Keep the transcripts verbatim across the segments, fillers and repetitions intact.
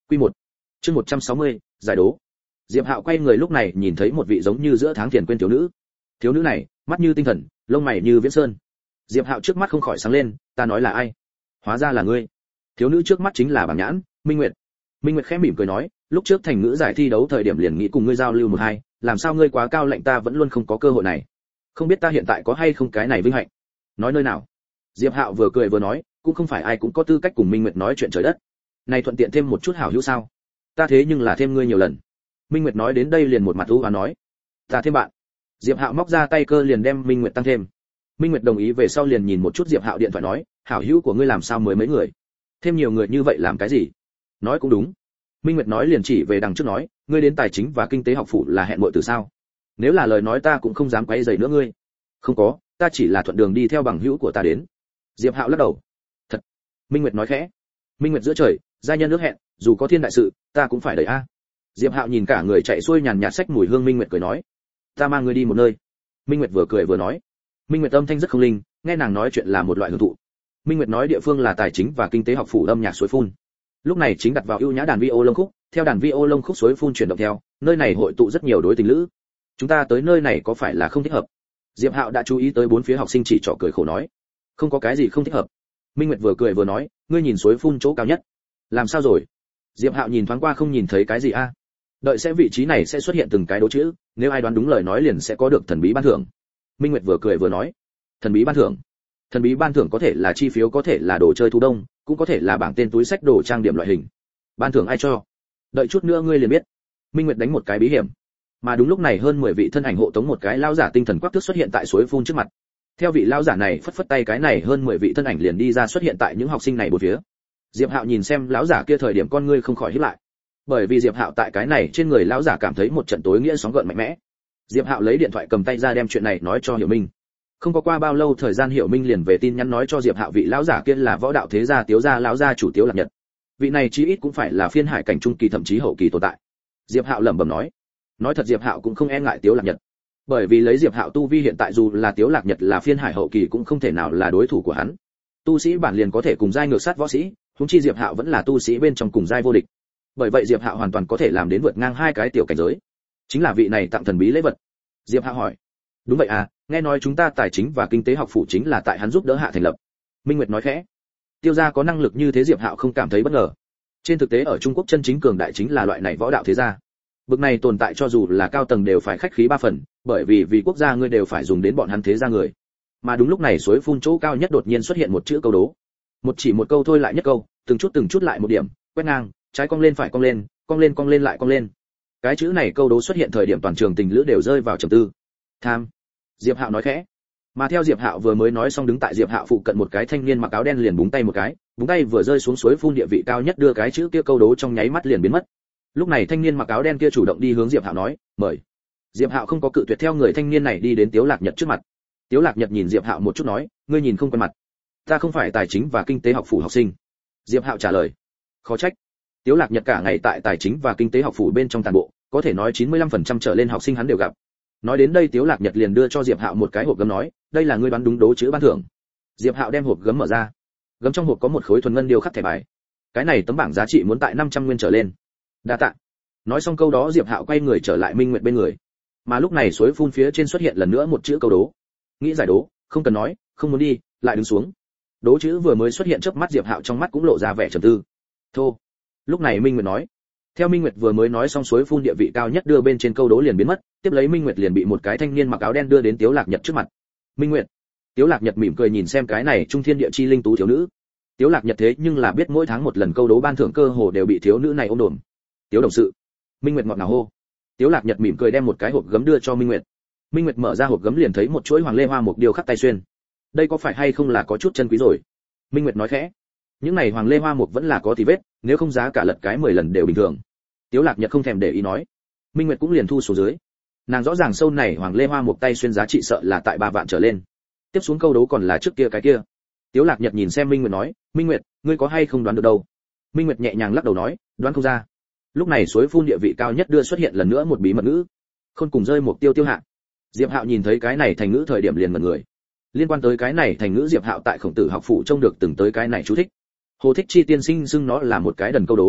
Quy một chương một trăm sáu mươi, giải đố. Diệp Hạo quay người lúc này nhìn thấy một vị giống như giữa tháng tiền quên thiếu nữ. Thiếu nữ này, mắt như tinh thần, lông mày như viễn sơn. Diệp Hạo trước mắt không khỏi sáng lên, ta nói là ai? Hóa ra là ngươi. Thiếu nữ trước mắt chính là Bảng Nhãn, Minh Nguyệt. Minh Nguyệt khẽ mỉm cười nói, lúc trước thành ngữ giải thi đấu thời điểm liền nghĩ cùng ngươi giao lưu một hai, làm sao ngươi quá cao lệnh ta vẫn luôn không có cơ hội này. Không biết ta hiện tại có hay không cái này vinh hạnh. Nói nơi nào? Diệp Hạo vừa cười vừa nói, cũng không phải ai cũng có tư cách cùng Minh Nguyệt nói chuyện trời đất. Này thuận tiện thêm một chút hảo hữu sao? Ta thế nhưng là thêm ngươi nhiều lần. Minh Nguyệt nói đến đây liền một mặt u và nói, ta thêm bạn. Diệp Hạo móc ra tay cơ liền đem Minh Nguyệt tăng thêm. Minh Nguyệt đồng ý về sau liền nhìn một chút Diệp Hạo điện thoại nói, hảo hữu của ngươi làm sao mới mấy người? Thêm nhiều người như vậy làm cái gì? Nói cũng đúng. Minh Nguyệt nói liền chỉ về đằng trước nói, ngươi đến tài chính và kinh tế học phủ là hẹn muội từ sao? Nếu là lời nói ta cũng không dám quấy rầy nữa ngươi. Không có, ta chỉ là thuận đường đi theo bằng hữu của ta đến. Diệp Hạo lắc đầu. Thật. Minh Nguyệt nói khẽ. Minh Nguyệt giữa trời, giai nhân ước hẹn, dù có thiên đại sự, ta cũng phải đợi a. Diệp Hạo nhìn cả người chạy xuôi nhàn nhạt xách mùi hương Minh Nguyệt cười nói, ta mang ngươi đi một nơi. Minh Nguyệt vừa cười vừa nói. Minh Nguyệt âm thanh rất không linh, nghe nàng nói chuyện là một loại hưởng thụ. Minh Nguyệt nói địa phương là tài chính và kinh tế học phủ âm nhạc suối phun. Lúc này chính đặt vào ưu nhã đàn vi ô lông khúc, theo đàn vi ô lông khúc suối phun chuyển động theo, nơi này hội tụ rất nhiều đối tình lữ. Chúng ta tới nơi này có phải là không thích hợp? Diệp Hạo đã chú ý tới bốn phía học sinh chỉ trỏ cười khổ nói, không có cái gì không thích hợp. Minh Nguyệt vừa cười vừa nói, ngươi nhìn suối phun chỗ cao nhất. Làm sao rồi? Diệp Hạo nhìn thoáng qua không nhìn thấy cái gì a. Đợi sẽ vị trí này sẽ xuất hiện từng cái đố chữ, nếu ai đoán đúng lời nói liền sẽ có được thần bí ban thưởng. Minh Nguyệt vừa cười vừa nói, thần bí ban thưởng. Thần bí ban thưởng có thể là chi phiếu, có thể là đồ chơi thu đông, cũng có thể là bảng tên túi sách đồ trang điểm loại hình. Ban thưởng ai cho? Đợi chút nữa ngươi liền biết. Minh Nguyệt đánh một cái bí hiểm. Mà đúng lúc này hơn mười vị thân ảnh hộ tống một cái lão giả tinh thần quắc thước xuất hiện tại suối phun trước mặt. Theo vị lão giả này phất phất tay, cái này hơn mười vị thân ảnh liền đi ra xuất hiện tại những học sinh này bốn phía. Diệp Hạo nhìn xem lão giả kia thời điểm con ngươi không khỏi híp lại. Bởi vì Diệp Hạo tại cái này trên người lão giả cảm thấy một trận tối nghĩa sóng gợn mạnh mẽ. Diệp Hạo lấy điện thoại cầm tay ra đem chuyện này nói cho Hiểu Minh. Không có qua bao lâu thời gian Hiểu Minh liền về tin nhắn nói cho Diệp Hạo vị lão giả kia là võ đạo thế gia Tiếu gia lão gia chủ Tiếu Lạc Nhật. Vị này chí ít cũng phải là phiên hải cảnh trung kỳ thậm chí hậu kỳ tồn tại. Diệp Hạo lẩm bẩm nói. Nói thật Diệp Hạo cũng không e ngại Tiếu Lạc Nhật. Bởi vì lấy Diệp Hạo tu vi hiện tại dù là Tiếu Lạc Nhật là phiên hải hậu kỳ cũng không thể nào là đối thủ của hắn. Tu sĩ bản liền có thể cùng giai ngược sát võ sĩ, huống chi Diệp Hạo vẫn là tu sĩ bên trong cùng giai vô địch. Bởi vậy Diệp Hạo hoàn toàn có thể làm đến vượt ngang hai cái tiểu cảnh giới. Chính là vị này tặng thần bí lễ vật. Diệp Hạo hỏi. Đúng vậy à, nghe nói chúng ta tài chính và kinh tế học phủ chính là tại hắn giúp đỡ hạ thành lập. Minh Nguyệt nói khẽ. Tiêu gia có năng lực như thế Diệp Hạo không cảm thấy bất ngờ. Trên thực tế ở Trung Quốc chân chính cường đại chính là loại này võ đạo thế gia. Bực này tồn tại cho dù là cao tầng đều phải khách khí ba phần, bởi vì vì quốc gia ngươi đều phải dùng đến bọn hắn thế gia người. Mà đúng lúc này suối phun chỗ cao nhất đột nhiên xuất hiện một chữ câu đố. Một chỉ một câu thôi lại nhất câu, từng chút từng chút lại một điểm, quét ngang, trái cong lên phải cong lên, cong lên cong lên lại cong lên. Cái chữ này câu đố xuất hiện thời điểm toàn trường tình lữ đều rơi vào trầm tư. Tham. Diệp Hạo nói khẽ. Mà theo Diệp Hạo vừa mới nói xong, đứng tại Diệp Hạo phụ cận một cái thanh niên mặc áo đen liền búng tay một cái, búng tay vừa rơi xuống suối phun địa vị cao nhất đưa cái chữ kia câu đố trong nháy mắt liền biến mất. Lúc này thanh niên mặc áo đen kia chủ động đi hướng Diệp Hạo nói, "Mời." Diệp Hạo không có cự tuyệt, theo người thanh niên này đi đến Tiếu Lạc Nhật trước mặt. Tiếu Lạc Nhật nhìn Diệp Hạo một chút nói, "Ngươi nhìn không quen mặt." "Ta không phải tài chính và kinh tế học phủ học sinh." Diệp Hạo trả lời. "Khó trách." Tiếu Lạc Nhật cả ngày tại tài chính và kinh tế học phủ bên trong toàn bộ, có thể nói chín mươi lăm phần trăm trở lên học sinh hắn đều gặp. Nói đến đây Tiếu Lạc Nhật liền đưa cho Diệp Hạo một cái hộp gấm nói, "Đây là ngươi đoán đúng đố chữ ban thưởng." Diệp Hạo đem hộp gấm mở ra. Gấm trong hộp có một khối thuần ngân điêu khắc thẻ bài. Cái này tấm bảng giá trị muốn tại năm trăm nguyên trở lên. Đa tạ. Nói xong câu đó Diệp Hạo quay người trở lại Minh Nguyệt bên người. Mà lúc này suối phun phía trên xuất hiện lần nữa một chữ câu đố. Nghĩ giải đố, không cần nói, không muốn đi, lại đứng xuống. Đố chữ vừa mới xuất hiện trước mắt Diệp Hạo trong mắt cũng lộ ra vẻ trầm tư. Thô. Lúc này Minh Nguyệt nói. Theo Minh Nguyệt vừa mới nói xong suối phun địa vị cao nhất đưa bên trên câu đố liền biến mất, tiếp lấy Minh Nguyệt liền bị một cái thanh niên mặc áo đen đưa đến Tiếu Lạc Nhật trước mặt. Minh Nguyệt. Tiếu Lạc Nhật mỉm cười nhìn xem cái này trung thiên địa chi linh tú thiếu nữ. Tiếu Lạc Nhật thế nhưng là biết mỗi tháng một lần câu đố ban thưởng cơ hồ đều bị thiếu nữ này ôm đồm. Tiếu đồng sự. Minh Nguyệt ngọt ngào hô. Tiếu Lạc Nhật mỉm cười đem một cái hộp gấm đưa cho Minh Nguyệt. Minh Nguyệt mở ra hộp gấm liền thấy một chuỗi hoàng lê hoa mục điêu khắc tay xuyên. Đây có phải hay không là có chút chân quý rồi? Minh Nguyệt nói khẽ. Những này hoàng lê hoa mục vẫn là có tí vết, nếu không giá cả lật cái mười lần đều bình thường. Tiếu Lạc Nhật không thèm để ý nói. Minh Nguyệt cũng liền thu xuống dưới. Nàng rõ ràng sâu này hoàng lê hoa mục tay xuyên giá trị sợ là tại ba vạn trở lên. Tiếp xuống câu đố còn là trước kia cái kia. Tiếu Lạc Nhật nhìn xem Minh Nguyệt nói, "Minh Nguyệt, ngươi có hay không đoán được đâu?" Minh Nguyệt nhẹ nhàng lắc đầu nói, "Đoán không ra." Lúc này suối phun địa vị cao nhất đưa xuất hiện lần nữa một bí mật ngữ. Khôn cùng rơi một tiêu tiêu hạ. Diệp Hạo nhìn thấy cái này thành ngữ thời điểm liền ngẩn người. Liên quan tới cái này thành ngữ Diệp Hạo tại Khổng Tử học phủ trông được từng tới cái này chú thích. Hồ Thích Chi tiên sinh xưng nó là một cái đần câu đố.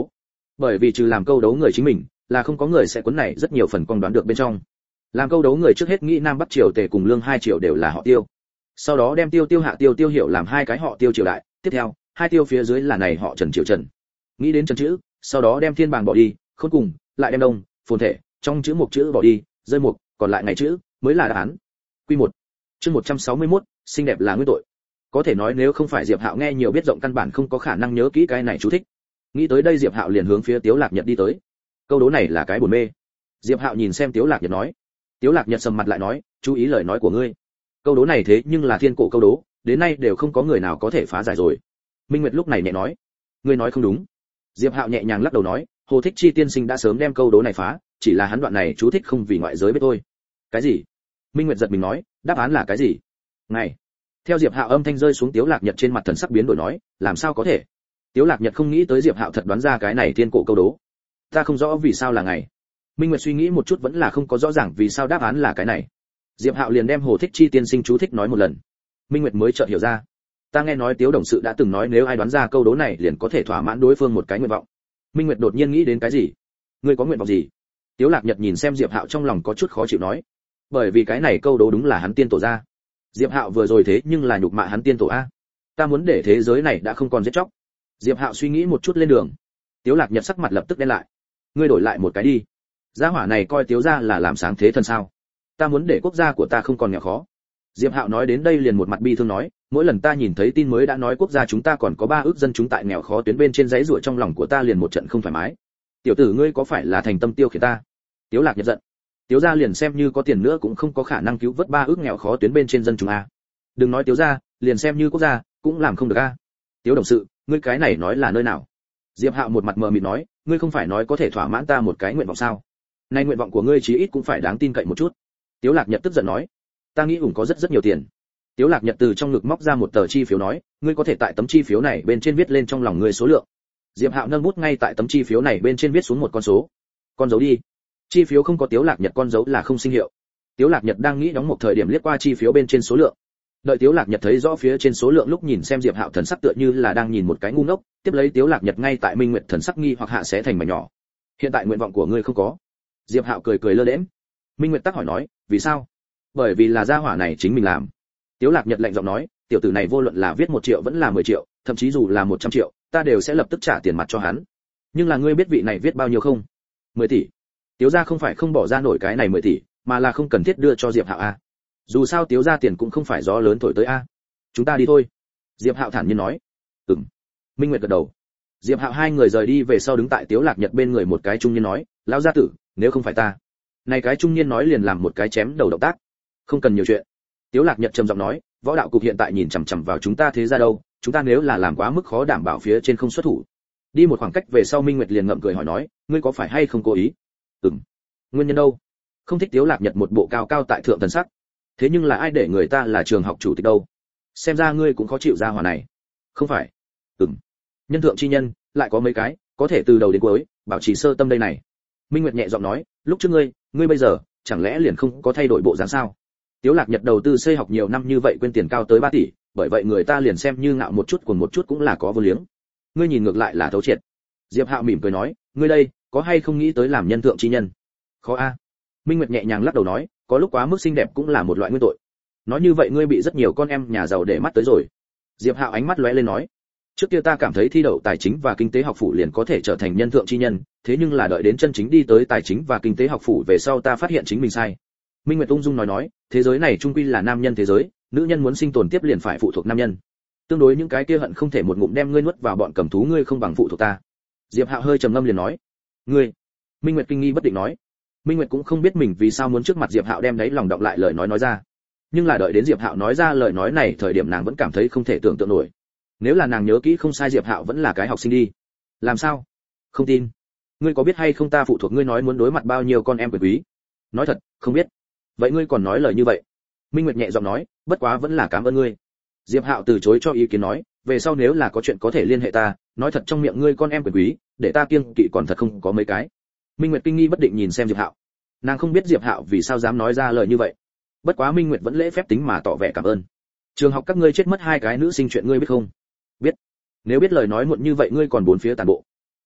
Bởi vì trừ làm câu đấu người chính mình, là không có người sẽ cuốn này rất nhiều phần con đoán được bên trong. Làm câu đấu người trước hết nghĩ Nam Bắc Triều Tề cùng Lương hai triều đều là họ Tiêu. Sau đó đem Tiêu Tiêu Hạ Tiêu Tiêu Hiểu làm hai cái họ Tiêu triều đại, tiếp theo, hai Tiêu phía dưới là này họ Trần triều Trần. Nghĩ đến Trần chữ, sau đó đem Thiên Bàng bỏ đi, khôn cùng, lại đem Đông, phồn thể, trong chữ một chữ bỏ đi, rơi một, còn lại ngày chữ mới là đáp án. Quy một. Chương một trăm sáu mươi mốt, xinh đẹp là nguyên tội. Có thể nói nếu không phải Diệp Hạo nghe nhiều biết rộng căn bản không có khả năng nhớ kỹ cái này chú thích. Nghĩ tới đây Diệp Hạo liền hướng phía Tiếu Lạc Nhật đi tới. Câu đố này là cái buồn mê. Diệp Hạo nhìn xem Tiếu Lạc Nhật nói. Tiếu Lạc Nhật sầm mặt lại nói, chú ý lời nói của ngươi. Câu đố này thế nhưng là thiên cổ câu đố, đến nay đều không có người nào có thể phá giải rồi. Minh Nguyệt lúc này nhẹ nói, ngươi nói không đúng. Diệp Hạo nhẹ nhàng lắc đầu nói, Hồ Thích Chi tiên sinh đã sớm đem câu đố này phá, chỉ là hắn đoạn này chú thích không vì ngoại giới biết thôi. Cái gì? Minh Nguyệt giật mình nói, đáp án là cái gì? Ngày. Theo Diệp Hạo âm thanh rơi xuống, Tiếu Lạc Nhật trên mặt thần sắc biến đổi nói, làm sao có thể? Tiếu Lạc Nhật không nghĩ tới Diệp Hạo thật đoán ra cái này thiên cổ câu đố. Ta không rõ vì sao là ngày. Minh Nguyệt suy nghĩ một chút vẫn là không có rõ ràng vì sao đáp án là cái này. Diệp Hạo liền đem Hồ Thích Chi tiên sinh chú thích nói một lần. Minh Nguyệt mới chợt hiểu ra. Ta nghe nói Tiếu đồng sự đã từng nói nếu ai đoán ra câu đố này liền có thể thỏa mãn đối phương một cái nguyện vọng. Minh Nguyệt đột nhiên nghĩ đến cái gì? Ngươi có nguyện vọng gì? Tiếu Lạc Nhật nhìn xem Diệp Hạo trong lòng có chút khó chịu nói. Bởi vì cái này câu đố đúng là hắn tiên tổ ra. Diệp Hạo vừa rồi thế nhưng là nhục mạ hắn tiên tổ a. Ta muốn để thế giới này đã không còn giết chóc. Diệp Hạo suy nghĩ một chút lên đường. Tiếu Lạc Nhật sắc mặt lập tức đen lại. Ngươi đổi lại một cái đi. Gia hỏa này coi Tiếu gia là làm sáng thế thân sao? Ta muốn để quốc gia của ta không còn nghèo khó. Diệp Hạo nói đến đây liền một mặt bi thương nói, mỗi lần ta nhìn thấy tin mới đã nói quốc gia chúng ta còn có ba ước dân chúng tại nghèo khó tuyến bên trên dãy rủa, trong lòng của ta liền một trận không thoải mái. Tiểu tử ngươi có phải là thành tâm tiêu khiển ta? Tiếu Lạc Nhật giận. Tiếu gia liền xem như có tiền nữa cũng không có khả năng cứu vớt ba ước nghèo khó tuyến bên trên dân chúng a. Đừng nói Tiếu gia, liền xem như quốc gia cũng làm không được a. Tiếu đồng sự, ngươi cái này nói là nơi nào? Diệp Hạo một mặt mờ mịt nói, ngươi không phải nói có thể thỏa mãn ta một cái nguyện vọng sao? Nay nguyện vọng của ngươi chí ít cũng phải đáng tin cậy một chút. Tiếu Lạc Nhật tức giận nói, ta nghĩ ủng có rất rất nhiều tiền. Tiếu Lạc Nhật từ trong ngực móc ra một tờ chi phiếu nói, ngươi có thể tại tấm chi phiếu này bên trên viết lên trong lòng ngươi số lượng. Diệp Hạo nâng bút ngay tại tấm chi phiếu này bên trên viết xuống một con số. Con dấu đi. Chi phiếu không có Tiếu Lạc Nhật con dấu là không sinh hiệu. Tiếu Lạc Nhật đang nghĩ đóng một thời điểm liếc qua chi phiếu bên trên số lượng. Đợi Tiếu Lạc Nhật thấy rõ phía trên số lượng lúc nhìn xem Diệp Hạo thần sắc tựa như là đang nhìn một cái ngu ngốc, tiếp lấy Tiếu Lạc Nhật ngay tại Minh Nguyệt thần sắc nghi hoặc hạ sẽ thành mảnh nhỏ. Hiện tại nguyện vọng của ngươi không có. Diệp Hạo cười cười lơ đễnh. Minh Nguyệt tắc hỏi nói, vì sao? Bởi vì là gia hỏa này chính mình làm. Tiếu Lạc Nhật lạnh giọng nói, tiểu tử này vô luận là viết một triệu vẫn là mười triệu, thậm chí dù là một trăm triệu, ta đều sẽ lập tức trả tiền mặt cho hắn. Nhưng là ngươi biết vị này viết bao nhiêu không? mười tỷ. Tiếu gia không phải không bỏ ra nổi cái này mười tỷ, mà là không cần thiết đưa cho Diệp Hạo a. Dù sao Tiếu gia tiền cũng không phải gió lớn thổi tới a. Chúng ta đi thôi. Diệp Hạo thản nhiên nói. Ừm. Minh Nguyệt gật đầu. Diệp Hạo hai người rời đi về sau đứng tại Tiếu Lạc Nhật bên người một cái trung niên nói, lão gia tử, nếu không phải ta. Này cái trung niên nói liền làm một cái chém đầu động tác. Không cần nhiều chuyện. Tiếu Lạc Nhật trầm giọng nói, võ đạo cục hiện tại nhìn chằm chằm vào chúng ta thế gia đâu, chúng ta nếu là làm quá mức khó đảm bảo phía trên không xuất thủ. Đi một khoảng cách về sau Minh Nguyệt liền ngậm cười hỏi nói, ngươi có phải hay không cố ý? Ừm. Nguyên nhân đâu? Không thích Tiếu Lạc Nhật một bộ cao cao tại thượng thần sắc. Thế nhưng là ai để người ta là trường học chủ tịch đâu? Xem ra ngươi cũng khó chịu ra hỏa này. Không phải. Ừm. Nhân thượng chi nhân, lại có mấy cái, có thể từ đầu đến cuối bảo trì sơ tâm đây này. Minh Nguyệt nhẹ giọng nói, lúc trước ngươi, ngươi bây giờ, chẳng lẽ liền không có thay đổi bộ dáng sao? Tiếu Lạc Nhật đầu tư xây học nhiều năm như vậy quên tiền cao tới ba tỷ, bởi vậy người ta liền xem như ngạo một chút còn một chút cũng là có vô liếng. Ngươi nhìn ngược lại là thấu triệt. Diệp Hạo mỉm cười nói, ngươi đây, có hay không nghĩ tới làm nhân thượng chi nhân? Khó a. Minh Nguyệt nhẹ nhàng lắc đầu nói, có lúc quá mức xinh đẹp cũng là một loại nguyên tội. Nói như vậy ngươi bị rất nhiều con em nhà giàu để mắt tới rồi. Diệp Hạo ánh mắt lóe lên nói, trước kia ta cảm thấy thi đậu tài chính và kinh tế học phủ liền có thể trở thành nhân thượng chi nhân, thế nhưng là đợi đến chân chính đi tới tài chính và kinh tế học phủ về sau ta phát hiện chính mình sai. Minh Nguyệt ung dung nói nói, thế giới này trung quy là nam nhân thế giới, nữ nhân muốn sinh tồn tiếp liền phải phụ thuộc nam nhân. Tương đối những cái kia hận không thể một ngụm đem ngươi nuốt vào bọn cầm thú ngươi không bằng phụ thuộc ta. Diệp Hạo hơi trầm ngâm liền nói, ngươi. Minh Nguyệt kinh nghi bất định nói. Minh Nguyệt cũng không biết mình vì sao muốn trước mặt Diệp Hạo đem đấy lòng đọng lại lời nói nói ra. Nhưng là đợi đến Diệp Hạo nói ra lời nói này thời điểm nàng vẫn cảm thấy không thể tưởng tượng nổi. Nếu là nàng nhớ kỹ không sai Diệp Hạo vẫn là cái học sinh đi. Làm sao? Không tin. Ngươi có biết hay không ta phụ thuộc ngươi nói muốn đối mặt bao nhiêu con em quyền quý? Nói thật, không biết. Vậy ngươi còn nói lời như vậy? Minh Nguyệt nhẹ giọng nói, bất quá vẫn là cảm ơn ngươi. Diệp Hạo từ chối cho ý kiến nói, về sau nếu là có chuyện có thể liên hệ ta, nói thật trong miệng ngươi con em quyền quý, để ta kiêng kỵ còn thật không có mấy cái. Minh Nguyệt kinh nghi bất định nhìn xem Diệp Hạo. Nàng không biết Diệp Hạo vì sao dám nói ra lời như vậy. Bất quá Minh Nguyệt vẫn lễ phép tính mà tỏ vẻ cảm ơn. Trường học các ngươi chết mất hai cái nữ sinh chuyện ngươi biết không? Biết. Nếu biết lời nói muộn như vậy ngươi còn bốn phía tàn bộ.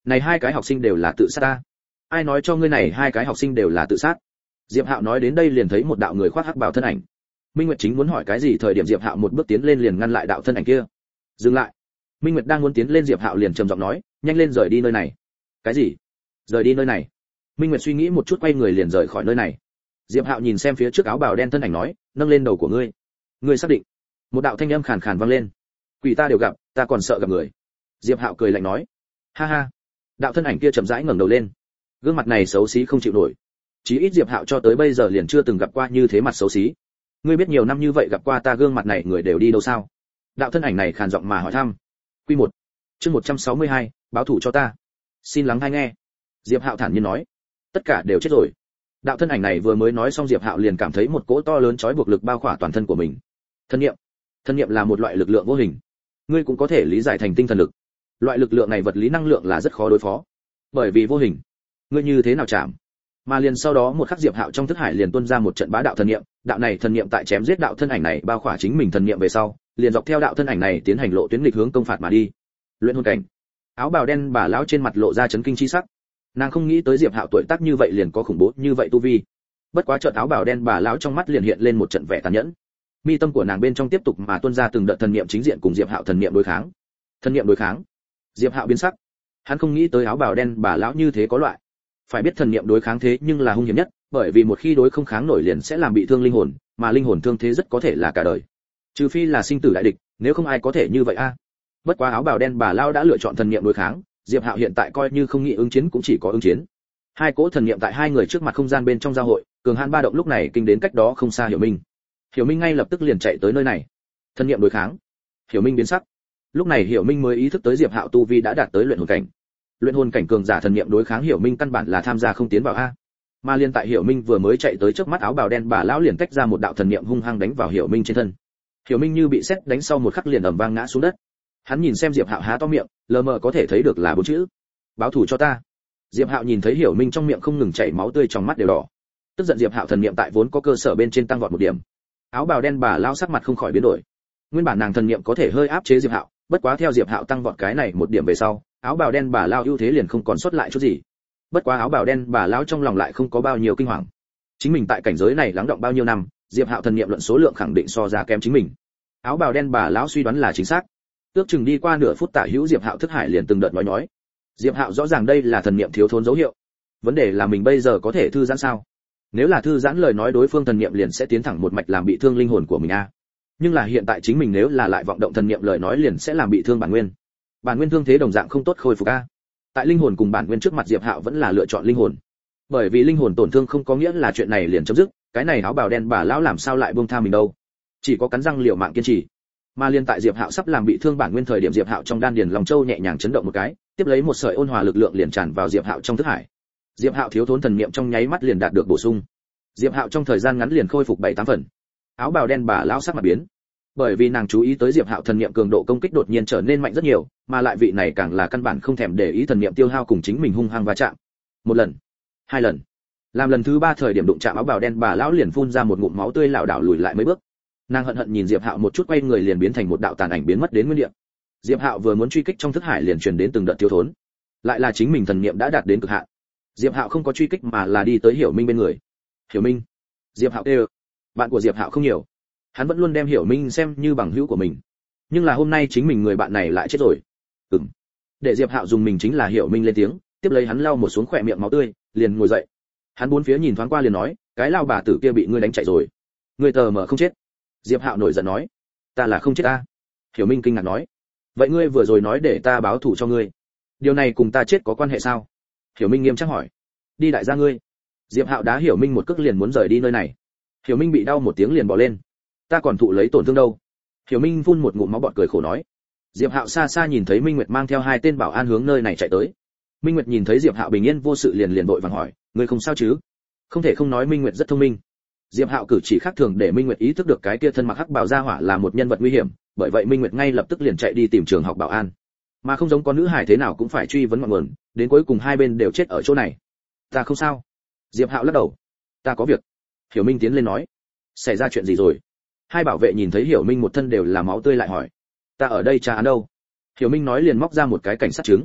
Này hai cái học sinh đều là tự sát ta. Ai nói cho ngươi này hai cái học sinh đều là tự sát? Diệp Hạo nói đến đây liền thấy một đạo người khoác hắc bào thân ảnh. Minh Nguyệt chính muốn hỏi cái gì thời điểm Diệp Hạo một bước tiến lên liền ngăn lại đạo thân ảnh kia. Dừng lại. Minh Nguyệt đang muốn tiến lên Diệp Hạo liền trầm giọng nói, nhanh lên rời đi nơi này. Cái gì? Rời đi nơi này? Minh Nguyệt suy nghĩ một chút quay người liền rời khỏi nơi này. Diệp Hạo nhìn xem phía trước áo bào đen thân ảnh nói, nâng lên đầu của ngươi. Ngươi xác định? Một đạo thanh âm khàn khàn vang lên. Quỷ ta đều gặp, ta còn sợ gặp người. Diệp Hạo cười lạnh nói, ha ha. Đạo thân ảnh kia chậm rãi ngẩng đầu lên. Gương mặt này xấu xí không chịu nổi. Chí ít Diệp Hạo cho tới bây giờ liền chưa từng gặp qua như thế mặt xấu xí. Ngươi biết nhiều năm như vậy gặp qua ta gương mặt này người đều đi đâu sao? Đạo thân ảnh này khàn giọng mà hỏi thăm. Quy một, chương một trăm sáu mươi hai, báo thủ cho ta. Xin lắng hay nghe. Diệp Hạo thản nhiên nói, tất cả đều chết rồi. Đạo thân ảnh này vừa mới nói xong Diệp Hạo liền cảm thấy một cỗ to lớn trói buộc lực bao khỏa toàn thân của mình. Thân niệm, thân niệm là một loại lực lượng vô hình. Ngươi cũng có thể lý giải thành tinh thần lực. Loại lực lượng này vật lý năng lượng là rất khó đối phó, bởi vì vô hình. Ngươi như thế nào chạm? Mà liền sau đó một khắc Diệp Hạo trong thức hải liền tuôn ra một trận bá đạo thần niệm, đạo này thần niệm tại chém giết đạo thân ảnh này bao khỏa chính mình thần niệm về sau, liền dọc theo đạo thân ảnh này tiến hành lộ tuyến nghịch hướng công phạt mà đi. Luyện hồn cảnh. Áo bào đen bà lão trên mặt lộ ra chấn kinh chi sắc. Nàng không nghĩ tới Diệp Hạo tuổi tác như vậy liền có khủng bố như vậy tu vi. Bất quá chợt áo bào đen bà lão trong mắt liền hiện lên một trận vẻ tàn nhẫn. Mi tâm của nàng bên trong tiếp tục mà tuôn ra từng đợt thần niệm chính diện cùng Diệp Hạo thần niệm đối kháng. Thần niệm đối kháng. Diệp Hạo biến sắc. Hắn không nghĩ tới áo bào đen bà lão như thế có loại. Phải biết thần niệm đối kháng thế nhưng là hung hiểm nhất, bởi vì một khi đối không kháng nổi liền sẽ làm bị thương linh hồn, mà linh hồn thương thế rất có thể là cả đời. Trừ phi là sinh tử đại địch, nếu không ai có thể như vậy a. À. Bất quá áo bào đen bà lão đã lựa chọn thần niệm đối kháng, Diệp Hạo hiện tại coi như không nghĩ ứng chiến cũng chỉ có ứng chiến. Hai cỗ thần niệm tại hai người trước mặt không gian bên trong giao hội, cường hãn ba động lúc này kinh đến cách đó không xa Hiểu Minh. Hiểu Minh ngay lập tức liền chạy tới nơi này. Thần niệm đối kháng. Hiểu Minh biến sắc. Lúc này Hiểu Minh mới ý thức tới Diệp Hạo tu vi đã đạt tới luyện hồn cảnh. Luyện hồn cảnh cường giả thần niệm đối kháng Hiểu Minh căn bản là tham gia không tiến vào a. Mà liên tại Hiểu Minh vừa mới chạy tới trước mắt áo bào đen bà lão liền tách ra một đạo thần niệm hung hăng đánh vào Hiểu Minh trên thân. Hiểu Minh như bị sét đánh sau một khắc liền ầm vang ngã xuống đất. Hắn nhìn xem Diệp Hạo há to miệng, lờ mờ có thể thấy được là bốn chữ: báo thù cho ta. Diệp Hạo nhìn thấy Hiểu Minh trong miệng không ngừng chảy máu tươi, trong mắt đều đỏ. Tức giận Diệp Hạo thần niệm tại vốn có cơ sở bên trên tăng vọt một điểm. Áo bào đen bà lão sắc mặt không khỏi biến đổi. Nguyên bản nàng thần niệm có thể hơi áp chế Diệp Hạo, bất quá theo Diệp Hạo tăng vọt cái này một điểm về sau, áo bào đen bà lão ưu thế liền không còn sót lại chút gì. Bất quá áo bào đen bà lão trong lòng lại không có bao nhiêu kinh hoàng. Chính mình tại cảnh giới này lắng động bao nhiêu năm, Diệp Hạo thần niệm luận số lượng khẳng định so ra kém chính mình. Áo bào đen bà lão suy đoán là chính xác. Ước chừng đi qua nửa phút tả hữu Diệp Hạo thức hải liền từng đợt nói nói. Diệp Hạo rõ ràng đây là thần niệm thiếu thốn dấu hiệu. Vấn đề là mình bây giờ có thể thư giãn sao? Nếu là thư giãn lời nói đối phương thần niệm liền sẽ tiến thẳng một mạch làm bị thương linh hồn của mình a. Nhưng là hiện tại chính mình nếu là lại vọng động thần niệm lời nói liền sẽ làm bị thương bản nguyên. Bản nguyên thương thế đồng dạng không tốt khôi phục a. Tại linh hồn cùng bản nguyên trước mặt Diệp Hạo vẫn là lựa chọn linh hồn. Bởi vì linh hồn tổn thương không có nghĩa là chuyện này liền chấm dứt, cái này áo bào đen bà lão làm sao lại buông tha mình đâu? Chỉ có cắn răng liều mạng kiên trì. Mà liên tại Diệp Hạo sắp làm bị thương bản nguyên thời điểm Diệp Hạo trong đan điền lòng châu nhẹ nhàng chấn động một cái, tiếp lấy một sợi ôn hòa lực lượng liền tràn vào Diệp Hạo trong thức hải. Diệp Hạo thiếu thốn thần niệm trong nháy mắt liền đạt được bổ sung. Diệp Hạo trong thời gian ngắn liền khôi phục bảy tám phần. Áo bào đen bà lão sắc mặt biến, bởi vì nàng chú ý tới Diệp Hạo thần niệm cường độ công kích đột nhiên trở nên mạnh rất nhiều, mà lại vị này càng là căn bản không thèm để ý thần niệm tiêu hao cùng chính mình hung hăng va chạm. Một lần, hai lần, làm lần thứ ba thời điểm đụng chạm áo bào đen bà lão liền phun ra một ngụm máu tươi lảo đảo lùi lại mấy bước. Nàng hận hận nhìn Diệp Hạo một chút quay người liền biến thành một đạo tàn ảnh biến mất đến nguyên địa. Diệp Hạo vừa muốn truy kích trong thức hải liền truyền đến từng đợt thiếu thốn, lại là chính mình thần niệm đã đạt đến cực hạn. Diệp Hạo không có truy kích mà là đi tới Hiểu Minh bên người. Hiểu Minh. Diệp Hạo kêu. Bạn của Diệp Hạo không nhiều, hắn vẫn luôn đem Hiểu Minh xem như bằng hữu của mình, nhưng là hôm nay chính mình người bạn này lại chết rồi. Ừm. Để Diệp Hạo dùng mình chính là Hiểu Minh lên tiếng, tiếp lấy hắn lau một xuống khỏe miệng máu tươi, liền ngồi dậy. Hắn bốn phía nhìn thoáng qua liền nói, cái lao bà tử kia bị ngươi đánh chạy rồi. Ngươi tờ mờ không chết. Diệp Hạo nổi giận nói, ta là không chết ta. Hiểu Minh kinh ngạc nói, vậy ngươi vừa rồi nói để ta báo thù cho ngươi, điều này cùng ta chết có quan hệ sao? Hiểu Minh nghiêm trang hỏi. Đi đại gia ngươi. Diệp Hạo đá Hiểu Minh một cước liền muốn rời đi nơi này. Hiểu Minh bị đau một tiếng liền bỏ lên. Ta còn thụ lấy tổn thương đâu? Hiểu Minh phun một ngụm máu bọt cười khổ nói. Diệp Hạo xa xa nhìn thấy Minh Nguyệt mang theo hai tên bảo an hướng nơi này chạy tới. Minh Nguyệt nhìn thấy Diệp Hạo bình yên vô sự liền liền vội vàng hỏi, ngươi không sao chứ? Không thể không nói Minh Nguyệt rất thông minh. Diệp Hạo cử chỉ khác thường để Minh Nguyệt ý thức được cái kia thân mặc hắc bào gia hỏa là một nhân vật nguy hiểm, bởi vậy Minh Nguyệt ngay lập tức liền chạy đi tìm trường học bảo an. Mà không giống con nữ hải thế nào cũng phải truy vấn ngọn nguồn, đến cuối cùng hai bên đều chết ở chỗ này. Ta không sao. Diệp Hạo lắc đầu. Ta có việc. Hiểu Minh tiến lên nói. Xảy ra chuyện gì rồi? Hai bảo vệ nhìn thấy Hiểu Minh một thân đều là máu tươi lại hỏi. Ta ở đây tra án đâu? Hiểu Minh nói liền móc ra một cái cảnh sát chứng.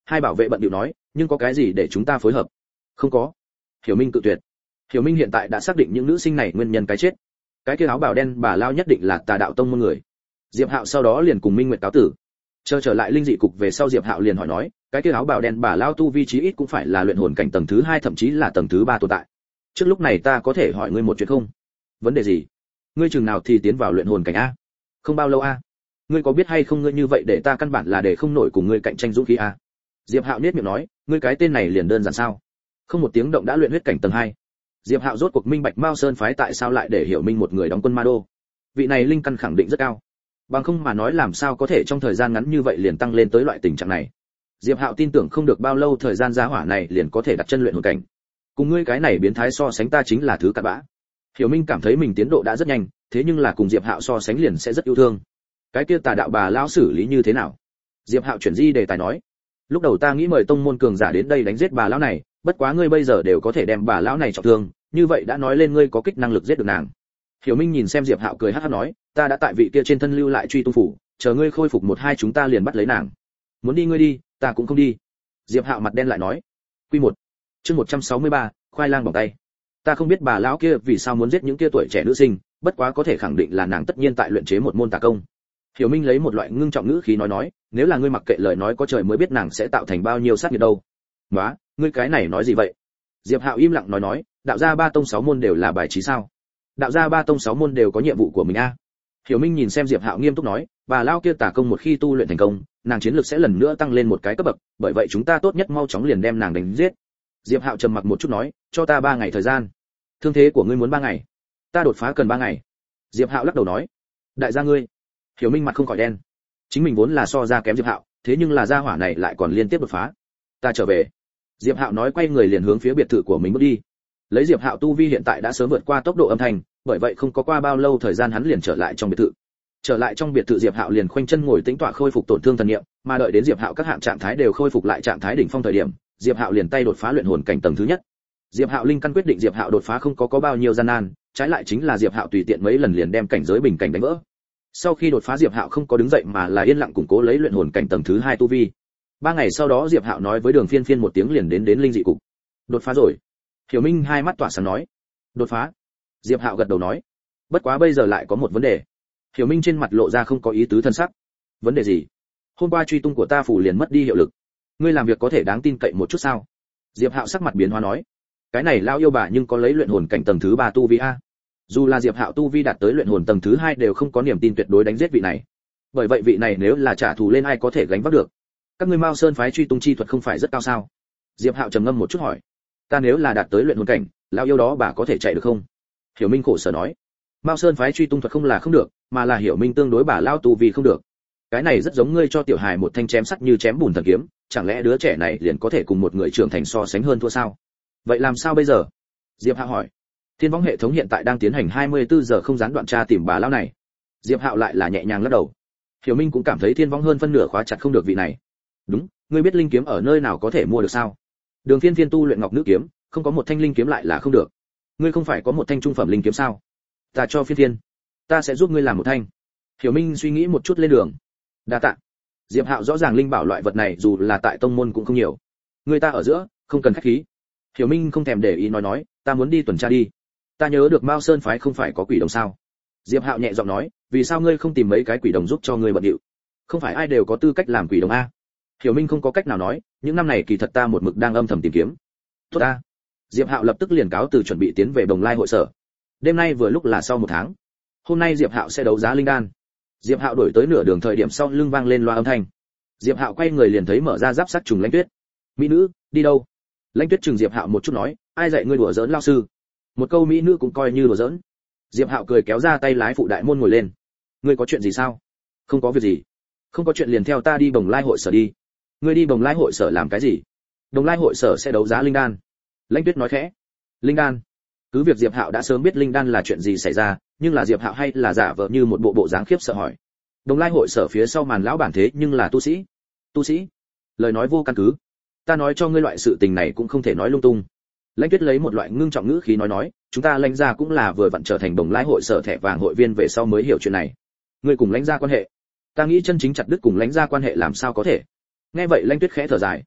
hai bảo vệ bận điệu nói, nhưng có cái gì để chúng ta phối hợp? Không có. Hiểu Minh cự tuyệt. Hiểu Minh hiện tại đã xác định những nữ sinh này nguyên nhân cái chết. Cái kia áo bào đen bà lao nhất định là Tà đạo tông môn người. Diệp Hạo sau đó liền cùng Minh Nguyệt cáo tử. Chờ trở lại linh dị cục về sau, Diệp Hạo liền hỏi nói, cái kia áo bào đen bà lao tu vi trí ít cũng phải là luyện hồn cảnh tầng thứ hai, thậm chí là tầng thứ ba tồn tại. Trước lúc này ta có thể hỏi ngươi một chuyện không? Vấn đề gì? Ngươi chừng nào thì tiến vào luyện hồn cảnh a? Không bao lâu a? Ngươi có biết hay không, ngươi như vậy để ta căn bản là để không nổi cùng ngươi cạnh tranh dũng khí a. Diệp Hạo nhếch miệng nói, ngươi cái tên này liền đơn giản sao? Không một tiếng động đã luyện huyết cảnh tầng hai. Diệp Hạo rốt cuộc minh bạch Mao Sơn phái tại sao lại để Hiểu Minh một người đóng quân Ma Đô. Vị này linh căn khẳng định rất cao. Bằng không mà nói làm sao có thể trong thời gian ngắn như vậy liền tăng lên tới loại tình trạng này. Diệp Hạo tin tưởng không được bao lâu thời gian giá hỏa này liền có thể đặt chân luyện hồn cảnh. Cùng ngươi cái này biến thái so sánh ta chính là thứ cặn bã. Hiểu Minh cảm thấy mình tiến độ đã rất nhanh, thế nhưng là cùng Diệp Hạo so sánh liền sẽ rất yêu thương. Cái kia Tà đạo bà lão xử lý như thế nào? Diệp Hạo chuyển di đề tài nói, lúc đầu ta nghĩ mời tông môn cường giả đến đây đánh giết bà lão này, bất quá ngươi bây giờ đều có thể đem bà lão này trọng thương, như vậy đã nói lên ngươi có kích năng lực giết được nàng. Hiểu Minh nhìn xem Diệp Hạo cười hắc hắc nói, ta đã tại vị kia trên thân lưu lại truy tung phủ, chờ ngươi khôi phục một hai chúng ta liền bắt lấy nàng. Muốn đi ngươi đi, ta cũng không đi. Diệp Hạo mặt đen lại nói. Quy một, chương một trăm sáu mươi ba, khoai lang bằng tay. Ta không biết bà lão kia vì sao muốn giết những kia tuổi trẻ nữ sinh, bất quá có thể khẳng định là nàng tất nhiên tại luyện chế một môn tà công. Hiểu Minh lấy một loại ngưng trọng ngữ khí nói nói, nếu là ngươi mặc kệ lời nói có trời mới biết nàng sẽ tạo thành bao nhiêu sát nghiệt đâu. Nóa, ngươi cái này nói gì vậy? Diệp Hạo im lặng nói nói, đạo gia ba tông sáu môn đều là bài trí sao? Đạo gia ba tông sáu môn đều có nhiệm vụ của mình a. Hiểu Minh nhìn xem Diệp Hạo nghiêm túc nói, bà lão kia tà công một khi tu luyện thành công, nàng chiến lược sẽ lần nữa tăng lên một cái cấp bậc, bởi vậy chúng ta tốt nhất mau chóng liền đem nàng đánh giết. Diệp Hạo trầm mặc một chút nói, cho ta ba ngày thời gian. Thương thế của ngươi muốn ba ngày? Ta đột phá cần ba ngày. Diệp Hạo lắc đầu nói, đại gia ngươi. Hiểu Minh mặt không khỏi đen. Chính mình vốn là so ra kém Diệp Hạo, thế nhưng là gia hỏa này lại còn liên tiếp đột phá. Ta trở về. Diệp Hạo nói, quay người liền hướng phía biệt thự của mình bước đi. Lấy Diệp Hạo tu vi hiện tại đã sớm vượt qua tốc độ âm thanh, bởi vậy không có qua bao lâu thời gian hắn liền trở lại trong biệt thự. Trở lại trong biệt thự, Diệp Hạo liền khoanh chân ngồi tĩnh tọa khôi phục tổn thương thần niệm, mà đợi đến Diệp Hạo các hạng trạng thái đều khôi phục lại trạng thái đỉnh phong thời điểm, Diệp Hạo liền tay đột phá luyện hồn cảnh tầng thứ nhất. Diệp Hạo linh căn quyết định Diệp Hạo đột phá không có có bao nhiêu gian nan, trái lại chính là Diệp Hạo tùy tiện mấy lần liền đem cảnh giới bình cảnh đánh vỡ. Sau khi đột phá, Diệp Hạo không có đứng dậy mà là yên lặng củng cố lấy luyện hồn cảnh tầng thứ hai tu vi. Ba ngày sau đó, Diệp Hạo nói với Đường Phiên Phiên một tiếng liền đến đến linh dị cục. Đột phá rồi. Hiểu Minh hai mắt tỏa sáng nói. Đột phá. Diệp Hạo gật đầu nói. Bất quá bây giờ lại có một vấn đề. Hiểu Minh trên mặt lộ ra không có ý tứ thân sắc. Vấn đề gì? Hôm qua truy tung của ta phủ liền mất đi hiệu lực. Ngươi làm việc có thể đáng tin cậy một chút sao? Diệp Hạo sắc mặt biến hóa nói. Cái này lao yêu bà nhưng có lấy luyện hồn cảnh tầng thứ ba tu vi a. Dù là Diệp Hạo tu vi đạt tới luyện hồn tầng thứ hai đều không có niềm tin tuyệt đối đánh giết vị này. Bởi vậy vị này nếu là trả thù lên ai có thể gánh vác được? Các ngươi Mao Sơn phái truy tung chi thuật không phải rất cao sao? Diệp Hạo trầm ngâm một chút hỏi. Ta nếu là đạt tới luyện hồn cảnh, lao yêu đó bà có thể chạy được không? Hiểu Minh khổ sở nói. Mao Sơn phái truy tung thuật không là không được, mà là Hiểu Minh tương đối bà lao tu vi không được. Cái này rất giống ngươi cho tiểu hài một thanh chém sắt như chém bùn thần kiếm, chẳng lẽ đứa trẻ này liền có thể cùng một người trưởng thành so sánh hơn thua sao? Vậy làm sao bây giờ? Diệp Hạo hỏi. Thiên võng hệ thống hiện tại đang tiến hành hai mươi tư giờ không gián đoạn tra tìm bà lão này. Diệp Hạo lại là nhẹ nhàng lắc đầu. Hiểu Minh cũng cảm thấy thiên võng hơn phân nửa khóa chặt không được vị này. Đúng, ngươi biết linh kiếm ở nơi nào có thể mua được sao? Đường Phiên Phiên tu luyện ngọc nữ kiếm, không có một thanh linh kiếm lại là không được. Ngươi không phải có một thanh trung phẩm linh kiếm sao? Ta cho Phiên Phiên, ta sẽ giúp ngươi làm một thanh. Hiểu Minh suy nghĩ một chút lên đường. Đa tạ. Diệp Hạo rõ ràng linh bảo loại vật này dù là tại tông môn cũng không nhiều. Người ta ở giữa, không cần khách khí. Hiểu Minh không thèm để ý nói nói, ta muốn đi tuần tra đi. Ta nhớ được Mao Sơn phái không phải có quỷ đồng sao? Diệp Hạo nhẹ giọng nói, vì sao ngươi không tìm mấy cái quỷ đồng giúp cho ngươi bận điệu? Không phải ai đều có tư cách làm quỷ đồng a. Hiểu Minh không có cách nào nói, những năm này kỳ thật ta một mực đang âm thầm tìm kiếm. Tốt a. Diệp Hạo lập tức liền cáo từ chuẩn bị tiến về Đồng Lai hội sở. Đêm nay vừa lúc là sau một tháng. Hôm nay Diệp Hạo sẽ đấu giá linh đan. Diệp Hạo đổi tới nửa đường thời điểm sau lưng vang lên loa âm thanh. Diệp Hạo quay người liền thấy mở ra giáp sắt trùng Lãnh Tuyết. Mỹ nữ, đi đâu? Lãnh Tuyết trừng Diệp Hạo một chút nói, ai dạy ngươi đùa giỡn lão sư? Một câu mỹ nữ cũng coi như đùa giỡn. Diệp Hạo cười kéo ra tay lái phụ đại môn ngồi lên. Ngươi có chuyện gì sao? Không có việc gì. Không có chuyện liền theo ta đi Bồng Lai hội sở đi. Ngươi đi Bồng Lai hội sở làm cái gì? Bồng Lai hội sở sẽ đấu giá linh đan. Lãnh Tuyết nói khẽ. Linh đan? Cứ việc Diệp Hạo đã sớm biết linh đan là chuyện gì xảy ra, nhưng là Diệp Hạo hay là giả vờ như một bộ bộ dáng khiếp sợ hỏi. Đồng Lai hội sở phía sau màn lão bản thế nhưng là tu sĩ. Tu sĩ? Lời nói vô căn cứ. Ta nói cho ngươi loại sự tình này cũng không thể nói lung tung. Lãnh Tuyết lấy một loại ngưng trọng ngữ khí nói nói, chúng ta Lãnh gia cũng là vừa vặn trở thành Đồng Lai hội sở thẻ vàng hội viên về sau mới hiểu chuyện này. Ngươi cùng Lãnh gia quan hệ? Ta nghĩ chân chính chặt đứt cùng Lãnh gia quan hệ làm sao có thể? Nghe vậy Lãnh Tuyết khẽ thở dài,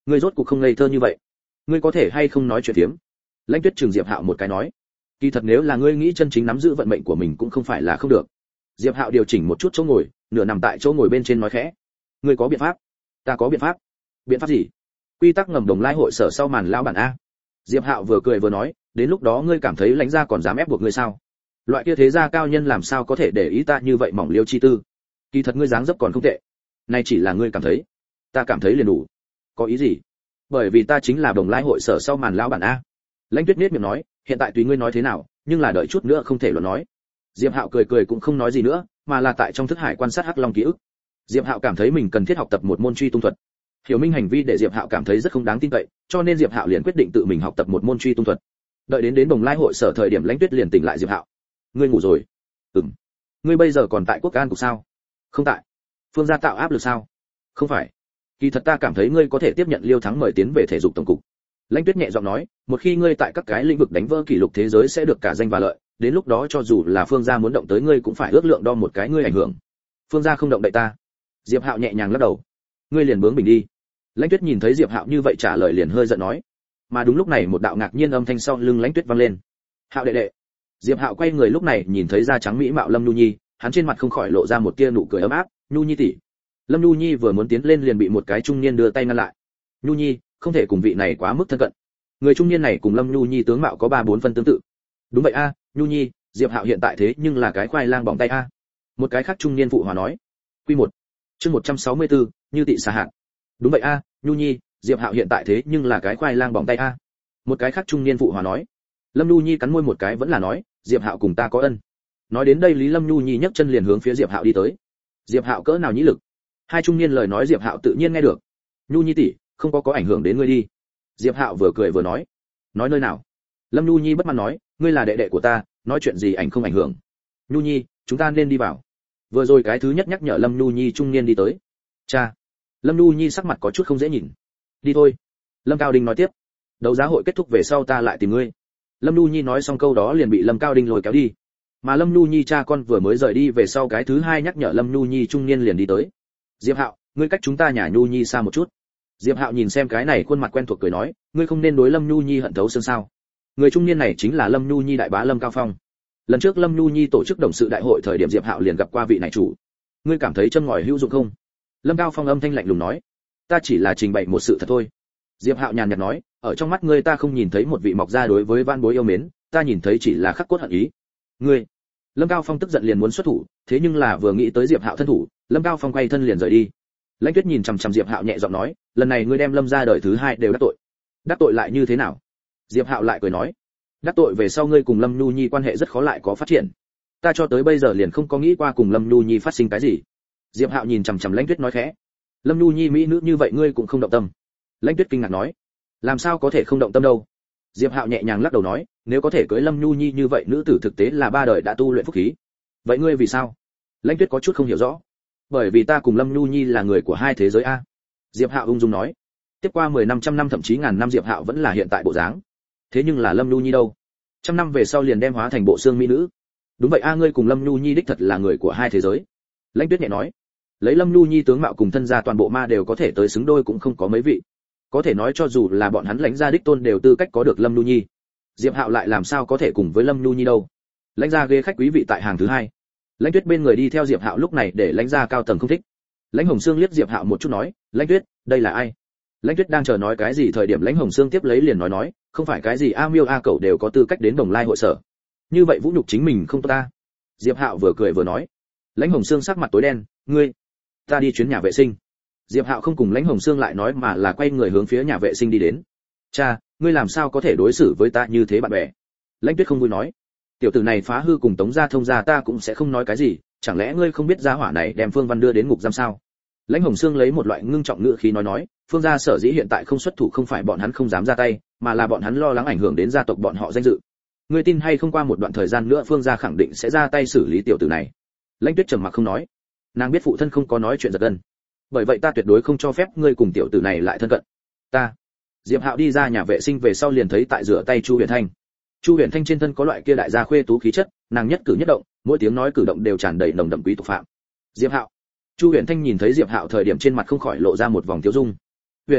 ngươi rốt cuộc không ngây thơ như vậy, ngươi có thể hay không nói chuyện tiếm? Lãnh Tuyết trừng Diệp Hạo một cái nói, kỳ thật nếu là ngươi nghĩ chân chính nắm giữ vận mệnh của mình cũng không phải là không được. Diệp Hạo điều chỉnh một chút chỗ ngồi, nửa nằm tại chỗ ngồi bên trên nói khẽ, ngươi có biện pháp? Ta có biện pháp. Biện pháp gì? Quy tắc ngầm Đồng Lai hội sở sau màn lão bản a. Diệp Hạo vừa cười vừa nói, đến lúc đó ngươi cảm thấy Lãnh gia còn dám ép buộc ngươi sao? Loại kia thế gia cao nhân làm sao có thể để ý ta như vậy mỏng liêu chi tư? Kỳ thật ngươi dáng dấp còn không tệ. Này chỉ là ngươi cảm thấy, ta cảm thấy liền đủ. Có ý gì? Bởi vì ta chính là Đồng Lai hội sở sau màn lão bản a. Lãnh Tuyết nhếch miệng nói, hiện tại tùy ngươi nói thế nào, nhưng là đợi chút nữa không thể luận nói. Diệp Hạo cười cười cũng không nói gì nữa, mà là tại trong thức hải quan sát Hắc Long ký ức. Diệp Hạo cảm thấy mình cần thiết học tập một môn truy tung thuật. Hiểu Minh hành vi để Diệp Hạo cảm thấy rất không đáng tin cậy, cho nên Diệp Hạo liền quyết định tự mình học tập một môn truy tung thuật. Đợi đến đến Đồng Lai hội sở thời điểm Lãnh Tuyết liền tỉnh lại Diệp Hạo. Ngươi ngủ rồi? Ừm. Ngươi bây giờ còn tại Quốc An cục sao? Không tại. Phương gia tạo áp lực sao? Không phải. Kỳ thật ta cảm thấy ngươi có thể tiếp nhận Liêu Thắng mời tiến về thể dục tổng cục. Lãnh Tuyết nhẹ giọng nói, một khi ngươi tại các cái lĩnh vực đánh vỡ kỷ lục thế giới sẽ được cả danh và lợi, đến lúc đó cho dù là Phương gia muốn động tới ngươi cũng phải ước lượng đo một cái ngươi ảnh hưởng. Phương gia không động đậy ta. Diệp Hạo nhẹ nhàng lắc đầu. Ngươi liền bướng bỉnh đi. Lãnh Tuyết nhìn thấy Diệp Hạo như vậy trả lời liền hơi giận nói. Mà đúng lúc này một đạo ngạc nhiên âm thanh sau lưng Lãnh Tuyết vang lên. Hạo đệ đệ. Diệp Hạo quay người lúc này nhìn thấy da trắng mỹ mạo Lâm Nhu Nhi, hắn trên mặt không khỏi lộ ra một tia nụ cười ấm áp. Nhu Nhi tỷ. Lâm Nhu Nhi vừa muốn tiến lên liền bị một cái trung niên đưa tay ngăn lại. Nhu Nhi, không thể cùng vị này quá mức thân cận. Người trung niên này cùng Lâm Nhu Nhi tướng mạo có ba bốn phân tương tự. Đúng vậy a, Nhu Nhi, Diệp Hạo hiện tại thế nhưng là cái khoai lang bỏng tay a. Một cái khác trung niên phụ hòa nói. Quy một. Chương một trăm sáu mươi tư, như tị xà hạn. Đúng vậy a, Nhu Nhi, Diệp Hạo hiện tại thế nhưng là cái khoai lang bỏng tay a. Một cái khác trung niên phụ hòa nói. Lâm Nhu Nhi cắn môi một cái vẫn là nói, Diệp Hạo cùng ta có ân. Nói đến đây Lý Lâm Nhu Nhi nhấc chân liền hướng phía Diệp Hạo đi tới. Diệp Hạo cỡ nào nhĩ lực? Hai trung niên lời nói Diệp Hạo tự nhiên nghe được. Nhu Nhi tỷ, không có có ảnh hưởng đến ngươi đi. Diệp Hạo vừa cười vừa nói. Nói nơi nào? Lâm Nhu Nhi bất mãn nói, ngươi là đệ đệ của ta, nói chuyện gì ảnh không ảnh hưởng. Nhu Nhi, chúng ta nên đi vào. Vừa rồi cái thứ nhất nhắc nhở Lâm Nhu Nhi trung niên đi tới. Cha. Lâm Nhu Nhi sắc mặt có chút không dễ nhìn. Đi thôi. Lâm Cao Đinh nói tiếp. Đấu giá hội kết thúc về sau ta lại tìm ngươi. Lâm Nhu Nhi nói xong câu đó liền bị Lâm Cao Đinh lôi kéo đi. Mà Lâm Nhu Nhi cha con vừa mới rời đi về sau cái thứ hai nhắc nhở Lâm Nhu Nhi trung niên liền đi tới. Diệp Hạo, ngươi cách chúng ta nhà Nhu Nhi xa một chút. Diệp Hạo nhìn xem cái này khuôn mặt quen thuộc cười nói, ngươi không nên đối Lâm Nhu Nhi hận thấu xương sao? Người trung niên này chính là Lâm Nhu Nhi đại bá Lâm Cao Phong. Lần trước Lâm Nhu Nhi tổ chức đồng sự đại hội thời điểm Diệp Hạo liền gặp qua vị này chủ. Ngươi cảm thấy châm ngòi hữu dụng không? Lâm Cao Phong âm thanh lạnh lùng nói. Ta chỉ là trình bày một sự thật thôi. Diệp Hạo nhàn nhạt nói, ở trong mắt ngươi ta không nhìn thấy một vị mọc ra đối với van bối yêu mến, ta nhìn thấy chỉ là khắc cốt hận ý. Ngươi. Lâm Cao Phong tức giận liền muốn xuất thủ, thế nhưng là vừa nghĩ tới Diệp Hạo thân thủ, Lâm Cao Phong quay thân liền rời đi. Lãnh Tuyết nhìn chằm chằm Diệp Hạo nhẹ giọng nói, lần này ngươi đem Lâm gia đời thứ hai đều đắc tội. Đắc tội lại như thế nào? Diệp Hạo lại cười nói, đắc tội về sau ngươi cùng Lâm Nhu Nhi quan hệ rất khó lại có phát triển. Ta cho tới bây giờ liền không có nghĩ qua cùng Lâm Nhu Nhi phát sinh cái gì. Diệp Hạo nhìn chằm chằm Lãnh Tuyết nói khẽ, Lâm Nhu Nhi mỹ nữ như vậy ngươi cũng không động tâm. Lãnh Tuyết kinh ngạc nói, làm sao có thể không động tâm đâu? Diệp Hạo nhẹ nhàng lắc đầu nói, nếu có thể cưới Lâm Nhu Nhi như vậy nữ tử thực tế là ba đời đã tu luyện phúc khí. Vậy ngươi vì sao? Lãnh Tuyết có chút không hiểu rõ. Bởi vì ta cùng Lâm Nhu Nhi là người của hai thế giới a. Diệp Hạo ung dung nói. Tiếp qua mười năm trăm năm thậm chí ngàn năm Diệp Hạo vẫn là hiện tại bộ dáng. Thế nhưng là Lâm Nhu Nhi đâu? Trăm năm về sau liền đem hóa thành bộ xương mỹ nữ. Đúng vậy a, ngươi cùng Lâm Nhu Nhi đích thật là người của hai thế giới. Lãnh Tuyết nhẹ nói. Lấy Lâm Nhu Nhi tướng mạo cùng thân gia toàn bộ ma đều có thể tới xứng đôi cũng không có mấy vị. Có thể nói cho dù là bọn hắn Lãnh gia đích tôn đều tư cách có được Lâm Nhu Nhi. Diệp Hạo lại làm sao có thể cùng với Lâm Nhu Nhi đâu? Lãnh gia ghế khách quý vị tại hàng thứ hai. Lãnh Tuyết bên người đi theo Diệp Hạo lúc này để Lãnh gia cao tầng không thích. Lãnh Hồng Sương liếc Diệp Hạo một chút nói, Lãnh Tuyết, đây là ai? Lãnh Tuyết đang chờ nói cái gì thời điểm Lãnh Hồng Sương tiếp lấy liền nói nói, không phải cái gì a miêu a cẩu đều có tư cách đến Đồng Lai hội sở. Như vậy vũ nhục chính mình không tốt ta. Diệp Hạo vừa cười vừa nói. Lãnh Hồng Sương sắc mặt tối đen, ngươi, ta đi chuyến nhà vệ sinh. Diệp Hạo không cùng Lãnh Hồng Sương lại nói mà là quay người hướng phía nhà vệ sinh đi đến. Cha, ngươi làm sao có thể đối xử với ta như thế bạn bè? Lãnh Tuyết không vui nói. Tiểu tử này phá hư cùng Tống gia thông gia ta cũng sẽ không nói cái gì, chẳng lẽ ngươi không biết gia hỏa này đem Phương Văn đưa đến ngục giam sao? Lãnh Hồng Sương lấy một loại ngưng trọng ngữ khí nói nói, Phương gia sở dĩ hiện tại không xuất thủ không phải bọn hắn không dám ra tay, mà là bọn hắn lo lắng ảnh hưởng đến gia tộc bọn họ danh dự. Ngươi tin hay không qua một đoạn thời gian nữa Phương gia khẳng định sẽ ra tay xử lý tiểu tử này. Lãnh Tuyết trầm mặc không nói. Nàng biết phụ thân không có nói chuyện giật gân. Bởi vậy ta tuyệt đối không cho phép ngươi cùng tiểu tử này lại thân cận. Ta. Diệp Hạo đi ra nhà vệ sinh về sau liền thấy tại rửa tay Chu Huyền Thanh. Chu Huyền Thanh trên thân có loại kia đại gia khuê tú khí chất, nàng nhất cử nhất động, mỗi tiếng nói cử động đều tràn đầy nồng đậm quý tộc phạm. Diệp Hạo. Chu Huyền Thanh nhìn thấy Diệp Hạo thời điểm trên mặt không khỏi lộ ra một vòng tiêu dung. Huyền Thanh,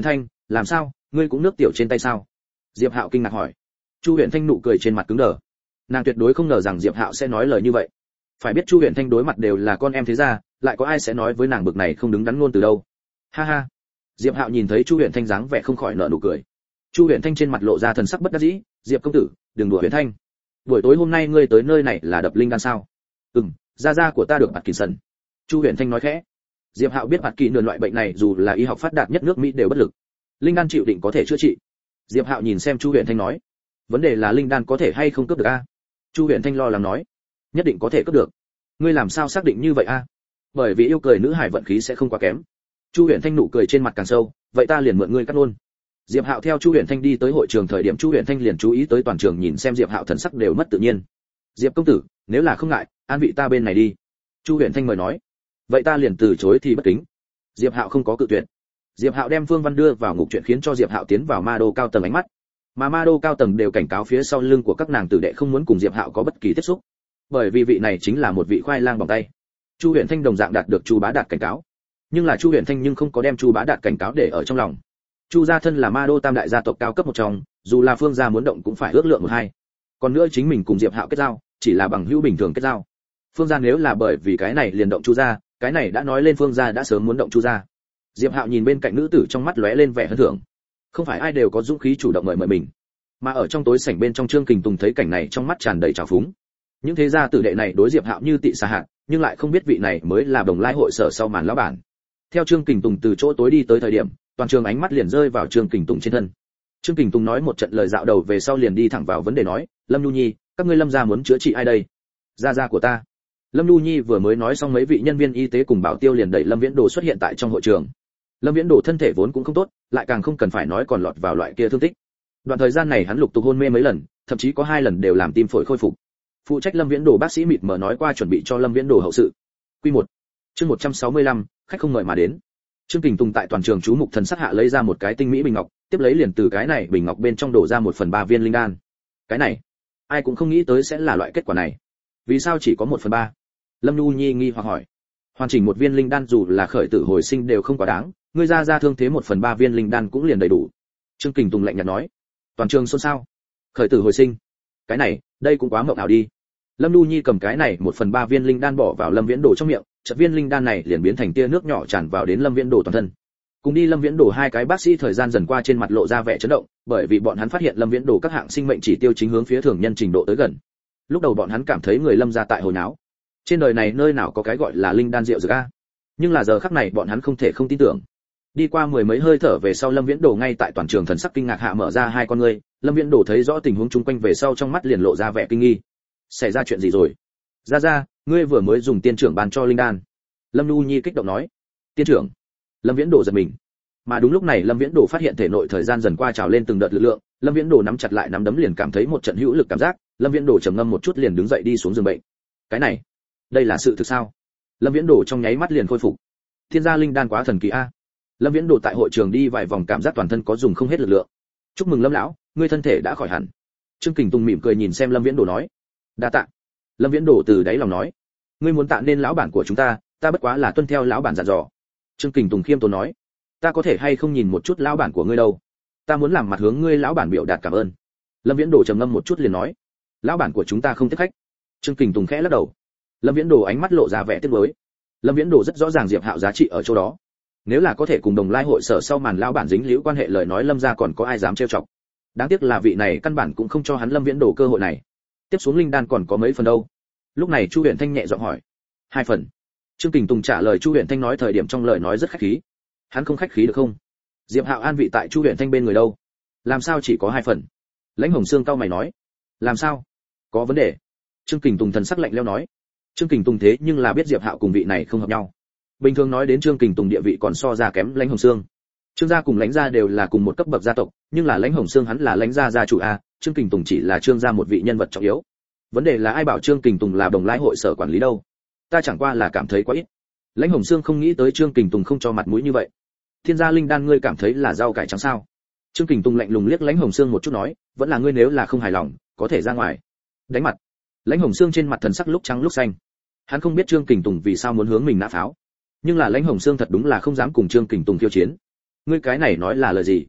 làm sao, ngươi cũng nước tiểu trên tay sao? Diệp Hạo kinh ngạc hỏi. Chu Huyền Thanh nụ cười trên mặt cứng đờ. Nàng tuyệt đối không ngờ rằng Diệp Hạo sẽ nói lời như vậy. Phải biết Chu Huyền Thanh đối mặt đều là con em thế gia, lại có ai sẽ nói với nàng bực này không đứng đắn ngôn từ đâu. Ha ha. Diệp Hạo nhìn thấy Chu Huyền Thanh dáng vẻ không khỏi nở nụ cười. Chu Huyền Thanh trên mặt lộ ra thần sắc bất đắc dĩ, "Diệp công tử, đừng đùa Huyền Thanh. Buổi tối hôm nay ngươi tới nơi này là đập linh đan sao?" "Ừm, gia gia của ta được bạt kỳ sần." Chu Huyền Thanh nói khẽ. Diệp Hạo biết bạt kỳ nườn loại bệnh này dù là y học phát đạt nhất nước Mỹ đều bất lực. Linh đan chịu định có thể chữa trị. Diệp Hạo nhìn xem Chu Huyền Thanh nói, "Vấn đề là linh đan có thể hay không cướp được a?" Chu Huyền Thanh lo lắng nói, "Nhất định có thể cướp được." "Ngươi làm sao xác định như vậy a?" "Bởi vì yêu cười nữ hải vận khí sẽ không quá kém." Chu Huyền Thanh nụ cười trên mặt càng sâu, "Vậy ta liền mượn ngươi cắt luôn." Diệp Hạo theo Chu Huyền Thanh đi tới hội trường thời điểm Chu Huyền Thanh liền chú ý tới toàn trường nhìn xem Diệp Hạo thần sắc đều mất tự nhiên. "Diệp công tử, nếu là không ngại, an vị ta bên này đi." Chu Huyền Thanh mời nói. "Vậy ta liền từ chối thì bất kính." Diệp Hạo không có cự tuyệt. Diệp Hạo đem Phương Văn đưa vào ngục chuyện khiến cho Diệp Hạo tiến vào ma đô cao tầng ánh mắt. Mà ma đô cao tầng đều cảnh cáo phía sau lưng của các nàng tử đệ không muốn cùng Diệp Hạo có bất kỳ tiếp xúc. Bởi vì vị này chính là một vị khoai lang bằng tay. Chu Huyền Thanh đồng dạng đạt được Chu Bá Đạt cảnh cáo. Nhưng là Chu Huyền Thanh nhưng không có đem Chu Bá Đạt cảnh cáo để ở trong lòng. Chu gia thân là ma đô tam đại gia tộc cao cấp một trong, dù là Phương gia muốn động cũng phải ước lượng một hai. Còn nữa chính mình cùng Diệp Hạo kết giao, chỉ là bằng hữu bình thường kết giao. Phương gia nếu là bởi vì cái này liền động Chu gia, cái này đã nói lên Phương gia đã sớm muốn động Chu gia. Diệp Hạo nhìn bên cạnh nữ tử trong mắt lóe lên vẻ hân thưởng. Không phải ai đều có dũng khí chủ động mời mời mình. Mà ở trong tối sảnh bên trong Trương Kình Tùng thấy cảnh này trong mắt tràn đầy trào phúng. Những thế gia tử đệ này đối Diệp Hạo như tị xà hạt, nhưng lại không biết vị này mới là Đồng Lai hội sở sau màn lão bản. Theo Trương Kình Tùng từ chỗ tối đi tới thời điểm, toàn trường ánh mắt liền rơi vào Trương Kình Tùng trên thân. Trương Kình Tùng nói một trận lời dạo đầu về sau liền đi thẳng vào vấn đề nói, "Lâm Nhu Nhi, các ngươi Lâm gia muốn chữa trị ai đây?" "Gia gia của ta." Lâm Nhu Nhi vừa mới nói xong mấy vị nhân viên y tế cùng bảo tiêu liền đẩy Lâm Viễn Đồ xuất hiện tại trong hội trường. Lâm Viễn Đồ thân thể vốn cũng không tốt, lại càng không cần phải nói còn lọt vào loại kia thương tích. Đoạn thời gian này hắn lục tục hôn mê mấy lần, thậm chí có hai lần đều làm tim phổi khôi phục. Phụ trách Lâm Viễn Đồ bác sĩ mịt mờ nói qua chuẩn bị cho Lâm Viễn Đồ hậu sự. Quy một, chương một trăm sáu mươi lăm, khách không mời mà đến. Trương Kình Tùng tại toàn trường chú mục thần sắc hạ lấy ra một cái tinh mỹ bình ngọc, tiếp lấy liền từ cái này bình ngọc bên trong đổ ra một phần ba viên linh đan. Cái này, ai cũng không nghĩ tới sẽ là loại kết quả này. Vì sao chỉ có một phần ba? Lâm Nhu Nhi nghi hoặc hỏi. Hoàn chỉnh một viên linh đan dù là khởi tử hồi sinh đều không quá đáng, ngươi ra ra thương thế một phần ba viên linh đan cũng liền đầy đủ. Trương Kình Tùng lạnh nhạt nói. Toàn trường xôn xao. Khởi tử hồi sinh? Cái này, đây cũng quá mộng ảo đi. Lâm Nhu Nhi cầm cái này một phần ba viên linh đan bỏ vào Lâm Viễn Đồ trong miệng, chợt viên linh đan này liền biến thành tia nước nhỏ tràn vào đến Lâm Viễn Đồ toàn thân. Cùng đi Lâm Viễn Đồ hai cái bác sĩ thời gian dần qua trên mặt lộ ra vẻ chấn động, bởi vì bọn hắn phát hiện Lâm Viễn Đồ các hạng sinh mệnh chỉ tiêu chính hướng phía thường nhân trình độ tới gần. Lúc đầu bọn hắn cảm thấy người Lâm gia tại hồi náo. Trên đời này nơi nào có cái gọi là linh đan rượu dược a? Nhưng là giờ khắc này bọn hắn không thể không tin tưởng. Đi qua mười mấy hơi thở về sau Lâm Viễn Đồ ngay tại toàn trường thần sắc kinh ngạc hạ mở ra hai con ngươi, Lâm Viễn Đồ thấy rõ tình huống chung quanh về sau trong mắt liền lộ ra vẻ kinh nghi. Xảy ra chuyện gì rồi? Ra ra, ngươi vừa mới dùng tiên trưởng ban cho linh đan. Lâm Nhu Nhi kích động nói. Tiên trưởng? Lâm Viễn Đồ giật mình. Mà đúng lúc này Lâm Viễn Đồ phát hiện thể nội thời gian dần qua trào lên từng đợt lực lượng, Lâm Viễn Đồ nắm chặt lại nắm đấm liền cảm thấy một trận hữu lực cảm giác, Lâm Viễn Đồ trầm ngâm một chút liền đứng dậy đi xuống giường bệnh. Cái này, đây là sự thực sao? Lâm Viễn Đồ trong nháy mắt liền khôi phục. Thiên gia linh đan quá thần kỳ a. Lâm Viễn Đồ tại hội trường đi vài vòng cảm giác toàn thân có dùng không hết lực lượng. Chúc mừng Lâm lão, ngươi thân thể đã khỏi hẳn. Trương Kình Tùng mỉm cười nhìn xem Lâm Viễn Đồ nói. Đa tạ. Lâm Viễn Đồ từ đáy lòng nói. Ngươi muốn tạ nên lão bản của chúng ta, ta bất quá là tuân theo lão bản dặn dò. Trương Kình Tùng khiêm tốn nói. Ta có thể hay không nhìn một chút lão bản của ngươi đâu? Ta muốn làm mặt hướng ngươi lão bản biểu đạt cảm ơn. Lâm Viễn Đồ trầm ngâm một chút liền nói. Lão bản của chúng ta không tiếp khách. Trương Kình Tùng khẽ lắc đầu. Lâm Viễn Đồ ánh mắt lộ ra vẻ tiếc nuối. Lâm Viễn Đồ rất rõ ràng Diệp Hạo giá trị ở chỗ đó. Nếu là có thể cùng Đồng Lai hội sở sau màn lão bản dính liễu quan hệ lời nói Lâm gia còn có ai dám trêu chọc. Đáng tiếc là vị này căn bản cũng không cho hắn Lâm Viễn Đồ cơ hội này. Tiếp xuống linh đan còn có mấy phần đâu? Lúc này Chu Huyền Thanh nhẹ giọng hỏi. Hai phần. Trương Kình Tùng trả lời Chu Huyền Thanh nói thời điểm trong lời nói rất khách khí. Hắn không khách khí được không? Diệp Hạo an vị tại Chu Huyền Thanh bên người đâu? Làm sao chỉ có hai phần? Lãnh Hồng Sương cau mày nói. Làm sao? Có vấn đề. Trương Kình Tùng thần sắc lạnh lẽo nói. Trương Kình Tùng thế nhưng là biết Diệp Hạo cùng vị này không hợp nhau. Bình thường nói đến Trương Kình Tùng địa vị còn so ra kém Lãnh Hồng Sương. Trương gia cùng Lãnh gia đều là cùng một cấp bậc gia tộc, nhưng là Lãnh Hồng Sương hắn là Lãnh gia gia chủ a, Trương Kình Tùng chỉ là Trương gia một vị nhân vật trọng yếu. Vấn đề là ai bảo Trương Kình Tùng là Đồng Lai hội sở quản lý đâu? Ta chẳng qua là cảm thấy quá ít. Lãnh Hồng Sương không nghĩ tới Trương Kình Tùng không cho mặt mũi như vậy. Thiên gia linh đan ngươi cảm thấy là rau cải trắng sao? Trương Kình Tùng lạnh lùng liếc Lãnh Hồng Sương một chút nói, vẫn là ngươi nếu là không hài lòng, có thể ra ngoài. Đánh mặt. Lãnh Hồng Sương trên mặt thần sắc lúc trắng lúc xanh. Hắn không biết Trương Kình Tùng vì sao muốn hướng mình nã pháo, nhưng là Lãnh Hồng Sương thật đúng là không dám cùng Trương Kình Tùng khiêu chiến. Ngươi cái này nói là lời gì?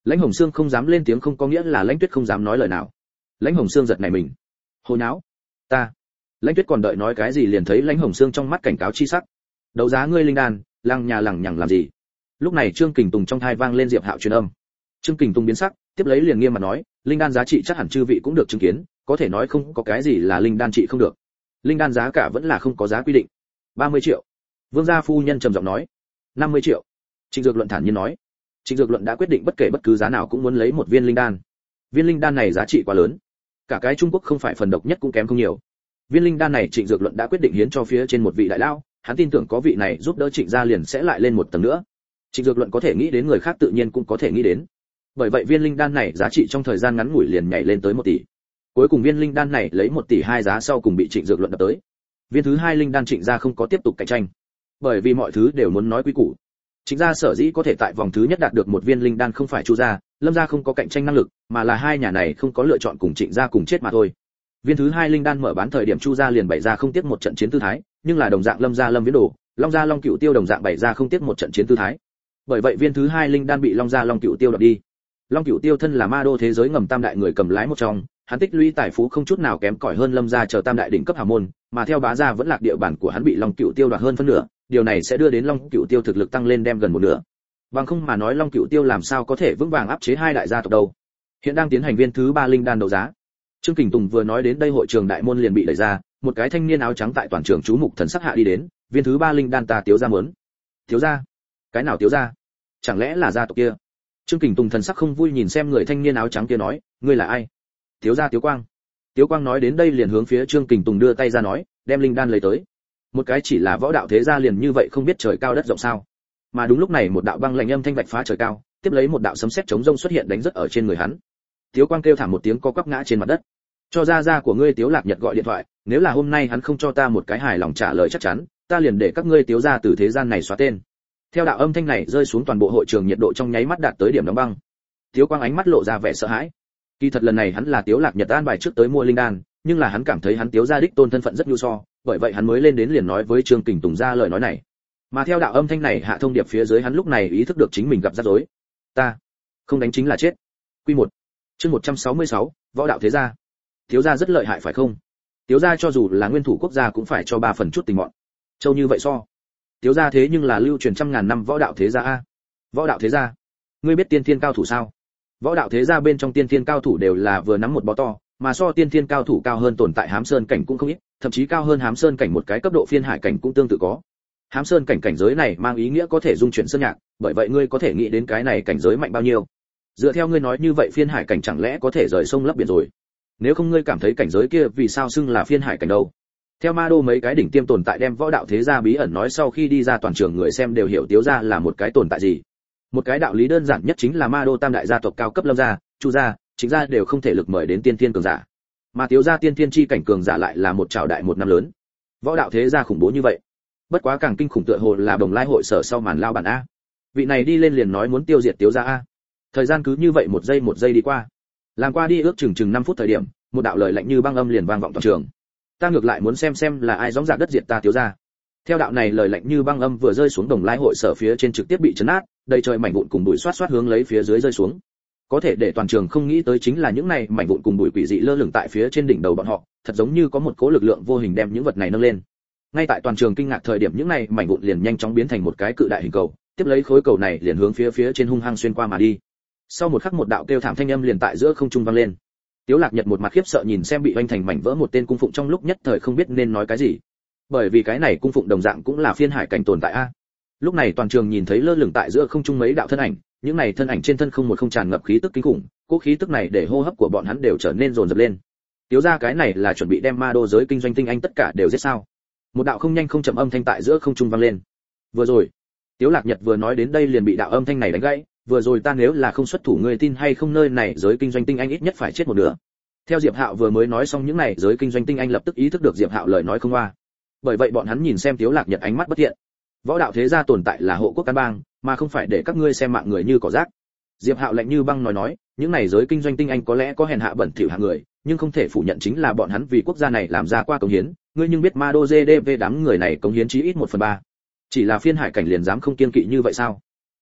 Lãnh Hồng Sương không dám lên tiếng không có nghĩa là Lãnh Tuyết không dám nói lời nào. Lãnh Hồng Sương giật nảy mình. Hồ nháo. Ta. Lãnh Tuyết còn đợi nói cái gì liền thấy Lãnh Hồng Sương trong mắt cảnh cáo chi sắc. Đấu giá ngươi linh đan, lăng nhà lằng nhằng làm gì? Lúc này Trương Kình Tùng trong thai vang lên Diệp Hạo truyền âm. Trương Kình Tùng biến sắc, tiếp lấy liền nghiêm mặt nói, linh đan giá trị chắc hẳn chư vị cũng được chứng kiến, có thể nói không có cái gì là linh đan trị không được. Linh đan giá cả vẫn là không có giá quy định. ba mươi triệu. Vương gia phu nhân trầm giọng nói. năm mươi triệu. Trịnh Dược Luận thản nhiên nói. Trịnh Dược Luận đã quyết định bất kể bất cứ giá nào cũng muốn lấy một viên linh đan. Viên linh đan này giá trị quá lớn, cả cái Trung Quốc không phải phần độc nhất cũng kém không nhiều. Viên linh đan này Trịnh Dược Luận đã quyết định hiến cho phía trên một vị đại lao, hắn tin tưởng có vị này giúp đỡ Trịnh gia liền sẽ lại lên một tầng nữa. Trịnh Dược Luận có thể nghĩ đến người khác tự nhiên cũng có thể nghĩ đến. Bởi vậy viên linh đan này giá trị trong thời gian ngắn ngủi liền nhảy lên tới một tỷ. Cuối cùng viên linh đan này lấy một tỷ hai giá sau cùng bị Trịnh Dược Luận đập tới. Viên thứ hai linh đan Trịnh gia không có tiếp tục cạnh tranh, bởi vì mọi thứ đều muốn nói quý củ. Trịnh gia sở dĩ có thể tại vòng thứ nhất đạt được một viên linh đan không phải Chu gia, Lâm gia không có cạnh tranh năng lực, mà là hai nhà này không có lựa chọn cùng Trịnh gia cùng chết mà thôi. Viên thứ hai linh đan mở bán thời điểm Chu gia liền bày ra không tiếc một trận chiến tư thái, nhưng là đồng dạng Lâm gia Lâm Viễn Đồ, Long gia Long Cửu Tiêu đồng dạng bày ra không tiếc một trận chiến tư thái. Bởi vậy viên thứ hai linh đan bị Long gia Long Cửu Tiêu đoạt đi. Long Cửu Tiêu thân là ma đô thế giới ngầm tam đại người cầm lái một trong, hắn tích lũy tài phú không chút nào kém cỏi hơn Lâm gia chờ tam đại đỉnh cấp hào môn, mà theo bá gia vẫn lạc địa bàn của hắn bị Long Cửu Tiêu đoạt hơn phân nửa, điều này sẽ đưa đến Long Cửu Tiêu thực lực tăng lên đem gần một nửa. Bằng không mà nói Long Cửu Tiêu làm sao có thể vững vàng áp chế hai đại gia tộc đâu. Hiện đang tiến hành viên thứ ba linh đan đấu giá. Trương Kình Tùng vừa nói đến đây hội trường đại môn liền bị đẩy ra, một cái thanh niên áo trắng tại toàn trường chú mục thần sắc hạ đi đến, viên thứ ba linh đan ta Tiếu gia muốn. Tiếu gia? Cái nào Tiếu gia? Chẳng lẽ là gia tộc kia? Trương Kình Tùng thần sắc không vui nhìn xem người thanh niên áo trắng kia nói, ngươi là ai? Tiếu gia Tiếu Quang. Tiếu Quang nói đến đây liền hướng phía Trương Kình Tùng đưa tay ra nói, đem linh đan lấy tới. Một cái chỉ là võ đạo thế gia liền như vậy không biết trời cao đất rộng sao? Mà đúng lúc này một đạo băng lạnh âm thanh vạch phá trời cao, tiếp lấy một đạo sấm sét chống rông xuất hiện đánh rất ở trên người hắn. Tiếu Quang kêu thảm một tiếng co quắp ngã trên mặt đất. Cho gia gia của ngươi Tiếu Lạc Nhật gọi điện thoại, nếu là hôm nay hắn không cho ta một cái hài lòng trả lời chắc chắn, ta liền để các ngươi Tiếu gia từ thế gian này xóa tên. Theo đạo âm thanh này rơi xuống toàn bộ hội trường nhiệt độ trong nháy mắt đạt tới điểm đóng băng. Tiếu Quang ánh mắt lộ ra vẻ sợ hãi. Kỳ thật lần này hắn là Tiếu Lạc Nhật an bài trước tới mua linh đan, nhưng là hắn cảm thấy hắn Tiếu gia đích tôn thân phận rất nhu so, bởi vậy hắn mới lên đến liền nói với Trương Kình Tùng ra lời nói này. Mà theo đạo âm thanh này hạ thông điệp phía dưới hắn lúc này ý thức được chính mình gặp rắc rối. Ta không đánh chính là chết. Quy một. Chương một trăm sáu mươi sáu, võ đạo thế gia. Tiếu gia rất lợi hại phải không? Tiếu gia cho dù là nguyên thủ quốc gia cũng phải cho ba phần chút tình mọn. Châu như vậy so. Tiếu gia thế nhưng là lưu truyền trăm ngàn năm võ đạo thế gia a. Võ đạo thế gia? Ngươi biết tiên thiên cao thủ sao? Võ đạo thế gia bên trong tiên thiên cao thủ đều là vừa nắm một bó to, mà so tiên thiên cao thủ cao hơn tồn tại Hám Sơn cảnh cũng không ít, thậm chí cao hơn Hám Sơn cảnh một cái cấp độ phiên hải cảnh cũng tương tự có. Hám Sơn cảnh cảnh giới này mang ý nghĩa có thể dung chuyển sơn nhạc, bởi vậy ngươi có thể nghĩ đến cái này cảnh giới mạnh bao nhiêu. Dựa theo ngươi nói như vậy phiên hải cảnh chẳng lẽ có thể rời sông lấp biển rồi? Nếu không ngươi cảm thấy cảnh giới kia vì sao xưng là phiên hải cảnh đâu? Theo ma đô mấy cái đỉnh tiêm tồn tại đem võ đạo thế gia bí ẩn nói sau khi đi ra toàn trường người xem đều hiểu Tiếu gia là một cái tồn tại gì. Một cái đạo lý đơn giản nhất chính là ma đô tam đại gia tộc cao cấp Lâm gia, Chu gia, Trịnh gia đều không thể lực mời đến tiên thiên cường giả. Mà Tiếu gia tiên thiên chi cảnh cường giả lại là một trảo đại một năm lớn. Võ đạo thế gia khủng bố như vậy. Bất quá càng kinh khủng tựa hồ là Đồng Lai hội sở sau màn lao bản a. Vị này đi lên liền nói muốn tiêu diệt Tiếu gia a. Thời gian cứ như vậy một giây một giây đi qua. Làm qua đi ước chừng chừng năm phút thời điểm, một đạo lời lạnh như băng âm liền vang vọng toàn trường. Ta ngược lại muốn xem xem là ai dõng dạc đất diệt ta Tiếu gia. Theo đạo này lời lạnh như băng âm vừa rơi xuống Đồng Lai hội sở phía trên trực tiếp bị chấn nát, đầy trời mảnh vụn cùng bụi xoát xoát hướng lấy phía dưới rơi xuống. Có thể để toàn trường không nghĩ tới chính là những này mảnh vụn cùng bụi quỷ dị lơ lửng tại phía trên đỉnh đầu bọn họ, thật giống như có một cỗ lực lượng vô hình đem những vật này nâng lên. Ngay tại toàn trường kinh ngạc thời điểm những này mảnh vụn liền nhanh chóng biến thành một cái cự đại hình cầu, tiếp lấy khối cầu này liền hướng phía phía trên hung hăng xuyên qua mà đi. Sau một khắc một đạo kêu thảm thanh âm liền tại giữa không trung vang lên. Tiếu Lạc Nhật một mặt khiếp sợ nhìn xem bị oanh thành mảnh vỡ một tên cung phụng trong lúc nhất thời không biết nên nói cái gì. Bởi vì cái này cung phụng đồng dạng cũng là phiên hải cảnh tồn tại a. Lúc này toàn trường nhìn thấy lơ lửng tại giữa không trung mấy đạo thân ảnh, những này thân ảnh trên thân không một không tràn ngập khí tức kinh khủng, cỗ khí tức này để hô hấp của bọn hắn đều trở nên dồn dập lên. Tiếu gia cái này là chuẩn bị đem ma đô giới kinh doanh tinh anh tất cả đều giết sao? Một đạo không nhanh không chậm âm thanh tại giữa không trung vang lên. Vừa rồi, Tiếu Lạc Nhật vừa nói đến đây liền bị đạo âm thanh này đánh gãy, vừa rồi ta nếu là không xuất thủ người tin hay không nơi này giới kinh doanh tinh anh ít nhất phải chết một nửa. Theo Diệp Hạo vừa mới nói xong những này giới kinh doanh tinh anh lập tức ý thức được Diệp Hạo lời nói không hoa. Bởi vậy bọn hắn nhìn xem Tiếu Lạc Nhật ánh mắt bất thiện. Võ đạo thế gia tồn tại là hộ quốc căn bang, mà không phải để các ngươi xem mạng người như cỏ rác. Diệp Hạo lạnh như băng nói nói, những này giới kinh doanh tinh anh có lẽ có hèn hạ bẩn thỉu hạng người, nhưng không thể phủ nhận chính là bọn hắn vì quốc gia này làm ra qua cống hiến, ngươi nhưng biết ma đô giê đê pê đám người này cống hiến chí ít một phần ba. Chỉ là phiên hải cảnh liền dám không kiên kỵ như vậy sao?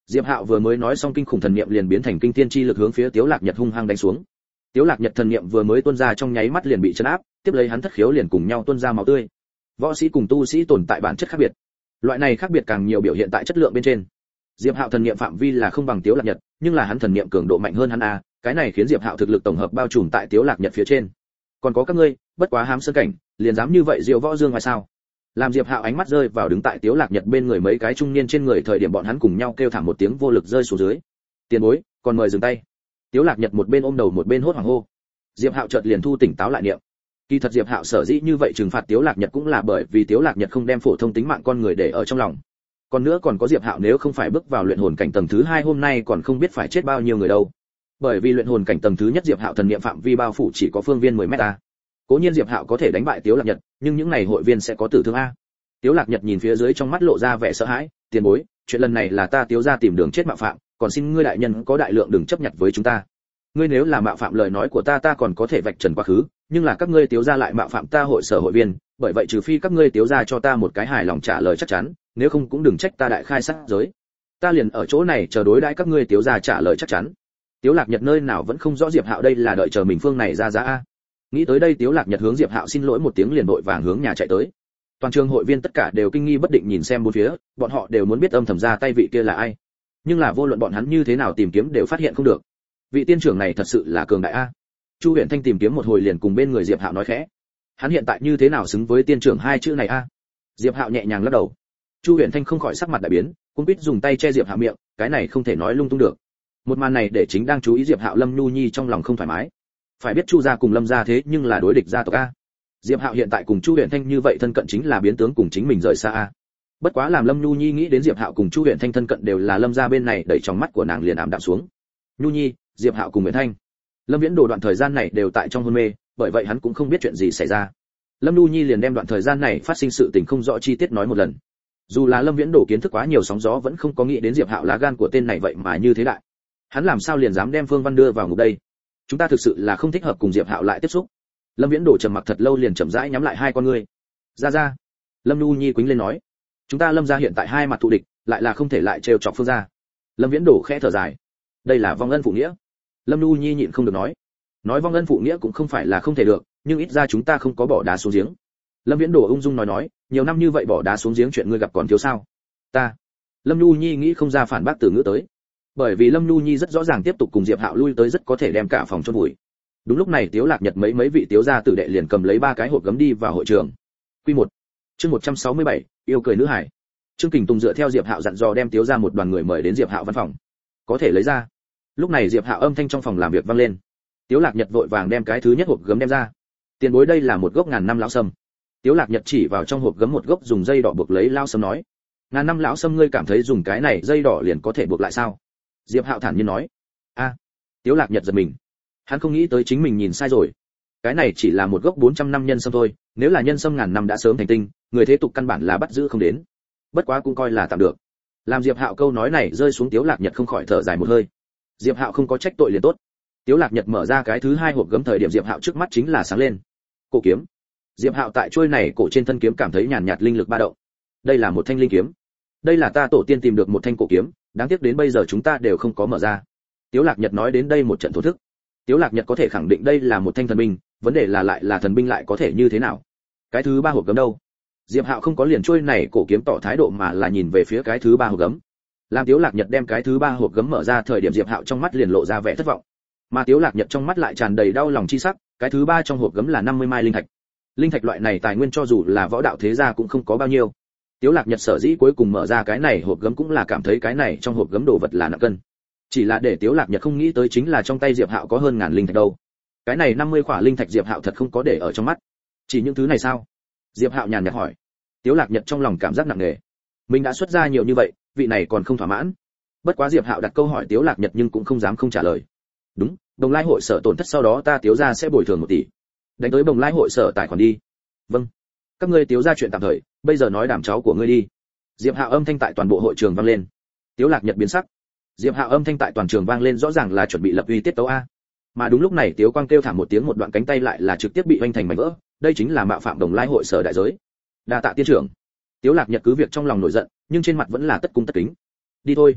Diệp Hạo vừa mới nói xong kinh khủng thần niệm liền biến thành kinh thiên chi lực hướng phía Tiếu Lạc Nhật hung hăng đánh xuống. Tiếu Lạc Nhật thần niệm vừa mới tuôn ra trong nháy mắt liền bị chấn áp, tiếp lấy hắn thất khiếu liền cùng nhau tuôn ra máu tươi. Võ sĩ cùng tu sĩ tồn tại bản chất khác biệt. Loại này khác biệt càng nhiều biểu hiện tại chất lượng bên trên. Diệp Hạo thần niệm phạm vi là không bằng Tiếu Lạc Nhật, nhưng là hắn thần niệm cường độ mạnh hơn hắn a, cái này khiến Diệp Hạo thực lực tổng hợp bao trùm tại Tiếu Lạc Nhật phía trên. Còn có các ngươi, bất quá hám sơn cảnh, liền dám như vậy diệu võ dương ngoài sao? Làm Diệp Hạo ánh mắt rơi vào đứng tại Tiếu Lạc Nhật bên người mấy cái trung niên trên người thời điểm bọn hắn cùng nhau kêu thảm một tiếng vô lực rơi xuống dưới. Tiền bối, còn mời dừng tay. Tiếu Lạc Nhật một bên ôm đầu một bên hốt hoảng hô. Diệp Hạo chợt liền thu tỉnh táo lại niệm. Kỳ thật Diệp Hạo sở dĩ như vậy trừng phạt Tiếu Lạc Nhật cũng là bởi vì Tiếu Lạc Nhật không đem phổ thông tính mạng con người để ở trong lòng. Còn nữa còn có Diệp Hạo nếu không phải bước vào luyện hồn cảnh tầng thứ hai hôm nay còn không biết phải chết bao nhiêu người đâu. Bởi vì luyện hồn cảnh tầng thứ nhất Diệp Hạo thần niệm phạm vi bao phủ chỉ có phương viên mười mét a. Cố nhiên Diệp Hạo có thể đánh bại Tiếu Lạc Nhật, nhưng những này hội viên sẽ có tử thương a. Tiếu Lạc Nhật nhìn phía dưới trong mắt lộ ra vẻ sợ hãi, tiền bối, chuyện lần này là ta Tiếu gia tìm đường chết mạo phạm, còn xin ngươi đại nhân có đại lượng đừng chấp nhận với chúng ta. Ngươi nếu là mạo phạm lời nói của ta ta còn có thể vạch trần quá khứ, nhưng là các ngươi Tiếu gia lại mạo phạm ta hội sở hội viên, bởi vậy trừ phi các ngươi Tiếu gia cho ta một cái hài lòng trả lời chắc chắn, nếu không cũng đừng trách ta đại khai sát giới. Ta liền ở chỗ này chờ đối đãi các ngươi Tiếu gia trả lời chắc chắn. Tiếu Lạc Nhật nơi nào vẫn không rõ Diệp Hạo đây là đợi chờ mình phương này ra giá a. Nghĩ tới đây Tiếu Lạc Nhật hướng Diệp Hạo xin lỗi một tiếng liền vội vàng hướng nhà chạy tới. Toàn trường hội viên tất cả đều kinh nghi bất định nhìn xem bốn phía, bọn họ đều muốn biết âm thầm ra tay vị kia là ai. Nhưng là vô luận bọn hắn như thế nào tìm kiếm đều phát hiện không được. Vị tiên trưởng này thật sự là cường đại a. Chu Huyền Thanh tìm kiếm một hồi liền cùng bên người Diệp Hạo nói khẽ. Hắn hiện tại như thế nào xứng với tiên trưởng hai chữ này a? Diệp Hạo nhẹ nhàng lắc đầu. Chu Huyền Thanh không khỏi sắc mặt đại biến, cũng biết dùng tay che Diệp Hạo miệng, cái này không thể nói lung tung được. Một màn này để chính đang chú ý Diệp Hạo Lâm Nhu Nhi trong lòng không thoải mái. Phải biết Chu gia cùng Lâm gia thế nhưng là đối địch gia tộc a. Diệp Hạo hiện tại cùng Chu Huyền Thanh như vậy thân cận chính là biến tướng cùng chính mình rời xa a. Bất quá làm Lâm Nhu Nhi nghĩ đến Diệp Hạo cùng Chu Huyền Thanh thân cận đều là Lâm gia bên này, đẩy trong mắt của nàng liền ảm đạm xuống. Nhu Nhi, Diệp Hạo cùng Huyền Thanh. Lâm Viễn Đồ đoạn thời gian này đều tại trong hôn mê, bởi vậy hắn cũng không biết chuyện gì xảy ra. Lâm Nhu Nhi liền đem đoạn thời gian này phát sinh sự tình không rõ chi tiết nói một lần. Dù là Lâm Viễn Đồ kiến thức quá nhiều sóng gió vẫn không có nghĩ đến Diệp Hạo lá gan của tên này vậy mà như thế đại. Hắn làm sao liền dám đem Phương Văn đưa vào ngục đây? Chúng ta thực sự là không thích hợp cùng Diệp Hạo lại tiếp xúc. Lâm Viễn Đồ trầm mặc thật lâu liền chậm rãi nhắm lại hai con ngươi. Ra ra. Lâm Nhu Nhi quýnh lên nói, chúng ta Lâm gia hiện tại hai mặt thù địch, lại là không thể lại trêu chọc Phương gia. Lâm Viễn Đồ khẽ thở dài, đây là vong ân phụ nghĩa. Lâm Nhu Nhi nhịn không được nói, nói vong ân phụ nghĩa cũng không phải là không thể được, nhưng ít ra chúng ta không có bỏ đá xuống giếng. Lâm Viễn Đồ ung dung nói nói, nhiều năm như vậy bỏ đá xuống giếng chuyện ngươi gặp còn thiếu sao? Ta. Lâm Nhu Nhi nghĩ không ra phản bác từ ngữ tới. Bởi vì Lâm Nhu Nhi rất rõ ràng tiếp tục cùng Diệp Hạo lui tới rất có thể đem cả phòng chôn vùi. Đúng lúc này Tiếu Lạc Nhật mấy mấy vị Tiếu gia tử đệ liền cầm lấy ba cái hộp gấm đi vào hội trường. Quy một, chương một trăm sáu mươi bảy, yêu cười nữ hải. Trương Kình Tùng dựa theo Diệp Hạo dặn dò đem Tiếu gia một đoàn người mời đến Diệp Hạo văn phòng. Có thể lấy ra. Lúc này Diệp Hạo âm thanh trong phòng làm việc vang lên. Tiếu Lạc Nhật vội vàng đem cái thứ nhất hộp gấm đem ra. Tiền bối đây là một gốc ngàn năm lão sâm. Tiếu Lạc Nhật chỉ vào trong hộp gấm một gốc dùng dây đỏ buộc lấy lão sâm nói, ngàn năm lão sâm ngươi cảm thấy dùng cái này dây đỏ liền có thể buộc lại sao? Diệp Hạo thản nhiên nói. A. À, Tiếu Lạc Nhật giật mình. Hắn không nghĩ tới chính mình nhìn sai rồi. Cái này chỉ là một gốc bốn trăm năm nhân sâm thôi, nếu là nhân sâm ngàn năm đã sớm thành tinh, người thế tục căn bản là bắt giữ không đến. Bất quá cũng coi là tạm được. Làm Diệp Hạo câu nói này rơi xuống Tiếu Lạc Nhật không khỏi thở dài một hơi. Diệp Hạo không có trách tội liền tốt. Tiếu Lạc Nhật mở ra cái thứ hai hộp gấm thời điểm Diệp Hạo trước mắt chính là sáng lên. Cổ kiếm. Diệp Hạo tại chuôi này cổ trên thân kiếm cảm thấy nhàn nhạt linh lực ba động. Đây là một thanh linh kiếm. Đây là ta tổ tiên tìm được một thanh cổ kiếm, đáng tiếc đến bây giờ chúng ta đều không có mở ra. Tiếu Lạc Nhật nói đến đây một trận thổ thức. Tiếu Lạc Nhật có thể khẳng định đây là một thanh thần binh, vấn đề là lại là thần binh lại có thể như thế nào? Cái thứ ba hộp gấm đâu? Diệp Hạo không có liền chuôi này cổ kiếm tỏ thái độ mà là nhìn về phía cái thứ ba hộp gấm. Làm Tiếu Lạc Nhật đem cái thứ ba hộp gấm mở ra thời điểm Diệp Hạo trong mắt liền lộ ra vẻ thất vọng. Mà Tiếu Lạc Nhật trong mắt lại tràn đầy đau lòng chi sắc, cái thứ ba trong hộp gấm là năm mươi mai linh thạch. Linh thạch loại này tài nguyên cho dù là võ đạo thế gia cũng không có bao nhiêu. Tiếu Lạc Nhật sở dĩ cuối cùng mở ra cái này hộp gấm cũng là cảm thấy cái này trong hộp gấm đồ vật là nặng cân. Chỉ là để Tiếu Lạc Nhật không nghĩ tới chính là trong tay Diệp Hạo có hơn ngàn linh thạch đâu. Cái này năm mươi khỏa linh thạch Diệp Hạo thật không có để ở trong mắt. Chỉ những thứ này sao? Diệp Hạo nhàn nhạt hỏi. Tiếu Lạc Nhật trong lòng cảm giác nặng nề. Mình đã xuất ra nhiều như vậy, vị này còn không thỏa mãn. Bất quá Diệp Hạo đặt câu hỏi Tiếu Lạc Nhật nhưng cũng không dám không trả lời. Đúng, Đồng Lai hội sở tổn thất sau đó ta Tiếu gia sẽ bồi thường một tỷ. Đánh tới Đồng Lai hội sở tài khoản đi. Vâng. Các ngươi Tiếu gia chuyện tạm thời, bây giờ nói đảm cháu của ngươi đi. Diệp Hạo âm thanh tại toàn bộ hội trường vang lên. Tiếu Lạc Nhật biến sắc. Diệp Hạo âm thanh tại toàn trường vang lên rõ ràng là chuẩn bị lập uy tiết tấu a. Mà đúng lúc này Tiếu Quang kêu thảm một tiếng một đoạn cánh tay lại là trực tiếp bị vênh thành mảnh vỡ, đây chính là mạo phạm Đồng Lai hội sở đại giới. Đa tạ tiên trưởng. Tiếu Lạc Nhật cứ việc trong lòng nổi giận, nhưng trên mặt vẫn là tất cung tất kính. Đi thôi.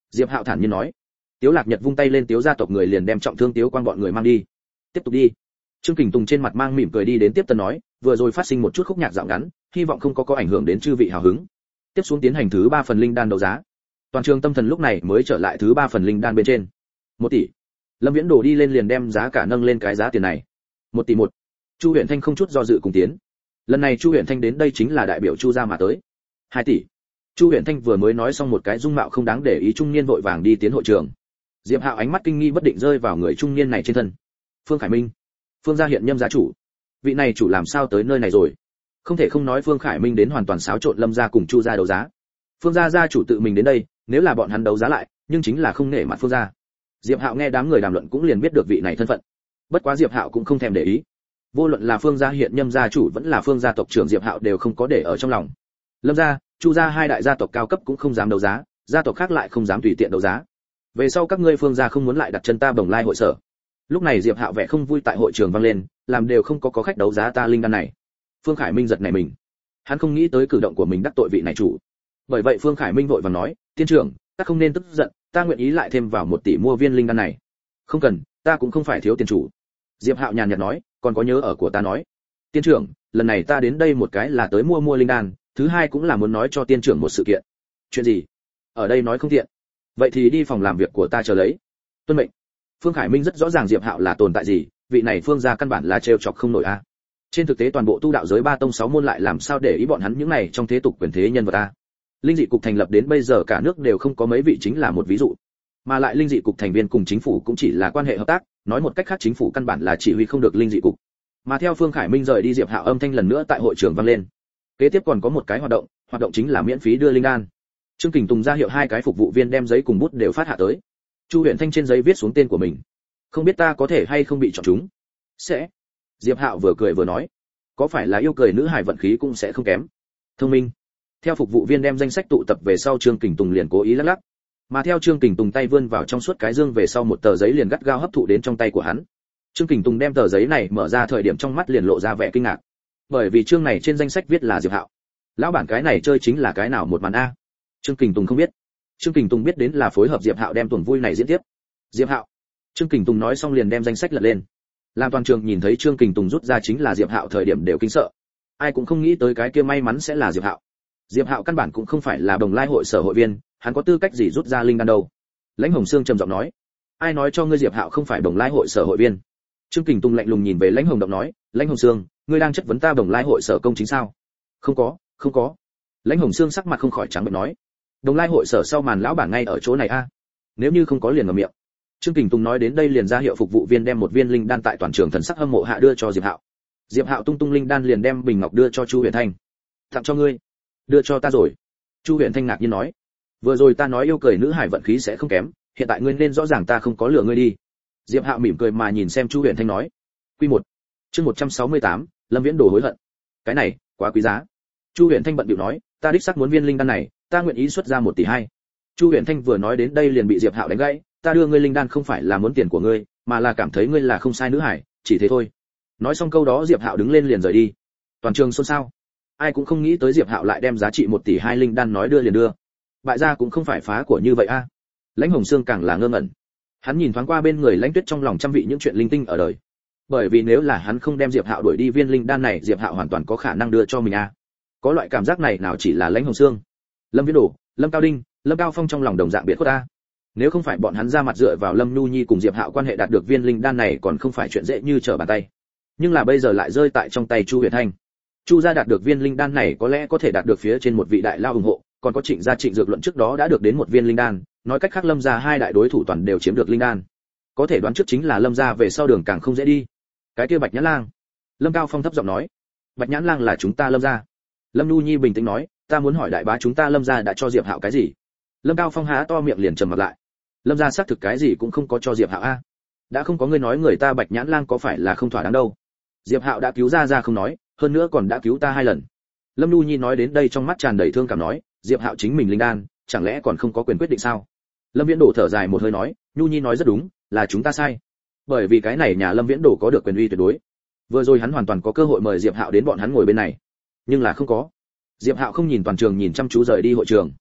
Diệp Hạo thản nhiên nói. Tiếu Lạc Nhật vung tay lên, Tiếu gia tộc người liền đem trọng thương Tiếu Quang bọn người mang đi. Tiếp tục đi. Trương Kình Tùng trên mặt mang mỉm cười đi đến tiếp tân nói, vừa rồi phát sinh một chút khúc nhạc dạo ngắn, hy vọng không có có ảnh hưởng đến chư vị hào hứng. Tiếp xuống tiến hành thứ ba phần linh đan đấu giá. Toàn trường tâm thần lúc này mới trở lại thứ ba phần linh đan bên trên. Một tỷ. Lâm Viễn Đồ đi lên liền đem giá cả nâng lên cái giá tiền này. Một tỷ một. Chu Huyền Thanh không chút do dự cùng tiến. Lần này Chu Huyền Thanh đến đây chính là đại biểu Chu gia mà tới. Hai tỷ. Chu Huyền Thanh vừa mới nói xong một cái dung mạo không đáng để ý trung niên vội vàng đi tiến hội trường. Diệp Hạo ánh mắt kinh nghi bất định rơi vào người trung niên này trên thân. Phương Khải Minh, Phương gia hiện nhâm gia chủ. Vị này chủ làm sao tới nơi này rồi? Không thể không nói Phương Khải Minh đến hoàn toàn xáo trộn Lâm gia cùng Chu gia đấu giá. Phương gia gia chủ tự mình đến đây, nếu là bọn hắn đấu giá lại, nhưng chính là không nể mặt Phương gia. Diệp Hạo nghe đám người đàm luận cũng liền biết được vị này thân phận. Bất quá Diệp Hạo cũng không thèm để ý. Vô luận là Phương gia hiện nhâm gia chủ vẫn là Phương gia tộc trưởng, Diệp Hạo đều không có để ở trong lòng. Lâm gia, Chu gia hai đại gia tộc cao cấp cũng không dám đấu giá, gia tộc khác lại không dám tùy tiện đấu giá. Về sau các ngươi Phương gia không muốn lại đặt chân ta Bồng Lai hội sở. Lúc này Diệp Hạo vẻ không vui tại hội trường vang lên, làm đều không có có khách đấu giá ta linh đan này. Phương Khải Minh giật nảy mình. Hắn không nghĩ tới cử động của mình đắc tội vị này chủ. Bởi vậy Phương Khải Minh vội vàng nói, tiên trưởng, ta không nên tức giận, ta nguyện ý lại thêm vào một tỷ mua viên linh đan này. Không cần, ta cũng không phải thiếu tiền chủ. Diệp Hạo nhàn nhạt nói, còn có nhớ ở của ta nói. Tiên trưởng, lần này ta đến đây một cái là tới mua mua linh đan, thứ hai cũng là muốn nói cho tiên trưởng một sự kiện. Chuyện gì? Ở đây nói không tiện. Vậy thì đi phòng làm việc của ta chờ lấy. Tuân mệnh. Phương Khải Minh rất rõ ràng Diệp Hạo là tồn tại gì, vị này Phương gia căn bản là trêu chọc không nổi a. Trên thực tế toàn bộ tu đạo giới ba tông sáu môn lại làm sao để ý bọn hắn những này trong thế tục quyền thế nhân vật a. Linh dị cục thành lập đến bây giờ cả nước đều không có mấy vị chính là một ví dụ. Mà lại linh dị cục thành viên cùng chính phủ cũng chỉ là quan hệ hợp tác, nói một cách khác chính phủ căn bản là chỉ huy không được linh dị cục. Mà theo Phương Khải Minh rời đi, Diệp Hạo âm thanh lần nữa tại hội trường vang lên. Kế tiếp còn có một cái hoạt động, hoạt động chính là miễn phí đưa linh đan. Trương Kình Tùng ra hiệu hai cái phục vụ viên đem giấy cùng bút đều phát hạ tới. Chu Huyền Thanh trên giấy viết xuống tên của mình. Không biết ta có thể hay không bị chọn chúng? Sẽ. Diệp Hạo vừa cười vừa nói, có phải là yêu cười nữ hài vận khí cũng sẽ không kém. Thông minh. Theo phục vụ viên đem danh sách tụ tập về sau, Trương Kình Tùng liền cố ý lắc lắc. Mà theo Trương Kình Tùng tay vươn vào trong suốt cái dương về sau, một tờ giấy liền gắt gao hấp thụ đến trong tay của hắn. Trương Kình Tùng đem tờ giấy này mở ra, thời điểm trong mắt liền lộ ra vẻ kinh ngạc. Bởi vì chương này trên danh sách viết là Diệp Hạo. Lão bản cái này chơi chính là cái nào một màn a? Trương Kình Tùng không biết. Trương Kình Tùng biết đến là phối hợp Diệp Hạo đem tuần vui này diễn tiếp. Diệp Hạo. Trương Kình Tùng nói xong liền đem danh sách lật lên. Làm toàn trường nhìn thấy Trương Kình Tùng rút ra chính là Diệp Hạo thời điểm đều kinh sợ. Ai cũng không nghĩ tới cái kia may mắn sẽ là Diệp Hạo. Diệp Hạo căn bản cũng không phải là Bồng Lai hội sở hội viên, hắn có tư cách gì rút ra linh đan đâu? Lãnh Hồng Sương trầm giọng nói. Ai nói cho ngươi Diệp Hạo không phải Bồng Lai hội sở hội viên? Trương Kình Tùng lạnh lùng nhìn về Lãnh Hồng Động nói, Lãnh Hồng Sương, ngươi đang chất vấn ta Bồng Lai hội sở công chính sao? Không có, không có. Lãnh Hồng Sương sắc mặt không khỏi trắng bệch nói, Bồng Lai hội sở sau màn lão bản ngay ở chỗ này a. Nếu như không có liền ngậm miệng. Trương Kình Tùng nói đến đây liền ra hiệu phục vụ viên đem một viên linh đan tại toàn trường thần sắc hâm mộ hạ đưa cho Diệp Hạo. Diệp Hạo tung tung linh đan liền đem bình ngọc đưa cho Chu Huyền Thanh. Tặng cho ngươi. Đưa cho ta rồi. Chu Huyền Thanh ngạc nhiên nói, vừa rồi ta nói yêu cười nữ hải vận khí sẽ không kém, hiện tại ngươi nên rõ ràng ta không có lừa ngươi đi. Diệp Hạo mỉm cười mà nhìn xem Chu Huyền Thanh nói, Quy một. Chương một trăm sáu mươi tám, Lâm Viễn Đồ hối hận. Cái này, quá quý giá. Chu Huyền Thanh bận bịu nói, ta đích xác muốn viên linh đan này, ta nguyện ý xuất ra một tỷ hai. Chu Huyền Thanh vừa nói đến đây liền bị Diệp Hạo đánh gãy, ta đưa ngươi linh đan không phải là muốn tiền của ngươi, mà là cảm thấy ngươi là không sai nữ hải, chỉ thế thôi. Nói xong câu đó Diệp Hạo đứng lên liền rời đi. Toàn trường xôn xao. Ai cũng không nghĩ tới Diệp Hạo lại đem giá trị một tỷ hai linh đan nói đưa liền đưa. Bại gia cũng không phải phá của như vậy a. Lãnh Hồng Sương càng là ngơ ngẩn. Hắn nhìn thoáng qua bên người Lãnh Tuyết trong lòng trăm vị những chuyện linh tinh ở đời. Bởi vì nếu là hắn không đem Diệp Hạo đuổi đi viên linh đan này, Diệp Hạo hoàn toàn có khả năng đưa cho mình a. Có loại cảm giác này nào chỉ là Lãnh Hồng Sương, Lâm Viễn Đồ, Lâm Cao Đinh, Lâm Cao Phong trong lòng đồng dạng biệt khuất a. Nếu không phải bọn hắn ra mặt dựa vào Lâm Nhu Nhi cùng Diệp Hạo quan hệ đạt được viên linh đan này còn không phải chuyện dễ như trở bàn tay. Nhưng là bây giờ lại rơi tại trong tay Chu Huyền Thanh. Chu gia đạt được viên linh đan này có lẽ có thể đạt được phía trên một vị đại lao ủng hộ, còn có Trịnh gia Trịnh Dược Luận trước đó đã được đến một viên linh đan, nói cách khác Lâm gia hai đại đối thủ toàn đều chiếm được linh đan. Có thể đoán trước chính là Lâm gia về sau đường càng không dễ đi. Cái kia Bạch Nhãn Lang. Lâm Cao Phong thấp giọng nói, Bạch Nhãn Lang là chúng ta Lâm gia. Lâm Nhu Nhi bình tĩnh nói, ta muốn hỏi đại bá chúng ta Lâm gia đã cho Diệp Hạo cái gì? Lâm Cao Phong há to miệng liền trầm mặt lại. Lâm gia xác thực cái gì cũng không có cho Diệp Hạo a. Đã không có người nói người ta Bạch Nhãn Lang có phải là không thỏa đáng đâu. Diệp Hạo đã cứu ra ra không nói, hơn nữa còn đã cứu ta hai lần. Lâm Nhu Nhi nói đến đây trong mắt tràn đầy thương cảm nói, Diệp Hạo chính mình linh đan, chẳng lẽ còn không có quyền quyết định sao? Lâm Viễn Đồ thở dài một hơi nói, Nhu Nhi nói rất đúng, là chúng ta sai. Bởi vì cái này nhà Lâm Viễn Đồ có được quyền uy tuyệt đối. Vừa rồi hắn hoàn toàn có cơ hội mời Diệp Hạo đến bọn hắn ngồi bên này, nhưng là không có. Diệp Hạo không nhìn toàn trường nhìn chăm chú rời đi hội trường.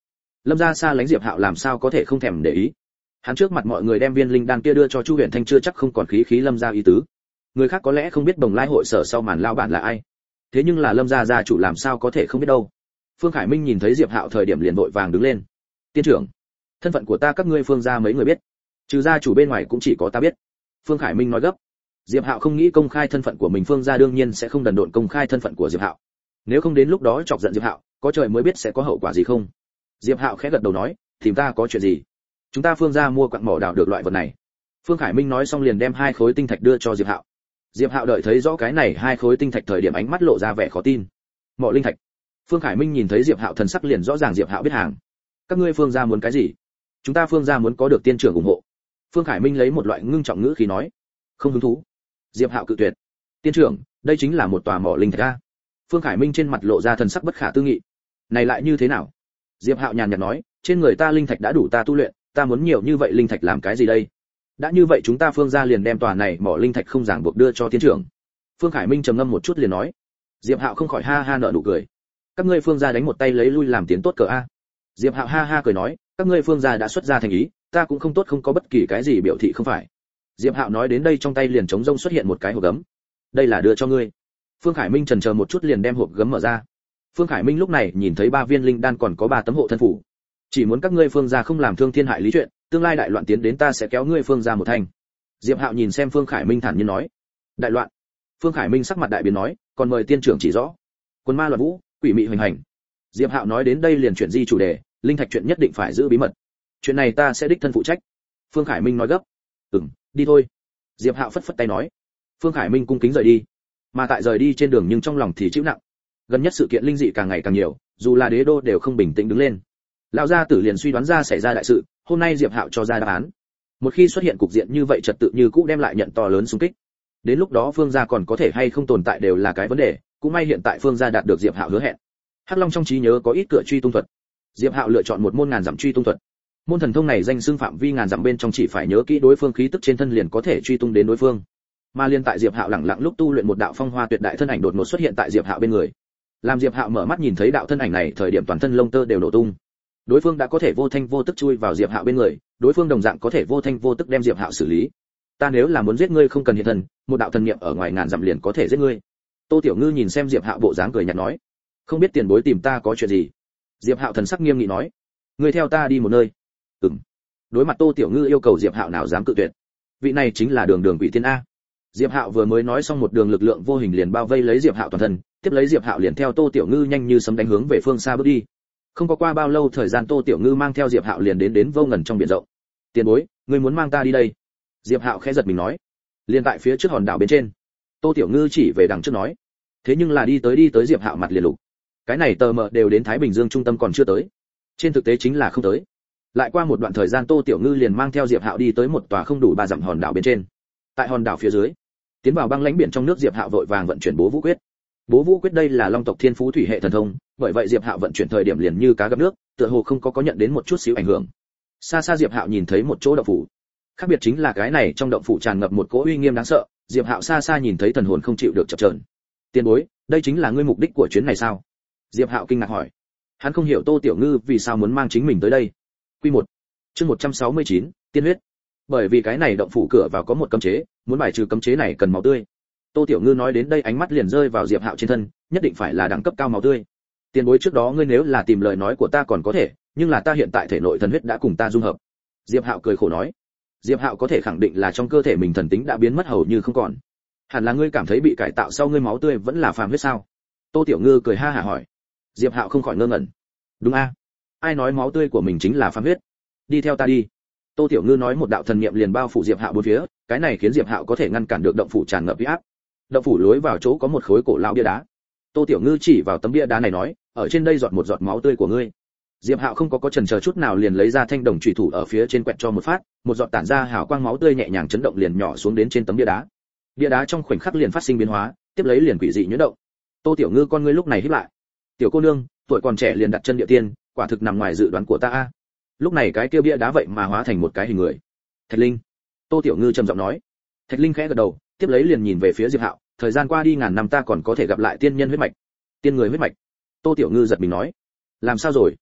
Lâm gia xa lánh Diệp Hạo làm sao có thể không thèm để ý. Hắn trước mặt mọi người đem viên linh đan kia đưa cho Chu Huyền Thanh chưa chắc không còn khí khí Lâm gia ý tứ. Người khác có lẽ không biết Bồng Lai hội sở sau màn lao bản là ai, thế nhưng là Lâm gia gia chủ làm sao có thể không biết đâu. Phương Khải Minh nhìn thấy Diệp Hạo thời điểm liền vội vàng đứng lên. Tiên trưởng, thân phận của ta các ngươi Phương gia mấy người biết, trừ gia chủ bên ngoài cũng chỉ có ta biết. Phương Khải Minh nói gấp. Diệp Hạo không nghĩ công khai thân phận của mình, Phương gia đương nhiên sẽ không đần độn công khai thân phận của Diệp Hạo. Nếu không đến lúc đó chọc giận Diệp Hạo, có trời mới biết sẽ có hậu quả gì không. Diệp Hạo khẽ gật đầu nói, tìm ta có chuyện gì? Chúng ta Phương gia mua quặng mỏ đào được loại vật này. Phương Khải Minh nói xong liền đem hai khối tinh thạch đưa cho Diệp Hạo. Diệp Hạo đợi thấy rõ cái này hai khối tinh thạch thời điểm ánh mắt lộ ra vẻ khó tin. Mỏ linh thạch. Phương Khải Minh nhìn thấy Diệp Hạo thần sắc liền rõ ràng Diệp Hạo biết hàng. Các ngươi Phương gia muốn cái gì? Chúng ta Phương gia muốn có được tiên trưởng ủng hộ. Phương Khải Minh lấy một loại ngưng trọng ngữ khí nói. Không hứng thú. Diệp Hạo cự tuyệt. Tiên trưởng, đây chính là một tòa mỏ linh thạch a. Phương Khải Minh trên mặt lộ ra thần sắc bất khả tư nghị. Này lại như thế nào? Diệp Hạo nhàn nhạt nói, trên người ta linh thạch đã đủ ta tu luyện, ta muốn nhiều như vậy linh thạch làm cái gì đây? Đã như vậy chúng ta Phương gia liền đem tòa này mỏ linh thạch không ràng buộc đưa cho tiên trưởng. Phương Khải Minh trầm ngâm một chút liền nói. Diệp Hạo không khỏi ha ha nở nụ cười. Các ngươi Phương gia đánh một tay lấy lui làm tiến tốt cờ a. Diệp Hạo ha ha cười nói, các ngươi Phương gia đã xuất ra thành ý, ta cũng không tốt không có bất kỳ cái gì biểu thị không phải. Diệp Hạo nói đến đây trong tay liền trống rông xuất hiện một cái hộp gấm. Đây là đưa cho ngươi. Phương Khải Minh chần chờ một chút liền đem hộp gấm mở ra. Phương Khải Minh lúc này nhìn thấy ba viên linh đan còn có ba tấm hộ thân phủ. Chỉ muốn các ngươi Phương gia không làm thương thiên hại lý chuyện, tương lai đại loạn tiến đến ta sẽ kéo ngươi Phương gia một thành. Diệp Hạo nhìn xem Phương Khải Minh thản nhiên nói. Đại loạn? Phương Khải Minh sắc mặt đại biến nói, còn mời tiên trưởng chỉ rõ. Quân ma loạn vũ, quỷ mị hoành hành. Diệp Hạo nói đến đây liền chuyển di chủ đề, linh thạch chuyện nhất định phải giữ bí mật. Chuyện này ta sẽ đích thân phụ trách. Phương Khải Minh nói gấp. Ừm, đi thôi. Diệp Hạo phất phất tay nói. Phương Khải Minh cung kính rời đi. Mà tại rời đi trên đường nhưng trong lòng thì chịu nặng. Gần nhất sự kiện linh dị càng ngày càng nhiều, dù là đế đô đều không bình tĩnh đứng lên. Lão gia tử liền suy đoán ra xảy ra đại sự, hôm nay Diệp Hạo cho ra đáp án. Một khi xuất hiện cục diện như vậy trật tự như cũ đem lại nhận to lớn xung kích. Đến lúc đó Phương gia còn có thể hay không tồn tại đều là cái vấn đề, cũng may hiện tại Phương gia đạt được Diệp Hạo hứa hẹn. Hắc Long trong trí nhớ có ít cửa truy tung thuật. Diệp Hạo lựa chọn một môn ngàn dặm truy tung thuật. Môn thần thông này danh xưng phạm vi ngàn dặm bên trong chỉ phải nhớ kỹ đối phương khí tức trên thân liền có thể truy tung đến đối phương. Mà liên tại Diệp Hạo lẳng lặng lúc tu luyện một đạo phong hoa tuyệt đại thân ảnh đột ngột xuất hiện tại Diệp Hạo bên người. Làm Diệp Hạo mở mắt nhìn thấy đạo thân ảnh này thời điểm toàn thân lông tơ đều nổ tung. Đối phương đã có thể vô thanh vô tức chui vào Diệp Hạo bên người, đối phương đồng dạng có thể vô thanh vô tức đem Diệp Hạo xử lý. Ta nếu là muốn giết ngươi không cần hiện thân, một đạo thần niệm ở ngoài ngàn dặm liền có thể giết ngươi. Tô Tiểu Ngư nhìn xem Diệp Hạo bộ dáng cười nhạt nói, không biết tiền bối tìm ta có chuyện gì. Diệp Hạo thần sắc nghiêm nghị nói, ngươi theo ta đi một nơi. Ừm. Đối mặt Tô Tiểu Ngư yêu cầu Diệp Hạo nào dám cự tuyệt. Vị này chính là Đường Đường Quỷ Tiên a. Diệp Hạo vừa mới nói xong một đường lực lượng vô hình liền bao vây lấy Diệp Hạo toàn thân, tiếp lấy Diệp Hạo liền theo Tô Tiểu Ngư nhanh như sấm đánh hướng về phương xa bước đi. Không có qua bao lâu thời gian Tô Tiểu Ngư mang theo Diệp Hạo liền đến đến vô ngần trong biển rộng. Tiền bối, ngươi muốn mang ta đi đây? Diệp Hạo khẽ giật mình nói. Liền tại phía trước hòn đảo bên trên. Tô Tiểu Ngư chỉ về đằng trước nói. Thế nhưng là đi tới đi tới Diệp Hạo mặt liền lục. Cái này tờ mờ đều đến Thái Bình Dương trung tâm còn chưa tới. Trên thực tế chính là không tới. Lại qua một đoạn thời gian Tô Tiểu Ngư liền mang theo Diệp Hạo đi tới một tòa không đủ ba dặm hòn đảo bên trên. Tại hòn đảo phía dưới, tiến vào băng lãnh biển trong nước Diệp Hạo vội vàng vận chuyển Bố Vũ Quyết. Bố Vũ Quyết đây là Long tộc Thiên Phú thủy hệ thần thông, bởi vậy Diệp Hạo vận chuyển thời điểm liền như cá gặp nước, tựa hồ không có có nhận đến một chút xíu ảnh hưởng. Xa xa Diệp Hạo nhìn thấy một chỗ động phủ. Khác biệt chính là cái này trong động phủ tràn ngập một cỗ uy nghiêm đáng sợ, Diệp Hạo xa xa nhìn thấy thần hồn không chịu được chập chờn. Tiền bối, đây chính là ngươi mục đích của chuyến này sao? Diệp Hạo kinh ngạc hỏi. Hắn không hiểu Tô Tiểu Ngư vì sao muốn mang chính mình tới đây. Quy một, chương một trăm sáu mươi chín, tiên huyết. Bởi vì cái này động phủ cửa vào có một cấm chế, muốn bài trừ cấm chế này cần máu tươi. Tô Tiểu Ngư nói đến đây ánh mắt liền rơi vào Diệp Hạo trên thân, nhất định phải là đẳng cấp cao máu tươi. Tiền bối trước đó ngươi nếu là tìm lời nói của ta còn có thể, nhưng là ta hiện tại thể nội thần huyết đã cùng ta dung hợp. Diệp Hạo cười khổ nói. Diệp Hạo có thể khẳng định là trong cơ thể mình thần tính đã biến mất hầu như không còn. Hẳn là ngươi cảm thấy bị cải tạo sau ngươi máu tươi vẫn là phàm huyết sao? Tô Tiểu Ngư cười ha hả hỏi. Diệp Hạo không khỏi ngơ ngẩn. Đúng a? Ai nói máu tươi của mình chính là phàm huyết? Đi theo ta đi. Tô Tiểu Ngư nói một đạo thần niệm liền bao phủ Diệp Hạo bốn phía, cái này khiến Diệp Hạo có thể ngăn cản được động phủ tràn ngập uy áp. Động phủ lối vào chỗ có một khối cổ lão bia đá. Tô Tiểu Ngư chỉ vào tấm bia đá này nói, ở trên đây giọt một giọt máu tươi của ngươi. Diệp Hạo không có có chần chờ chút nào liền lấy ra thanh đồng chủy thủ ở phía trên quẹt cho một phát, một giọt tản ra hào quang máu tươi nhẹ nhàng chấn động liền nhỏ xuống đến trên tấm bia đá. Bia đá trong khoảnh khắc liền phát sinh biến hóa, tiếp lấy liền quỷ dị nhuyễn động. Tô Tiểu Ngư con ngươi lúc này híp lại. Tiểu cô nương, tuổi còn trẻ liền đặt chân địa tiên, quả thực nằm ngoài dự đoán của ta a. Lúc này cái kia bia đá vậy mà hóa thành một cái hình người. Thạch Linh. Tô Tiểu Ngư trầm giọng nói. Thạch Linh khẽ gật đầu, tiếp lấy liền nhìn về phía Diệp Hạo, thời gian qua đi ngàn năm ta còn có thể gặp lại tiên nhân huyết mạch. Tiên người huyết mạch. Tô Tiểu Ngư giật mình nói. Làm sao rồi?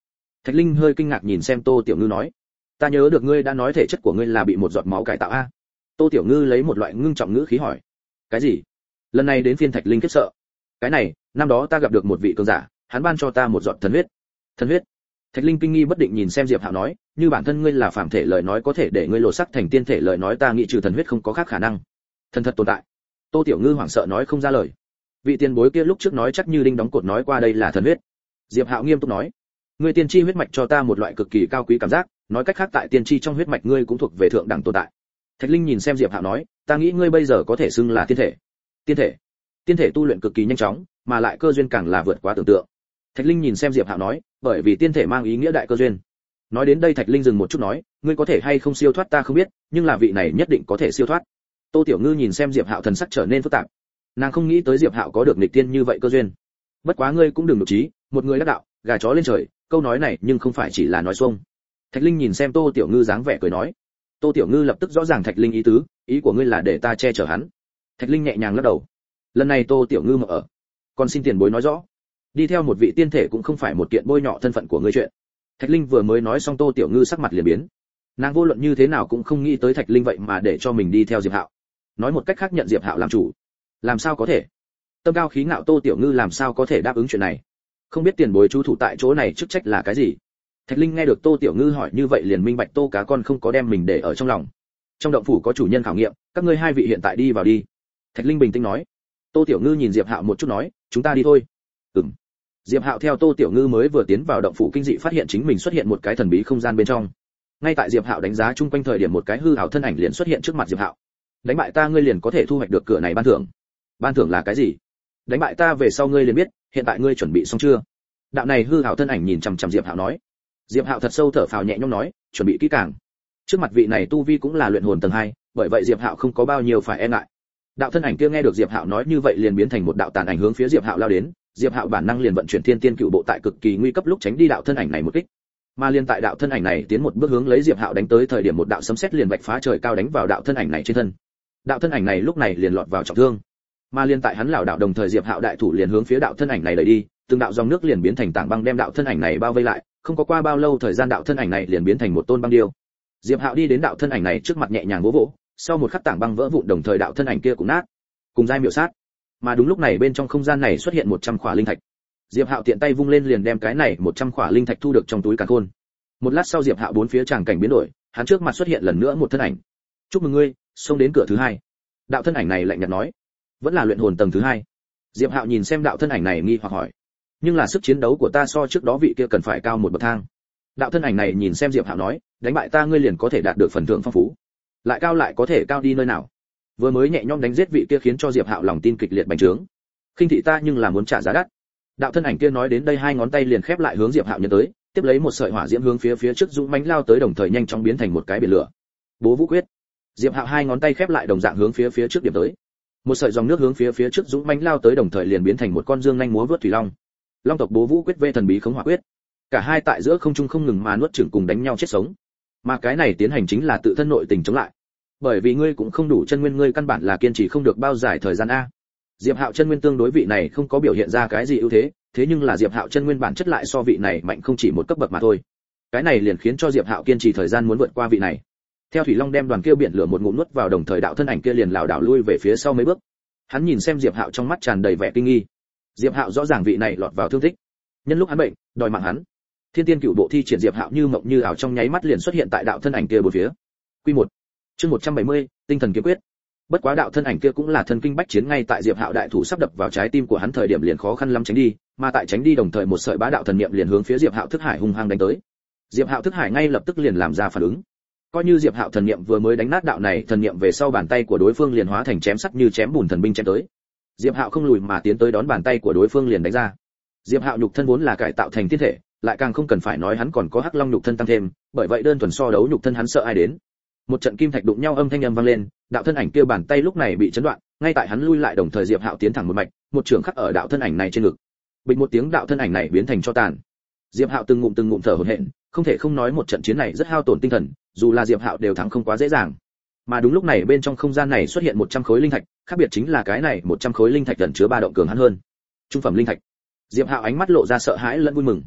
Thạch Linh hơi kinh ngạc nhìn xem Tô Tiểu Ngư nói, ta nhớ được ngươi đã nói thể chất của ngươi là bị một giọt máu cải tạo a. Tô Tiểu Ngư lấy một loại ngưng trọng ngữ khí hỏi, cái gì? Lần này đến phiên Thạch Linh khiếp sợ. Cái này, năm đó ta gặp được một vị cường giả, hắn ban cho ta một giọt thần huyết. Thần huyết? Thạch Linh kinh nghi bất định nhìn xem Diệp Hạo nói, như bản thân ngươi là phàm thể lời nói có thể để ngươi lột xác thành tiên thể lời nói ta nghĩ trừ thần huyết không có khác khả năng. Thần thật tồn tại. Tô Tiểu Ngư hoảng sợ nói không ra lời. Vị tiền bối kia lúc trước nói chắc như đinh đóng cột nói qua đây là thần huyết. Diệp Hạo nghiêm túc nói, ngươi tiên tri huyết mạch cho ta một loại cực kỳ cao quý cảm giác, nói cách khác tại tiên tri trong huyết mạch ngươi cũng thuộc về thượng đẳng tồn tại. Thạch Linh nhìn xem Diệp Hạo nói, ta nghĩ ngươi bây giờ có thể xưng là tiên thể. Tiên thể? Tiên thể tu luyện cực kỳ nhanh chóng, mà lại cơ duyên càng là vượt quá tưởng tượng. Thạch Linh nhìn xem Diệp Hạo nói, bởi vì tiên thể mang ý nghĩa đại cơ duyên. Nói đến đây Thạch Linh dừng một chút nói, ngươi có thể hay không siêu thoát ta không biết, nhưng là vị này nhất định có thể siêu thoát. Tô Tiểu Ngư nhìn xem Diệp Hạo thần sắc trở nên phức tạp. Nàng không nghĩ tới Diệp Hạo có được nghịch tiên như vậy cơ duyên. Bất quá ngươi cũng đừng nổi trí, một người đắc đạo, gà chó lên trời, câu nói này nhưng không phải chỉ là nói xuông. Thạch Linh nhìn xem Tô Tiểu Ngư dáng vẻ cười nói. Tô Tiểu Ngư lập tức rõ ràng Thạch Linh ý tứ, ý của ngươi là để ta che chở hắn. Thạch Linh nhẹ nhàng lắc đầu. Lần này Tô Tiểu Ngư mở ở, còn xin tiền bối nói rõ. Đi theo một vị tiên thể cũng không phải một kiện bôi nhọ thân phận của ngươi chuyện. Thạch Linh vừa mới nói xong Tô Tiểu Ngư sắc mặt liền biến. Nàng vô luận như thế nào cũng không nghĩ tới Thạch Linh vậy mà để cho mình đi theo Diệp Hạo. Nói một cách khác nhận Diệp Hạo làm chủ. Làm sao có thể? Tâm cao khí ngạo Tô Tiểu Ngư làm sao có thể đáp ứng chuyện này? Không biết tiền bối chú thủ tại chỗ này chức trách là cái gì? Thạch Linh nghe được Tô Tiểu Ngư hỏi như vậy liền minh bạch Tô cá con không có đem mình để ở trong lòng. Trong động phủ có chủ nhân khảo nghiệm, các ngươi hai vị hiện tại đi vào đi. Thạch Linh bình tĩnh nói. Tô Tiểu Ngư nhìn Diệp Hạo một chút nói, chúng ta đi thôi. Ừm. Diệp Hạo theo Tô Tiểu Ngư mới vừa tiến vào động phủ kinh dị phát hiện chính mình xuất hiện một cái thần bí không gian bên trong. Ngay tại Diệp Hạo đánh giá chung quanh thời điểm một cái hư ảo thân ảnh liền xuất hiện trước mặt Diệp Hạo. Đánh bại ta ngươi liền có thể thu hoạch được cửa này ban thưởng. Ban thưởng là cái gì? Đánh bại ta về sau ngươi liền biết, hiện tại ngươi chuẩn bị xong chưa? Đạo này hư ảo thân ảnh nhìn chằm chằm Diệp Hạo nói. Diệp Hạo thật sâu thở phào nhẹ nhõm nói, chuẩn bị kỹ càng. Trước mặt vị này tu vi cũng là luyện hồn tầng hai, bởi vậy Diệp Hạo không có bao nhiêu phải e ngại. Đạo thân ảnh kia nghe được Diệp Hạo nói như vậy liền biến thành một đạo tàn ảnh hướng phía Diệp Hạo lao đến, Diệp Hạo bản năng liền vận chuyển Thiên Tiên Cựu Bộ tại cực kỳ nguy cấp lúc tránh đi đạo thân ảnh này một kích. Mà liên tại đạo thân ảnh này tiến một bước hướng lấy Diệp Hạo đánh tới thời điểm một đạo sấm sét liền vạch phá trời cao đánh vào đạo thân ảnh này trên thân. Đạo thân ảnh này lúc này liền lọt vào trọng thương. Mà liên tại hắn lảo đảo đồng thời Diệp Hạo đại thủ liền hướng phía đạo thân ảnh này đẩy đi, từng đạo dòng nước liền biến thành tảng băng đem đạo thân ảnh này bao vây lại, không có qua bao lâu thời gian đạo thân ảnh này liền biến thành một tôn băng điêu. Diệp Hạo đi đến đạo thân ảnh này trước mặt nhẹ nhàng vỗ vỗ, sau một khắc tảng băng vỡ vụn đồng thời đạo thân ảnh kia cũng nát. Cùng giai miểu sát. Mà đúng lúc này bên trong không gian này xuất hiện một trăm khỏa linh thạch. Diệp Hạo tiện tay vung lên liền đem cái này một trăm khỏa linh thạch thu được trong túi càn khôn. Một lát sau Diệp Hạo bốn phía tràng cảnh biến đổi, hắn trước mặt xuất hiện lần nữa một thân ảnh. "Chúc mừng ngươi, xông đến cửa thứ hai." Đạo thân ảnh này lạnh nhạt nói. "Vẫn là luyện hồn tầng thứ hai." Diệp Hạo nhìn xem đạo thân ảnh này nghi hoặc hỏi. "Nhưng là sức chiến đấu của ta so trước đó vị kia cần phải cao một bậc thang." Đạo thân ảnh này nhìn xem Diệp Hạo nói, "Đánh bại ta ngươi liền có thể đạt được phần thưởng phong phú." Lại cao lại có thể cao đi nơi nào? Vừa mới nhẹ nhõm đánh giết vị kia khiến cho Diệp Hạo lòng tin kịch liệt bành trướng. "Khinh thị ta nhưng là muốn trả giá đắt." Đạo thân ảnh kia nói đến đây hai ngón tay liền khép lại hướng Diệp Hạo nhấn tới, tiếp lấy một sợi hỏa diễm hướng phía phía trước dũng mãnh lao tới đồng thời nhanh chóng biến thành một cái biển lửa. Bố Vũ Quyết. Diệp Hạo hai ngón tay khép lại đồng dạng hướng phía phía trước điểm tới. Một sợi dòng nước hướng phía phía trước dũng mãnh lao tới đồng thời liền biến thành một con dương nhanh múa vớt thủy long. Long tộc Bố Vũ Quyết vê thần bí khống hỏa quyết. Cả hai tại giữa không trung không ngừng mà nuốt chửng cùng đánh nhau chết sống. Mà cái này tiến hành chính là tự thân nội tình chống lại. Bởi vì ngươi cũng không đủ chân nguyên ngươi căn bản là kiên trì không được bao dài thời gian a. Diệp Hạo chân nguyên tương đối vị này không có biểu hiện ra cái gì ưu thế, thế nhưng là Diệp Hạo chân nguyên bản chất lại so vị này mạnh không chỉ một cấp bậc mà thôi. Cái này liền khiến cho Diệp Hạo kiên trì thời gian muốn vượt qua vị này. Theo thủy long đem đoàn kia biển lửa một ngụm nuốt vào đồng thời đạo thân ảnh kia liền lảo đảo lui về phía sau mấy bước. Hắn nhìn xem Diệp Hạo trong mắt tràn đầy vẻ kinh nghi. Diệp Hạo rõ ràng vị này lọt vào thương tích. Nhân lúc hắn bệnh, đòi mạng hắn. Thiên Tiên Cựu Bộ thi triển Diệp Hạo như mộng như ảo trong nháy mắt liền xuất hiện tại đạo thân ảnh kia bốn phía. Quy một chương một trăm bảy mươi, Tinh thần kiếm quyết. Bất quá đạo thân ảnh kia cũng là thần kinh bách chiến ngay tại Diệp Hạo đại thủ sắp đập vào trái tim của hắn thời điểm liền khó khăn lắm tránh đi, mà tại tránh đi đồng thời một sợi bá đạo thần niệm liền hướng phía Diệp Hạo thức hải hung hăng đánh tới. Diệp Hạo thức hải ngay lập tức liền làm ra phản ứng. Coi như Diệp Hạo thần niệm vừa mới đánh nát đạo này thần niệm về sau bàn tay của đối phương liền hóa thành chém sắt như chém bùn thần binh chém tới. Diệp Hạo không lùi mà tiến tới đón bàn tay của đối phương liền đánh ra. Diệp Hạo nhục thân vốn là cải tạo thành tiên thể, lại càng không cần phải nói hắn còn có hắc long nhục thân tăng thêm, bởi vậy đơn thuần so đấu nhục thân hắn sợ ai đến. Một trận kim thạch đụng nhau âm thanh âm vang lên, đạo thân ảnh kia bàn tay lúc này bị chấn đoạn, ngay tại hắn lui lại đồng thời Diệp Hạo tiến thẳng một mạch, một trường khắc ở đạo thân ảnh này trên ngực. Bình một tiếng đạo thân ảnh này biến thành cho tàn. Diệp Hạo từng ngụm từng ngụm thở hổn hển, không thể không nói một trận chiến này rất hao tổn tinh thần, dù là Diệp Hạo đều thắng không quá dễ dàng. Mà đúng lúc này bên trong không gian này xuất hiện một trăm khối linh thạch, khác biệt chính là cái này một trăm khối linh thạch ẩn chứa ba động cường hắn hơn. Trung phẩm linh thạch. Diệp Hạo ánh mắt lộ ra sợ hãi lẫn vui mừng.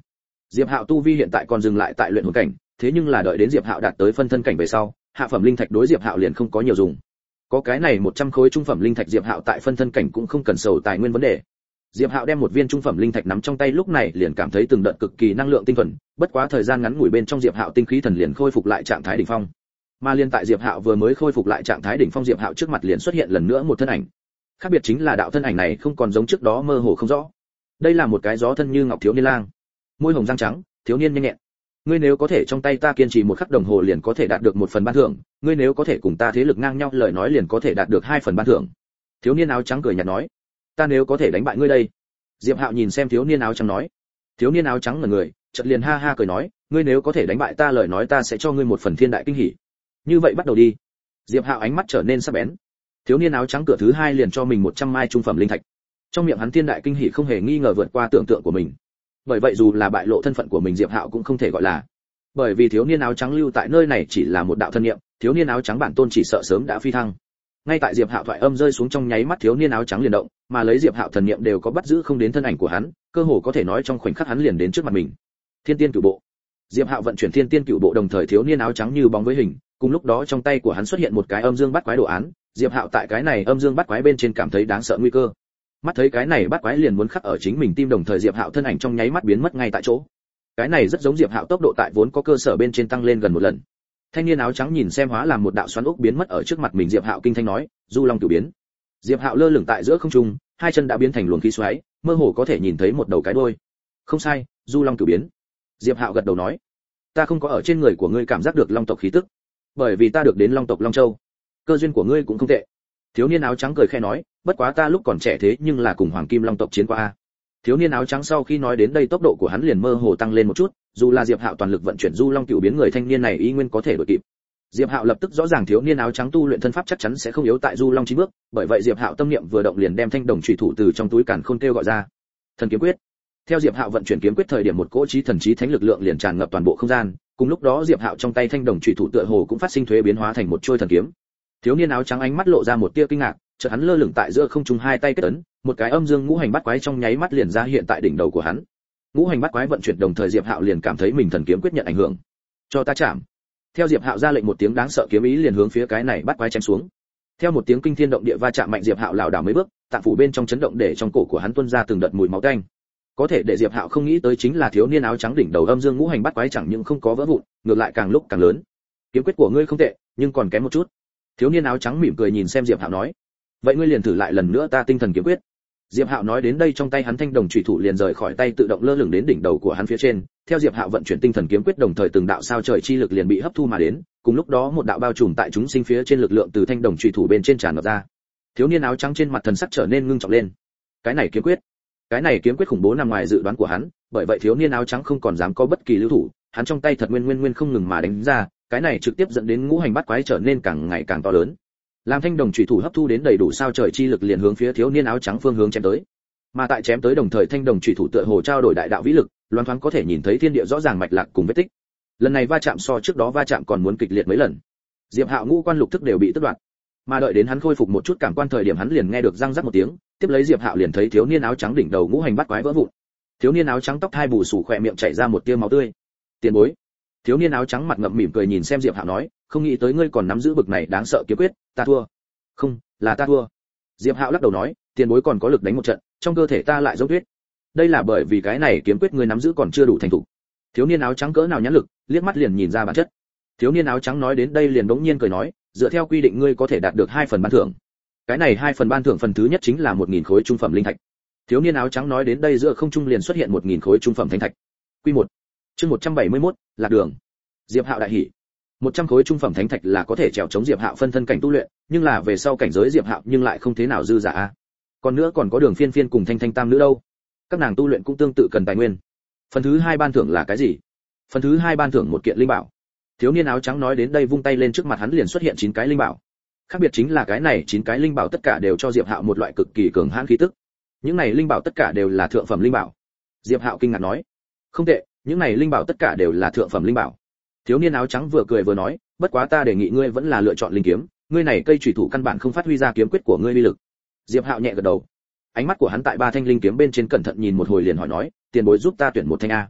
Diệp Hạo tu vi hiện tại còn dừng lại tại luyện hồn cảnh, thế nhưng là đợi đến Diệp Hạo đạt tới phân thân cảnh về sau, hạ phẩm linh thạch đối Diệp Hạo liền không có nhiều dùng. Có cái này một trăm khối trung phẩm linh thạch Diệp Hạo tại phân thân cảnh cũng không cần sầu tài nguyên vấn đề. Diệp Hạo đem một viên trung phẩm linh thạch nắm trong tay lúc này liền cảm thấy từng đợt cực kỳ năng lượng tinh thuần, bất quá thời gian ngắn ngủi bên trong Diệp Hạo tinh khí thần liền khôi phục lại trạng thái đỉnh phong. Mà liên tại Diệp Hạo vừa mới khôi phục lại trạng thái đỉnh phong, Diệp Hạo trước mặt liền xuất hiện lần nữa một thân ảnh. Khác biệt chính là đạo thân ảnh này không còn giống trước đó mơ hồ không rõ. Đây là một cái gió thân như ngọc thiếu niên lang, môi hồng răng trắng, thiếu niên nhanh nhẹn. Ngươi nếu có thể trong tay ta kiên trì một khắc đồng hồ liền có thể đạt được một phần ban thưởng, ngươi nếu có thể cùng ta thế lực ngang nhau lời nói liền có thể đạt được hai phần ban thưởng. Thiếu niên áo trắng cười nhạt nói, ta nếu có thể đánh bại ngươi đây. Diệp Hạo nhìn xem thiếu niên áo trắng nói. Thiếu niên áo trắng ngẩn người, chợt liền ha ha cười nói, ngươi nếu có thể đánh bại ta lời nói ta sẽ cho ngươi một phần thiên đại kinh hỉ. Như vậy bắt đầu đi. Diệp Hạo ánh mắt trở nên sắc bén. Thiếu niên áo trắng cửa thứ hai liền cho mình một trăm mai trung phẩm linh thạch. Trong miệng hắn thiên đại kinh hỉ không hề nghi ngờ vượt qua tưởng tượng của mình. Bởi vậy dù là bại lộ thân phận của mình Diệp Hạo cũng không thể gọi là. Bởi vì thiếu niên áo trắng lưu tại nơi này chỉ là một đạo thân niệm, thiếu niên áo trắng bản tôn chỉ sợ sớm đã phi thăng. Ngay tại Diệp Hạo thoại âm rơi xuống trong nháy mắt thiếu niên áo trắng liền động, mà lấy Diệp Hạo thần niệm đều có bắt giữ không đến thân ảnh của hắn, cơ hồ có thể nói trong khoảnh khắc hắn liền đến trước mặt mình. Thiên Tiên Cửu Bộ. Diệp Hạo vận chuyển Thiên Tiên Cửu Bộ đồng thời thiếu niên áo trắng như bóng với hình, cùng lúc đó trong tay của hắn xuất hiện một cái âm dương bắt quái đồ án, Diệp Hạo tại cái này âm dương bắt quái bên trên cảm thấy đáng sợ nguy cơ. Mắt thấy cái này bắt quái liền muốn khắc ở chính mình tim, đồng thời Diệp Hạo thân ảnh trong nháy mắt biến mất ngay tại chỗ. Cái này rất giống Diệp Hạo tốc độ tại vốn có cơ sở bên trên tăng lên gần một lần. Thanh niên áo trắng nhìn xem hóa làm một đạo xoắn ốc biến mất ở trước mặt mình, Diệp Hạo kinh thanh nói, "Du Long cửu biến." Diệp Hạo lơ lửng tại giữa không trung, hai chân đã biến thành luồng khí xoáy, mơ hồ có thể nhìn thấy một đầu cái đuôi. "Không sai, Du Long cửu biến." Diệp Hạo gật đầu nói, "Ta không có ở trên người của ngươi cảm giác được long tộc khí tức, bởi vì ta được đến long tộc Long Châu. Cơ duyên của ngươi cũng không tệ." Thiếu niên áo trắng cười khẽ nói, "Bất quá ta lúc còn trẻ thế nhưng là cùng Hoàng Kim Long tộc chiến qua a." Thiếu niên áo trắng sau khi nói đến đây tốc độ của hắn liền mơ hồ tăng lên một chút, dù là Diệp Hạo toàn lực vận chuyển Du Long cửu biến người thanh niên này y nguyên có thể đuổi kịp. Diệp Hạo lập tức rõ ràng thiếu niên áo trắng tu luyện thân pháp chắc chắn sẽ không yếu tại Du Long chín bước, bởi vậy Diệp Hạo tâm niệm vừa động liền đem thanh đồng chủy thủ từ trong túi càn khôn kêu gọi ra. Thần kiếm quyết. Theo Diệp Hạo vận chuyển kiếm quyết thời điểm một cỗ chí thần chí thánh lực lượng liền tràn ngập toàn bộ không gian, cùng lúc đó Diệp Hạo trong tay thanh đồng chủy thủ tựa hồ cũng phát sinh thuế biến hóa thành một chuôi thần kiếm. Thiếu niên áo trắng ánh mắt lộ ra một tia kinh ngạc, chợt hắn lơ lửng tại giữa không trung hai tay kết ấn, một cái âm dương ngũ hành bát quái trong nháy mắt liền ra hiện tại đỉnh đầu của hắn. Ngũ hành bát quái vận chuyển đồng thời Diệp Hạo liền cảm thấy mình thần kiếm quyết nhận ảnh hưởng. Cho ta chạm. Theo Diệp Hạo ra lệnh một tiếng đáng sợ kiếm ý liền hướng phía cái này bát quái chém xuống. Theo một tiếng kinh thiên động địa va chạm mạnh Diệp Hạo lảo đảo mấy bước, tạng phủ bên trong chấn động để trong cổ của hắn tuôn ra từng đợt mùi máu tanh. Có thể để Diệp Hạo không nghĩ tới chính là thiếu niên áo trắng đỉnh đầu âm dương ngũ hành bát quái chẳng những không có vỡ vụn, ngược lại càng lúc càng lớn. Kiếm quyết của ngươi không tệ, nhưng còn kém một chút. Thiếu niên áo trắng mỉm cười nhìn xem Diệp Hạo nói, vậy ngươi liền thử lại lần nữa ta tinh thần kiếm quyết. Diệp Hạo nói đến đây trong tay hắn thanh đồng chủy thủ liền rời khỏi tay tự động lơ lửng đến đỉnh đầu của hắn phía trên, theo Diệp Hạo vận chuyển tinh thần kiếm quyết đồng thời từng đạo sao trời chi lực liền bị hấp thu mà đến, cùng lúc đó một đạo bao trùm tại chúng sinh phía trên lực lượng từ thanh đồng chủy thủ bên trên tràn ngập ra. Thiếu niên áo trắng trên mặt thần sắc trở nên ngưng trọng lên. Cái này kiếm quyết, cái này kiếm quyết khủng bố nằm ngoài dự đoán của hắn, bởi vậy thiếu niên áo trắng không còn dám có bất kỳ lưu thủ, hắn trong tay thật nguyên nguyên nguyên không ngừng mà đánh ra, cái này trực tiếp dẫn đến ngũ hành bát quái trở nên càng ngày càng to lớn. Làm thanh đồng chủy thủ hấp thu đến đầy đủ sao trời chi lực liền hướng phía thiếu niên áo trắng phương hướng chém tới. Mà tại chém tới đồng thời thanh đồng chủy thủ tựa hồ trao đổi đại đạo vĩ lực, loáng thoáng có thể nhìn thấy thiên địa rõ ràng mạch lạc cùng vết tích. Lần này va chạm so trước đó va chạm còn muốn kịch liệt mấy lần. Diệp Hạo ngũ quan lục thức đều bị tước đoạt. Mà đợi đến hắn khôi phục một chút cảm quan thời điểm hắn liền nghe được răng rắc một tiếng, tiếp lấy Diệp Hạo liền thấy thiếu niên áo trắng đỉnh đầu ngũ hành bát quái vỡ vụn. Thiếu niên áo trắng tóc hai bù xù khỏe miệng chảy ra một tia máu tươi. Tiền bối. Thiếu niên áo trắng mặt ngậm mỉm cười nhìn xem Diệp Hạo nói, không nghĩ tới ngươi còn nắm giữ bực này đáng sợ kiếm quyết, ta thua. Không, là ta thua. Diệp Hạo lắc đầu nói, tiền bối còn có lực đánh một trận, trong cơ thể ta lại giống tuyết. Đây là bởi vì cái này kiếm quyết ngươi nắm giữ còn chưa đủ thành thục. Thiếu niên áo trắng cỡ nào nhãn lực, liếc mắt liền nhìn ra bản chất. Thiếu niên áo trắng nói đến đây liền bỗng nhiên cười nói, dựa theo quy định ngươi có thể đạt được hai phần ban thưởng. Cái này hai phần ban thưởng phần thứ nhất chính là một nghìn khối trung phẩm linh thạch. Thiếu niên áo trắng nói đến đây giữa không trung liền xuất hiện một nghìn khối trung phẩm thánh thạch. Quy một. Chương một trăm bảy mươi mốt, lạc đường. Diệp Hạo đại hỉ. một trăm khối trung phẩm thánh thạch là có thể trèo chống Diệp Hạo phân thân cảnh tu luyện, nhưng là về sau cảnh giới Diệp Hạo nhưng lại không thế nào dư giả a. Còn nữa còn có Đường Phiên Phiên cùng Thanh Thanh Tam nữ đâu? Các nàng tu luyện cũng tương tự cần tài nguyên. Phần thứ hai ban thưởng là cái gì? Phần thứ hai ban thưởng một kiện linh bảo. Thiếu niên áo trắng nói đến đây vung tay lên trước mặt hắn liền xuất hiện chín cái linh bảo. Khác biệt chính là cái này chín cái linh bảo tất cả đều cho Diệp Hạo một loại cực kỳ cường hãn khí tức. Những này linh bảo tất cả đều là thượng phẩm linh bảo. Diệp Hạo kinh ngạc nói, không tệ, những này linh bảo tất cả đều là thượng phẩm linh bảo. Thiếu niên áo trắng vừa cười vừa nói, bất quá ta đề nghị ngươi vẫn là lựa chọn linh kiếm, ngươi này cây chủy thủ căn bản không phát huy ra kiếm quyết của ngươi uy lực. Diệp Hạo nhẹ gật đầu. Ánh mắt của hắn tại ba thanh linh kiếm bên trên cẩn thận nhìn một hồi liền hỏi nói, tiền bối giúp ta tuyển một thanh a.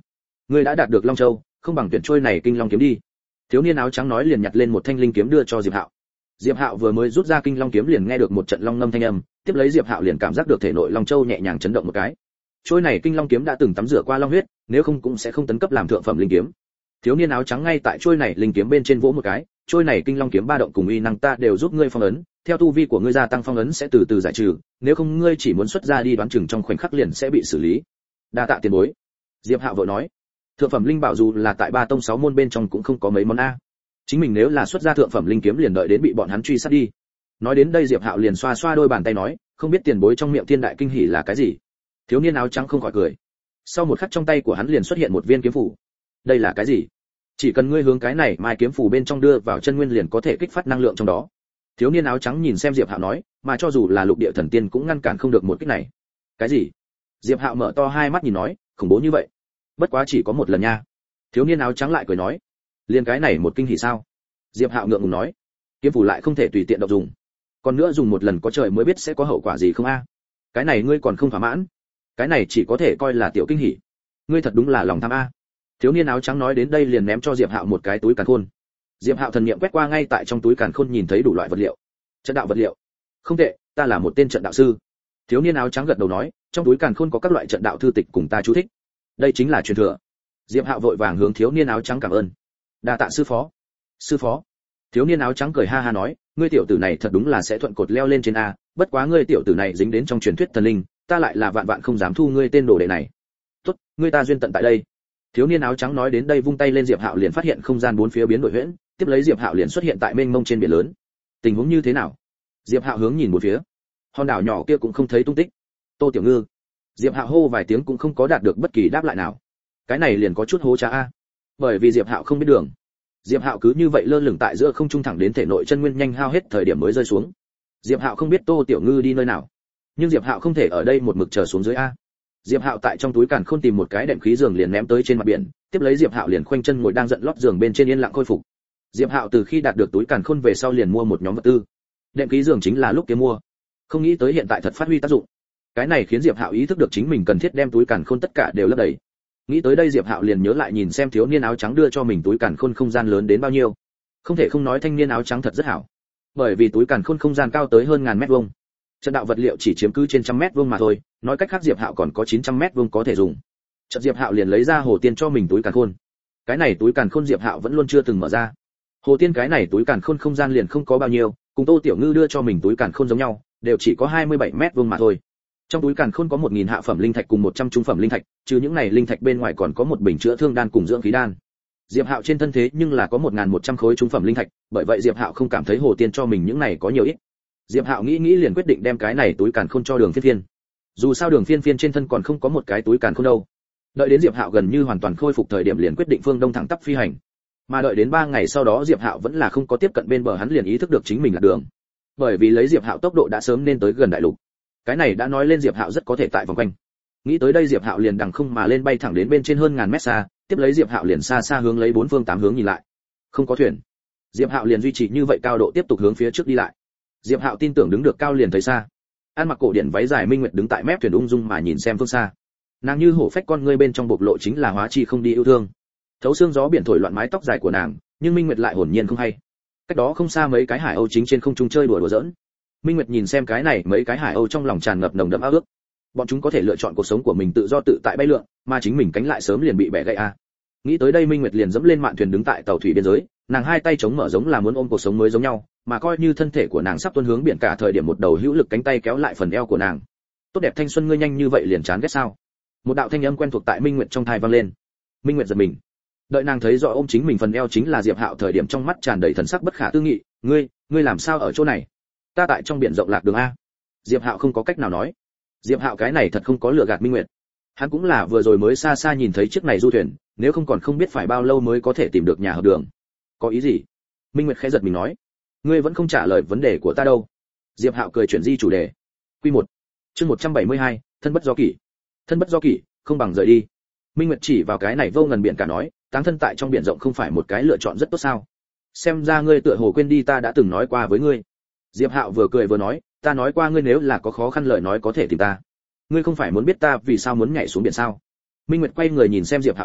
Ngươi đã đạt được Long Châu, không bằng tuyển trôi này Kinh Long kiếm đi. Thiếu niên áo trắng nói liền nhặt lên một thanh linh kiếm đưa cho Diệp Hạo. Diệp Hạo vừa mới rút ra Kinh Long kiếm liền nghe được một trận long ngâm thanh âm, tiếp lấy Diệp Hạo liền cảm giác được thể nội Long Châu nhẹ nhàng chấn động một cái. Trôi này Kinh Long kiếm đã từng tắm rửa qua long huyết, nếu không cũng sẽ không tấn cấp làm thượng phẩm linh kiếm. Thiếu niên áo trắng ngay tại trôi này linh kiếm bên trên vỗ một cái, trôi này Kinh Long kiếm ba động cùng uy năng ta đều giúp ngươi phong ấn, theo tu vi của ngươi gia tăng phong ấn sẽ từ từ giải trừ, nếu không ngươi chỉ muốn xuất ra đi đoán chừng trong khoảnh khắc liền sẽ bị xử lý. Đa tạ tiền bối. Diệp Hạo vội nói, thượng phẩm linh bảo dù là tại ba tông sáu môn bên trong cũng không có mấy món a. Chính mình nếu là xuất ra thượng phẩm linh kiếm liền đợi đến bị bọn hắn truy sát đi. Nói đến đây Diệp Hạo liền xoa xoa đôi bàn tay nói, không biết tiền bối trong miệng thiên đại kinh hỉ là cái gì. Thiếu niên áo trắng không khỏi cười. Sau một khắc trong tay của hắn liền xuất hiện một viên kiếm phủ. Đây là cái gì? Chỉ cần ngươi hướng cái này mai kiếm phủ bên trong đưa vào chân nguyên liền có thể kích phát năng lượng trong đó. Thiếu niên áo trắng nhìn xem Diệp Hạo nói, mà cho dù là lục địa thần tiên cũng ngăn cản không được một kích này. Cái gì? Diệp Hạo mở to hai mắt nhìn nói, khủng bố như vậy. Bất quá chỉ có một lần nha. Thiếu niên áo trắng lại cười nói, liền cái này một kinh hỉ sao? Diệp Hạo ngượng ngùng nói, kiếm phủ lại không thể tùy tiện động dùng, còn nữa dùng một lần có trời mới biết sẽ có hậu quả gì không a? Cái này ngươi còn không thỏa mãn? Cái này chỉ có thể coi là tiểu kinh hỉ. Ngươi thật đúng là lòng tham a. Thiếu niên áo trắng nói đến đây liền ném cho Diệp Hạo một cái túi càn khôn. Diệp Hạo thần niệm quét qua ngay tại trong túi càn khôn nhìn thấy đủ loại vật liệu. Trận đạo vật liệu. Không tệ, ta là một tên trận đạo sư. Thiếu niên áo trắng gật đầu nói, trong túi càn khôn có các loại trận đạo thư tịch cùng ta chú thích. Đây chính là truyền thừa. Diệp Hạo vội vàng hướng thiếu niên áo trắng cảm ơn. Đa tạ sư phó. Sư phó. Thiếu niên áo trắng cười ha ha nói, ngươi tiểu tử này thật đúng là sẽ thuận cột leo lên trên a, bất quá ngươi tiểu tử này dính đến trong truyền thuyết thần linh, ta lại là vạn vạn không dám thu ngươi tên đồ đệ này. Tốt, ngươi ta duyên tận tại đây. Thiếu niên áo trắng nói đến đây vung tay lên Diệp Hạo liền phát hiện không gian bốn phía biến đổi huyễn, tiếp lấy Diệp Hạo liền xuất hiện tại mênh mông trên biển lớn. Tình huống như thế nào? Diệp Hạo hướng nhìn bốn phía. Hòn đảo nhỏ kia cũng không thấy tung tích. Tô Tiểu Ngư. Diệp Hạo hô vài tiếng cũng không có đạt được bất kỳ đáp lại nào. Cái này liền có chút hố cha a. Bởi vì Diệp Hạo không biết đường. Diệp Hạo cứ như vậy lơ lửng tại giữa không trung thẳng đến thể nội chân nguyên nhanh hao hết thời điểm mới rơi xuống. Diệp Hạo không biết Tô Tiểu Ngư đi nơi nào, nhưng Diệp Hạo không thể ở đây một mực chờ xuống dưới a. Diệp Hạo tại trong túi càn khôn tìm một cái đệm khí giường liền ném tới trên mặt biển, tiếp lấy Diệp Hạo liền khoanh chân ngồi đang giận lót giường bên trên yên lặng khôi phục. Diệp Hạo từ khi đạt được túi càn khôn về sau liền mua một nhóm vật tư. Đệm khí giường chính là lúc kia mua, không nghĩ tới hiện tại thật phát huy tác dụng. Cái này khiến Diệp Hạo ý thức được chính mình cần thiết đem túi càn khôn tất cả đều lấp đầy. Nghĩ tới đây Diệp Hạo liền nhớ lại nhìn xem thiếu niên áo trắng đưa cho mình túi càn khôn không gian lớn đến bao nhiêu. Không thể không nói thanh niên áo trắng thật rất hảo, bởi vì túi càn khôn không gian cao tới hơn ngàn mét vuông. Trận đạo vật liệu chỉ chiếm cứ trên trăm mét vuông mà thôi, nói cách khác Diệp Hạo còn có chín trăm mét vuông có thể dùng. Chợt Diệp Hạo liền lấy ra hồ tiên cho mình túi càn khôn. Cái này túi càn khôn Diệp Hạo vẫn luôn chưa từng mở ra. Hồ tiên cái này túi càn khôn không gian liền không có bao nhiêu, cùng Tô Tiểu Ngư đưa cho mình túi càn khôn giống nhau, đều chỉ có hai mươi bảy mét vuông mà thôi. Trong túi càn khôn có một nghìn hạ phẩm linh thạch cùng một trăm trung phẩm linh thạch, trừ những này linh thạch bên ngoài còn có một bình chữa thương đan cùng dưỡng khí đan. Diệp Hạo trên thân thế nhưng là có một nghìn một trăm khối trung phẩm linh thạch, bởi vậy Diệp Hạo không cảm thấy hồ tiên cho mình những này có nhiều ít. Diệp Hạo nghĩ nghĩ liền quyết định đem cái này túi càn khôn cho Đường Phiên Phiên. Dù sao Đường Phiên Phiên trên thân còn không có một cái túi càn khôn đâu. Đợi đến Diệp Hạo gần như hoàn toàn khôi phục thời điểm liền quyết định phương đông thẳng tắp phi hành. Mà đợi đến ba ngày sau đó Diệp Hạo vẫn là không có tiếp cận bên bờ, hắn liền ý thức được chính mình là đường. Bởi vì lấy Diệp Hạo tốc độ đã sớm nên tới gần đại lục. Cái này đã nói lên Diệp Hạo rất có thể tại vòng quanh. Nghĩ tới đây Diệp Hạo liền đằng không mà lên bay thẳng đến bên trên hơn ngàn mét xa, tiếp lấy Diệp Hạo liền xa xa hướng lấy bốn phương tám hướng nhìn lại. Không có thuyền. Diệp Hạo liền duy trì như vậy cao độ tiếp tục hướng phía trước đi lại. Diệp Hạo tin tưởng đứng được cao liền thấy xa. An mặc cổ điển váy dài Minh Nguyệt đứng tại mép thuyền ung dung mà nhìn xem phương xa. Nàng như hổ phách con ngươi bên trong bộc lộ chính là hóa chi không đi yêu thương. Thấu xương gió biển thổi loạn mái tóc dài của nàng, nhưng Minh Nguyệt lại hồn nhiên không hay. Cách đó không xa mấy cái hải âu chính trên không trung chơi đùa đùa giỡn. Minh Nguyệt nhìn xem cái này mấy cái hải âu trong lòng tràn ngập nồng đậm ao ước. Bọn chúng có thể lựa chọn cuộc sống của mình tự do tự tại bay lượn, mà chính mình cánh lại sớm liền bị bẻ gãy a. Nghĩ tới đây Minh Nguyệt liền dẫm lên mạn thuyền đứng tại tàu thủy biên giới, nàng hai tay chống mở giống là muốn ôm cuộc sống mới giống nhau, mà coi như thân thể của nàng sắp tuôn hướng biển cả thời điểm một đầu hữu lực cánh tay kéo lại phần eo của nàng. Tốt đẹp thanh xuân ngươi nhanh như vậy liền chán ghét sao? Một đạo thanh âm quen thuộc tại Minh Nguyệt trong tai vang lên. Minh Nguyệt giật mình. Đợi nàng thấy rõ ôm chính mình phần eo chính là Diệp Hạo thời điểm trong mắt tràn đầy thần sắc bất khả tư nghị, "Ngươi, ngươi làm sao ở chỗ này? Ta tại trong biển rộng lạc đường a." Diệp Hạo không có cách nào nói. Diệp Hạo cái này thật không có lừa gạt Minh Nguyệt. Hắn cũng là vừa rồi mới xa xa nhìn thấy chiếc này du thuyền, nếu không còn không biết phải bao lâu mới có thể tìm được nhà hợp đường. Có ý gì? Minh Nguyệt khẽ giật mình nói. Ngươi vẫn không trả lời vấn đề của ta đâu. Diệp Hạo cười chuyển di chủ đề. Quy một, chương một trăm bảy mươi hai, thân bất do kỷ. Thân bất do kỷ, không bằng rời đi. Minh Nguyệt chỉ vào cái này vô ngần biển cả nói, táng thân tại trong biển rộng không phải một cái lựa chọn rất tốt sao? Xem ra ngươi tựa hồ quên đi ta đã từng nói qua với ngươi. Diệp Hạo vừa cười vừa nói, ta nói qua ngươi nếu là có khó khăn lời nói có thể tìm ta. Ngươi không phải muốn biết ta vì sao muốn nhảy xuống biển sao? Minh Nguyệt quay người nhìn xem Diệp Hạo nói,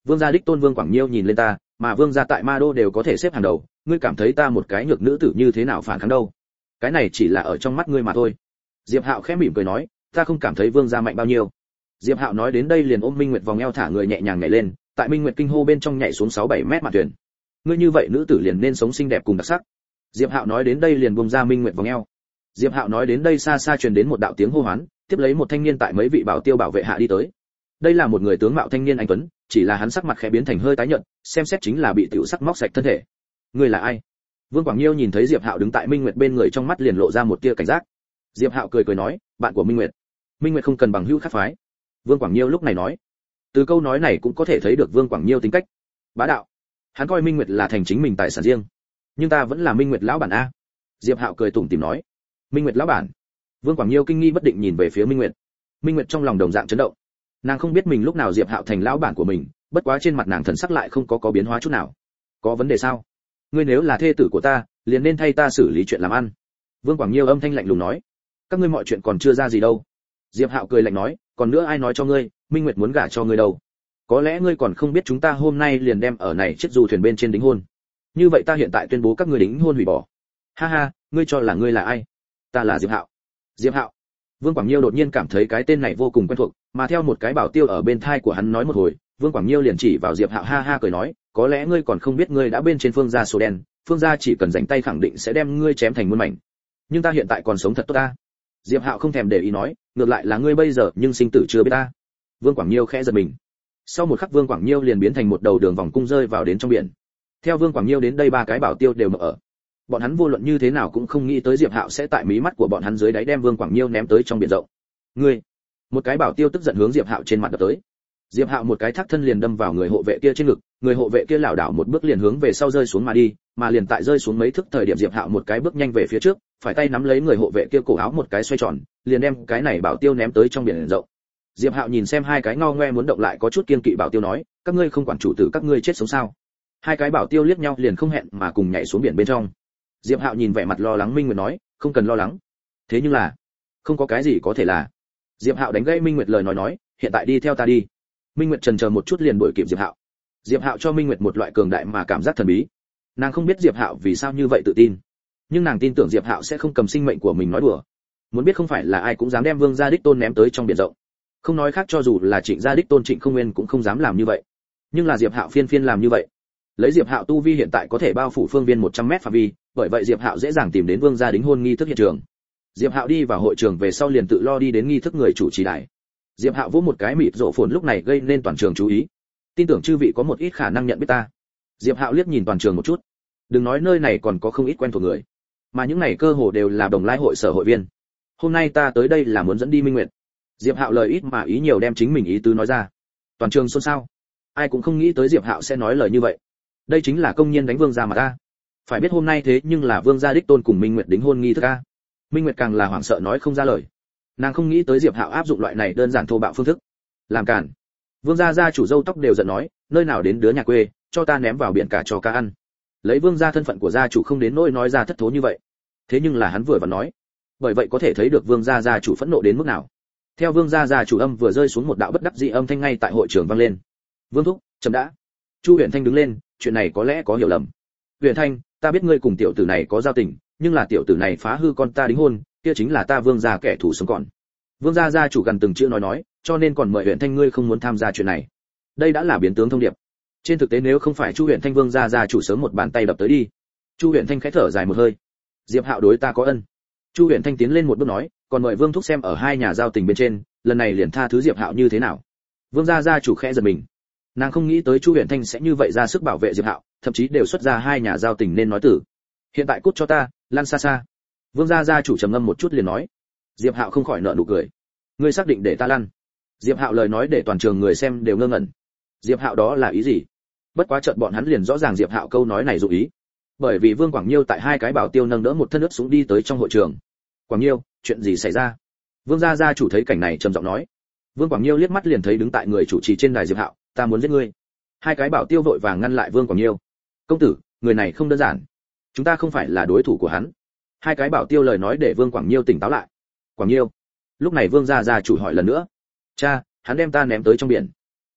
Vương gia đích tôn Vương Quảng Nhiêu nhìn lên ta, mà Vương gia tại Ma Đô đều có thể xếp hàng đầu, ngươi cảm thấy ta một cái nhược nữ tử như thế nào phản kháng đâu? Cái này chỉ là ở trong mắt ngươi mà thôi. Diệp Hạo khẽ mỉm cười nói, ta không cảm thấy Vương gia mạnh bao nhiêu. Diệp Hạo nói đến đây liền ôm Minh Nguyệt vòng eo thả người nhẹ nhàng nhảy lên, tại Minh Nguyệt kinh hô bên trong nhảy xuống sáu bảy mét mặt thuyền. Ngươi như vậy nữ tử liền nên sống xinh đẹp cùng đặc sắc. Diệp Hạo nói đến đây liền buông ra Minh Nguyệt vòng eo. Diệp Hạo nói đến đây xa xa truyền đến một đạo tiếng hô hoán, tiếp lấy một thanh niên tại mấy vị bảo tiêu bảo vệ hạ đi tới. Đây là một người tướng mạo thanh niên anh tuấn, chỉ là hắn sắc mặt khẽ biến thành hơi tái nhợt, xem xét chính là bị tiểu sắc móc sạch thân thể. Ngươi là ai? Vương Quảng Nhiêu nhìn thấy Diệp Hạo đứng tại Minh Nguyệt bên người trong mắt liền lộ ra một tia cảnh giác. Diệp Hạo cười cười nói, bạn của Minh Nguyệt. Minh Nguyệt không cần bằng hữu khác phái. Vương Quảng Nhiêu lúc này nói. Từ câu nói này cũng có thể thấy được Vương Quảng Nhiêu tính cách bá đạo. Hắn coi Minh Nguyệt là thành chính mình tài sản riêng. Nhưng ta vẫn là Minh Nguyệt lão bản a. Diệp Hạo cười tủm tỉm nói. Minh Nguyệt lão bản. Vương Quảng Nhiêu kinh nghi bất định nhìn về phía Minh Nguyệt. Minh Nguyệt trong lòng đồng dạng chấn động. Nàng không biết mình lúc nào Diệp Hạo thành lão bản của mình, bất quá trên mặt nàng thần sắc lại không có có biến hóa chút nào. Có vấn đề sao? Ngươi nếu là thê tử của ta, liền nên thay ta xử lý chuyện làm ăn. Vương Quảng Nhiêu âm thanh lạnh lùng nói. Các ngươi mọi chuyện còn chưa ra gì đâu. Diệp Hạo cười lạnh nói, còn nữa ai nói cho ngươi, Minh Nguyệt muốn gả cho ngươi đâu? Có lẽ ngươi còn không biết chúng ta hôm nay liền đem ở này chiếc dù thuyền bên trên đính hôn. Như vậy ta hiện tại tuyên bố các ngươi đính hôn hủy bỏ. Ha ha, ngươi cho là ngươi là ai? Ta là Diệp Hạo. Diệp Hạo. Vương Quảng Nhiêu đột nhiên cảm thấy cái tên này vô cùng quen thuộc, mà theo một cái bảo tiêu ở bên thai của hắn nói một hồi, Vương Quảng Nhiêu liền chỉ vào Diệp Hạo ha ha cười nói, có lẽ ngươi còn không biết ngươi đã bên trên Phương gia sổ đen, Phương gia chỉ cần rảnh tay khẳng định sẽ đem ngươi chém thành muôn mảnh. Nhưng ta hiện tại còn sống thật tốt ta. Diệp Hạo không thèm để ý nói, ngược lại là ngươi bây giờ nhưng sinh tử chưa biết ta. Vương Quảng Nhiêu khẽ giật mình. Sau một khắc Vương Quảng Nhiêu liền biến thành một đầu đường vòng cung rơi vào đến trong biển. Theo Vương Quảng Nhiêu đến đây ba cái bảo tiêu đều mở ở. Bọn hắn vô luận như thế nào cũng không nghĩ tới Diệp Hạo sẽ tại mí mắt của bọn hắn dưới đáy đem Vương Quảng Nhiêu ném tới trong biển rộng. Ngươi! Một cái bảo tiêu tức giận hướng Diệp Hạo trên mặt đập tới. Diệp Hạo một cái thác thân liền đâm vào người hộ vệ kia trên ngực, người hộ vệ kia lảo đảo một bước liền hướng về sau rơi xuống mà đi, mà liền tại rơi xuống mấy thước thời điểm Diệp Hạo một cái bước nhanh về phía trước, phải tay nắm lấy người hộ vệ kia cổ áo một cái xoay tròn, liền đem cái này bảo tiêu ném tới trong biển rộng. Diệp Hạo nhìn xem hai cái ngao ngoe muốn động lại có chút kiên kỵ bảo tiêu nói, các ngươi không quản chủ tử các ngươi chết sống sao? Hai cái bảo tiêu liếc nhau liền không hẹn mà cùng nhảy xuống biển bên trong. Diệp Hạo nhìn vẻ mặt lo lắng Minh Nguyệt nói, không cần lo lắng. Thế nhưng là, không có cái gì có thể là. Diệp Hạo đánh gãy Minh Nguyệt lời nói nói, hiện tại đi theo ta đi. Minh Nguyệt chần chờ một chút liền đuổi kịp Diệp Hạo. Diệp Hạo cho Minh Nguyệt một loại cường đại mà cảm giác thần bí. Nàng không biết Diệp Hạo vì sao như vậy tự tin, nhưng nàng tin tưởng Diệp Hạo sẽ không cầm sinh mệnh của mình nói đùa. Muốn biết không phải là ai cũng dám đem Vương gia đích tôn ném tới trong biển rộng. Không nói khác cho dù là Trịnh gia đích tôn Trịnh Không Nguyên cũng không dám làm như vậy. Nhưng là Diệp Hạo phiên phiên làm như vậy. Lấy Diệp Hạo tu vi hiện tại có thể bao phủ phương viên một trăm mét phạm vi, bởi vậy Diệp Hạo dễ dàng tìm đến Vương gia đính hôn nghi thức hiện trường. Diệp Hạo đi vào hội trường về sau liền tự lo đi đến nghi thức người chủ trì đài. Diệp Hạo vỗ một cái mịt rộ phồn lúc này gây nên toàn trường chú ý. Tin tưởng chư vị có một ít khả năng nhận biết ta. Diệp Hạo liếc nhìn toàn trường một chút. Đừng nói nơi này còn có không ít quen thuộc người, mà những này cơ hồ đều là đồng lai hội sở hội viên. Hôm nay ta tới đây là muốn dẫn đi Minh Nguyệt. Diệp Hạo lời ít mà ý nhiều đem chính mình ý tứ nói ra. Toàn trường xôn xao. Ai cũng không nghĩ tới Diệp Hạo sẽ nói lời như vậy. Đây chính là công nhân đánh Vương gia mà ta. Phải biết hôm nay thế nhưng là Vương gia đích tôn cùng Minh Nguyệt đính hôn nghi thức a. Minh Nguyệt càng là hoảng sợ nói không ra lời. Nàng không nghĩ tới Diệp Hạo áp dụng loại này đơn giản thô bạo phương thức. Làm cản. Vương gia gia chủ râu tóc đều giận nói, nơi nào đến đứa nhà quê, cho ta ném vào biển cả cho cá ăn. Lấy Vương gia thân phận của gia chủ không đến nỗi nói ra thất thố như vậy. Thế nhưng là hắn vừa và nói, bởi vậy có thể thấy được Vương gia gia chủ phẫn nộ đến mức nào. Theo Vương gia gia chủ âm vừa rơi xuống một đạo bất đắc dĩ âm thanh ngay tại hội trường vang lên. Vương thúc, chấm đã. Chu Huyền Thanh đứng lên, chuyện này có lẽ có hiểu lầm. Huyền Thanh, ta biết ngươi cùng tiểu tử này có giao tình, nhưng là tiểu tử này phá hư con ta đính hôn, kia chính là ta Vương gia kẻ thù sống còn. Vương gia gia chủ gần từng chữ nói nói, cho nên còn mời Huyền Thanh ngươi không muốn tham gia chuyện này. Đây đã là biến tướng thông điệp. Trên thực tế nếu không phải Chu Huyền Thanh Vương gia gia chủ sớm một bàn tay đập tới đi. Chu Huyền Thanh khẽ thở dài một hơi. Diệp Hạo đối ta có ân. Chu Huyền Thanh tiến lên một bước nói, còn mời Vương thúc xem ở hai nhà giao tình bên trên, lần này liền tha thứ Diệp Hạo như thế nào. Vương gia gia chủ khẽ giật mình. Nàng không nghĩ tới Chu Huyền Thanh sẽ như vậy ra sức bảo vệ Diệp Hạo, thậm chí đều xuất ra hai nhà giao tình nên nói tử. Hiện tại cút cho ta, lăn xa xa. Vương gia gia chủ trầm ngâm một chút liền nói. Diệp Hạo không khỏi nở nụ cười. Ngươi xác định để ta lăn? Diệp Hạo lời nói để toàn trường người xem đều ngơ ngẩn. Diệp Hạo đó là ý gì? Bất quá chợt bọn hắn liền rõ ràng Diệp Hạo câu nói này dụ ý. Bởi vì Vương Quảng Nhiêu tại hai cái bảo tiêu nâng đỡ một thân ướt xuống đi tới trong hội trường. Quảng Nhiêu, chuyện gì xảy ra? Vương gia gia chủ thấy cảnh này trầm giọng nói. Vương Quảng Nhiêu liếc mắt liền thấy đứng tại người chủ trì trên đài Diệp Hạo, ta muốn giết ngươi. Hai cái bảo tiêu vội vàng ngăn lại Vương Quảng Nhiêu. Công tử, người này không đơn giản, chúng ta không phải là đối thủ của hắn. Hai cái bảo tiêu lời nói để Vương Quảng Nhiêu tỉnh táo lại. Quảng Nhiêu. Lúc này Vương gia gia chủ hỏi lần nữa. Cha, hắn đem ta ném tới trong biển.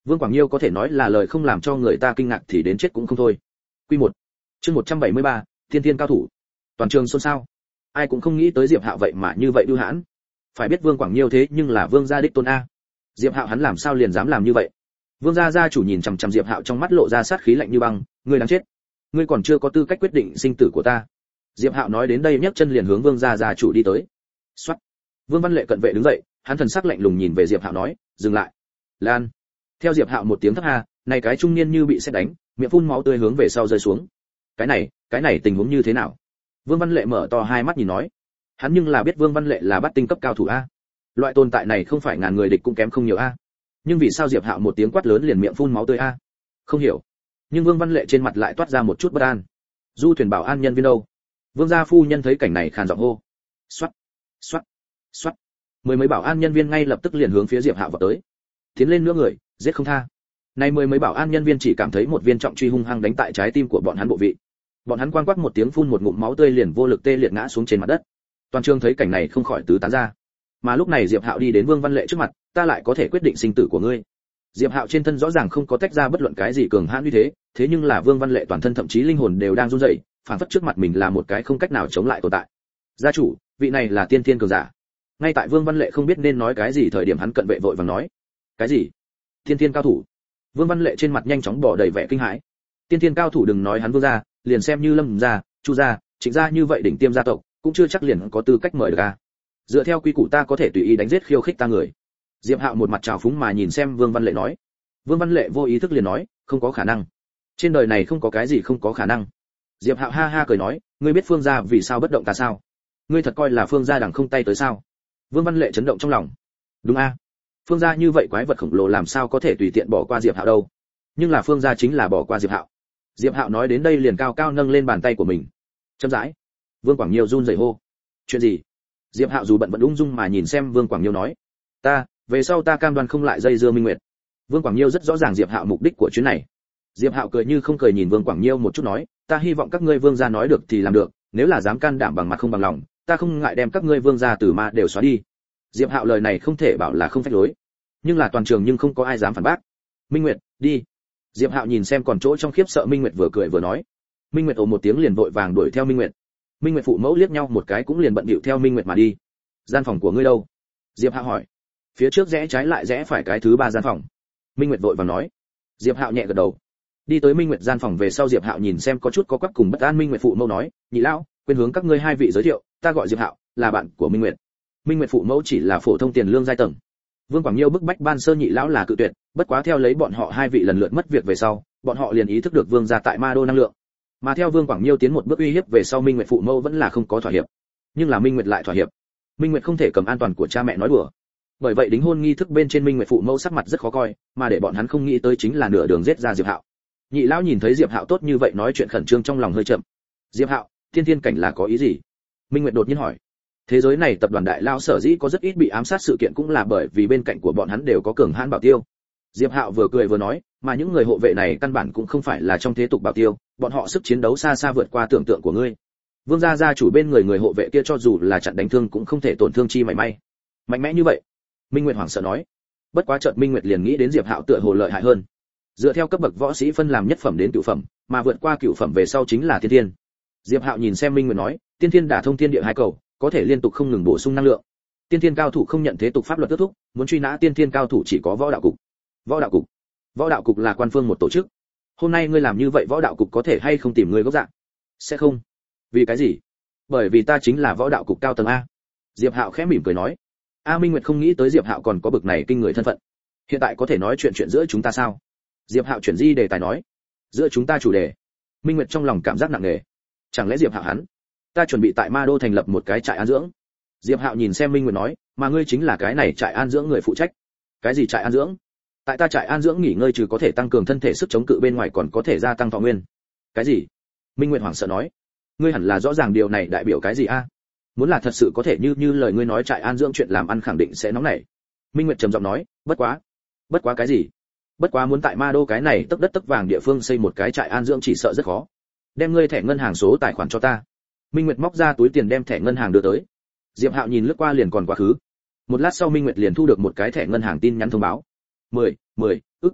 Vương Quảng Nhiêu có thể nói là lời không làm cho người ta kinh ngạc thì đến chết cũng không thôi. Quy một, chương một trăm bảy mươi ba, Thiên Thiên cao thủ. Toàn trường xôn xao. Ai cũng không nghĩ tới Diệp Hạo vậy mà như vậy bưu hãn. Phải biết Vương Quảng Nhiêu thế nhưng là Vương gia đích tôn a. Diệp Hạo hắn làm sao liền dám làm như vậy? Vương gia gia chủ nhìn chằm chằm Diệp Hạo trong mắt lộ ra sát khí lạnh như băng, ngươi đáng chết. Ngươi còn chưa có tư cách quyết định sinh tử của ta. Diệp Hạo nói đến đây nhấc chân liền hướng Vương gia gia chủ đi tới. Soát. Vương Văn Lệ cận vệ đứng dậy, hắn thần sắc lạnh lùng nhìn về Diệp Hạo nói, dừng lại. Lan. Theo Diệp Hạo một tiếng thấp ha, này cái trung niên như bị sét đánh, miệng phun máu tươi hướng về sau rơi xuống. Cái này, cái này tình huống như thế nào? Vương Văn Lệ mở to hai mắt nhìn nói. Hắn nhưng là biết Vương Văn Lệ là bát tinh cấp cao thủ a. Loại tồn tại này không phải ngàn người địch cũng kém không nhiều a. Nhưng vì sao Diệp Hạo một tiếng quát lớn liền miệng phun máu tươi a? Không hiểu. Nhưng Vương Văn Lệ trên mặt lại toát ra một chút bất an. Du thuyền bảo an nhân viên đâu? Vương gia phu nhân thấy cảnh này khàn giọng hô. Soát, soát, soát. Mười mấy bảo an nhân viên ngay lập tức liền hướng phía Diệp Hạo vào tới. Tiến lên nữa người, giết không tha. Nay mười mấy bảo an nhân viên chỉ cảm thấy một viên trọng truy hung hăng đánh tại trái tim của bọn hắn bộ vị. Bọn hắn quang quắc một tiếng phun một ngụm máu tươi liền vô lực tê liệt ngã xuống trên mặt đất. Toàn trường thấy cảnh này không khỏi tứ tán ra. Mà lúc này Diệp Hạo đi đến Vương Văn Lệ trước mặt, ta lại có thể quyết định sinh tử của ngươi. Diệp Hạo trên thân rõ ràng không có tách ra bất luận cái gì cường hãn như thế, thế nhưng là Vương Văn Lệ toàn thân thậm chí linh hồn đều đang run rẩy, phản phất trước mặt mình là một cái không cách nào chống lại tồn tại. Gia chủ, vị này là tiên thiên cường giả. Ngay tại Vương Văn Lệ không biết nên nói cái gì thời điểm hắn cận vệ vội vàng nói. Cái gì? Tiên thiên cao thủ? Vương Văn Lệ trên mặt nhanh chóng bỏ đầy vẻ kinh hãi. Tiên thiên cao thủ đừng nói hắn Vương gia, liền xem như Lâm gia, Chu gia, Trịnh gia như vậy đỉnh tiêm gia tộc, cũng chưa chắc liền có tư cách mời được a. Dựa theo quy củ ta có thể tùy ý đánh giết khiêu khích ta người. Diệp Hạo một mặt trào phúng mà nhìn xem Vương Văn Lệ nói. Vương Văn Lệ vô ý thức liền nói, không có khả năng. Trên đời này không có cái gì không có khả năng. Diệp Hạo ha ha cười nói, ngươi biết Phương gia vì sao bất động ta sao? Ngươi thật coi là Phương gia đằng không tay tới sao? Vương Văn Lệ chấn động trong lòng. Đúng a, Phương gia như vậy quái vật khổng lồ làm sao có thể tùy tiện bỏ qua Diệp Hạo đâu? Nhưng là Phương gia chính là bỏ qua Diệp Hạo. Diệp Hạo nói đến đây liền cao cao nâng lên bàn tay của mình. Chậm rãi. Vương Quảng Nhiêu run rẩy hô. Chuyện gì? Diệp Hạo dù bận vẫn ung dung mà nhìn xem Vương Quảng Nhiêu nói. Ta, về sau ta cam đoan không lại dây dưa Minh Nguyệt. Vương Quảng Nhiêu rất rõ ràng Diệp Hạo mục đích của chuyến này. Diệp Hạo cười như không cười nhìn Vương Quảng Nhiêu một chút nói, ta hy vọng các ngươi Vương gia nói được thì làm được, nếu là dám can đảm bằng mặt không bằng lòng, ta không ngại đem các ngươi Vương gia từ ma đều xóa đi. Diệp Hạo lời này không thể bảo là không phách lối, nhưng là toàn trường nhưng không có ai dám phản bác. Minh Nguyệt, đi. Diệp Hạo nhìn xem còn chỗ trong khiếp sợ Minh Nguyệt vừa cười vừa nói. Minh Nguyệt ồ một tiếng liền vội vàng đuổi theo Minh Nguyệt. Minh Nguyệt phụ mẫu liếc nhau một cái cũng liền bận bịu theo Minh Nguyệt mà đi. Gian phòng của ngươi đâu? Diệp Hạo hỏi. Phía trước rẽ trái lại rẽ phải cái thứ ba gian phòng. Minh Nguyệt vội vàng nói. Diệp Hạo nhẹ gật đầu. Đi tới Minh Nguyệt gian phòng về sau Diệp Hạo nhìn xem có chút có quắc cùng bất an Minh Nguyệt phụ mẫu nói, nhị lão, quên hướng các ngươi hai vị giới thiệu, ta gọi Diệp Hạo, là bạn của Minh Nguyệt. Minh Nguyệt phụ mẫu chỉ là phổ thông tiền lương giai tầng. Vương Quảng Nhiêu bức bách Ban Sơ nhị lão là cự tuyệt, bất quá theo lấy bọn họ hai vị lần lượt mất việc về sau, bọn họ liền ý thức được Vương gia tại Ma Đô năng lượng. Mà theo Vương Quảng Nhiêu tiến một bước uy hiếp về sau Minh Nguyệt phụ mẫu vẫn là không có thỏa hiệp. Nhưng là Minh Nguyệt lại thỏa hiệp. Minh Nguyệt không thể cầm an toàn của cha mẹ nói đùa. Bởi vậy đính hôn nghi thức bên trên Minh Nguyệt phụ mẫu sắc mặt rất khó coi, mà để bọn hắn không nghĩ tới chính là nửa đường giết ra Diệp Hạo. Nhị lão nhìn thấy Diệp Hạo tốt như vậy nói chuyện khẩn trương trong lòng hơi chậm. Diệp Hạo, thiên thiên cảnh là có ý gì? Minh Nguyệt đột nhiên hỏi. Thế giới này tập đoàn đại lao sở dĩ có rất ít bị ám sát sự kiện cũng là bởi vì bên cạnh của bọn hắn đều có cường hãn bảo tiêu. Diệp Hạo vừa cười vừa nói, mà những người hộ vệ này căn bản cũng không phải là trong thế tục bảo tiêu, bọn họ sức chiến đấu xa xa vượt qua tưởng tượng của ngươi. Vương gia gia chủ bên người người hộ vệ kia cho dù là chặn đánh thương cũng không thể tổn thương chi mảy may. Mạnh mẽ như vậy? Minh Nguyệt hoảng sợ nói. Bất quá chợt Minh Nguyệt liền nghĩ đến Diệp Hạo tựa hồ lợi hại hơn. Dựa theo cấp bậc võ sĩ phân làm nhất phẩm đến cửu phẩm, mà vượt qua cửu phẩm về sau chính là tiên thiên. Diệp Hạo nhìn xem Minh Nguyệt nói, tiên thiên đả thông thiên địa hai cầu, có thể liên tục không ngừng bổ sung năng lượng. Tiên thiên cao thủ không nhận thế tục pháp luật tước thúc, muốn truy nã tiên thiên cao thủ chỉ có võ đạo cục. Võ đạo cục? Võ đạo cục là quan phương một tổ chức. Hôm nay ngươi làm như vậy võ đạo cục có thể hay không tìm ngươi gốc dạng? Sẽ không. Vì cái gì? Bởi vì ta chính là võ đạo cục cao tầng a. Diệp Hạo khẽ mỉm cười nói. A Minh Nguyệt không nghĩ tới Diệp Hạo còn có bực này kinh người thân phận. Hiện tại có thể nói chuyện chuyện giữa chúng ta sao? Diệp Hạo chuyển di đề tài nói. Giữa chúng ta chủ đề. Minh Nguyệt trong lòng cảm giác nặng nề. Chẳng lẽ Diệp Hạo hắn? Ta chuẩn bị tại Ma Đô thành lập một cái trại an dưỡng. Diệp Hạo nhìn xem Minh Nguyệt nói, mà ngươi chính là cái này trại an dưỡng người phụ trách. Cái gì trại an dưỡng? Tại ta trại an dưỡng nghỉ ngơi trừ có thể tăng cường thân thể sức chống cự bên ngoài còn có thể gia tăng thọ nguyên. Cái gì? Minh Nguyệt hoảng sợ nói. Ngươi hẳn là rõ ràng điều này đại biểu cái gì a? Muốn là thật sự có thể như như lời ngươi nói trại an dưỡng chuyện làm ăn khẳng định sẽ nóng nảy. Minh Nguyệt trầm giọng nói, bất quá. Bất quá cái gì? Bất quá muốn tại Ma Đô cái này tấc đất tấc vàng địa phương xây một cái trại an dưỡng chỉ sợ rất khó. Đem ngươi thẻ ngân hàng số tài khoản cho ta. Minh Nguyệt móc ra túi tiền đem thẻ ngân hàng đưa tới. Diệp Hạo nhìn lướt qua liền còn quá khứ. Một lát sau Minh Nguyệt liền thu được một cái thẻ ngân hàng tin nhắn thông báo. mười, mười, ức.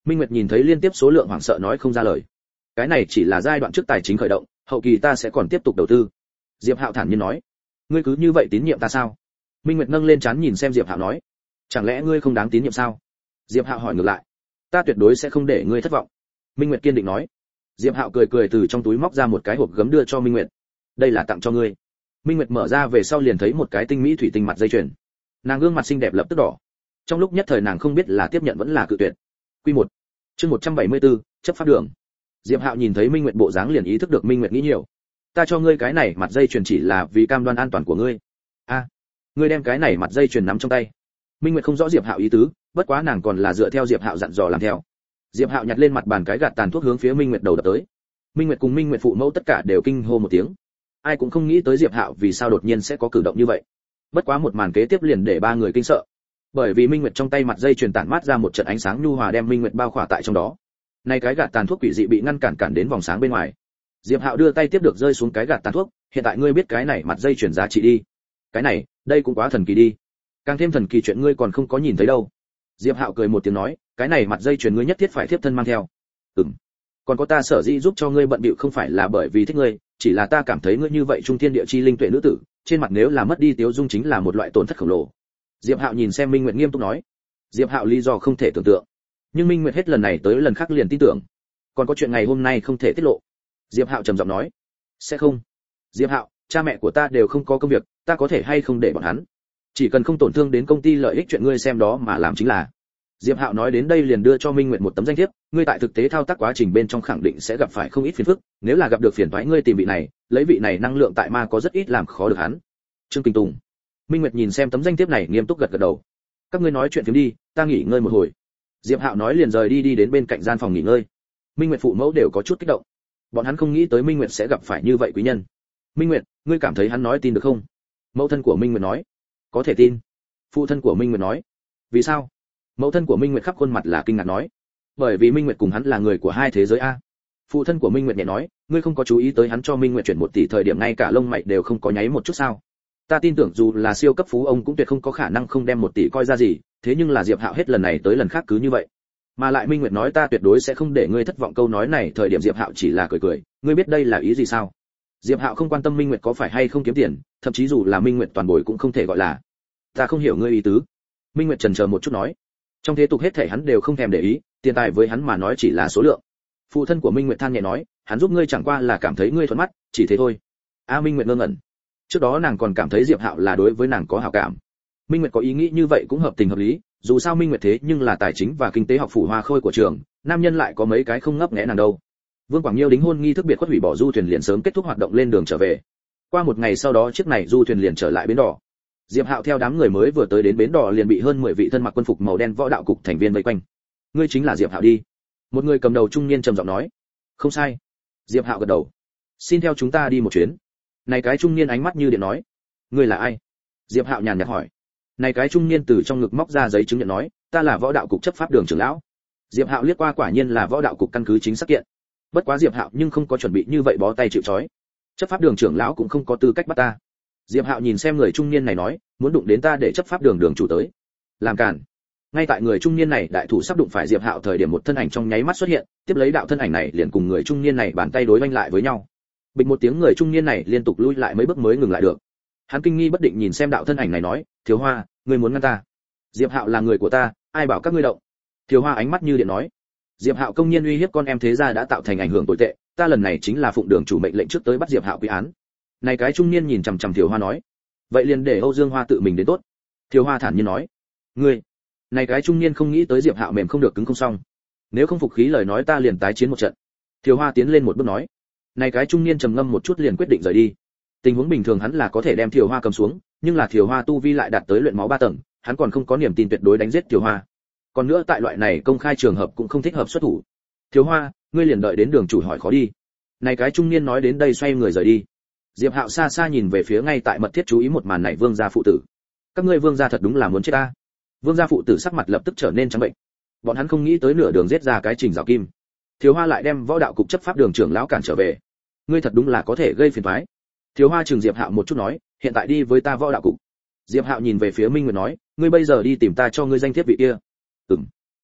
Minh Nguyệt nhìn thấy liên tiếp số lượng hoảng sợ nói không ra lời. Cái này chỉ là giai đoạn trước tài chính khởi động, hậu kỳ ta sẽ còn tiếp tục đầu tư. Diệp Hạo thản nhiên nói. Ngươi cứ như vậy tín nhiệm ta sao? Minh Nguyệt nâng lên trán nhìn xem Diệp Hạo nói. Chẳng lẽ ngươi không đáng tín nhiệm sao? Diệp Hạo hỏi ngược lại. Ta tuyệt đối sẽ không để ngươi thất vọng. Minh Nguyệt kiên định nói. Diệp Hạo cười cười từ trong túi móc ra một cái hộp gấm đưa cho Minh Nguyệt. Đây là tặng cho ngươi. Minh Nguyệt mở ra về sau liền thấy một cái tinh mỹ thủy tinh mặt dây chuyền. Nàng gương mặt xinh đẹp lập tức đỏ. Trong lúc nhất thời nàng không biết là tiếp nhận vẫn là cự tuyệt. Quy một. Chương một trăm bảy mươi tư, chấp pháp đường. Diệp Hạo nhìn thấy Minh Nguyệt bộ dáng liền ý thức được Minh Nguyệt nghĩ nhiều. Ta cho ngươi cái này mặt dây chuyền chỉ là vì cam đoan an toàn của ngươi. A, à, ngươi đem cái này mặt dây chuyền nắm trong tay. Minh Nguyệt không rõ Diệp Hạo ý tứ, bất quá nàng còn là dựa theo Diệp Hạo dặn dò làm theo. Diệp Hạo nhặt lên mặt bàn cái gạt tàn thuốc hướng phía Minh Nguyệt đầu đập tới. Minh Nguyệt cùng Minh Nguyệt phụ mẫu tất cả đều kinh hô một tiếng. Ai cũng không nghĩ tới Diệp Hạo vì sao đột nhiên sẽ có cử động như vậy. Bất quá một màn kế tiếp liền để ba người kinh sợ. Bởi vì Minh Nguyệt trong tay mặt dây chuyền tản mát ra một trận ánh sáng nhu hòa đem Minh Nguyệt bao khỏa tại trong đó. Này cái gạt tàn thuốc quỷ dị bị ngăn cản cản đến vòng sáng bên ngoài. Diệp Hạo đưa tay tiếp được rơi xuống cái gạt tàn thuốc, hiện tại ngươi biết cái này mặt dây chuyền giá trị đi. Cái này, đây cũng quá thần kỳ đi. Càng thêm thần kỳ chuyện ngươi còn không có nhìn thấy đâu. Diệp Hạo cười một tiếng nói, cái này mặt dây chuyền ngươi nhất thiết phải tiếp thân mang theo. Ừm. Còn có ta sở dĩ giúp cho ngươi bận bịu không phải là bởi vì thích ngươi, chỉ là ta cảm thấy ngươi như vậy trung thiên địa chi linh tuệ nữ tử, trên mặt nếu là mất đi tiếu dung chính là một loại tổn thất khổng lồ. Diệp Hạo nhìn xem Minh Nguyệt nghiêm túc nói. Diệp Hạo lý do không thể tưởng tượng, nhưng Minh Nguyệt hết lần này tới lần khác liền tin tưởng. Còn có chuyện ngày hôm nay không thể tiết lộ. Diệp Hạo trầm giọng nói. Sẽ không. Diệp Hạo, cha mẹ của ta đều không có công việc, ta có thể hay không để bọn hắn? Chỉ cần không tổn thương đến công ty lợi ích chuyện ngươi xem đó mà làm chính là. Diệp Hạo nói đến đây liền đưa cho Minh Nguyệt một tấm danh thiếp, ngươi tại thực tế thao tác quá trình bên trong khẳng định sẽ gặp phải không ít phiền phức, nếu là gặp được phiền toái ngươi tìm vị này, lấy vị này năng lượng tại ma có rất ít làm khó được hắn. Trương Kinh Tùng. Minh Nguyệt nhìn xem tấm danh thiếp này nghiêm túc gật gật đầu. Các ngươi nói chuyện phiếm đi, ta nghỉ ngơi một hồi. Diệp Hạo nói liền rời đi đi đến bên cạnh gian phòng nghỉ ngơi. Minh Nguyệt phụ mẫu đều có chút kích động. Bọn hắn không nghĩ tới Minh Nguyệt sẽ gặp phải như vậy quý nhân. Minh Nguyệt, ngươi cảm thấy hắn nói tin được không? Mẫu thân của Minh Nguyệt nói. Có thể tin. Phụ thân của Minh Nguyệt nói. Vì sao? Mẫu thân của Minh Nguyệt khắp khuôn mặt là kinh ngạc nói. Bởi vì Minh Nguyệt cùng hắn là người của hai thế giới a. Phụ thân của Minh Nguyệt nhẹ nói, ngươi không có chú ý tới hắn cho Minh Nguyệt chuyển một tỷ thời điểm ngay cả lông mày đều không có nháy một chút sao? Ta tin tưởng dù là siêu cấp phú ông cũng tuyệt không có khả năng không đem một tỷ coi ra gì, thế nhưng là Diệp Hạo hết lần này tới lần khác cứ như vậy. Mà lại Minh Nguyệt nói ta tuyệt đối sẽ không để ngươi thất vọng câu nói này thời điểm Diệp Hạo chỉ là cười cười, ngươi biết đây là ý gì sao? Diệp Hạo không quan tâm Minh Nguyệt có phải hay không kiếm tiền, thậm chí dù là Minh Nguyệt toàn bồi cũng không thể gọi là. Ta không hiểu ngươi ý tứ. Minh Nguyệt chần chờ một chút nói. Trong thế tục hết thảy hắn đều không thèm để ý, tiền tài với hắn mà nói chỉ là số lượng. Phụ thân của Minh Nguyệt than nhẹ nói, hắn giúp ngươi chẳng qua là cảm thấy ngươi thuận mắt, chỉ thế thôi. A Minh Nguyệt ngơ ngẩn. Trước đó nàng còn cảm thấy Diệp Hạo là đối với nàng có hảo cảm. Minh Nguyệt có ý nghĩ như vậy cũng hợp tình hợp lý, dù sao Minh Nguyệt thế nhưng là tài chính và kinh tế học phủ hoa khôi của trường, nam nhân lại có mấy cái không ngấp nghé nàng đâu. Vương Quảng Nhiêu đính hôn nghi thức biệt khuất hủy bỏ du thuyền liền sớm kết thúc hoạt động lên đường trở về. Qua một ngày sau đó chiếc này du thuyền liền trở lại bến đỏ. Diệp Hạo theo đám người mới vừa tới đến bến đỏ liền bị hơn mười vị thân mặc quân phục màu đen võ đạo cục thành viên vây quanh. Ngươi chính là Diệp Hạo đi? Một người cầm đầu trung niên trầm giọng nói. Không sai. Diệp Hạo gật đầu. Xin theo chúng ta đi một chuyến. Này cái trung niên ánh mắt như điện nói. Ngươi là ai? Diệp Hạo nhàn nhạt hỏi. Này cái trung niên từ trong ngực móc ra giấy chứng nhận nói, ta là võ đạo cục chấp pháp đường trưởng lão. Diệp Hạo liếc qua quả nhiên là võ đạo cục căn cứ chính xác kiện. Bất quá Diệp Hạo nhưng không có chuẩn bị như vậy bó tay chịu trói. Chấp pháp đường trưởng lão cũng không có tư cách bắt ta. Diệp Hạo nhìn xem người trung niên này nói, muốn đụng đến ta để chấp pháp đường đường chủ tới. Làm cản. Ngay tại người trung niên này đại thủ sắp đụng phải Diệp Hạo thời điểm một thân ảnh trong nháy mắt xuất hiện, tiếp lấy đạo thân ảnh này liền cùng người trung niên này bàn tay đối vanh lại với nhau. Bịch một tiếng người trung niên này liên tục lui lại mấy bước mới ngừng lại được. Hắn kinh nghi bất định nhìn xem đạo thân ảnh này nói, Thiếu Hoa, ngươi muốn ngăn ta? Diệp Hạo là người của ta, ai bảo các ngươi động? Thiếu Hoa ánh mắt như điện nói. Diệp Hạo công nhiên uy hiếp con em thế gia đã tạo thành ảnh hưởng tồi tệ, ta lần này chính là phụng đường chủ mệnh lệnh trước tới bắt Diệp Hạo quy án. Này cái trung niên nhìn chằm chằm Thiếu Hoa nói, vậy liền để Âu Dương Hoa tự mình đến tốt. Thiếu Hoa thản nhiên nói, ngươi. Này cái trung niên không nghĩ tới Diệp Hạo mềm không được cứng không xong. Nếu không phục khí lời nói ta liền tái chiến một trận. Thiếu Hoa tiến lên một bước nói. Này cái trung niên trầm ngâm một chút liền quyết định rời đi. Tình huống bình thường hắn là có thể đem Thiếu Hoa cầm xuống, nhưng là Thiếu Hoa tu vi lại đạt tới luyện máu ba tầng, hắn còn không có niềm tin tuyệt đối đánh giết Thiếu Hoa. Còn nữa tại loại này công khai trường hợp cũng không thích hợp xuất thủ. Thiếu Hoa, ngươi liền đợi đến đường chủ hỏi khó đi. Này cái trung niên nói đến đây xoay người rời đi. Diệp Hạo xa xa nhìn về phía ngay tại mật thiết chú ý một màn này Vương gia phụ tử. Các ngươi Vương gia thật đúng là muốn chết ta. Vương gia phụ tử sắc mặt lập tức trở nên trắng bệnh. Bọn hắn không nghĩ tới nửa đường giết ra cái Trình Giảo Kim. Thiếu Hoa lại đem võ đạo cục chấp pháp đường trưởng lão cản trở về. Ngươi thật đúng là có thể gây phiền toái. Thiếu Hoa trừng Diệp Hạo một chút nói, hiện tại đi với ta võ đạo cục. Diệp Hạo nhìn về phía Minh Nguyệt nói, ngươi bây giờ đi tìm ta cho ngươi danh thiếp vị kia. Ừm.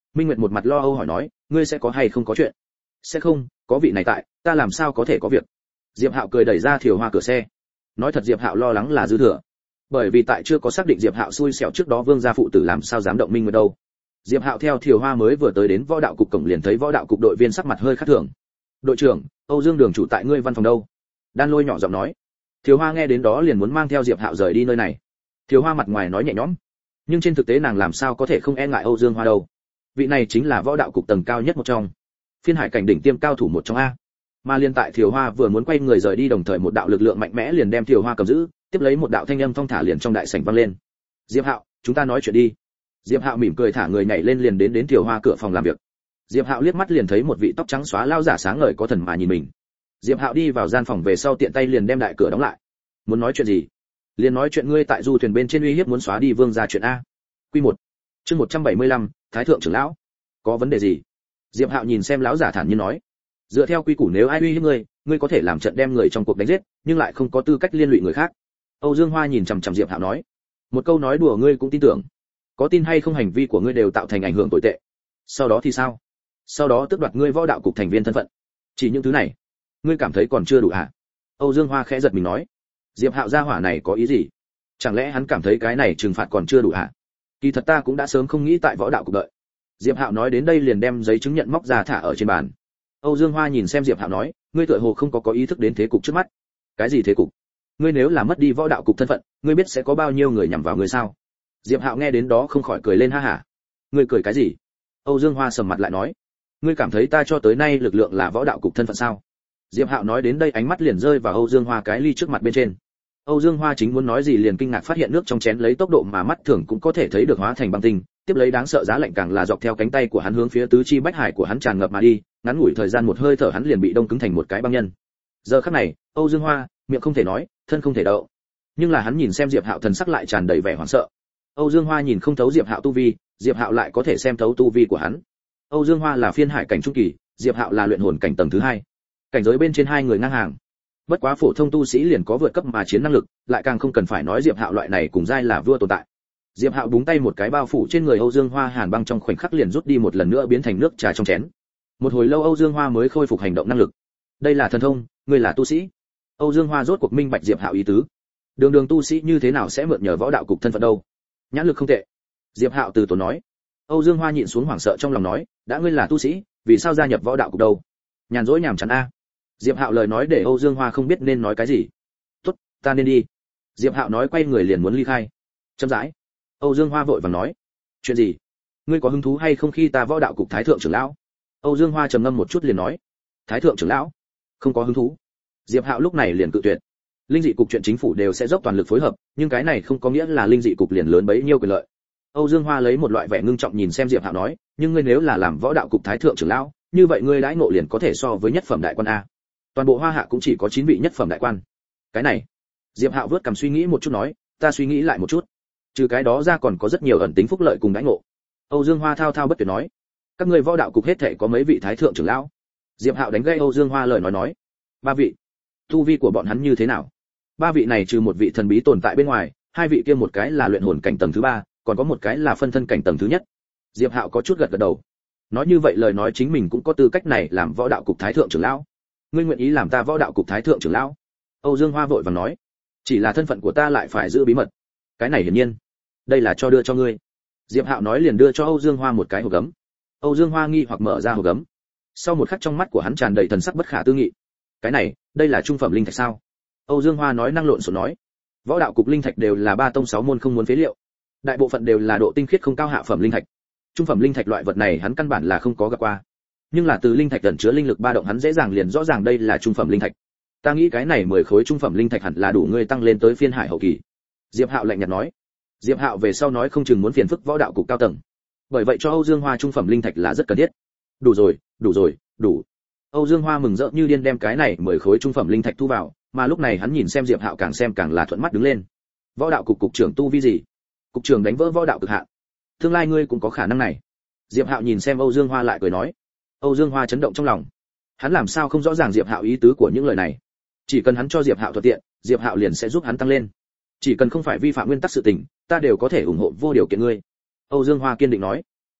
Minh Nguyệt một mặt lo âu hỏi nói, ngươi sẽ có hay không có chuyện? Sẽ không, có vị này tại, ta làm sao có thể có việc? Diệp Hạo cười đẩy ra Thiều Hoa cửa xe. Nói thật Diệp Hạo lo lắng là dư thừa, bởi vì tại chưa có xác định Diệp Hạo xui xẻo trước đó Vương gia phụ tử làm sao dám động Minh Nguyệt đâu. Diệp Hạo theo Thiều Hoa mới vừa tới đến võ đạo cục cổng liền thấy võ đạo cục đội viên sắc mặt hơi khác thường. Đội trưởng, Âu Dương đường chủ tại ngươi văn phòng đâu? Đan Lôi nhỏ giọng nói. Thiều Hoa nghe đến đó liền muốn mang theo Diệp Hạo rời đi nơi này. Thiều Hoa mặt ngoài nói nhẹ nhõm, nhưng trên thực tế nàng làm sao có thể không e ngại Âu Dương Hoa đâu. Vị này chính là võ đạo cục tầng cao nhất một trong, phiên hải cảnh đỉnh tiêm cao thủ một trong a. Mà liên tại Thiều Hoa vừa muốn quay người rời đi đồng thời một đạo lực lượng mạnh mẽ liền đem Thiều Hoa cầm giữ, tiếp lấy một đạo thanh âm thong thả liền trong đại sảnh vang lên. Diệp Hạo, chúng ta nói chuyện đi. Diệp Hạo mỉm cười thả người nhảy lên liền đến đến Thiều Hoa cửa phòng làm việc. Diệp Hạo liếc mắt liền thấy một vị tóc trắng xóa lao giả sáng ngời có thần mà nhìn mình. Diệp Hạo đi vào gian phòng về sau tiện tay liền đem đại cửa đóng lại. Muốn nói chuyện gì? Liền nói chuyện ngươi tại du thuyền bên trên uy hiếp muốn xóa đi Vương gia chuyện a. Quy một. Chương một trăm bảy mươi lăm, Thái thượng trưởng lão. Có vấn đề gì? Diệp Hạo nhìn xem lão giả thản nhiên nói. Dựa theo quy củ nếu ai uy hiếp ngươi, ngươi có thể làm trận đem người trong cuộc đánh giết, nhưng lại không có tư cách liên lụy người khác. Âu Dương Hoa nhìn chằm chằm Diệp Hạo nói. Một câu nói đùa ngươi cũng tin tưởng? Có tin hay không hành vi của ngươi đều tạo thành ảnh hưởng tồi tệ. Sau đó thì sao? Sau đó tước đoạt ngươi võ đạo cục thành viên thân phận. Chỉ những thứ này, ngươi cảm thấy còn chưa đủ hả? Âu Dương Hoa khẽ giật mình nói. Diệp Hạo gia hỏa này có ý gì? Chẳng lẽ hắn cảm thấy cái này trừng phạt còn chưa đủ hả? Kỳ thật ta cũng đã sớm không nghĩ tại võ đạo cục đợi. Diệp Hạo nói đến đây liền đem giấy chứng nhận móc ra thả ở trên bàn. Âu Dương Hoa nhìn xem Diệp Hạo nói, ngươi tựa hồ không có có ý thức đến thế cục trước mắt. Cái gì thế cục? Ngươi nếu là mất đi võ đạo cục thân phận, ngươi biết sẽ có bao nhiêu người nhằm vào ngươi sao? Diệp Hạo nghe đến đó không khỏi cười lên ha hả. Ngươi cười cái gì? Âu Dương Hoa sầm mặt lại nói, ngươi cảm thấy ta cho tới nay lực lượng là võ đạo cục thân phận sao? Diệp Hạo nói đến đây ánh mắt liền rơi vào Âu Dương Hoa cái ly trước mặt bên trên. Âu Dương Hoa chính muốn nói gì liền kinh ngạc phát hiện nước trong chén lấy tốc độ mà mắt thường cũng có thể thấy được hóa thành băng tinh, tiếp lấy đáng sợ giá lạnh càng là dọc theo cánh tay của hắn hướng phía tứ chi bách hải của hắn tràn ngập mà đi, ngắn ngủi thời gian một hơi thở hắn liền bị đông cứng thành một cái băng nhân. Giờ khắc này, Âu Dương Hoa, miệng không thể nói, thân không thể động. Nhưng là hắn nhìn xem Diệp Hạo thần sắc lại tràn đầy vẻ hoảng sợ. Âu Dương Hoa nhìn không thấu Diệp Hạo tu vi, Diệp Hạo lại có thể xem thấu tu vi của hắn. Âu Dương Hoa là phiên hải cảnh trung kỳ, Diệp Hạo là luyện hồn cảnh tầng thứ hai. Cảnh giới bên trên hai người ngang hàng. Bất quá phổ thông tu sĩ liền có vượt cấp mà chiến năng lực, lại càng không cần phải nói Diệp Hạo loại này cùng giai là vua tồn tại. Diệp Hạo búng tay một cái bao phủ trên người Âu Dương Hoa hàn băng trong khoảnh khắc liền rút đi một lần nữa biến thành nước trà trong chén. Một hồi lâu Âu Dương Hoa mới khôi phục hành động năng lực. Đây là thần thông, ngươi là tu sĩ. Âu Dương Hoa rốt cuộc minh bạch Diệp Hạo ý tứ. Đường đường tu sĩ như thế nào sẽ mượn nhờ võ đạo cục thân phận đâu? Nhãn lực không tệ. Diệp Hạo từ tốn nói. Âu Dương Hoa nhịn xuống hoảng sợ trong lòng nói, đã ngươi là tu sĩ, vì sao gia nhập võ đạo cục đâu? Nhàn rỗi nhảm chán a. Diệp Hạo lời nói để Âu Dương Hoa không biết nên nói cái gì. "Tốt, ta nên đi." Diệp Hạo nói quay người liền muốn ly khai. Chậm rãi. Âu Dương Hoa vội vàng nói, "Chuyện gì? Ngươi có hứng thú hay không khi ta võ đạo cục thái thượng trưởng lão?" Âu Dương Hoa trầm ngâm một chút liền nói, "Thái thượng trưởng lão? Không có hứng thú." Diệp Hạo lúc này liền cự tuyệt. Linh dị cục chuyện chính phủ đều sẽ dốc toàn lực phối hợp, nhưng cái này không có nghĩa là linh dị cục liền lớn bấy nhiêu quyền lợi. Âu Dương Hoa lấy một loại vẻ ngưng trọng nhìn xem Diệp Hạo nói, "Nhưng ngươi nếu là làm võ đạo cục thái thượng trưởng lão, như vậy ngươi đãi ngộ liền có thể so với nhất phẩm đại quan a. Toàn bộ Hoa Hạ cũng chỉ có chín vị nhất phẩm đại quan." Cái này, Diệp Hạo vớt cằm suy nghĩ một chút nói, "Ta suy nghĩ lại một chút. Trừ cái đó ra còn có rất nhiều ẩn tính phúc lợi cùng đãi ngộ." Âu Dương Hoa thao thao bất tuyệt nói, "Các ngươi võ đạo cục hết thảy có mấy vị thái thượng trưởng lão?" Diệp Hạo đánh gây Âu Dương Hoa lời nói nói, "Ba vị." Tu vi của bọn hắn như thế nào? Ba vị này trừ một vị thần bí tồn tại bên ngoài, hai vị kia một cái là luyện hồn cảnh tầng thứ ba, còn có một cái là phân thân cảnh tầng thứ nhất. Diệp Hạo có chút gật gật đầu. Nói như vậy lời nói chính mình cũng có tư cách này làm võ đạo cục thái thượng trưởng lão. Ngươi nguyện ý làm ta võ đạo cục thái thượng trưởng lão? Âu Dương Hoa vội vàng nói, chỉ là thân phận của ta lại phải giữ bí mật. Cái này hiển nhiên, đây là cho đưa cho ngươi. Diệp Hạo nói liền đưa cho Âu Dương Hoa một cái hộp gấm. Âu Dương Hoa nghi hoặc mở ra hộp gấm. Sau một khắc trong mắt của hắn tràn đầy thần sắc bất khả tư nghị. Cái này, đây là trung phẩm linh thạch sao? Âu Dương Hoa nói năng lộn xộn nói, võ đạo cục linh thạch đều là ba tông sáu môn không muốn phế liệu, đại bộ phận đều là độ tinh khiết không cao hạ phẩm linh thạch. Trung phẩm linh thạch loại vật này hắn căn bản là không có gặp qua, nhưng là từ linh thạch ẩn chứa linh lực ba động hắn dễ dàng liền rõ ràng đây là trung phẩm linh thạch. Ta nghĩ cái này mười khối trung phẩm linh thạch hẳn là đủ ngươi tăng lên tới phiên hải hậu kỳ. Diệp Hạo lạnh nhạt nói. Diệp Hạo về sau nói không chừng muốn phiền phức võ đạo cục cao tầng, bởi vậy cho Âu Dương Hoa trung phẩm linh thạch là rất cần thiết. Đủ rồi, đủ rồi, đủ. Âu Dương Hoa mừng rỡ như điên đem cái này mười khối trung phẩm linh thạch thu vào, mà lúc này hắn nhìn xem Diệp Hạo càng xem càng là thuận mắt đứng lên. Võ đạo cục cục trưởng tu vi gì? Cục trưởng đánh vỡ võ đạo cực hạn. Tương lai ngươi cũng có khả năng này. Diệp Hạo nhìn xem Âu Dương Hoa lại cười nói. Âu Dương Hoa chấn động trong lòng. Hắn làm sao không rõ ràng Diệp Hạo ý tứ của những lời này? Chỉ cần hắn cho Diệp Hạo thuận tiện, Diệp Hạo liền sẽ giúp hắn tăng lên. Chỉ cần không phải vi phạm nguyên tắc sự tình, ta đều có thể ủng hộ vô điều kiện ngươi. Âu Dương Hoa kiên định nói.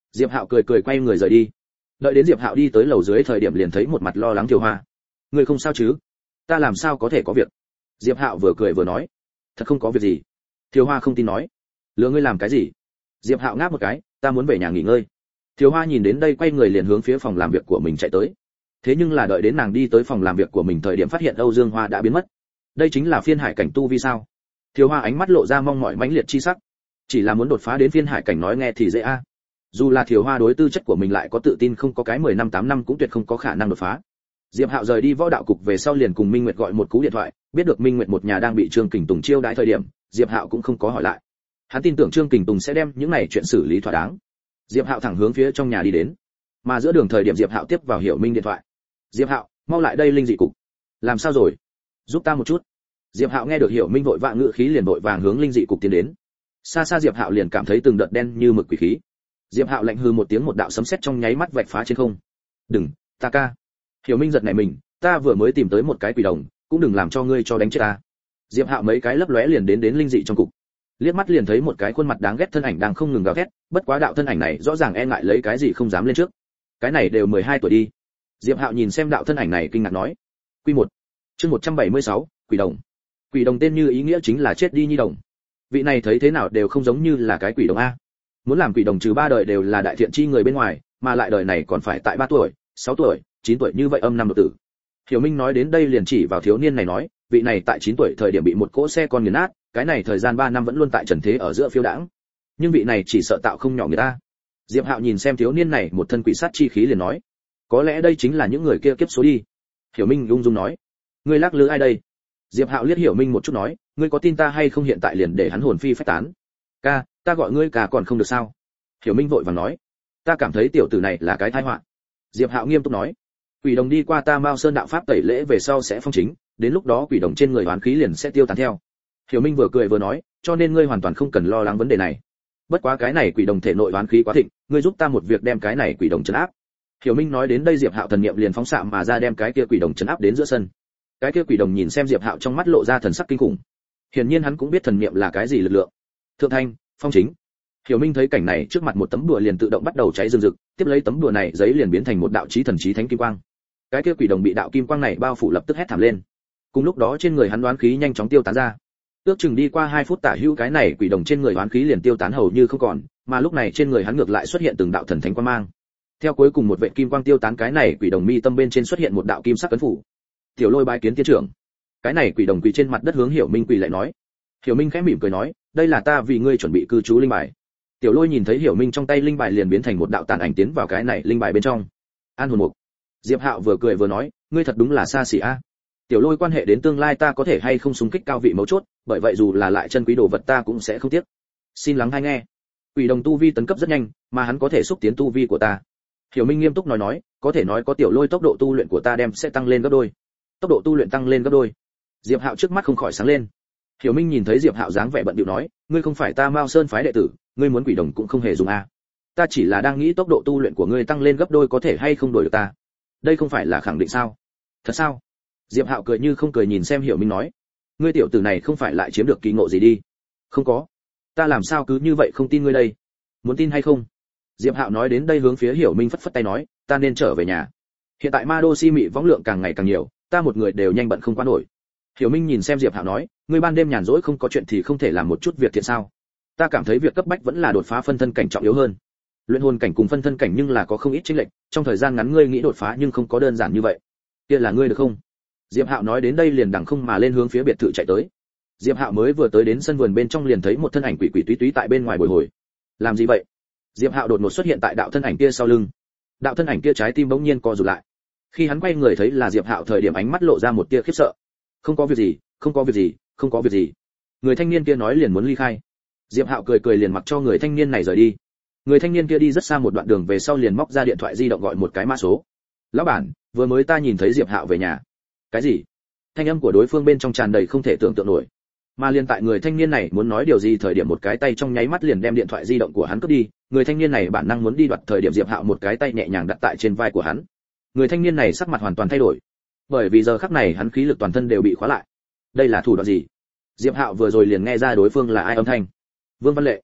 Diệp Hạo cười cười quay người rời đi. Đợi đến Diệp Hạo đi tới lầu dưới thời điểm liền thấy một mặt lo lắng Thiều Hoa. Ngươi không sao chứ? Ta làm sao có thể có việc? Diệp Hạo vừa cười vừa nói. Thật không có việc gì. Thiều Hoa không tin nói. Lừa ngươi làm cái gì? Diệp Hạo ngáp một cái, ta muốn về nhà nghỉ ngơi. Thiều Hoa nhìn đến đây quay người liền hướng phía phòng làm việc của mình chạy tới. Thế nhưng là đợi đến nàng đi tới phòng làm việc của mình thời điểm phát hiện Âu Dương Hoa đã biến mất. Đây chính là phiên hải cảnh tu vi sao? Thiều Hoa ánh mắt lộ ra mong mỏi mãnh liệt chi sắc. Chỉ là muốn đột phá đến phiên hải cảnh nói nghe thì dễ a. Dù là Thiều Hoa đối tư chất của mình lại có tự tin không có cái mười năm tám năm cũng tuyệt không có khả năng đột phá. Diệp Hạo rời đi võ đạo cục về sau liền cùng Minh Nguyệt gọi một cú điện thoại, biết được Minh Nguyệt một nhà đang bị Trương Kình Tùng chiêu đãi thời điểm, Diệp Hạo cũng không có hỏi lại. Hắn tin tưởng Trương Kình Tùng sẽ đem những này chuyện xử lý thỏa đáng. Diệp Hạo thẳng hướng phía trong nhà đi đến. Mà giữa đường thời điểm Diệp Hạo tiếp vào Hiểu Minh điện thoại. Diệp Hạo, mau lại đây linh dị cục. Làm sao rồi? Giúp ta một chút. Diệp Hạo nghe được Hiểu Minh vội vã ngữ khí liền vội vàng hướng linh dị cục tiến đến. Xa xa Diệp Hạo liền cảm thấy từng đợt đen như mực quỷ khí. Diệp Hạo lạnh hừ một tiếng, một đạo sấm sét trong nháy mắt vạch phá trên không. "Đừng, ta ca." Hiểu Minh giật nảy mình, "Ta vừa mới tìm tới một cái quỷ đồng, cũng đừng làm cho ngươi cho đánh chết ta." Diệp Hạo mấy cái lấp lóe liền đến đến linh dị trong cục. Liếc mắt liền thấy một cái khuôn mặt đáng ghét thân ảnh đang không ngừng gào thét, bất quá đạo thân ảnh này rõ ràng e ngại lấy cái gì không dám lên trước. Cái này đều mười hai tuổi đi. Diệp Hạo nhìn xem đạo thân ảnh này kinh ngạc nói. Quy một, chương một trăm bảy mươi sáu, quỷ đồng. Quỷ đồng tên như ý nghĩa chính là chết đi nhi đồng. Vị này thấy thế nào đều không giống như là cái quỷ đồng a. Muốn làm quỷ đồng trừ ba đời đều là đại thiện chi người bên ngoài, mà lại đời này còn phải tại ba tuổi, sáu tuổi, chín tuổi như vậy âm năm độ tử. Hiểu Minh nói đến đây liền chỉ vào thiếu niên này nói, vị này tại chín tuổi thời điểm bị một cỗ xe con nghiền nát, cái này thời gian ba năm vẫn luôn tại trần thế ở giữa phiêu đãng. Nhưng vị này chỉ sợ tạo không nhỏ người ta. Diệp Hạo nhìn xem thiếu niên này một thân quỷ sát chi khí liền nói, có lẽ đây chính là những người kia kiếp số đi. Hiểu Minh ung dung nói, ngươi lắc lư ai đây? Diệp Hạo liếc Hiểu Minh một chút nói, ngươi có tin ta hay không hiện tại liền để hắn hồn phi phách tán. Ca, ta gọi ngươi ca còn không được sao? Hiểu Minh vội vàng nói, ta cảm thấy tiểu tử này là cái tai họa. Diệp Hạo nghiêm túc nói, quỷ đồng đi qua ta Mao Sơn đạo pháp tẩy lễ về sau sẽ phong chính, đến lúc đó quỷ đồng trên người oán khí liền sẽ tiêu tán theo. Hiểu Minh vừa cười vừa nói, cho nên ngươi hoàn toàn không cần lo lắng vấn đề này. Bất quá cái này quỷ đồng thể nội oán khí quá thịnh, ngươi giúp ta một việc đem cái này quỷ đồng trấn áp. Hiểu Minh nói đến đây Diệp Hạo thần niệm liền phóng xạ mà ra đem cái kia quỷ đồng trấn áp đến giữa sân. Cái kia quỷ đồng nhìn xem Diệp Hạo trong mắt lộ ra thần sắc kinh khủng. Hiển nhiên hắn cũng biết thần niệm là cái gì lực lượng. Thượng thanh, phong chính. Hiểu Minh thấy cảnh này, trước mặt một tấm đùa liền tự động bắt đầu cháy rừng rực, tiếp lấy tấm đùa này giấy liền biến thành một đạo chí thần chí thánh kim quang. Cái kia quỷ đồng bị đạo kim quang này bao phủ lập tức hét thảm lên. Cùng lúc đó trên người hắn đoán khí nhanh chóng tiêu tán ra. Ước chừng đi qua hai phút tả hữu cái này quỷ đồng trên người đoán khí liền tiêu tán hầu như không còn, mà lúc này trên người hắn ngược lại xuất hiện từng đạo thần thánh quang mang. Theo cuối cùng một vệt kim quang tiêu tán, cái này quỷ đồng mi tâm bên trên xuất hiện một đạo kim sắc cấn phủ. Tiểu Lôi bái kiến tiên trưởng. Cái này quỷ đồng quỳ trên mặt đất hướng Hiểu Minh quỳ lại nói. Hiểu Minh khẽ mỉm cười nói, đây là ta vì ngươi chuẩn bị cư trú linh bài. Tiểu Lôi nhìn thấy Hiểu Minh trong tay linh bài liền biến thành một đạo tàn ảnh tiến vào cái này linh bài bên trong. An hồn mục. Diệp Hạo vừa cười vừa nói, ngươi thật đúng là xa xỉ a. Tiểu Lôi quan hệ đến tương lai ta có thể hay không xung kích cao vị mấu chốt, bởi vậy dù là lại chân quý đồ vật ta cũng sẽ không tiếc. Xin lắng hay nghe. Quỷ đồng tu vi tấn cấp rất nhanh, mà hắn có thể xúc tiến tu vi của ta. Hiểu Minh nghiêm túc nói nói, có thể nói có Tiểu Lôi tốc độ tu luyện của ta đem sẽ tăng lên gấp đôi. Tốc độ tu luyện tăng lên gấp đôi. Diệp Hạo trước mắt không khỏi sáng lên. Hiểu Minh nhìn thấy Diệp Hạo dáng vẻ bận bịu nói, ngươi không phải ta Mao Sơn phái đệ tử, ngươi muốn quỷ đồng cũng không hề dùng a. Ta chỉ là đang nghĩ tốc độ tu luyện của ngươi tăng lên gấp đôi có thể hay không đổi được ta. Đây không phải là khẳng định sao? Thật sao? Diệp Hạo cười như không cười nhìn xem Hiểu Minh nói, ngươi tiểu tử này không phải lại chiếm được kỳ ngộ gì đi? Không có. Ta làm sao cứ như vậy không tin ngươi đây? Muốn tin hay không? Diệp Hạo nói đến đây hướng phía Hiểu Minh phất phất tay nói, ta nên trở về nhà. Hiện tại Ma Đô Si Mị võng lượng càng ngày càng nhiều, ta một người đều nhanh bận không qua nổi. Hiểu Minh nhìn xem Diệp Hạo nói, ngươi ban đêm nhàn rỗi không có chuyện thì không thể làm một chút việc thiện sao? Ta cảm thấy việc cấp bách vẫn là đột phá phân thân cảnh trọng yếu hơn. Luyện hồn cảnh cùng phân thân cảnh nhưng là có không ít chênh lệch, trong thời gian ngắn ngươi nghĩ đột phá nhưng không có đơn giản như vậy. Kia là ngươi được không? Diệp Hạo nói đến đây liền đằng không mà lên hướng phía biệt thự chạy tới. Diệp Hạo mới vừa tới đến sân vườn bên trong liền thấy một thân ảnh quỷ quỷ túy túy tại bên ngoài bồi hồi. Làm gì vậy? Diệp Hạo đột ngột xuất hiện tại đạo thân ảnh kia sau lưng. Đạo thân ảnh kia trái tim bỗng nhiên co rụt lại. Khi hắn quay người thấy là Diệp Hạo thời điểm ánh mắt lộ ra một tia khiếp sợ. Không có việc gì, không có việc gì, không có việc gì. Người thanh niên kia nói liền muốn ly khai. Diệp Hạo cười cười liền mặc cho người thanh niên này rời đi. Người thanh niên kia đi rất xa một đoạn đường về sau liền móc ra điện thoại di động gọi một cái mã số. Lão bản, vừa mới ta nhìn thấy Diệp Hạo về nhà. Cái gì? Thanh âm của đối phương bên trong tràn đầy không thể tưởng tượng nổi. Mà liên tại người thanh niên này muốn nói điều gì thời điểm một cái tay trong nháy mắt liền đem điện thoại di động của hắn cướp đi. Người thanh niên này bản năng muốn đi đoạt thời điểm Diệp Hạo một cái tay nhẹ nhàng đặt tại trên vai của hắn. Người thanh niên này sắc mặt hoàn toàn thay đổi, bởi vì giờ khắc này hắn khí lực toàn thân đều bị khóa lại. Đây là thủ đoạn gì? Diệp Hạo vừa rồi liền nghe ra đối phương là ai âm thanh. Vương Văn Lệ.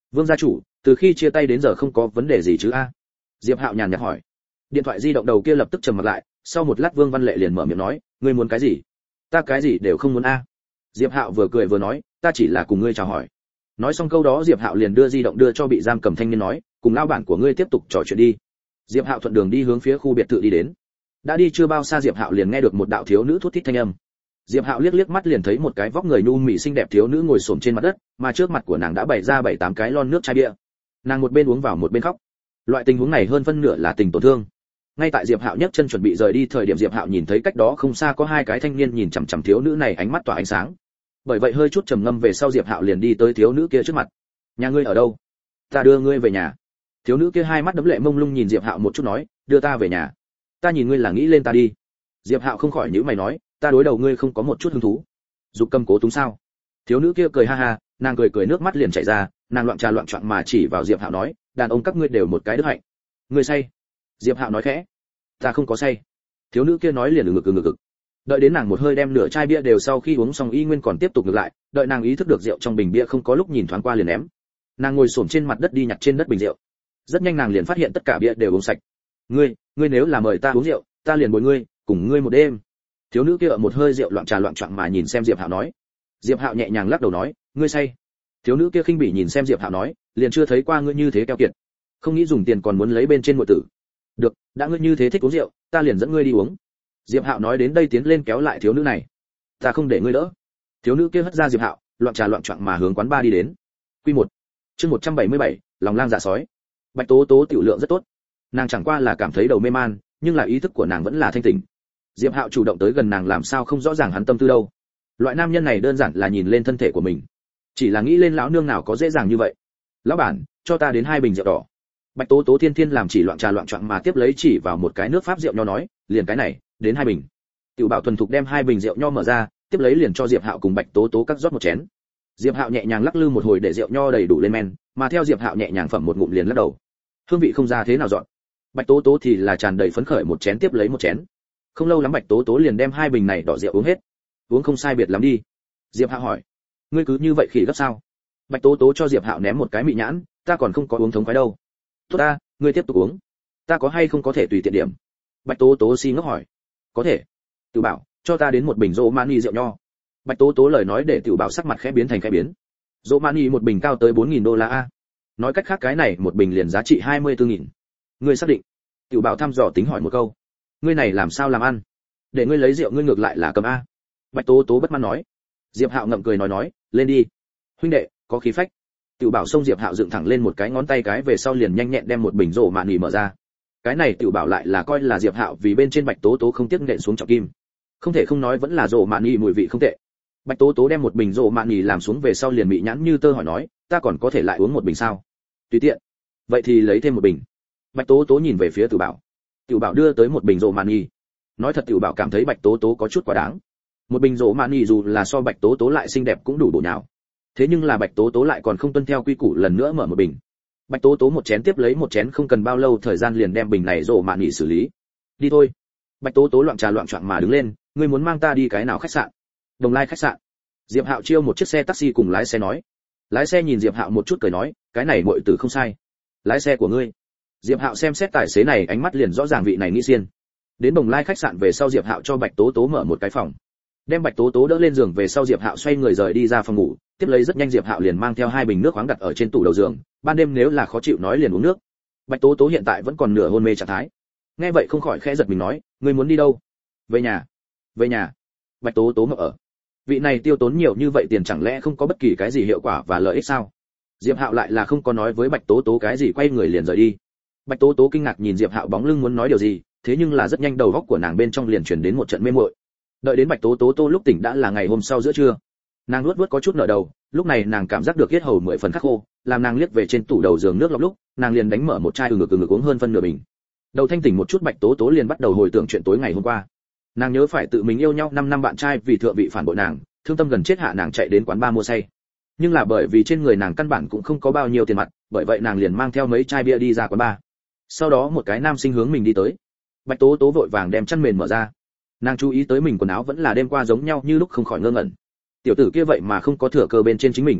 Vương gia chủ, từ khi chia tay đến giờ không có vấn đề gì chứ a? Diệp Hạo nhàn nhạt hỏi. Điện thoại di động đầu kia lập tức trầm mặt lại, sau một lát Vương Văn Lệ liền mở miệng nói, ngươi muốn cái gì? Ta cái gì đều không muốn a. Diệp Hạo vừa cười vừa nói, ta chỉ là cùng ngươi chào hỏi. Nói xong câu đó Diệp Hạo liền đưa di động đưa cho bị giam cầm thanh niên nói, cùng lão bản của ngươi tiếp tục trò chuyện đi. Diệp Hạo thuận đường đi hướng phía khu biệt thự đi đến. Đã đi chưa bao xa Diệp Hạo liền nghe được một đạo thiếu nữ thút thít thanh âm. Diệp Hạo liếc liếc mắt liền thấy một cái vóc người nhu mì xinh đẹp thiếu nữ ngồi xổm trên mặt đất, mà trước mặt của nàng đã bày ra bảy tám cái lon nước chai bia. Nàng một bên uống vào một bên khóc. Loại tình huống này hơn phân nửa là tình tổn thương. Ngay tại Diệp Hạo nhấc chân chuẩn bị rời đi thời điểm Diệp Hạo nhìn thấy cách đó không xa có hai cái thanh niên nhìn chằm chằm thiếu nữ này ánh mắt tỏa ánh sáng. Bởi vậy hơi chút trầm ngâm về sau Diệp Hạo liền đi tới thiếu nữ kia trước mặt. Nhà ngươi ở đâu? Ta đưa ngươi về nhà. Thiếu nữ kia hai mắt đẫm lệ mông lung nhìn Diệp Hạo một chút nói, đưa ta về nhà. Ta nhìn ngươi là nghĩ lên ta đi. Diệp Hạo không khỏi nhíu mày nói, ta đối đầu ngươi không có một chút hứng thú. Dục cầm cố túng sao? Thiếu nữ kia cười ha ha, nàng cười cười nước mắt liền chảy ra, nàng loạn trà loạn choạng mà chỉ vào Diệp Hạo nói, đàn ông các ngươi đều một cái đức hạnh. Ngươi say? Diệp Hạo nói khẽ. Ta không có say. Thiếu nữ kia nói liền ngực ngực ngực. Đợi đến nàng một hơi đem nửa chai bia đều sau khi uống xong y nguyên còn tiếp tục ngược lại, đợi nàng ý thức được rượu trong bình bia không có lúc nhìn thoáng qua liền ném. Nàng ngồi xổm trên mặt đất đi nhặt trên đất bình rượu. Rất nhanh nàng liền phát hiện tất cả bia đều uống sạch. Ngươi, ngươi nếu là mời ta uống rượu, ta liền bồi ngươi, cùng ngươi một đêm. Thiếu nữ kia ở một hơi rượu loạn trà loạn choạng mà nhìn xem Diệp Hạo nói. Diệp Hạo nhẹ nhàng lắc đầu nói, ngươi say. Thiếu nữ kia khinh bỉ nhìn xem Diệp Hạo nói, liền chưa thấy qua ngươi như thế keo kiệt, không nghĩ dùng tiền còn muốn lấy bên trên muội tử. Được, đã ngươi như thế thích uống rượu, ta liền dẫn ngươi đi uống. Diệp Hạo nói đến đây tiến lên kéo lại thiếu nữ này. Ta không để ngươi đỡ. Thiếu nữ kia hất ra Diệp Hạo, loạn trà loạn choạng mà hướng quán bar đi đến. Quy một, chương một trăm bảy mươi bảy, lòng lang dạ sói. Bạch Tố Tố tiểu lượng rất tốt. Nàng chẳng qua là cảm thấy đầu mê man, nhưng là ý thức của nàng vẫn là thanh tỉnh. Diệp Hạo chủ động tới gần nàng làm sao không rõ ràng hắn tâm tư đâu. Loại nam nhân này đơn giản là nhìn lên thân thể của mình, chỉ là nghĩ lên lão nương nào có dễ dàng như vậy. Lão bản, cho ta đến hai bình rượu đỏ. Bạch Tố Tố thiên thiên làm chỉ loạn trà loạn choạng mà tiếp lấy chỉ vào một cái nước pháp rượu nho nói, liền cái này, đến hai bình. Tiểu Bảo thuần thục đem hai bình rượu nho mở ra, tiếp lấy liền cho Diệp Hạo cùng Bạch Tố Tố cắt rót một chén. Diệp Hạo nhẹ nhàng lắc lư một hồi để rượu nho đầy đủ lên men, mà theo Diệp Hạo nhẹ nhàng phẩm một ngụm liền lắc đầu. Hương vị không ra thế nào dọn. Bạch Tố Tố thì là tràn đầy phấn khởi một chén tiếp lấy một chén. Không lâu lắm Bạch Tố Tố liền đem hai bình này đỏ rượu uống hết. Uống không sai biệt lắm đi. Diệp Hạo hỏi, ngươi cứ như vậy khỉ gấp sao? Bạch Tố Tố cho Diệp Hạo ném một cái mị nhãn, ta còn không có uống thống khoái đâu. Tốt ta, ngươi tiếp tục uống. Ta có hay không có thể tùy tiện điểm? Bạch Tố Tố si ngốc hỏi. Có thể. Tiểu Bảo, cho ta đến một bình rô mani rượu nho. Bạch Tố Tố lời nói để Tiểu Bảo sắc mặt khẽ biến thành khẽ biến. Rô mani một bình cao tới bốn nghìn đô la a. Nói cách khác cái này một bình liền giá trị hai mươi tư nghìn. Ngươi xác định? Tiểu Bảo thăm dò tính hỏi một câu. Ngươi này làm sao làm ăn? Để ngươi lấy rượu ngươi ngược lại là cầm a. Bạch Tố Tố bất mãn nói. Diệp Hạo ngậm cười nói nói, lên đi. Huynh đệ, có khí phách. Tiểu Bảo xông Diệp Hạo dựng thẳng lên một cái ngón tay cái về sau liền nhanh nhẹn đem một bình rổ mạn nhì mở ra. Cái này Tiểu Bảo lại là coi là Diệp Hạo vì bên trên Bạch Tố Tố không tiếc nện xuống trọng kim. Không thể không nói vẫn là rổ mạn nhì mùi vị không tệ. Bạch Tố Tố đem một bình rổ mạn nhì làm xuống về sau liền bị nhãn như tơ hỏi nói, ta còn có thể lại uống một bình sao? Tùy tiện. Vậy thì lấy thêm một bình. Bạch Tố Tố nhìn về phía Tiểu Bảo. Tiểu Bảo đưa tới một bình rổ mạn nhì. Nói thật Tiểu Bảo cảm thấy Bạch Tố Tố có chút quá đáng. Một bình rổ mạn nhì dù là so Bạch Tố Tố lại xinh đẹp cũng đủ bổ nhào. Thế nhưng là Bạch Tố Tố lại còn không tuân theo quy củ lần nữa mở một bình. Bạch Tố Tố một chén tiếp lấy một chén không cần bao lâu thời gian liền đem bình này rổ mạn nhì xử lý. Đi thôi. Bạch Tố Tố loạn trà loạn choạng mà đứng lên, ngươi muốn mang ta đi cái nào khách sạn? Đồng Lai khách sạn. Diệp Hạo chiêu một chiếc xe taxi cùng lái xe nói. Lái xe nhìn Diệp Hạo một chút cười nói, cái này muội tử không sai. Lái xe của ngươi. Diệp Hạo xem xét tài xế này ánh mắt liền rõ ràng vị này nghĩ xiên. Đến Đồng Lai khách sạn về sau Diệp Hạo cho Bạch Tố Tố mở một cái phòng. Đem Bạch Tố Tố đỡ lên giường về sau Diệp Hạo xoay người rời đi ra phòng ngủ, tiếp lấy rất nhanh Diệp Hạo liền mang theo hai bình nước khoáng đặt ở trên tủ đầu giường, ban đêm nếu là khó chịu nói liền uống nước. Bạch Tố Tố hiện tại vẫn còn nửa hôn mê trạng thái. Nghe vậy không khỏi khẽ giật mình nói, ngươi muốn đi đâu? Về nhà. Về nhà. Bạch Tố Tố ngỡ ở. Vị này tiêu tốn nhiều như vậy tiền chẳng lẽ không có bất kỳ cái gì hiệu quả và lợi ích sao? Diệp Hạo lại là không có nói với Bạch Tố Tố cái gì quay người liền rời đi. Bạch Tố Tố kinh ngạc nhìn Diệp Hạo bóng lưng muốn nói điều gì, thế nhưng là rất nhanh đầu óc của nàng bên trong liền truyền đến một trận mê muội. Đợi đến Bạch Tố Tố Tô lúc tỉnh đã là ngày hôm sau giữa trưa. Nàng nuốt nuốt có chút nở đầu, lúc này nàng cảm giác được yết hầu mười phần khắc khô, làm nàng liếc về trên tủ đầu giường nước lọc lúc, nàng liền đánh mở một chai ừ ngực ừ ngực uống hơn phân nửa bình. Đầu thanh tỉnh một chút Bạch Tố Tố liền bắt đầu hồi tưởng chuyện tối ngày hôm qua. Nàng nhớ phải tự mình yêu nhau năm năm bạn trai vì thượng vị phản bội nàng, thương tâm gần chết hạ nàng chạy đến quán bar mua say. Nhưng là bởi vì trên người nàng căn bản cũng không có bao nhiêu tiền mặt, bởi vậy nàng liền mang theo mấy chai bia đi ra quán bar. Sau đó một cái nam sinh hướng mình đi tới. Bạch Tố Tố vội vàng đem chăn mền mở ra. Nàng chú ý tới mình quần áo vẫn là đêm qua giống nhau như lúc không khỏi ngơ ngẩn. Tiểu tử kia vậy mà không có thừa cơ bên trên chính mình.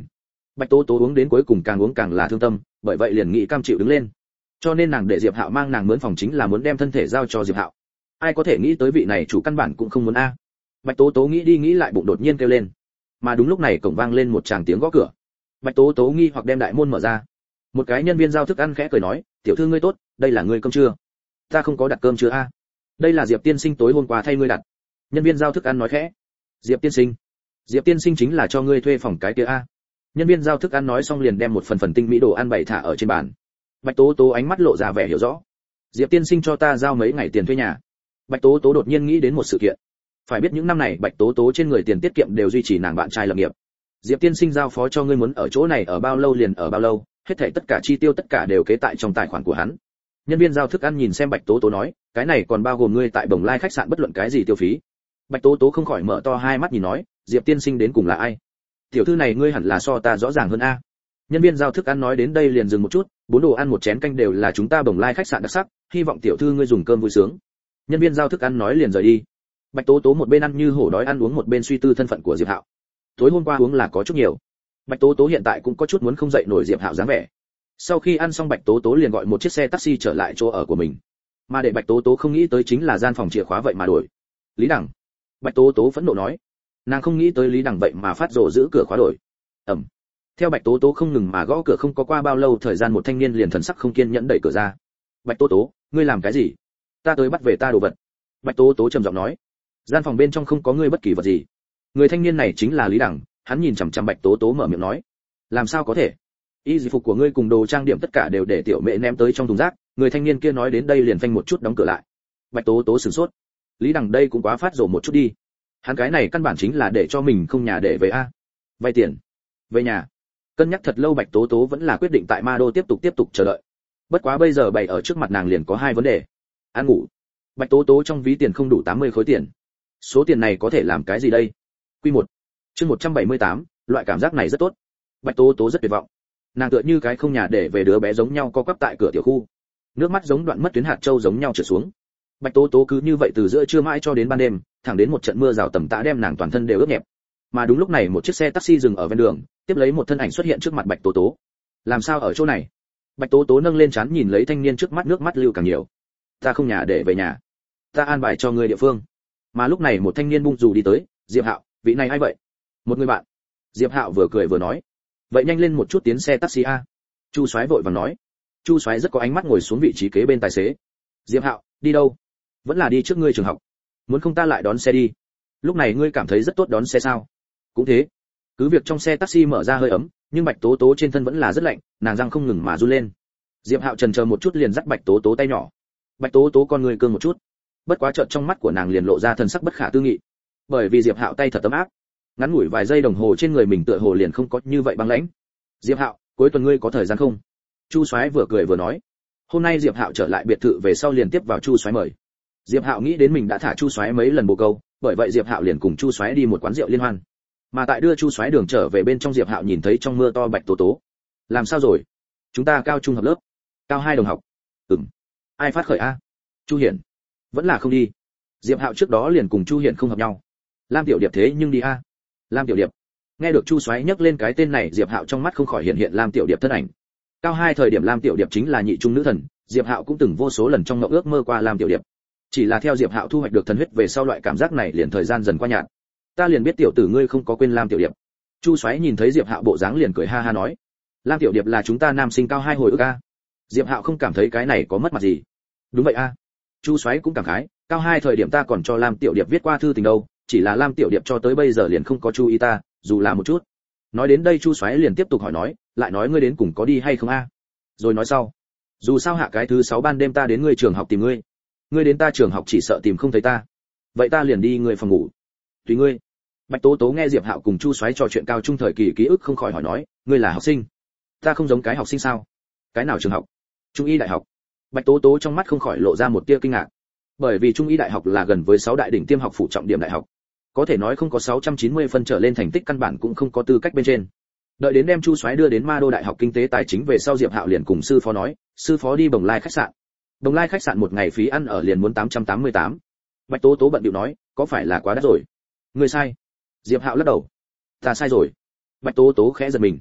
Bạch tố tố uống đến cuối cùng càng uống càng là thương tâm, bởi vậy liền nghĩ cam chịu đứng lên. Cho nên nàng để Diệp Hạo mang nàng mướn phòng chính là muốn đem thân thể giao cho Diệp Hạo. Ai có thể nghĩ tới vị này chủ căn bản cũng không muốn a. Bạch tố tố nghĩ đi nghĩ lại bụng đột nhiên kêu lên. Mà đúng lúc này cổng vang lên một tràng tiếng gõ cửa. Bạch tố tố nghi hoặc đem đại môn mở ra. Một cái nhân viên giao thức ăn khẽ cười nói, tiểu thư ngươi tốt, đây là ngươi cơm trưa. Ta không có đặt cơm chưa a. Đây là Diệp tiên sinh tối hôm qua thay ngươi đặt. Nhân viên giao thức ăn nói khẽ. Diệp tiên sinh? Diệp tiên sinh chính là cho ngươi thuê phòng cái kia a. Nhân viên giao thức ăn nói xong liền đem một phần phần tinh mỹ đồ ăn bày thả ở trên bàn. Bạch tố tố ánh mắt lộ ra vẻ hiểu rõ. Diệp tiên sinh cho ta giao mấy ngày tiền thuê nhà. Bạch tố tố đột nhiên nghĩ đến một sự kiện. Phải biết những năm này Bạch tố tố trên người tiền tiết kiệm đều duy trì nàng bạn trai lập nghiệp. Diệp tiên sinh giao phó cho ngươi muốn ở chỗ này ở bao lâu liền ở bao lâu, hết thảy tất cả chi tiêu tất cả đều kế tại trong tài khoản của hắn. Nhân viên giao thức ăn nhìn xem Bạch tố tố nói, cái này còn bao gồm ngươi tại Bồng Lai khách sạn bất luận cái gì tiêu phí. Bạch tố tố không khỏi mở to hai mắt nhìn nói, Diệp tiên sinh đến cùng là ai? Tiểu thư này ngươi hẳn là so ta rõ ràng hơn a. Nhân viên giao thức ăn nói đến đây liền dừng một chút, bốn đồ ăn một chén canh đều là chúng ta Bồng Lai khách sạn đặc sắc, hy vọng tiểu thư ngươi dùng cơm vui sướng. Nhân viên giao thức ăn nói liền rời đi. Bạch tố tố một bên ăn như hổ đói ăn uống một bên suy tư thân phận của Diệp Hạo. Tối hôm qua uống là có chút nhiều. Bạch tố tố hiện tại cũng có chút muốn không dậy nổi Diệp Hạo dáng vẻ. Sau khi ăn xong Bạch tố tố liền gọi một chiếc xe taxi trở lại chỗ ở của mình. Mà để Bạch tố tố không nghĩ tới chính là gian phòng chìa khóa vậy mà đổi. Lý Đằng. Bạch tố tố phẫn nộ nói. Nàng không nghĩ tới Lý Đằng vậy mà phát rồ giữ cửa khóa đổi. Ẩm. Theo Bạch tố tố không ngừng mà gõ cửa, không có qua bao lâu thời gian một thanh niên liền thần sắc không kiên nhẫn đẩy cửa ra. Bạch tố tố, ngươi làm cái gì? Ta tới bắt về ta đồ vật. Bạch tố tố trầm giọng nói. Gian phòng bên trong không có ngươi bất kỳ vật gì. Người thanh niên này chính là Lý Đằng, hắn nhìn chằm chằm Bạch tố tố mở miệng nói. Làm sao có thể? Y dịch phục của ngươi cùng đồ trang điểm tất cả đều để tiểu mẹ ném tới trong thùng rác. Người thanh niên kia nói đến đây liền phanh một chút đóng cửa lại. Bạch tố tố sửng sốt. Lý Đằng đây cũng quá phát rồ một chút đi. Hắn cái này căn bản chính là để cho mình không nhà để về a. Vay tiền, về nhà. Cân nhắc thật lâu Bạch tố tố vẫn là quyết định tại Ma Đô tiếp tục tiếp tục chờ đợi. Bất quá bây giờ bày ở trước mặt nàng liền có hai vấn đề. Ăn ngủ. Bạch tố tố trong ví tiền không đủ tám mươi khối tiền. Số tiền này có thể làm cái gì đây? Quy một. Chương một trăm bảy mươi tám, loại cảm giác này rất tốt. Bạch tố tố rất tuyệt vọng. Nàng tựa như cái không nhà để về đứa bé giống nhau co quắp tại cửa tiểu khu. Nước mắt giống đoạn mất tuyến hạt châu giống nhau trượt xuống. Bạch tố tố cứ như vậy từ giữa trưa mãi cho đến ban đêm, thẳng đến một trận mưa rào tầm tã đem nàng toàn thân đều ướt nhẹp. Mà đúng lúc này một chiếc xe taxi dừng ở ven đường, tiếp lấy một thân ảnh xuất hiện trước mặt Bạch tố tố. Làm sao ở chỗ này? Bạch tố tố nâng lên trán nhìn lấy thanh niên trước mắt, nước mắt lưu càng nhiều. Ta không nhà để về nhà, ta an bài cho người địa phương. Mà lúc này một thanh niên bung dù đi tới. Diệp Hạo, vị này ai vậy? Một người bạn. Diệp Hạo vừa cười vừa nói, vậy nhanh lên một chút tiến xe taxi a. Chu Soái vội vàng nói. Chu Soái rất có ánh mắt ngồi xuống vị trí kế bên tài xế. Diệp Hạo, đi đâu? Vẫn là đi trước ngươi trường học. Muốn không ta lại đón xe đi. Lúc này ngươi cảm thấy rất tốt đón xe sao? Cũng thế. Cứ việc trong xe taxi mở ra hơi ấm, nhưng Bạch tố tố trên thân vẫn là rất lạnh, nàng răng không ngừng mà run lên. Diệp Hạo chần chờ một chút liền dắt Bạch tố tố tay nhỏ. Bạch tố tố con người cương một chút, bất quá chợt trong mắt của nàng liền lộ ra thần sắc bất khả tư nghị, bởi vì Diệp Hạo tay thật ấm áp. Ngắn ngủi vài giây đồng hồ trên người mình tựa hồ liền không có như vậy băng lãnh. Diệp Hạo, cuối tuần ngươi có thời gian không? Chu Soái vừa cười vừa nói. Hôm nay Diệp Hạo trở lại biệt thự về sau liền tiếp vào Chu Soái mời. Diệp Hạo nghĩ đến mình đã thả Chu Soái mấy lần bồ câu, bởi vậy Diệp Hạo liền cùng Chu Soái đi một quán rượu liên hoan. Mà tại đưa Chu Soái đường trở về bên trong, Diệp Hạo nhìn thấy trong mưa to Bạch tố tố. Làm sao rồi? Chúng ta cao trung hợp lớp. Cao hai đồng học. Ừm. Ai phát khởi a? Chu Hiển. Vẫn là không đi. Diệp Hạo trước đó liền cùng Chu Hiển không hợp nhau. Lam Tiểu Điệp thế nhưng đi a. Lam Tiểu Điệp. Nghe được Chu Soái nhắc lên cái tên này, Diệp Hạo trong mắt không khỏi hiện hiện Lam Tiểu Điệp thân ảnh. Cao hai thời điểm Lam Tiểu Điệp chính là nhị trung nữ thần, Diệp Hạo cũng từng vô số lần trong mộng ước mơ qua Lam Tiểu Điệp. Chỉ là theo Diệp Hạo thu hoạch được thần huyết về sau, loại cảm giác này liền thời gian dần qua nhạt. Ta liền biết tiểu tử ngươi không có quên Lam Tiểu Điệp. Chu Soái nhìn thấy Diệp Hạo bộ dáng liền cười ha ha nói, Lam Tiểu Điệp là chúng ta nam sinh cao hai hồi ước a. Diệp Hạo không cảm thấy cái này có mất mặt gì. Đúng vậy a. Chu Soái cũng cảm khái, cao hai thời điểm ta còn cho Lam Tiểu Điệp viết qua thư tình đâu, chỉ là Lam Tiểu Điệp cho tới bây giờ liền không có chú ý ta, dù là một chút. Nói đến đây Chu Soái liền tiếp tục hỏi nói, lại nói ngươi đến cùng có đi hay không a? Rồi nói sau, dù sao hạ cái thứ sáu ban đêm ta đến ngươi trường học tìm ngươi. Ngươi đến ta trường học chỉ sợ tìm không thấy ta. Vậy ta liền đi ngươi phòng ngủ. Tùy ngươi. Bạch tố tố nghe Diệp Hạo cùng Chu Soái trò chuyện cao trung thời kỳ ký ức không khỏi hỏi nói, ngươi là học sinh? Ta không giống cái học sinh sao? Cái nào trường học? Trung y đại học. Bạch tố tố trong mắt không khỏi lộ ra một tia kinh ngạc, bởi vì Trung y đại học là gần với sáu đại đỉnh tiêm học phủ trọng điểm đại học, có thể nói không có sáu trăm chín mươi phân trở lên thành tích căn bản cũng không có tư cách bên trên. Đợi đến đem Chu Soái đưa đến Ma Đô Đại học Kinh tế Tài chính về sau, Diệp Hạo liền cùng sư phó nói, sư phó đi Bồng Lai khách sạn. Bồng Lai khách sạn một ngày phí ăn ở liền muốn tám trăm tám mươi tám. Bạch tố tố bận bịu nói, có phải là quá đắt rồi? Ngươi sai. Diệp Hạo lắc đầu. Ta sai rồi. Bạch tố tố khẽ giật mình.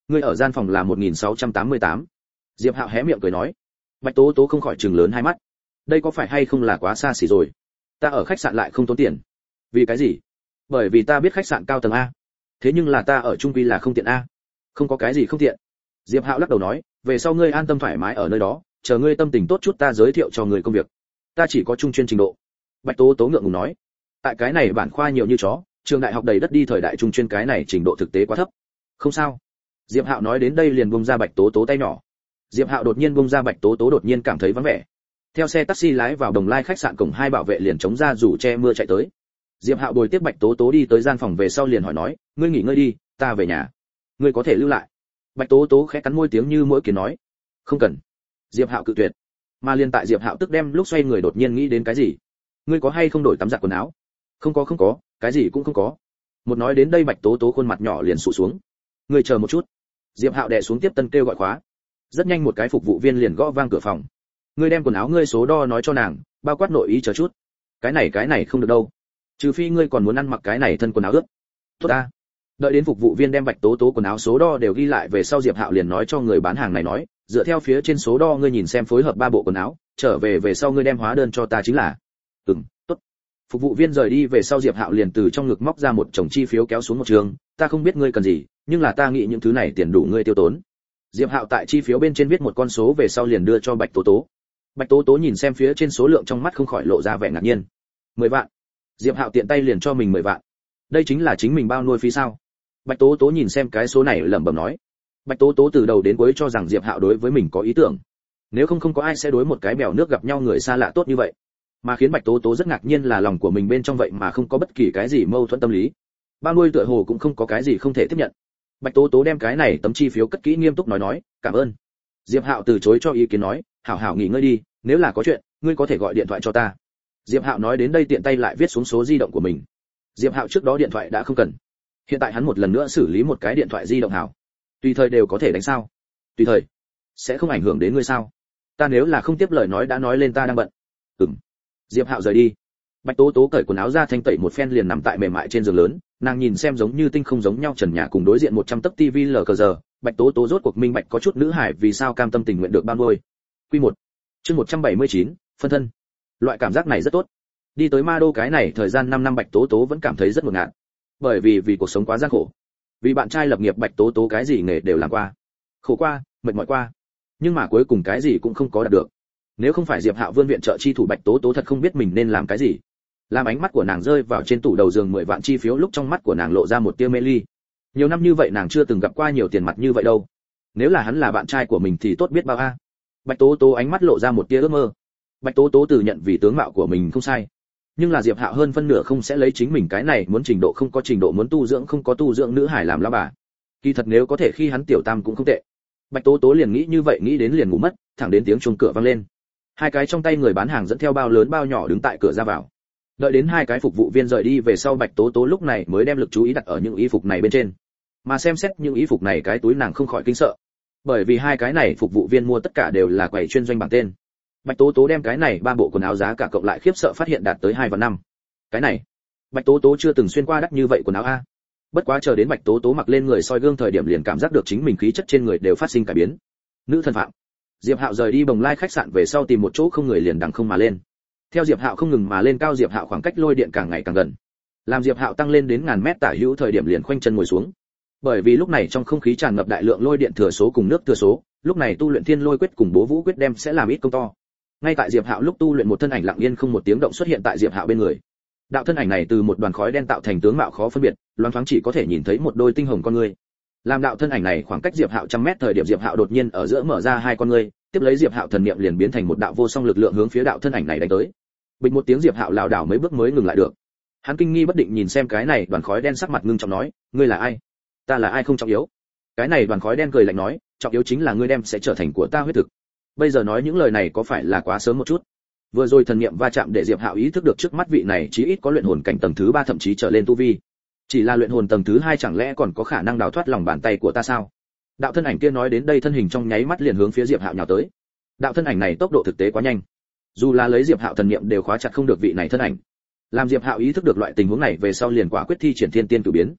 ngươi ở gian phòng là một nghìn sáu trăm tám mươi tám. Diệp Hạo hé miệng cười nói. Bạch Tố Tố không khỏi trừng lớn hai mắt. Đây có phải hay không là quá xa xỉ rồi? Ta ở khách sạn lại không tốn tiền. Vì cái gì? Bởi vì ta biết khách sạn cao tầng a. Thế nhưng là ta ở trung quy là không tiện a. Không có cái gì không tiện. Diệp Hạo lắc đầu nói, về sau ngươi an tâm thoải mái ở nơi đó, chờ ngươi tâm tình tốt chút ta giới thiệu cho ngươi công việc. Ta chỉ có trung chuyên trình độ. Bạch Tố Tố ngượng ngùng nói. Tại cái này bản khoa nhiều như chó, trường đại học đầy đất đi thời đại trung chuyên cái này trình độ thực tế quá thấp. Không sao. Diệp Hạo nói đến đây liền buông ra Bạch Tố Tố tay nhỏ. Diệp Hạo đột nhiên buông ra Bạch Tố Tố đột nhiên cảm thấy vắng vẻ. Theo xe taxi lái vào Đồng Lai khách sạn, cổng hai bảo vệ liền chống ra rủ che mưa chạy tới. Diệp Hạo bồi tiếp Bạch Tố Tố đi tới gian phòng về sau liền hỏi nói, ngươi nghỉ ngơi đi, ta về nhà. Ngươi có thể lưu lại. Bạch Tố Tố khẽ cắn môi tiếng như mỗi kiến nói, không cần. Diệp Hạo cự tuyệt. Mà liền tại Diệp Hạo tức đem lúc xoay người đột nhiên nghĩ đến cái gì. Ngươi có hay không đổi tắm giặt quần áo? Không có không có, cái gì cũng không có. Một nói đến đây Bạch Tố Tố khuôn mặt nhỏ liền sụ xuống. Ngươi chờ một chút. Diệp Hạo đè xuống tiếp tân kêu gọi khóa. Rất nhanh một cái phục vụ viên liền gõ vang cửa phòng. Ngươi đem quần áo ngươi số đo nói cho nàng, bao quát nội ý chờ chút. Cái này cái này không được đâu. Trừ phi ngươi còn muốn ăn mặc cái này thân quần áo ướt. Tốt ta. Đợi đến phục vụ viên đem Bạch Tố Tố quần áo số đo đều ghi lại về sau, Diệp Hạo liền nói cho người bán hàng này nói, dựa theo phía trên số đo ngươi nhìn xem phối hợp ba bộ quần áo, trở về về sau ngươi đem hóa đơn cho ta chính là. Ừm, tốt. Phục vụ viên rời đi về sau, Diệp Hạo liền từ trong ngực móc ra một chồng chi phiếu kéo xuống một trường, ta không biết ngươi cần gì, nhưng là ta nghĩ những thứ này tiền đủ ngươi tiêu tốn. Diệp Hạo tại chi phiếu bên trên viết một con số về sau liền đưa cho Bạch Tố Tố. Bạch Tố Tố nhìn xem phía trên số lượng trong mắt không khỏi lộ ra vẻ ngạc nhiên. mười vạn. Diệp Hạo tiện tay liền cho mình mười vạn. Đây chính là chính mình bao nuôi phí sao? Bạch Tố Tố nhìn xem cái số này lẩm bẩm nói. Bạch Tố Tố từ đầu đến cuối cho rằng Diệp Hạo đối với mình có ý tưởng. Nếu không không có ai sẽ đối một cái bèo nước gặp nhau người xa lạ tốt như vậy. Mà khiến Bạch Tố Tố rất ngạc nhiên là lòng của mình bên trong vậy mà không có bất kỳ cái gì mâu thuẫn tâm lý. Bao nuôi tựa hồ cũng không có cái gì không thể tiếp nhận. Bạch Tố Tố đem cái này tấm chi phiếu cất kỹ nghiêm túc nói nói, cảm ơn. Diệp Hạo từ chối cho ý kiến nói, hảo hảo nghỉ ngơi đi, nếu là có chuyện, ngươi có thể gọi điện thoại cho ta. Diệp Hạo nói đến đây tiện tay lại viết xuống số di động của mình. Diệp Hạo trước đó điện thoại đã không cần, hiện tại hắn một lần nữa xử lý một cái điện thoại di động hảo. Tùy thời đều có thể đánh sao? Tùy thời. Sẽ không ảnh hưởng đến ngươi sao? Ta nếu là không tiếp lời nói đã nói lên ta đang bận. Ừm. Diệp Hạo rời đi. Bạch Tố Tố cởi quần áo ra thanh tẩy một phen liền nằm tại mềm mại trên giường lớn, nàng nhìn xem giống như tinh không giống nhau trần nhà cùng đối diện một trăm tấc tivi lờ cờ giờ, Bạch Tố Tố rốt cuộc minh bạch có chút nữ hải vì sao cam tâm tình nguyện được ban nuôi. Quy một. Chương một trăm bảy mươi chín, phân thân. Loại cảm giác này rất tốt. Đi tới Ma Đô cái này thời gian năm năm Bạch Tố Tố vẫn cảm thấy rất ngột ngạt. Bởi vì vì cuộc sống quá gian khổ. Vì bạn trai lập nghiệp Bạch Tố Tố cái gì nghề đều làm qua. Khổ qua, mệt mỏi qua. Nhưng mà cuối cùng cái gì cũng không có đạt được. Nếu không phải Diệp Hạo vươn viện trợ chi thủ, Bạch Tố Tố thật không biết mình nên làm cái gì. Làm ánh mắt của nàng rơi vào trên tủ đầu giường mười vạn chi phiếu lúc trong mắt của nàng lộ ra một tia mê ly. Nhiều năm như vậy nàng chưa từng gặp qua nhiều tiền mặt như vậy đâu. Nếu là hắn là bạn trai của mình thì tốt biết bao a. Bạch Tố Tố ánh mắt lộ ra một tia ước mơ. Bạch Tố Tố tự nhận vì tướng mạo của mình không sai, nhưng là Diệp Hạo hơn phân nửa không sẽ lấy chính mình cái này muốn trình độ không có trình độ, muốn tu dưỡng không có tu dưỡng nữ hải làm lão bà. Kỳ thật nếu có thể khi hắn tiểu tam cũng không tệ. Bạch Tố Tố liền nghĩ như vậy, nghĩ đến liền ngủ mất, thẳng đến tiếng chuông cửa vang lên. Hai cái trong tay người bán hàng dẫn theo bao lớn bao nhỏ đứng tại cửa ra vào. Đợi đến hai cái phục vụ viên rời đi về sau, Bạch Tố Tố lúc này mới đem lực chú ý đặt ở những y phục này bên trên. Mà xem xét những y phục này cái túi nàng không khỏi kinh sợ. Bởi vì hai cái này phục vụ viên mua tất cả đều là quầy chuyên doanh bảng tên. Bạch Tố Tố đem cái này ba bộ quần áo giá cả cộng lại khiếp sợ phát hiện đạt tới hai vạn năm. Cái này, Bạch Tố Tố chưa từng xuyên qua đắt như vậy quần áo a. Bất quá chờ đến Bạch Tố Tố mặc lên người soi gương thời điểm liền cảm giác được chính mình khí chất trên người đều phát sinh cải biến. Nữ thân phạm. Diệp Hạo rời đi Bồng Lai khách sạn về sau tìm một chỗ không người liền đằng không mà lên. Theo Diệp Hạo không ngừng mà lên cao, Diệp Hạo khoảng cách lôi điện càng ngày càng gần. Làm Diệp Hạo tăng lên đến ngàn mét tả hữu thời điểm liền khoanh chân ngồi xuống. Bởi vì lúc này trong không khí tràn ngập đại lượng lôi điện thừa số cùng nước thừa số, lúc này tu luyện Thiên Lôi quyết cùng Bố Vũ quyết đem sẽ làm ít công to. Ngay tại Diệp Hạo lúc tu luyện, một thân ảnh lặng yên không một tiếng động xuất hiện tại Diệp Hạo bên người. Đạo thân ảnh này từ một đoàn khói đen tạo thành, tướng mạo khó phân biệt, loáng thoáng chỉ có thể nhìn thấy một đôi tinh hồng con ngươi. Làm đạo thân ảnh này khoảng cách Diệp Hạo trăm mét thời điểm, Diệp Hạo đột nhiên ở giữa mở ra hai con ngươi, tiếp lấy Diệp Hạo thần niệm liền biến thành một đạo vô song lực lượng hướng phía đạo thân ảnh này đánh tới. Bình một tiếng, Diệp Hạo lảo đảo mấy bước mới ngừng lại được. Hắn kinh nghi bất định nhìn xem cái này đoàn khói đen, sắc mặt ngưng trọng nói, ngươi là ai? Ta là ai không trọng yếu. Cái này đoàn khói đen cười lạnh nói, trọng yếu chính là ngươi đem sẽ trở thành của ta huyết thực. Bây giờ nói những lời này có phải là quá sớm một chút? Vừa rồi thần niệm va chạm để Diệp Hạo ý thức được trước mắt vị này chí ít có luyện hồn cảnh tầng thứ ba thậm chí trở lên tu vi. Chỉ là luyện hồn tầng thứ hai chẳng lẽ còn có khả năng đào thoát lòng bàn tay của ta sao? Đạo thân ảnh kia nói đến đây, thân hình trong nháy mắt liền hướng phía Diệp Hạo nhào tới. Đạo thân ảnh này tốc độ thực tế quá nhanh, dù là lấy Diệp Hạo thần niệm đều khóa chặt không được vị này thân ảnh. Làm Diệp Hạo ý thức được loại tình huống này về sau liền quả quyết thi triển Thiên Tiên Cửu Biến.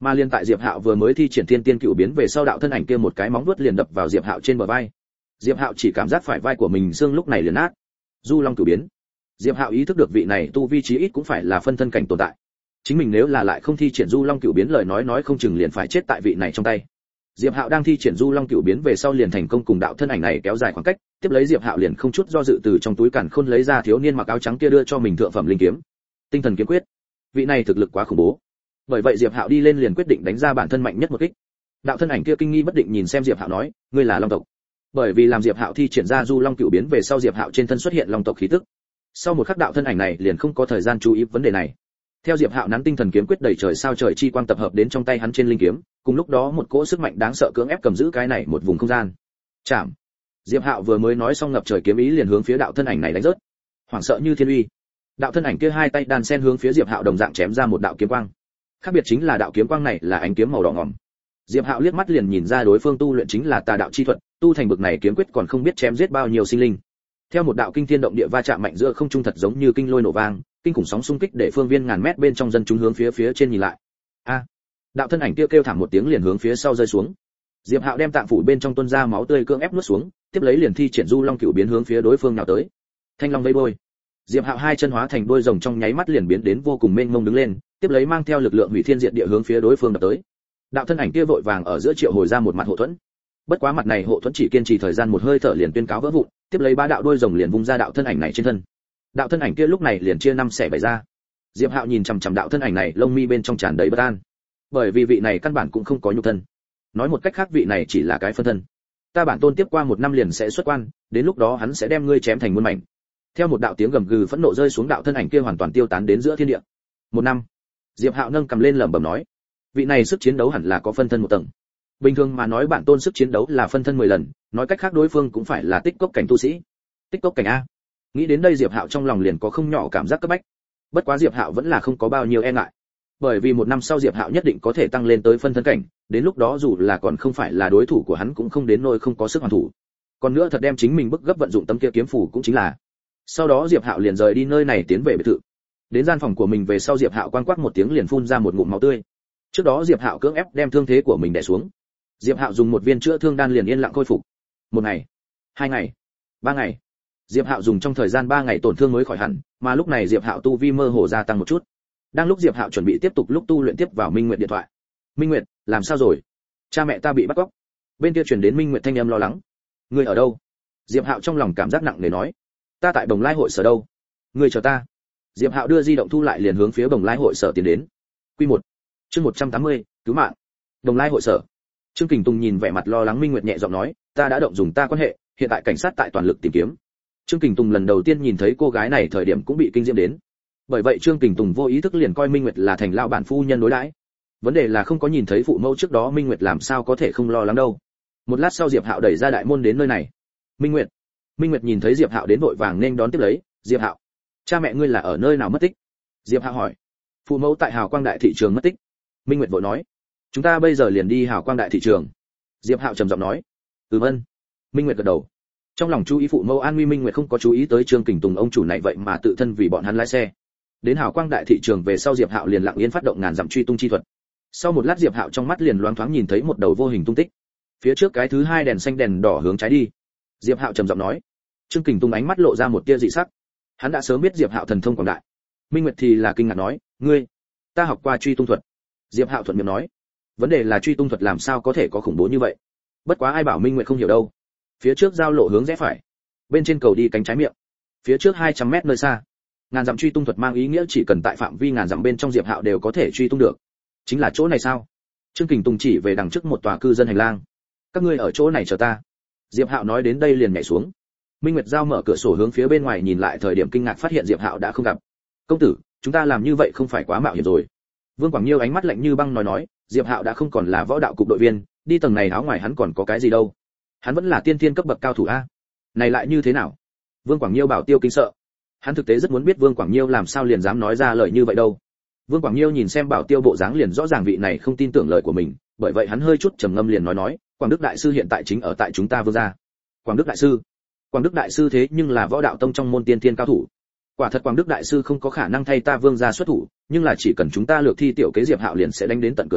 Mà liên tại Diệp Hạo vừa mới thi triển Thiên Tiên Cựu Biến về sau, đạo thân ảnh kia một cái móng vuốt liền đập vào Diệp Hạo trên bờ vai. Diệp Hạo chỉ cảm giác phải vai của mình xương lúc này liền nát. Du Long Cửu Biến. Diệp Hạo ý thức được vị này tu vi chí ít cũng phải là phân thân cảnh tồn tại. Chính mình nếu là lại không thi triển Du Long Cửu Biến lời nói nói không chừng liền phải chết tại vị này trong tay. Diệp Hạo đang thi triển Du Long Cửu Biến về sau liền thành công cùng đạo thân ảnh này kéo dài khoảng cách, tiếp lấy Diệp Hạo liền không chút do dự từ trong túi càn khôn lấy ra thiếu niên mặc áo trắng kia đưa cho mình thượng phẩm linh kiếm. Tinh thần kiếm quyết. Vị này thực lực quá khủng bố. Bởi vậy Diệp Hạo đi lên liền quyết định đánh ra bản thân mạnh nhất một kích. Đạo thân ảnh kia kinh nghi bất định nhìn xem Diệp Hạo nói, ngươi là Long tộc. Bởi vì làm Diệp Hạo thi triển ra Du Long Cửu Biến về sau, Diệp Hạo trên thân xuất hiện Long tộc khí tức. Sau một khắc đạo thân ảnh này liền không có thời gian chú ý vấn đề này. Theo Diệp Hạo nắn tinh thần kiếm quyết đẩy trời sao trời chi quang tập hợp đến trong tay hắn trên linh kiếm, cùng lúc đó một cỗ sức mạnh đáng sợ cưỡng ép cầm giữ cái này một vùng không gian. Chạm. Diệp Hạo vừa mới nói xong ngập trời kiếm ý liền hướng phía đạo thân ảnh này đánh rớt. Hoảng sợ như thiên uy. Đạo thân ảnh kia hai tay đan sen hướng phía Diệp Hạo đồng dạng chém ra một đạo kiếm quang. Khác biệt chính là đạo kiếm quang này là ánh kiếm màu đỏ ngòm. Diệp Hạo liếc mắt liền nhìn ra đối phương tu luyện chính là tà đạo chi thuật, tu thành bực này kiếm quyết còn không biết chém giết bao nhiêu sinh linh. Theo một đạo kinh thiên động địa va chạm mạnh giữa không trung thật giống như kinh lôi nổ vang, kinh khủng sóng xung kích để phương viên ngàn mét bên trong dân chúng hướng phía phía trên nhìn lại. A! Đạo thân ảnh kia kêu, kêu thảm một tiếng liền hướng phía sau rơi xuống. Diệp Hạo đem tạng phủ bên trong tuôn ra máu tươi cưỡng ép nuốt xuống, tiếp lấy liền thi triển Du Long Cửu Biến hướng phía đối phương nào tới. Thanh long vây đuôi. Diệp Hạo hai chân hóa thành đuôi rồng trong nháy mắt liền biến đến vô cùng mênh mông đứng lên, tiếp lấy mang theo lực lượng hủy thiên diệt địa hướng phía đối phương đập tới. Đạo thân ảnh kia vội vàng ở giữa triệu hồi ra một mặt hộ thuẫn. Bất quá mặt này hộ thuẫn chỉ kiên trì thời gian một hơi thở liền tuyên cáo vỡ vụn, tiếp lấy ba đạo đuôi rồng liền vung ra đạo thân ảnh này trên thân. Đạo thân ảnh kia lúc này liền chia năm xẻ bảy ra. Diệp Hạo nhìn chằm chằm đạo thân ảnh này, lông mi bên trong tràn đầy bất an. Bởi vì vị này căn bản cũng không có nhục thân. Nói một cách khác vị này chỉ là cái phân thân. Ta bản tôn tiếp qua một năm liền sẽ xuất quan, đến lúc đó hắn sẽ đem ngươi chém thành muôn mảnh. Theo một đạo tiếng gầm gừ phẫn nộ rơi xuống, đạo thân ảnh kia hoàn toàn tiêu tán đến giữa thiên địa. Một năm. Diệp Hạo nâng cầm lên lẩm bẩm nói, vị này sức chiến đấu hẳn là có phân thân một tầng. Bình thường mà nói bản tôn sức chiến đấu là phân thân mười lần, nói cách khác đối phương cũng phải là tích cốc cảnh tu sĩ. Tích cốc cảnh a. Nghĩ đến đây Diệp Hạo trong lòng liền có không nhỏ cảm giác cấp bách. Bất quá Diệp Hạo vẫn là không có bao nhiêu e ngại. Bởi vì một năm sau Diệp Hạo nhất định có thể tăng lên tới phân thân cảnh, đến lúc đó dù là còn không phải là đối thủ của hắn cũng không đến nỗi không có sức hoàn thủ. Còn nữa thật đem chính mình bức gấp vận dụng tấm kia kiếm phủ cũng chính là. Sau đó Diệp Hạo liền rời đi nơi này tiến về biệt thự. Đến gian phòng của mình về sau Diệp Hạo quang quắc một tiếng liền phun ra một ngụm máu tươi. Trước đó Diệp Hạo cưỡng ép đem thương thế của mình đè xuống. Diệp Hạo dùng một viên chữa thương đan liền yên lặng khôi phục. Một ngày, hai ngày, ba ngày. Diệp Hạo dùng trong thời gian ba ngày tổn thương mới khỏi hẳn, mà lúc này Diệp Hạo tu vi mơ hồ gia tăng một chút. Đang lúc Diệp Hạo chuẩn bị tiếp tục lúc tu luyện tiếp vào Minh Nguyệt điện thoại. Minh Nguyệt, làm sao rồi? Cha mẹ ta bị bắt cóc. Bên kia truyền đến Minh Nguyệt thanh âm lo lắng. Ngươi ở đâu? Diệp Hạo trong lòng cảm giác nặng nề nói. Ta tại Bồng Lai hội sở đâu? Ngươi chờ ta. Diệp Hạo đưa di động thu lại liền hướng phía Bồng Lai hội sở tiến đến. Quy một, chương một trăm tám mươi, cứu mạng. Bồng Lai hội sở. Trương Kình Tùng nhìn vẻ mặt lo lắng Minh Nguyệt nhẹ giọng nói, ta đã động dùng ta quan hệ, hiện tại cảnh sát tại toàn lực tìm kiếm. Trương Kình Tùng lần đầu tiên nhìn thấy cô gái này thời điểm cũng bị kinh diễm đến. Bởi vậy Trương Kình Tùng vô ý thức liền coi Minh Nguyệt là thành lão bản phu nhân đối đãi. Vấn đề là không có nhìn thấy phụ mẫu trước đó Minh Nguyệt làm sao có thể không lo lắng đâu. Một lát sau Diệp Hạo đẩy ra đại môn đến nơi này. Minh Nguyệt. Minh Nguyệt nhìn thấy Diệp Hạo đến vội vàng nên đón tiếp lấy, Diệp Hạo, cha mẹ ngươi là ở nơi nào mất tích? Diệp Hạo hỏi. Phụ mẫu tại Hào Quang đại thị trường mất tích. Minh Nguyệt vội nói. Chúng ta bây giờ liền đi Hào Quang đại thị trường. Diệp Hạo trầm giọng nói. Ừm ân. Minh Nguyệt gật đầu. Trong lòng chú ý phụ mẫu an nguy, Minh Nguyệt không có chú ý tới Trương Kình Tùng ông chủ này vậy mà tự thân vì bọn hắn lái xe. Đến Hào Quang đại thị trường về sau Diệp Hạo liền lặng yên phát động ngàn dặm truy tung chi thuật. Sau một lát Diệp Hạo trong mắt liền loáng thoáng nhìn thấy một đầu vô hình tung tích. Phía trước cái thứ hai đèn xanh đèn đỏ hướng trái đi. Diệp Hạo trầm giọng nói. Trương Kình Tùng ánh mắt lộ ra một tia dị sắc. Hắn đã sớm biết Diệp Hạo thần thông quảng đại. Minh Nguyệt thì là kinh ngạc nói, ngươi, ta học qua truy tung thuật. Diệp Hạo thuận miệng nói. Vấn đề là truy tung thuật làm sao có thể có khủng bố như vậy? Bất quá ai bảo Minh Nguyệt không hiểu đâu. Phía trước giao lộ hướng rẽ phải, bên trên cầu đi cánh trái miệng. Phía trước hai trăm mét nơi xa. Ngàn dặm truy tung thuật mang ý nghĩa chỉ cần tại phạm vi ngàn dặm bên trong Diệp Hạo đều có thể truy tung được. Chính là chỗ này sao? Trương Kình Tùng chỉ về đằng trước một tòa cư dân hành lang. Các ngươi ở chỗ này chờ ta. Diệp Hạo nói đến đây liền nhảy xuống. Minh Nguyệt giao mở cửa sổ hướng phía bên ngoài nhìn lại, thời điểm kinh ngạc phát hiện Diệp Hạo đã không gặp. Công tử, chúng ta làm như vậy không phải quá mạo hiểm rồi? Vương Quảng Nhiêu ánh mắt lạnh như băng nói nói, Diệp Hạo đã không còn là võ đạo cục đội viên, đi tầng này áo ngoài hắn còn có cái gì đâu? Hắn vẫn là tiên thiên cấp bậc cao thủ a. Này lại như thế nào? Vương Quảng Nhiêu bảo tiêu kinh sợ. Hắn thực tế rất muốn biết Vương Quảng Nhiêu làm sao liền dám nói ra lời như vậy đâu. Vương Quảng Nhiêu nhìn xem bảo tiêu bộ dáng liền rõ ràng vị này không tin tưởng lời của mình, bởi vậy hắn hơi chút trầm ngâm liền nói nói, Quảng Đức đại sư hiện tại chính ở tại chúng ta Vương gia. Quảng Đức đại sư? Quảng Đức đại sư thế nhưng là võ đạo tông trong môn tiên thiên cao thủ. Quả thật Quảng Đức đại sư không có khả năng thay ta Vương gia xuất thủ, nhưng là chỉ cần chúng ta lược thi tiểu kế Diệp Hạo liền sẽ đánh đến tận cửa đi,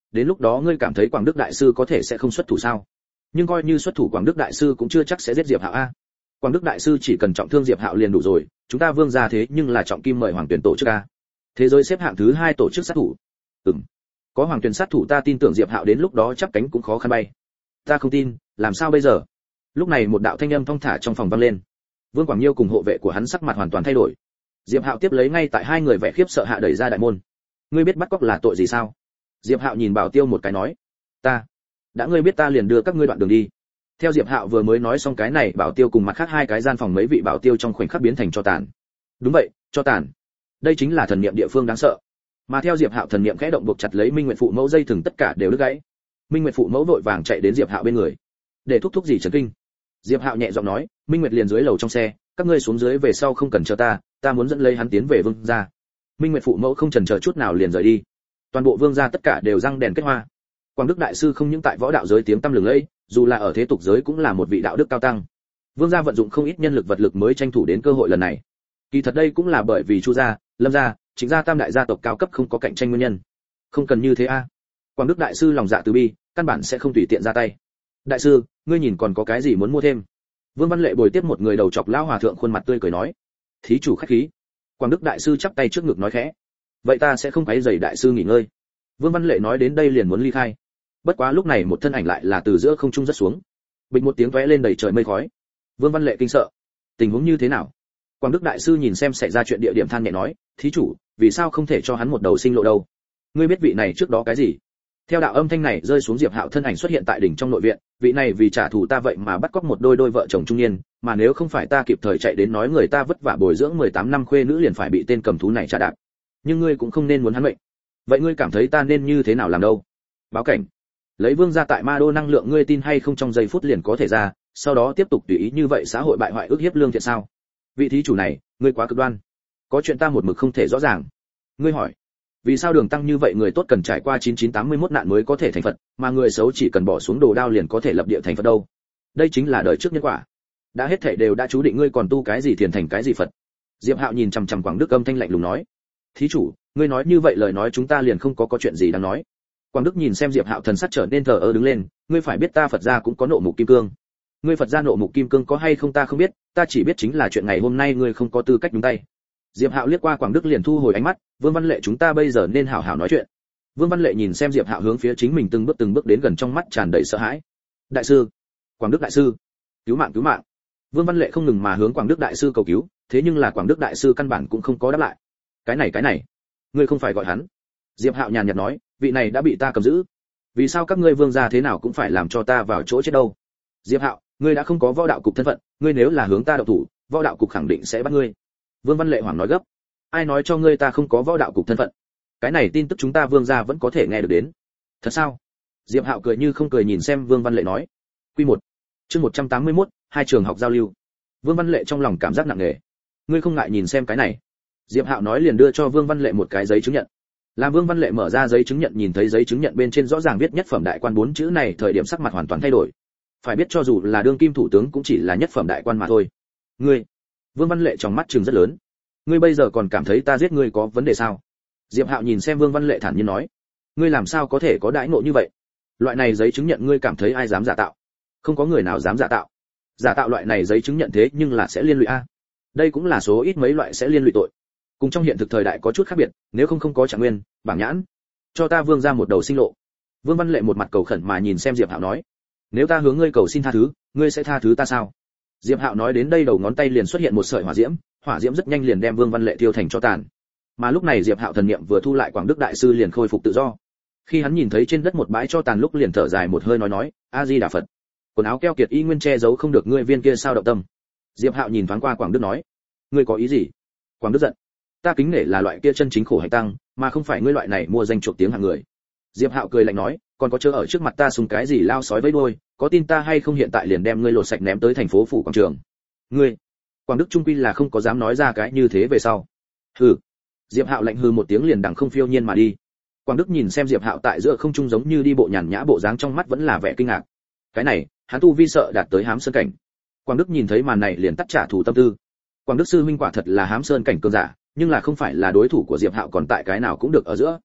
đến lúc đó ngươi cảm thấy Quảng Đức đại sư có thể sẽ không xuất thủ sao? Nhưng coi như xuất thủ Quảng Đức đại sư cũng chưa chắc sẽ giết Diệp Hạo a. Quảng Đức đại sư chỉ cần trọng thương Diệp Hạo liền đủ rồi, chúng ta Vương gia thế nhưng là trọng kim mời Hoàng Tuyển tổ chức a. Thế giới xếp hạng thứ hai tổ chức sát thủ. Ừm. Có Hoàng Tuyển sát thủ ta tin tưởng Diệp Hạo đến lúc đó chắp cánh cũng khó khăn bay. Ta không tin, làm sao bây giờ? Lúc này một đạo thanh âm thong thả trong phòng vang lên. Vương Quảng Nhiêu cùng hộ vệ của hắn sắc mặt hoàn toàn thay đổi. Diệp Hạo tiếp lấy ngay tại hai người vẻ khiếp sợ hạ đẩy ra đại môn. Ngươi biết bắt cóc là tội gì sao? Diệp Hạo nhìn Bảo Tiêu một cái nói, ta, đã ngươi biết ta liền đưa các ngươi đoạn đường đi. Theo Diệp Hạo vừa mới nói xong cái này, Bảo Tiêu cùng mặt khác hai cái gian phòng mấy vị Bảo Tiêu trong khoảnh khắc biến thành tro tàn. Đúng vậy, tro tàn. Đây chính là thần niệm địa phương đáng sợ. Mà theo Diệp Hạo thần niệm khẽ động buộc chặt lấy Minh Nguyệt phụ mẫu dây thừng tất cả đều đứt gãy. Minh Nguyệt phụ mẫu vội vàng chạy đến Diệp Hạo bên người, để thúc thúc gì chấn kinh. Diệp Hạo nhẹ giọng nói, Minh Nguyệt liền dưới lầu trong xe, các ngươi xuống dưới về sau không cần chờ ta, ta muốn dẫn lấy hắn tiến về Vương gia. Minh Nguyệt phụ mẫu không chần chờ chút nào liền rời đi. Toàn bộ Vương gia tất cả đều răng đèn kết hoa. Quảng Đức đại sư không những tại võ đạo giới tiếng tăm lừng lẫy, dù là ở thế tục giới cũng là một vị đạo đức cao tăng. Vương gia vận dụng không ít nhân lực vật lực mới tranh thủ đến cơ hội lần này. Kỳ thật đây cũng là bởi vì Chu gia, Lâm gia, Trịnh gia tam đại gia tộc cao cấp không có cạnh tranh nguyên nhân. Không cần như thế a. Quảng Đức đại sư lòng dạ từ bi, căn bản sẽ không tùy tiện ra tay. Đại sư, ngươi nhìn còn có cái gì muốn mua thêm? Vương Văn Lệ bồi tiếp một người đầu chọc lão hòa thượng khuôn mặt tươi cười nói. Thí chủ khách khí. Quảng Đức đại sư chắp tay trước ngực nói khẽ. Vậy ta sẽ không quấy rầy đại sư nghỉ ngơi. Vương Văn Lệ nói đến đây liền muốn ly khai. Bất quá lúc này một thân ảnh lại là từ giữa không trung rất xuống. Bịch một tiếng tóe lên đầy trời mây khói. Vương Văn Lệ kinh sợ. Tình huống như thế nào? Quảng Đức đại sư nhìn xem xảy ra chuyện địa điểm than nhẹ nói, thí chủ, vì sao không thể cho hắn một đầu sinh lộ đâu? Ngươi biết vị này trước đó cái gì? Theo đạo âm thanh này rơi xuống, Diệp Hạo thân ảnh xuất hiện tại đỉnh trong nội viện, vị này vì trả thù ta vậy mà bắt cóc một đôi đôi vợ chồng trung niên, mà nếu không phải ta kịp thời chạy đến nói người ta vất vả bồi dưỡng mười tám năm khuê nữ liền phải bị tên cầm thú này trả đạp. Nhưng ngươi cũng không nên muốn hắn mệnh. Vậy ngươi cảm thấy ta nên như thế nào làm đâu? Báo cảnh. Lấy Vương gia tại Ma Đô năng lượng, ngươi tin hay không trong giây phút liền có thể ra, sau đó tiếp tục tùy ý như vậy xã hội bại hoại ức hiếp lương thiện sao? Vị thí chủ này, ngươi quá cực đoan. Có chuyện ta một mực không thể rõ ràng. Ngươi hỏi, vì sao đường tăng như vậy người tốt cần trải qua chín chín tám mươi mốt nạn mới có thể thành Phật, mà người xấu chỉ cần bỏ xuống đồ đao liền có thể lập địa thành Phật đâu? Đây chính là đời trước nhân quả. Đã hết thảy đều đã chú định, ngươi còn tu cái gì thiền thành cái gì Phật? Diệp Hạo nhìn chằm chằm Quảng Đức âm thanh lạnh lùng nói. Thí chủ, ngươi nói như vậy lời nói chúng ta liền không có có chuyện gì đáng nói. Quảng Đức nhìn xem Diệp Hạo thần sắc trở nên thờ ơ đứng lên, ngươi phải biết ta Phật gia cũng có nộ mục kim cương. Ngươi Phật gia nộ mục kim cương có hay không ta không biết, ta chỉ biết chính là chuyện ngày hôm nay ngươi không có tư cách nhúng tay. Diệp Hạo liếc qua Quảng Đức liền thu hồi ánh mắt, Vương Văn Lệ chúng ta bây giờ nên hảo hảo nói chuyện. Vương Văn Lệ nhìn xem Diệp Hạo hướng phía chính mình từng bước từng bước đến gần, trong mắt tràn đầy sợ hãi. Đại sư, Quảng Đức đại sư, cứu mạng cứu mạng. Vương Văn Lệ không ngừng mà hướng Quảng Đức đại sư cầu cứu, thế nhưng là Quảng Đức đại sư căn bản cũng không có đáp lại. Cái này cái này, ngươi không phải gọi hắn? Diệp Hạo nhàn nhạt nói, vị này đã bị ta cầm giữ. Vì sao các ngươi Vương gia thế nào cũng phải làm cho ta vào chỗ chết đâu? Diệp Hạo, ngươi đã không có võ đạo cục thân phận, ngươi nếu là hướng ta động thủ, võ đạo cục khẳng định sẽ bắt ngươi. Vương Văn Lệ hoảng nói gấp. Ai nói cho ngươi ta không có võ đạo cục thân phận? Cái này tin tức chúng ta Vương gia vẫn có thể nghe được đến. Thật sao? Diệp Hạo cười như không cười nhìn xem Vương Văn Lệ nói. Quy một, chương một trăm tám mươi mốt, hai trường học giao lưu. Vương Văn Lệ trong lòng cảm giác nặng nề. Ngươi không ngại nhìn xem cái này? Diệp Hạo nói liền đưa cho Vương Văn Lệ một cái giấy chứng nhận. Làm Vương Văn Lệ mở ra giấy chứng nhận, nhìn thấy giấy chứng nhận bên trên rõ ràng viết nhất phẩm đại quan bốn chữ này, thời điểm sắc mặt hoàn toàn thay đổi. Phải biết cho dù là đương kim thủ tướng cũng chỉ là nhất phẩm đại quan mà thôi. Ngươi, Vương Văn Lệ trong mắt trừng rất lớn. Ngươi bây giờ còn cảm thấy ta giết ngươi có vấn đề sao? Diệp Hạo nhìn xem Vương Văn Lệ thản nhiên nói. Ngươi làm sao có thể có đãi ngộ như vậy? Loại này giấy chứng nhận ngươi cảm thấy ai dám giả tạo? Không có người nào dám giả tạo. Giả tạo loại này giấy chứng nhận thế nhưng là sẽ liên lụy a. Đây cũng là số ít mấy loại sẽ liên lụy tội. Cùng trong hiện thực thời đại có chút khác biệt, nếu không không có trạng nguyên, bảng nhãn, cho ta Vương ra một đầu sinh lộ. Vương Văn Lệ một mặt cầu khẩn mà nhìn xem Diệp Hạo nói. Nếu ta hướng ngươi cầu xin tha thứ, ngươi sẽ tha thứ ta sao? Diệp Hạo nói đến đây, đầu ngón tay liền xuất hiện một sợi hỏa diễm, hỏa diễm rất nhanh liền đem Vương Văn Lệ tiêu thành tro tàn. Mà lúc này Diệp Hạo thần niệm vừa thu lại, Quảng Đức đại sư liền khôi phục tự do. Khi hắn nhìn thấy trên đất một bãi tro tàn lúc liền thở dài một hơi nói nói, A Di Đà Phật. Quần áo keo kiệt y nguyên che giấu không được ngươi viên kia sao động tâm. Diệp Hạo nhìn thoáng qua Quảng Đức nói, ngươi có ý gì? Quảng Đức giận, ta kính nể là loại kia chân chính khổ hạnh tăng, mà không phải ngươi loại này mua danh chuộc tiếng hạng người. Diệp Hạo cười lạnh nói, còn có chớ ở trước mặt ta sùng cái gì lao sói với đuôi, có tin ta hay không hiện tại liền đem ngươi lột sạch ném tới thành phố phủ quảng trường. Ngươi, Quảng Đức trung quy là không có dám nói ra cái như thế về sau. Hừ. Diệp Hạo lạnh hừ một tiếng liền đằng không phiêu nhiên mà đi. Quảng Đức nhìn xem Diệp Hạo tại giữa không trung giống như đi bộ nhàn nhã bộ dáng, trong mắt vẫn là vẻ kinh ngạc. Cái này, hắn tu vi sợ đạt tới hám sơn cảnh. Quảng Đức nhìn thấy màn này liền tắt trả thù tâm tư. Quảng Đức sư huynh quả thật là hám sơn cảnh cường giả, nhưng là không phải là đối thủ của Diệp Hạo, còn tại cái nào cũng được ở giữa.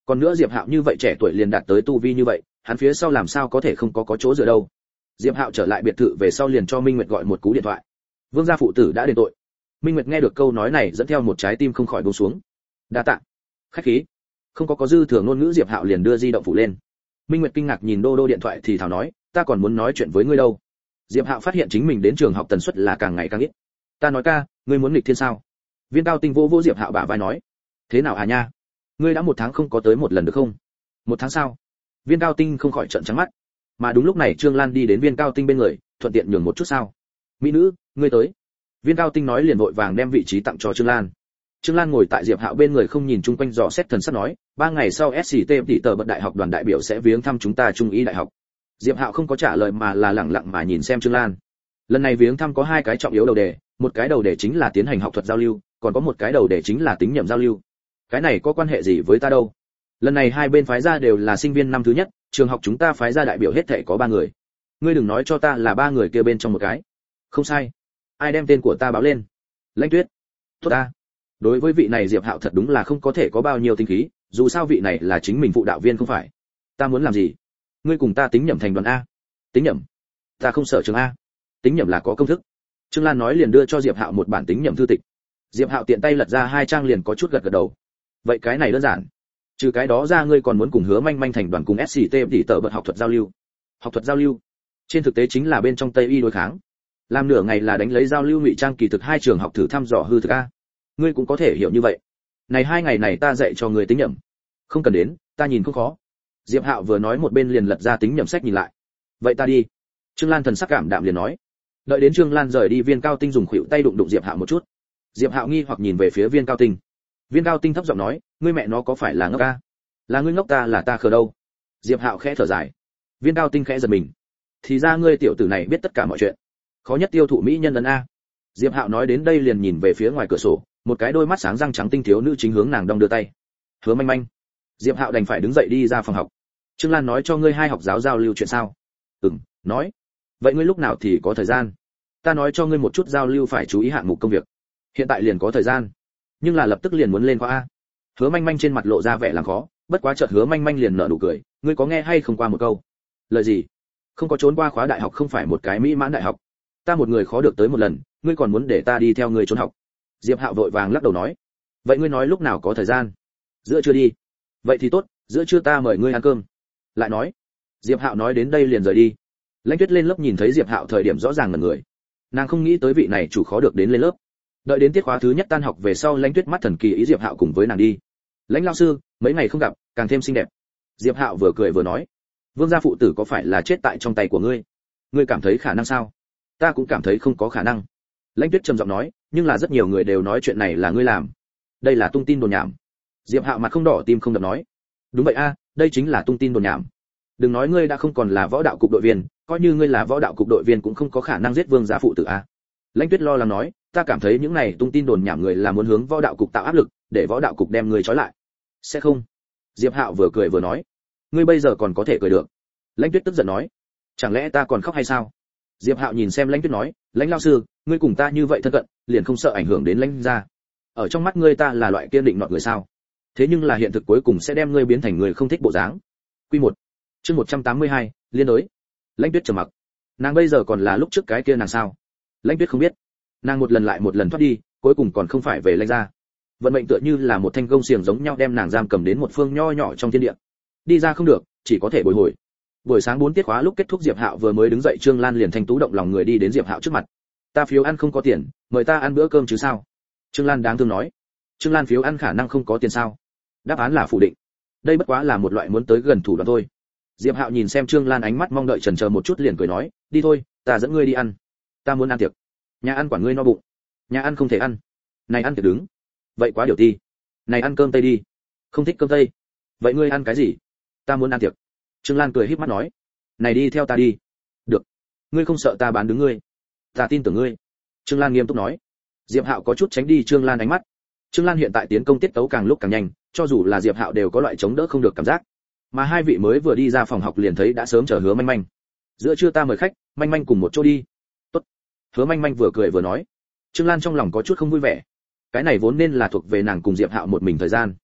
Còn nữa Diệp Hạo như vậy trẻ tuổi liền đạt tới tu vi như vậy, hắn phía sau làm sao có thể không có có chỗ dựa đâu. Diệp Hạo trở lại biệt thự về sau liền cho Minh Nguyệt gọi một cú điện thoại. Vương gia phụ tử đã đền tội. Minh Nguyệt nghe được câu nói này dẫn theo một trái tim không khỏi buông xuống. Đa tạ. Khách khí. Không có có dư thừa ngôn ngữ, Diệp Hạo liền đưa di động phụ lên. Minh Nguyệt kinh ngạc nhìn đô đô điện thoại thì thào nói, ta còn muốn nói chuyện với ngươi đâu. Diệp Hạo phát hiện chính mình đến trường học tần suất là càng ngày càng ít. Ta nói ca, ngươi muốn nghịch thiên sao? Viên Cao Tinh vô vô Diệp Hạo bả vai nói, thế nào à nha? Ngươi đã một tháng không có tới một lần được không? Một tháng sao? Viên Cao Tinh không khỏi trợn trắng mắt. Mà đúng lúc này Trương Lan đi đến Viên Cao Tinh bên người, thuận tiện nhường một chút sao? Mỹ nữ, ngươi tới. Viên Cao Tinh nói liền vội vàng đem vị trí tặng cho Trương Lan. Trương Lan ngồi tại Diệp Hạo bên người không nhìn chung quanh dò xét thần sắc nói, ba ngày sau ét xê tê tỷ tờ bật đại học đoàn đại biểu sẽ viếng thăm chúng ta Trung y đại học. Diệp Hạo không có trả lời mà là lẳng lặng mà nhìn xem Trương Lan. Lần này viếng thăm có hai cái trọng yếu đầu đề, một cái đầu đề chính là tiến hành học thuật giao lưu, còn có một cái đầu đề chính là tính nhẩm giao lưu. Cái này có quan hệ gì với ta đâu? Lần này hai bên phái ra đều là sinh viên năm thứ nhất, trường học chúng ta phái ra đại biểu hết thảy có ba người. Ngươi đừng nói cho ta là ba người kia bên trong một cái. Không sai. Ai đem tên của ta báo lên? Lãnh Tuyết. Tốt ta. Đối với vị này Diệp Hạo thật đúng là không có thể có bao nhiêu tinh khí, dù sao vị này là chính mình phụ đạo viên không phải. Ta muốn làm gì? Ngươi cùng ta tính nhẩm thành đoàn a. Tính nhẩm? Ta không sợ trường a. Tính nhẩm là có công thức. Trương Lan nói liền đưa cho Diệp Hạo một bản tính nhẩm thư tịch. Diệp Hạo tiện tay lật ra hai trang liền có chút gật gật đầu. Vậy cái này đơn giản. Trừ cái đó ra ngươi còn muốn cùng Hứa Manh Manh thành đoàn cùng ét xê tê tỷ tờ bật học thuật giao lưu. Học thuật giao lưu? Trên thực tế chính là bên trong Tây y đối kháng. Làm nửa ngày là đánh lấy giao lưu ngụy trang kỳ thực hai trường học thử thăm dò hư thực a. Ngươi cũng có thể hiểu như vậy. Này hai ngày này ta dạy cho ngươi tính nhẩm. Không cần đến, ta nhìn không khó. Diệp Hạo vừa nói một bên liền lật ra tính nhẩm sách nhìn lại. Vậy ta đi. Trương Lan thần sắc cảm đạm liền nói. Đợi đến Trương Lan rời đi, Viên Cao Tinh dùng khuỷu tay đụng đụng Diệp Hạo một chút. Diệp Hạo nghi hoặc nhìn về phía Viên Cao Tinh. Viên Cao Tinh thấp giọng nói, ngươi mẹ nó có phải là ngốc a? Là ngươi ngốc ta là ta khờ đâu? Diệp Hạo khẽ thở dài. Viên Cao Tinh khẽ giật mình. Thì ra ngươi tiểu tử này biết tất cả mọi chuyện. Khó nhất tiêu thụ mỹ nhân ấn a. Diệp Hạo nói đến đây liền nhìn về phía ngoài cửa sổ, một cái đôi mắt sáng răng trắng tinh thiếu nữ chính hướng nàng đong đưa tay. Hứa Manh Manh. Diệp Hạo đành phải đứng dậy đi ra phòng học. Trương Lan nói cho ngươi hai học giáo giao lưu chuyện sao? Ừm, nói. Vậy ngươi lúc nào thì có thời gian? Ta nói cho ngươi một chút giao lưu phải chú ý hạng mục công việc. Hiện tại liền có thời gian, nhưng là lập tức liền muốn lên khóa a. Hứa Manh Manh trên mặt lộ ra vẻ làm khó, bất quá chợt Hứa Manh Manh liền nở nụ cười, ngươi có nghe hay không qua một câu? Lời gì? Không có trốn qua khóa đại học không phải một cái mỹ mãn đại học. Ta một người khó được tới một lần, ngươi còn muốn để ta đi theo ngươi trốn học? Diệp Hạo vội vàng lắc đầu nói, vậy ngươi nói lúc nào có thời gian? Giữa trưa đi. Vậy thì tốt, giữa trưa ta mời ngươi ăn cơm. Lại nói. Diệp Hạo nói đến đây liền rời đi. Lãnh Tuyết lên lớp nhìn thấy Diệp Hạo thời điểm rõ ràng ngẩn người. Nàng không nghĩ tới vị này chủ khó được đến lên lớp. Đợi đến tiết khóa thứ nhất tan học về sau, Lãnh Tuyết mắt thần kỳ ý Diệp Hạo cùng với nàng đi. Lãnh lão sư, mấy ngày không gặp, càng thêm xinh đẹp. Diệp Hạo vừa cười vừa nói, Vương gia phụ tử có phải là chết tại trong tay của ngươi? Ngươi cảm thấy khả năng sao? Ta cũng cảm thấy không có khả năng. Lãnh Tuyết trầm giọng nói, nhưng là rất nhiều người đều nói chuyện này là ngươi làm. Đây là tung tin đồn nhảm. Diệp Hạo mặt không đỏ tim không đập nói, đúng vậy a, đây chính là tung tin đồn nhảm. Đừng nói ngươi đã không còn là võ đạo cục đội viên, coi như ngươi là võ đạo cục đội viên cũng không có khả năng giết Vương gia phụ tử a. Lãnh Tuyết lo lắng nói, ta cảm thấy những này tung tin đồn nhảm người là muốn hướng võ đạo cục tạo áp lực, để võ đạo cục đem ngươi trói lại. Sẽ không. Diệp Hạo vừa cười vừa nói, ngươi bây giờ còn có thể cười được. Lãnh Tuyết tức giận nói, chẳng lẽ ta còn khóc hay sao? Diệp Hạo nhìn xem Lãnh Tuyết nói, Lãnh lão sư, ngươi cùng ta như vậy thân cận, liền không sợ ảnh hưởng đến Lãnh gia? Ở trong mắt ngươi ta là loại kiên định nọt người sao? Thế nhưng là hiện thực cuối cùng sẽ đem ngươi biến thành người không thích bộ dáng. Quy một. Chương một trăm tám mươi hai, liên đối. Lãnh Tuyết trầm mặc. Nàng bây giờ còn là lúc trước cái kia nàng sao? Lãnh Tuyết không biết. Nàng một lần lại một lần thoát đi, cuối cùng còn không phải về Lãnh gia. Vận mệnh tựa như là một thanh gông xiềng giống nhau đem nàng giam cầm đến một phương nho nhỏ trong thiên địa. Đi ra không được, chỉ có thể bồi hồi. Buổi sáng bốn tiết khóa lúc kết thúc, Diệp Hạo vừa mới đứng dậy, Trương Lan liền thanh tú động lòng người đi đến Diệp Hạo trước mặt. Ta phiếu ăn không có tiền, mời ta ăn bữa cơm chứ sao? Trương Lan đáng thương nói. Trương Lan phiếu ăn khả năng không có tiền sao? Đáp án là phủ định. Đây bất quá là một loại muốn tới gần thủ đoạn thôi. Diệp Hạo nhìn xem Trương Lan ánh mắt mong đợi chần chờ một chút liền cười nói, đi thôi, ta dẫn ngươi đi ăn. Ta muốn ăn tiệc. Nhà ăn quản ngươi no bụng. Nhà ăn không thể ăn. Này ăn tiệc đứng. Vậy quá điều ti. Này ăn cơm tây đi. Không thích cơm tây. Vậy ngươi ăn cái gì? Ta muốn ăn tiệc. Trương Lan cười híp mắt nói, này đi theo ta đi. Được. Ngươi không sợ ta bán đứng ngươi? Ta tin tưởng ngươi. Trương Lan nghiêm túc nói. Diệp Hạo có chút tránh đi Trương Lan ánh mắt. Trương Lan hiện tại tiến công tiết tấu càng lúc càng nhanh, cho dù là Diệp Hạo đều có loại chống đỡ không được cảm giác. Mà hai vị mới vừa đi ra phòng học liền thấy đã sớm chờ Hứa Manh Manh. Giữa trưa ta mời khách, Manh Manh cùng một chỗ đi. Tốt. Hứa Manh Manh vừa cười vừa nói. Trương Lan trong lòng có chút không vui vẻ. Cái này vốn nên là thuộc về nàng cùng Diệp Hạo một mình thời gian.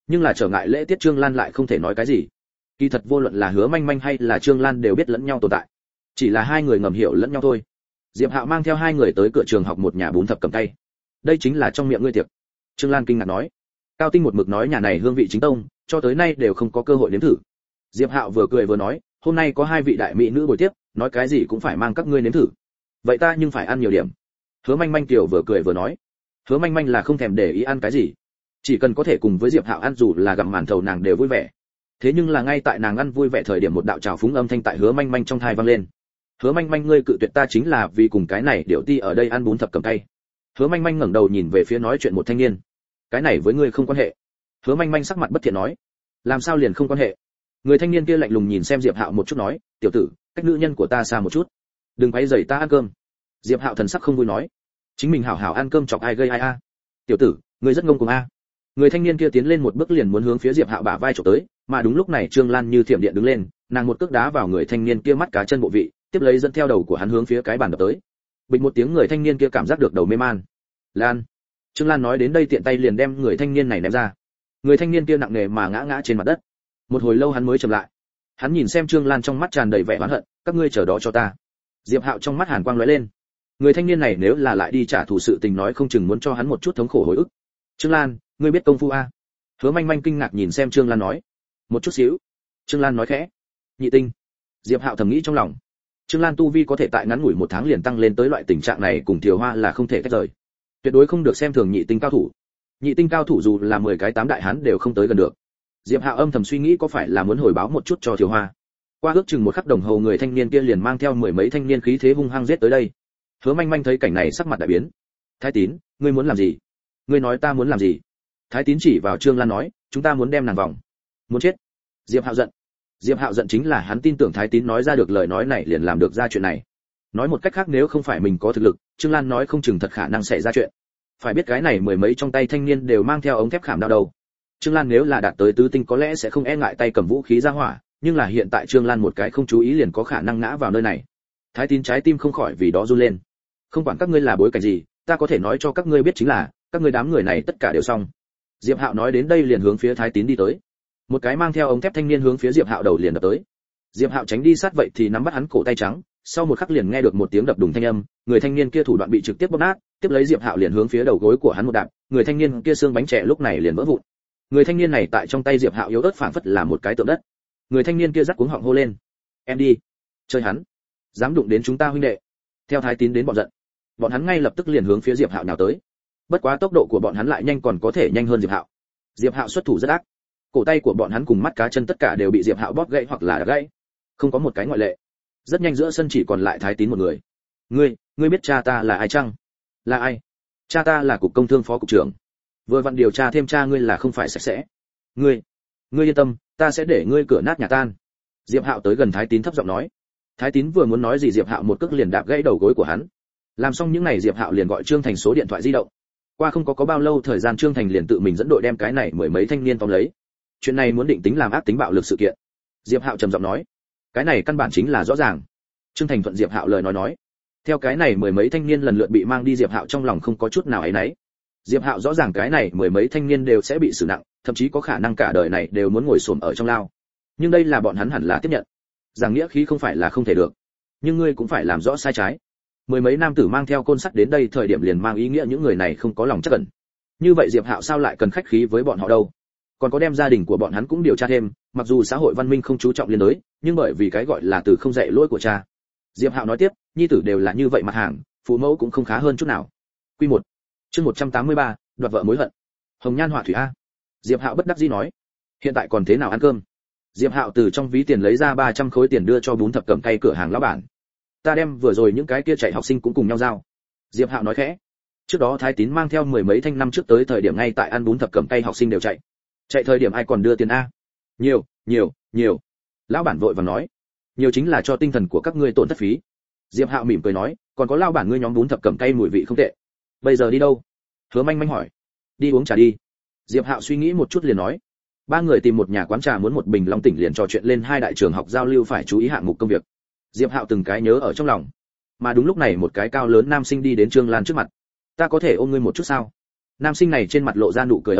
nhưng là trở ngại lễ tiết Trương Lan lại không thể nói cái gì. Kỳ thật vô luận là Hứa Manh Manh hay là Trương Lan đều biết lẫn nhau tồn tại, chỉ là hai người ngầm hiểu lẫn nhau thôi. Diệp Hạo mang theo hai người tới cửa trường học một nhà bún thập cẩm cay. Đây chính là trong miệng ngươi tiệc. Trương Lan kinh ngạc nói. Cao Tinh một mực nói nhà này hương vị chính tông, cho tới nay đều không có cơ hội nếm thử. Diệp Hạo vừa cười vừa nói, hôm nay có hai vị đại mỹ nữ buổi tiếp, nói cái gì cũng phải mang các ngươi nếm thử. Vậy ta nhưng phải ăn nhiều điểm. Hứa Manh Manh tiểu vừa cười vừa nói. Hứa Manh Manh là không thèm để ý ăn cái gì, chỉ cần có thể cùng với Diệp Hạo ăn dù là gặm màn thầu nàng đều vui vẻ. Thế nhưng là ngay tại nàng ăn vui vẻ thời điểm một đạo trào phúng âm thanh tại Hứa Manh Manh trong tai vang lên. Hứa Manh Manh ngươi cự tuyệt ta chính là vì cùng cái này điệu ti ở đây ăn bún thập cẩm cay. Hứa Manh Manh ngẩng đầu nhìn về phía nói chuyện một thanh niên. Cái này với ngươi không quan hệ. Hứa Manh Manh sắc mặt bất thiện nói. Làm sao liền không quan hệ? Người thanh niên kia lạnh lùng nhìn xem Diệp Hạo một chút nói, tiểu tử, cách nữ nhân của ta xa một chút, đừng quấy rầy ta ăn cơm. Diệp Hạo thần sắc không vui nói, chính mình hảo hảo ăn cơm chọc ai gây ai a? Tiểu tử, ngươi rất ngông cuồng a. Người thanh niên kia tiến lên một bước liền muốn hướng phía Diệp Hạo bả vai chụp tới, mà đúng lúc này Trương Lan như thiểm điện đứng lên, nàng một cước đá vào người thanh niên kia mắt cá chân bộ vị, tiếp lấy dẫn theo đầu của hắn hướng phía cái bàn đập tới. Bịch một tiếng người thanh niên kia cảm giác được đầu mê man. Lan. Trương Lan nói đến đây tiện tay liền đem người thanh niên này ném ra. Người thanh niên kia nặng nề mà ngã ngã trên mặt đất. Một hồi lâu hắn mới chậm lại. Hắn nhìn xem Trương Lan trong mắt tràn đầy vẻ oán hận, các ngươi chờ đó cho ta. Diệp Hạo trong mắt hàn quang lóe lên. Người thanh niên này nếu là lại đi trả thù sự tình nói không chừng muốn cho hắn một chút thống khổ hồi ức. Trương Lan, ngươi biết công phu a? Hứa Manh Manh kinh ngạc nhìn xem Trương Lan nói. Một chút xíu. Trương Lan nói khẽ. Nhị tinh. Diệp Hạo thầm nghĩ trong lòng. Trương Lan tu vi có thể tại ngắn ngủi một tháng liền tăng lên tới loại tình trạng này cùng Thiều Hoa là không thể tách rời. Tuyệt đối không được xem thường nhị tinh cao thủ. Nhị tinh cao thủ dù là mười cái tám đại hán đều không tới gần được. Diệp Hạo âm thầm suy nghĩ có phải là muốn hồi báo một chút cho Thiều Hoa. Qua ước chừng một khắc đồng hồ người thanh niên kia liền mang theo mười mấy thanh niên khí thế hung hăng giết tới đây. Hứa Manh Manh thấy cảnh này sắc mặt đại biến. Thái Tín, ngươi muốn làm gì? Ngươi nói ta muốn làm gì? Thái Tín chỉ vào Trương Lan nói, chúng ta muốn đem nàng vòng. Muốn chết. Diệp Hạo giận. Diệp Hạo giận chính là hắn tin tưởng Thái Tín nói ra được lời nói này liền làm được ra chuyện này. Nói một cách khác nếu không phải mình có thực lực, Trương Lan nói không chừng thật khả năng xảy ra chuyện. Phải biết cái này mười mấy trong tay thanh niên đều mang theo ống thép khảm đao đầu. Trương Lan nếu là đạt tới tứ tinh có lẽ sẽ không e ngại tay cầm vũ khí ra hỏa, nhưng là hiện tại Trương Lan một cái không chú ý liền có khả năng ngã vào nơi này. Thái Tín trái tim không khỏi vì đó run lên. Không quản các ngươi là bối cảnh gì, ta có thể nói cho các ngươi biết chính là, các ngươi đám người này tất cả đều xong. Diệp Hạo nói đến đây liền hướng phía Thái Tín đi tới. Một cái mang theo ống thép thanh niên hướng phía Diệp Hạo đầu liền đập tới. Diệp Hạo tránh đi sát vậy thì nắm bắt hắn cổ tay trắng, sau một khắc liền nghe được một tiếng đập đùng thanh âm, người thanh niên kia thủ đoạn bị trực tiếp bóp nát, tiếp lấy Diệp Hạo liền hướng phía đầu gối của hắn một đạp, người thanh niên kia xương bánh trẻ lúc này liền vỡ vụn. Người thanh niên này tại trong tay Diệp Hạo yếu ớt phảng phất là một cái tượng đất. Người thanh niên kia rắc cuống họng hô lên, em đi, chơi hắn, dám đụng đến chúng ta huynh đệ. Theo Thái Tín đến bọn giận, bọn hắn ngay lập tức liền hướng phía Diệp Hạo nhào tới. Bất quá tốc độ của bọn hắn lại nhanh còn có thể nhanh hơn Diệp Hạo. Diệp Hạo xuất thủ rất ác, cổ tay của bọn hắn cùng mắt cá chân tất cả đều bị Diệp Hạo bóp gãy hoặc là gãy, không có một cái ngoại lệ. Rất nhanh giữa sân chỉ còn lại Thái Tín một người. Ngươi, ngươi biết cha ta là ai chăng? Là ai? Cha ta là cục công thương phó cục trưởng. Vừa vặn điều tra thêm cha ngươi là không phải sạch sẽ. Ngươi, ngươi yên tâm, ta sẽ để ngươi cửa nát nhà tan. Diệp Hạo tới gần Thái Tín thấp giọng nói. Thái Tín vừa muốn nói gì Diệp Hạo một cước liền đạp gãy đầu gối của hắn. Làm xong những này Diệp Hạo liền gọi Trương Thành số điện thoại di động. Qua không có có bao lâu thời gian Trương Thành liền tự mình dẫn đội đem cái này mười mấy thanh niên tóm lấy. Chuyện này muốn định tính làm ác tính bạo lực sự kiện. Diệp Hạo trầm giọng nói, cái này căn bản chính là rõ ràng. Trương Thành thuận Diệp Hạo lời nói nói. Theo cái này mười mấy thanh niên lần lượt bị mang đi Diệp Hạo trong lòng không có chút nào ấy nấy. Diệp Hạo rõ ràng cái này mười mấy thanh niên đều sẽ bị xử nặng, thậm chí có khả năng cả đời này đều muốn ngồi xổm ở trong lao. Nhưng đây là bọn hắn hẳn là tiếp nhận. Giảng nghĩa khí không phải là không thể được, nhưng ngươi cũng phải làm rõ sai trái. Mười mấy nam tử mang theo côn sắt đến đây thời điểm liền mang ý nghĩa những người này không có lòng trắc ẩn. Như vậy Diệp Hạo sao lại cần khách khí với bọn họ đâu? Còn có đem gia đình của bọn hắn cũng điều tra thêm, mặc dù xã hội văn minh không chú trọng liên đới, nhưng bởi vì cái gọi là từ không dạy lỗi của cha. Diệp Hạo nói tiếp, nhi tử đều là như vậy mặt hàng, phụ mẫu cũng không khá hơn chút nào. Quy một, chương một trăm tám mươi ba, đoạt vợ mối hận. Hồng nhan họa thủy a. Diệp Hạo bất đắc dĩ nói, hiện tại còn thế nào ăn cơm? Diệp Hạo từ trong ví tiền lấy ra ba trăm khối tiền đưa cho bún thập cẩm cay cửa hàng lão bản. Ta đem vừa rồi những cái kia chạy học sinh cũng cùng nhau giao. Diệp Hạo nói khẽ. Trước đó Thái Tín mang theo mười mấy thanh năm trước tới thời điểm ngay tại ăn bún thập cẩm cay học sinh đều chạy. Chạy thời điểm ai còn đưa tiền a? Nhiều, nhiều, nhiều. Lão bản vội vàng nói. Nhiều chính là cho tinh thần của các ngươi tổn thất phí. Diệp Hạo mỉm cười nói, còn có lão bản ngươi nhóm bún thập cẩm cay mùi vị không tệ. Bây giờ đi đâu? Hứa Manh Manh hỏi. Đi uống trà đi. Diệp Hạo suy nghĩ một chút liền nói. Ba người tìm một nhà quán trà muốn một bình long tỉnh liền trò chuyện lên hai đại trường học giao lưu phải chú ý hạng mục công việc. Diệp Hạo từng cái nhớ ở trong lòng. Mà đúng lúc này một cái cao lớn nam sinh đi đến Trương Lan trước mặt. Ta có thể ôm ngươi một chút sao? Nam sinh này trên mặt lộ ra nụ cười ấm áp,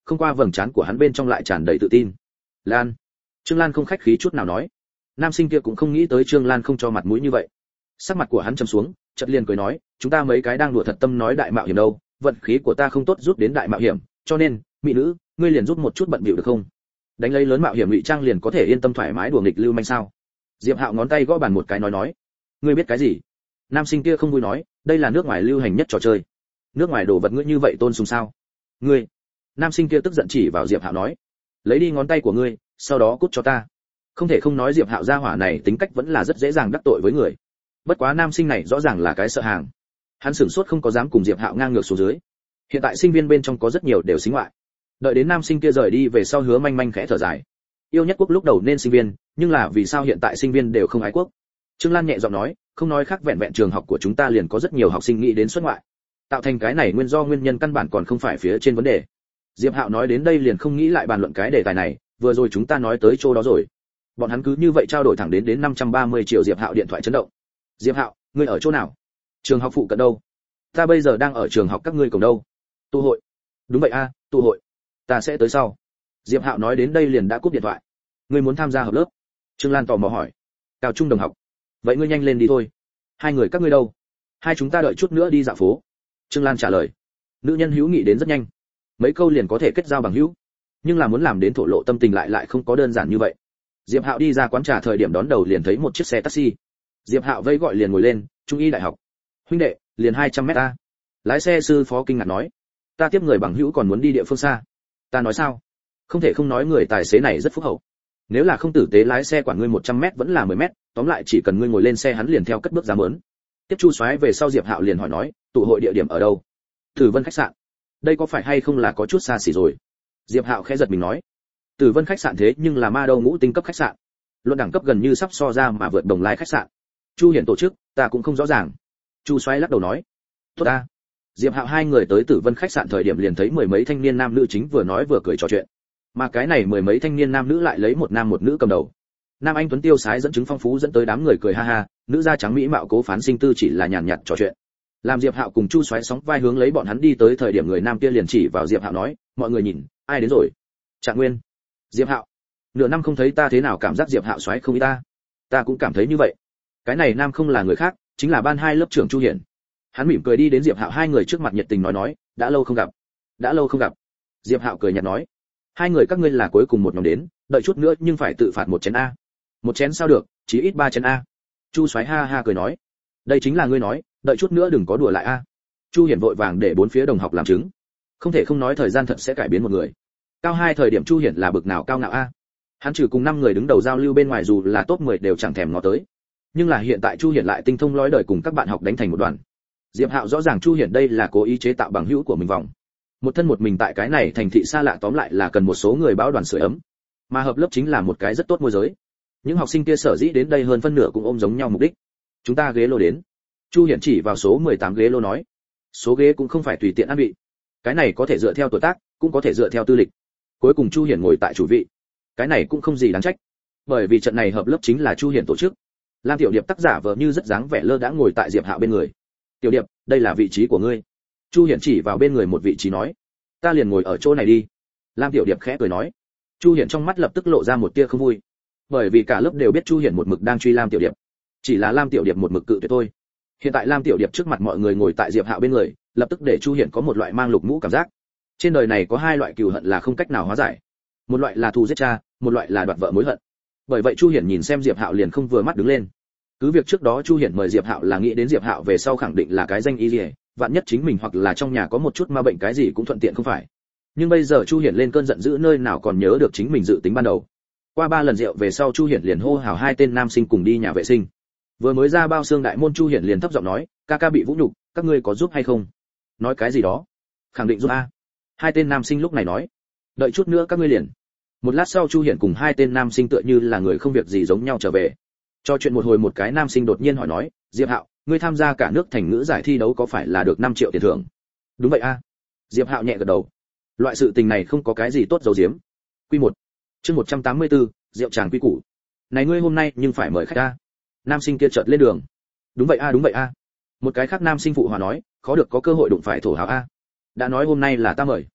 không qua vầng trán của hắn bên trong lại tràn đầy tự tin. Lan. Trương Lan không khách khí chút nào nói. Nam sinh kia cũng không nghĩ tới Trương Lan không cho mặt mũi như vậy. Sắc mặt của hắn trầm xuống, chợt liền cười nói, chúng ta mấy cái đang đùa thật tâm nói đại mạo hiểm đâu, vận khí của ta không tốt rút đến đại mạo hiểm, cho nên, mỹ nữ, ngươi liền rút một chút bận bịu được không? Đánh lấy lớn mạo hiểm ngụy trang liền có thể yên tâm thoải mái đùa nghịch lưu manh sao? Diệp Hạo ngón tay gõ bàn một cái nói nói, ngươi biết cái gì? Nam sinh kia không vui nói, đây là nước ngoài lưu hành nhất trò chơi. Nước ngoài đồ vật ngươi như vậy tôn sùng sao? Ngươi. Nam sinh kia tức giận chỉ vào Diệp Hạo nói, lấy đi ngón tay của ngươi, sau đó cút cho ta. Không thể không nói Diệp Hạo gia hỏa này tính cách vẫn là rất dễ dàng đắc tội với người. Bất quá nam sinh này rõ ràng là cái sợ hàng. Hắn sửng sốt không có dám cùng Diệp Hạo ngang ngược xuống dưới. Hiện tại sinh viên bên trong có rất nhiều đều xính ngoại. Đợi đến nam sinh kia rời đi về sau Hứa Manh Manh khẽ thở dài. Yêu nhất quốc lúc đầu nên sinh viên, nhưng là vì sao hiện tại sinh viên đều không ái quốc? Trương Lan nhẹ giọng nói, không nói khác vẹn vẹn trường học của chúng ta liền có rất nhiều học sinh nghĩ đến xuất ngoại. Tạo thành cái này nguyên do nguyên nhân căn bản còn không phải phía trên vấn đề. Diệp Hạo nói đến đây liền không nghĩ lại bàn luận cái đề tài này, vừa rồi chúng ta nói tới chỗ đó rồi. Bọn hắn cứ như vậy trao đổi thẳng đến đến năm trăm ba mươi triệu. Diệp Hạo điện thoại chấn động. Diệp Hạo, ngươi ở chỗ nào? Trường học phụ cận đâu? Ta bây giờ đang ở trường học các ngươi cùng đâu? Tụ hội. Đúng vậy a, à, tụ hội. Ta sẽ tới sau. Diệp Hạo nói đến đây liền đã cúp điện thoại. Ngươi muốn tham gia hợp lớp? Trương Lan tò mò hỏi. Cao trung đồng học. Vậy ngươi nhanh lên đi thôi. Hai người các ngươi đâu? Hai chúng ta đợi chút nữa đi dạo phố. Trương Lan trả lời. Nữ nhân hữu nghị đến rất nhanh, mấy câu liền có thể kết giao bằng hữu, nhưng là muốn làm đến thổ lộ tâm tình lại lại không có đơn giản như vậy. Diệp Hạo đi ra quán trà thời điểm đón đầu liền thấy một chiếc xe taxi. Diệp Hạo vẫy gọi liền ngồi lên, trung y đại học. Huynh đệ, liền hai trăm mét a. Lái xe sư phó kinh ngạc nói, ta tiếp người bằng hữu còn muốn đi địa phương xa. Ta nói sao? Không thể không nói người tài xế này rất phúc hậu. Nếu là không tử tế lái xe quản ngươi một trăm mét vẫn là mười mét, tóm lại chỉ cần ngươi ngồi lên xe hắn liền theo cất bước giá mớn. Tiếp Chu Soái về sau Diệp Hạo liền hỏi nói, tụ hội địa điểm ở đâu? Tử Vân khách sạn. Đây có phải hay không là có chút xa xỉ rồi? Diệp Hạo khẽ giật mình nói, Tử Vân khách sạn thế nhưng là ma đâu ngũ tinh cấp khách sạn, luận đẳng cấp gần như sắp so ra mà vượt Đồng Lai khách sạn. Chu Hiển tổ chức, ta cũng không rõ ràng. Chu Soái lắc đầu nói, tốt ta. Diệp Hạo hai người tới Tử Vân khách sạn thời điểm liền thấy mười mấy thanh niên nam nữ chính vừa nói vừa cười trò chuyện, mà cái này mười mấy thanh niên nam nữ lại lấy một nam một nữ cầm đầu. Nam anh tuấn tiêu sái dẫn chứng phong phú dẫn tới đám người cười ha ha, nữ da trắng mỹ mạo cố phán sinh tư chỉ là nhàn nhạt trò chuyện. Làm Diệp Hạo cùng Chu Soái sóng vai hướng lấy bọn hắn đi tới thời điểm người nam kia liền chỉ vào Diệp Hạo nói, mọi người nhìn, ai đến rồi? Trạng Nguyên. Diệp Hạo. Nửa năm không thấy ta thế nào cảm giác Diệp Hạo xoáy không ý ta? Ta cũng cảm thấy như vậy. Cái này nam không là người khác, chính là ban hai lớp trưởng Chu Hiển. Hắn mỉm cười đi đến Diệp Hạo hai người trước mặt nhiệt tình nói nói, đã lâu không gặp. Đã lâu không gặp. Diệp Hạo cười nhạt nói, hai người các ngươi là cuối cùng một nhóm đến, đợi chút nữa nhưng phải tự phạt một chén a. Một chén sao được, chỉ ít ba chén a. Chu Soái ha ha cười nói, đây chính là ngươi nói, đợi chút nữa đừng có đùa lại a. Chu Hiển vội vàng để bốn phía đồng học làm chứng. Không thể không nói thời gian thật sẽ cải biến một người. Cao hai thời điểm Chu Hiển là bực nào cao ngạo a. Hắn trừ cùng năm người đứng đầu giao lưu bên ngoài dù là top mười đều chẳng thèm ngó tới. Nhưng là hiện tại Chu Hiển lại tinh thông lối đời cùng các bạn học đánh thành một đoàn. Diệp Hạo rõ ràng Chu Hiển đây là cố ý chế tạo bằng hữu của mình vòng. Một thân một mình tại cái này thành thị xa lạ tóm lại là cần một số người báo đoàn sưởi ấm. Mà hợp lớp chính là một cái rất tốt môi giới. Những học sinh kia sở dĩ đến đây hơn phân nửa cũng ôm giống nhau mục đích. Chúng ta ghế lô đến. Chu Hiển chỉ vào số mười tám ghế lô nói. Số ghế cũng không phải tùy tiện ăn vị. Cái này có thể dựa theo tuổi tác, cũng có thể dựa theo tư lịch. Cuối cùng Chu Hiển ngồi tại chủ vị. Cái này cũng không gì đáng trách. Bởi vì trận này hợp lớp chính là Chu Hiển tổ chức. Lam Tiểu Điệp tác giả vờ như rất dáng vẻ lơ đãng ngồi tại Diệp Hạo bên người. Tiểu Điệp, đây là vị trí của ngươi. Chu Hiển chỉ vào bên người một vị trí nói. Ta liền ngồi ở chỗ này đi. Lam Tiểu Điệp khẽ cười nói. Chu Hiển trong mắt lập tức lộ ra một tia không vui. Bởi vì cả lớp đều biết Chu Hiển một mực đang truy Lam Tiểu Điệp. Chỉ là Lam Tiểu Điệp một mực cự tuyệt thôi. Hiện tại Lam Tiểu Điệp trước mặt mọi người ngồi tại Diệp Hạo bên người, lập tức để Chu Hiển có một loại mang lục mũ cảm giác. Trên đời này có hai loại cừu hận là không cách nào hóa giải. Một loại là thù giết cha, một loại là đoạt vợ mối hận. Bởi vậy Chu Hiển nhìn xem Diệp Hạo liền không vừa mắt đứng lên. Cứ việc trước đó Chu Hiển mời Diệp Hạo là nghĩ đến Diệp Hạo về sau khẳng định là cái danh y liễu, vạn nhất chính mình hoặc là trong nhà có một chút ma bệnh cái gì cũng thuận tiện không phải. Nhưng bây giờ Chu Hiển lên cơn giận dữ nơi nào còn nhớ được chính mình dự tính ban đầu. Qua ba lần rượu về sau Chu Hiển liền hô hào hai tên nam sinh cùng đi nhà vệ sinh. Vừa mới ra bao xương đại môn Chu Hiển liền thấp giọng nói, ca ca bị vũ nhục, các ngươi có giúp hay không? Nói cái gì đó? Khẳng định giúp a. Hai tên nam sinh lúc này nói, đợi chút nữa các ngươi liền. Một lát sau Chu Hiển cùng hai tên nam sinh tựa như là người không việc gì giống nhau trở về. Cho chuyện một hồi một cái nam sinh đột nhiên hỏi nói, Diệp Hạo, ngươi tham gia cả nước thành ngữ giải thi đấu có phải là được năm triệu tiền thưởng? Đúng vậy a. Diệp Hạo nhẹ gật đầu. Loại sự tình này không có cái gì tốt giấu giếm. Quy một. Chương một trăm tám mươi tư, rượu tràng quy củ. Này ngươi hôm nay nhưng phải mời khách a. Nam sinh kia chợt lên đường. Đúng vậy a, đúng vậy a. Một cái khác nam sinh phụ hòa nói, khó được có cơ hội đụng phải thổ hào a. Đã nói hôm nay là ta mời.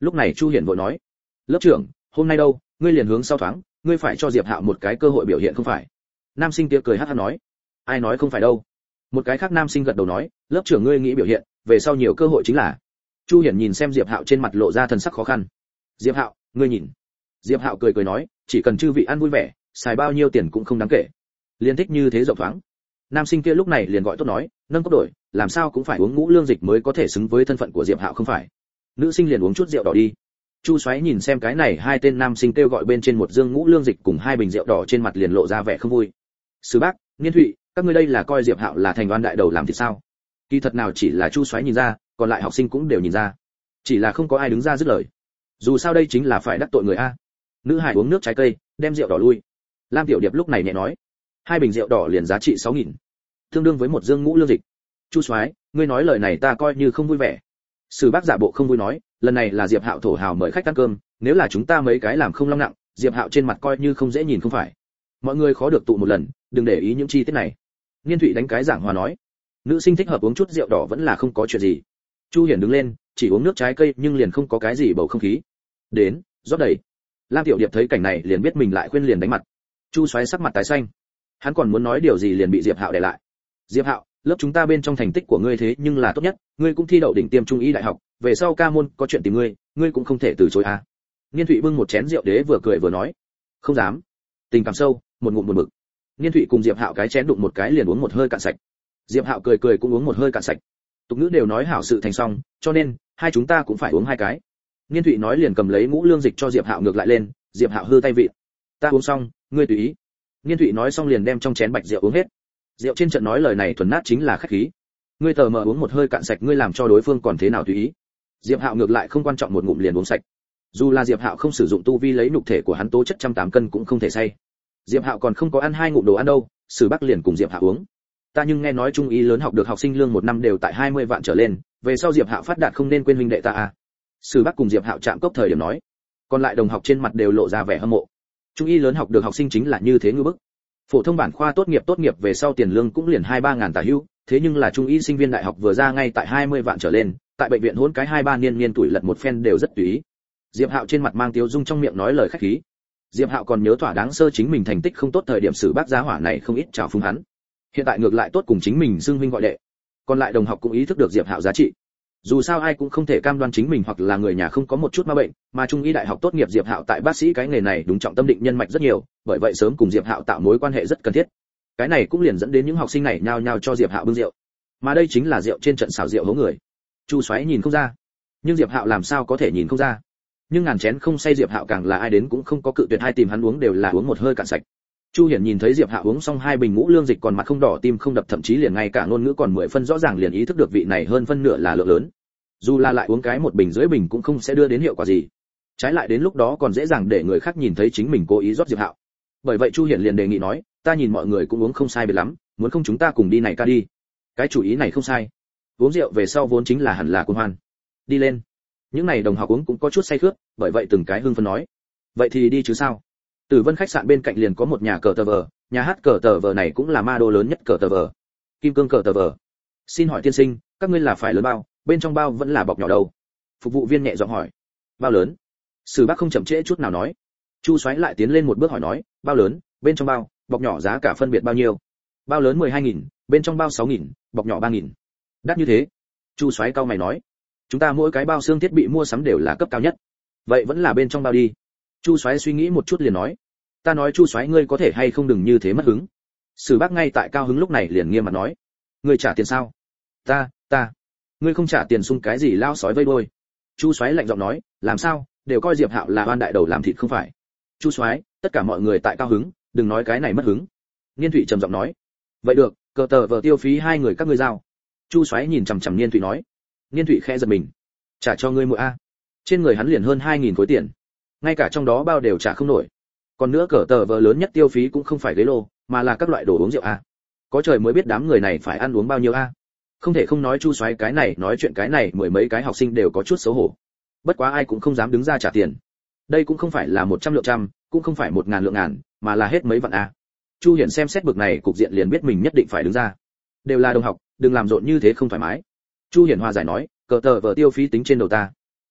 Lúc này Chu Hiển vội nói, lớp trưởng, hôm nay đâu, ngươi liền hướng sau thoáng, ngươi phải cho Diệp Hạo một cái cơ hội biểu hiện không phải? Nam sinh kia cười hắt hắt nói, ai nói không phải đâu. Một cái khác nam sinh gật đầu nói, lớp trưởng ngươi nghĩ biểu hiện, về sau nhiều cơ hội chính là. Chu Hiển nhìn xem Diệp Hạo trên mặt lộ ra thần sắc khó khăn. Diệp Hạo, ngươi nhìn. Diệp Hạo cười cười nói, chỉ cần chư vị ăn vui vẻ, xài bao nhiêu tiền cũng không đáng kể. Liên thích như thế rộng thoáng. Nam sinh kia lúc này liền gọi tốt nói, nâng cốc đổi, làm sao cũng phải uống ngũ lương dịch mới có thể xứng với thân phận của Diệp Hạo không phải? Nữ sinh liền uống chút rượu đỏ đi. Chu Soái nhìn xem cái này hai tên nam sinh kêu gọi bên trên một dương ngũ lương dịch cùng hai bình rượu đỏ trên mặt liền lộ ra vẻ không vui. Sư Bác, Niên Thụy, các ngươi đây là coi Diệp Hạo là thành oan đại đầu làm thì sao? Kỳ thật nào chỉ là Chu Soái nhìn ra, còn lại học sinh cũng đều nhìn ra. Chỉ là không có ai đứng ra dứt lời. Dù sao đây chính là phải đắc tội người a. Nữ hải uống nước trái cây, đem rượu đỏ lui. Lam Tiểu Điệp lúc này nhẹ nói, hai bình rượu đỏ liền giá trị sáu nghìn, tương đương với một dương ngũ lương dịch. Chu Soái, ngươi nói lời này ta coi như không vui vẻ. Sử Bác giả bộ không vui nói, lần này là Diệp Hạo thổ hào mời khách ăn cơm, nếu là chúng ta mấy cái làm không long nặng, Diệp Hạo trên mặt coi như không dễ nhìn không phải. Mọi người khó được tụ một lần, đừng để ý những chi tiết này. Niên Thụy đánh cái giảng hòa nói, nữ sinh thích hợp uống chút rượu đỏ vẫn là không có chuyện gì. Chu Hiển đứng lên, chỉ uống nước trái cây nhưng liền không có cái gì bầu không khí. Đến, rót đầy. Lam Tiểu Điệp thấy cảnh này liền biết mình lại khuyên liền đánh mặt. Chu Soái sắc mặt tái xanh. Hắn còn muốn nói điều gì liền bị Diệp Hạo đè lại. Diệp Hạo, lớp chúng ta bên trong thành tích của ngươi thế nhưng là tốt nhất, ngươi cũng thi đậu đỉnh tiêm trung y đại học, về sau ca môn có chuyện tìm ngươi, ngươi cũng không thể từ chối à. Niên Thụy bưng một chén rượu đế vừa cười vừa nói, không dám. Tình cảm sâu, một ngụm buồn bực. Niên Thụy cùng Diệp Hạo cái chén đụng một cái liền uống một hơi cạn sạch. Diệp Hạo cười cười cũng uống một hơi cạn sạch. Tục ngữ đều nói hảo sự thành xong, cho nên hai chúng ta cũng phải uống hai cái. Niên Thụy nói liền cầm lấy ngũ lương dịch cho Diệp Hạo ngược lại lên, Diệp Hạo hư tay vị. Ta uống xong, ngươi tùy ý. Niên Thụy nói xong liền đem trong chén bạch rượu uống hết. Rượu trên trận nói lời này thuần nát chính là khách khí. Ngươi tờ mờ uống một hơi cạn sạch ngươi làm cho đối phương còn thế nào tùy ý. Diệp Hạo ngược lại không quan trọng một ngụm liền uống sạch. Dù là Diệp Hạo không sử dụng tu vi lấy nhục thể của hắn tố chất trăm tám cân cũng không thể say. Diệp Hạo còn không có ăn hai ngụm đồ ăn đâu, Sử Bắc liền cùng Diệp Hạo uống. Ta nhưng nghe nói trung y lớn học được học sinh lương một năm đều tại hai mươi vạn trở lên, về sau Diệp Hạo phát đạt không nên quên huynh đệ ta à. Sử Bắc cùng Diệp Hạo chạm cốc thời điểm nói. Còn lại đồng học trên mặt đều lộ ra vẻ hâm mộ. Trung y lớn học được học sinh chính là như thế ngư bức. Phổ thông bản khoa tốt nghiệp tốt nghiệp về sau tiền lương cũng liền hai ba ngàn tả hữu, thế nhưng là trung y sinh viên đại học vừa ra ngay tại hai mươi vạn trở lên, tại bệnh viện hỗn cái hai ba niên niên tuổi lật một phen đều rất tùy ý. Diệp Hạo trên mặt mang tiêu dung trong miệng nói lời khách khí. Diệp Hạo còn nhớ thỏa đáng sơ chính mình thành tích không tốt thời điểm Sử Bác giá hỏa này không ít chào phúng hắn. Hiện tại ngược lại tốt cùng chính mình xưng huynh gọi đệ. Còn lại đồng học cũng ý thức được Diệp Hạo giá trị. Dù sao ai cũng không thể cam đoan chính mình hoặc là người nhà không có một chút ma bệnh, mà trung y đại học tốt nghiệp Diệp Hạo tại bác sĩ cái nghề này đúng trọng tâm định nhân mạch rất nhiều, bởi vậy sớm cùng Diệp Hạo tạo mối quan hệ rất cần thiết. Cái này cũng liền dẫn đến những học sinh này nhao nhao cho Diệp Hạo bưng rượu. Mà đây chính là rượu trên trận xào rượu hố người. Chu Soái nhìn không ra, nhưng Diệp Hạo làm sao có thể nhìn không ra. Nhưng ngàn chén không say Diệp Hạo càng là ai đến cũng không có cự tuyệt hai tìm hắn uống đều là uống một hơi cạn sạch. Chu Hiển nhìn thấy Diệp Hạo uống xong hai bình ngũ lương dịch còn mặt không đỏ tim không đập thậm chí liền ngay cả ngôn ngữ còn mười phân rõ ràng liền ý thức được vị này hơn phân nửa là lượng lớn. Dù là lại uống cái một bình dưới bình cũng không sẽ đưa đến hiệu quả gì. Trái lại đến lúc đó còn dễ dàng để người khác nhìn thấy chính mình cố ý rót Diệp Hạo. Bởi vậy Chu Hiển liền đề nghị nói, ta nhìn mọi người cũng uống không sai biệt lắm, muốn không chúng ta cùng đi này ca đi. Cái chủ ý này không sai. Uống rượu về sau vốn chính là hẳn là cuồng hoan. Đi lên. Những này đồng học uống cũng có chút say khướt, bởi vậy từng cái hưng phấn nói, vậy thì đi chứ sao. Tử Vân khách sạn bên cạnh liền có một nhà cờ tờ vờ, nhà hát cờ tờ vờ này cũng là ma đô lớn nhất cờ tờ vờ. Kim cương cờ tờ vờ. Xin hỏi tiên sinh, các ngươi là phải lớn bao, bên trong bao vẫn là bọc nhỏ đâu? Phục vụ viên nhẹ giọng hỏi. Bao lớn? Sử Bác không chậm trễ chút nào nói. Chu Soái lại tiến lên một bước hỏi nói, bao lớn, bên trong bao, bọc nhỏ giá cả phân biệt bao nhiêu? Bao lớn mười hai nghìn, bên trong bao sáu nghìn, bọc nhỏ ba nghìn. Đắt như thế? Chu Soái cau mày nói. Chúng ta mỗi cái bao xương thiết bị mua sắm đều là cấp cao nhất. Vậy vẫn là bên trong bao đi. Chu Soái suy nghĩ một chút liền nói. Ta nói Chu Soái ngươi có thể hay không đừng như thế mất hứng. Sử Bác ngay tại cao hứng lúc này liền nghiêm mặt nói. Ngươi trả tiền sao? Ta, ta. Ngươi không trả tiền xung cái gì lao sói vây đôi. Chu Soái lạnh giọng nói, làm sao, đều coi Diệp Hạo là oan đại đầu làm thịt không phải. Chu Soái, tất cả mọi người tại cao hứng, đừng nói cái này mất hứng. Niên Thụy trầm giọng nói. Vậy được, cờ tờ vờ tiêu phí hai người các ngươi giao. Chu Soái nhìn chằm chằm Niên Thụy nói. Niên Thụy khẽ giật mình. Trả cho ngươi mỗi a. Trên người hắn liền hơn hai nghìn khối tiền. Ngay cả trong đó bao đều trả không nổi. Còn nữa cờ tờ vờ lớn nhất tiêu phí cũng không phải ghế lô, mà là các loại đồ uống rượu a. Có trời mới biết đám người này phải ăn uống bao nhiêu a. Không thể không nói Chu Soái cái này nói chuyện cái này mười mấy cái học sinh đều có chút xấu hổ. Bất quá ai cũng không dám đứng ra trả tiền. Đây cũng không phải là một trăm lượng trăm, cũng không phải một ngàn lượng ngàn, mà là hết mấy vạn a. Chu Hiển xem xét bực này cục diện liền biết mình nhất định phải đứng ra. Đều là đồng học, đừng làm rộn như thế không thoải mái. Chu Hiển hòa giải nói, cờ tờ vờ tiêu phí tính trên đầu ta.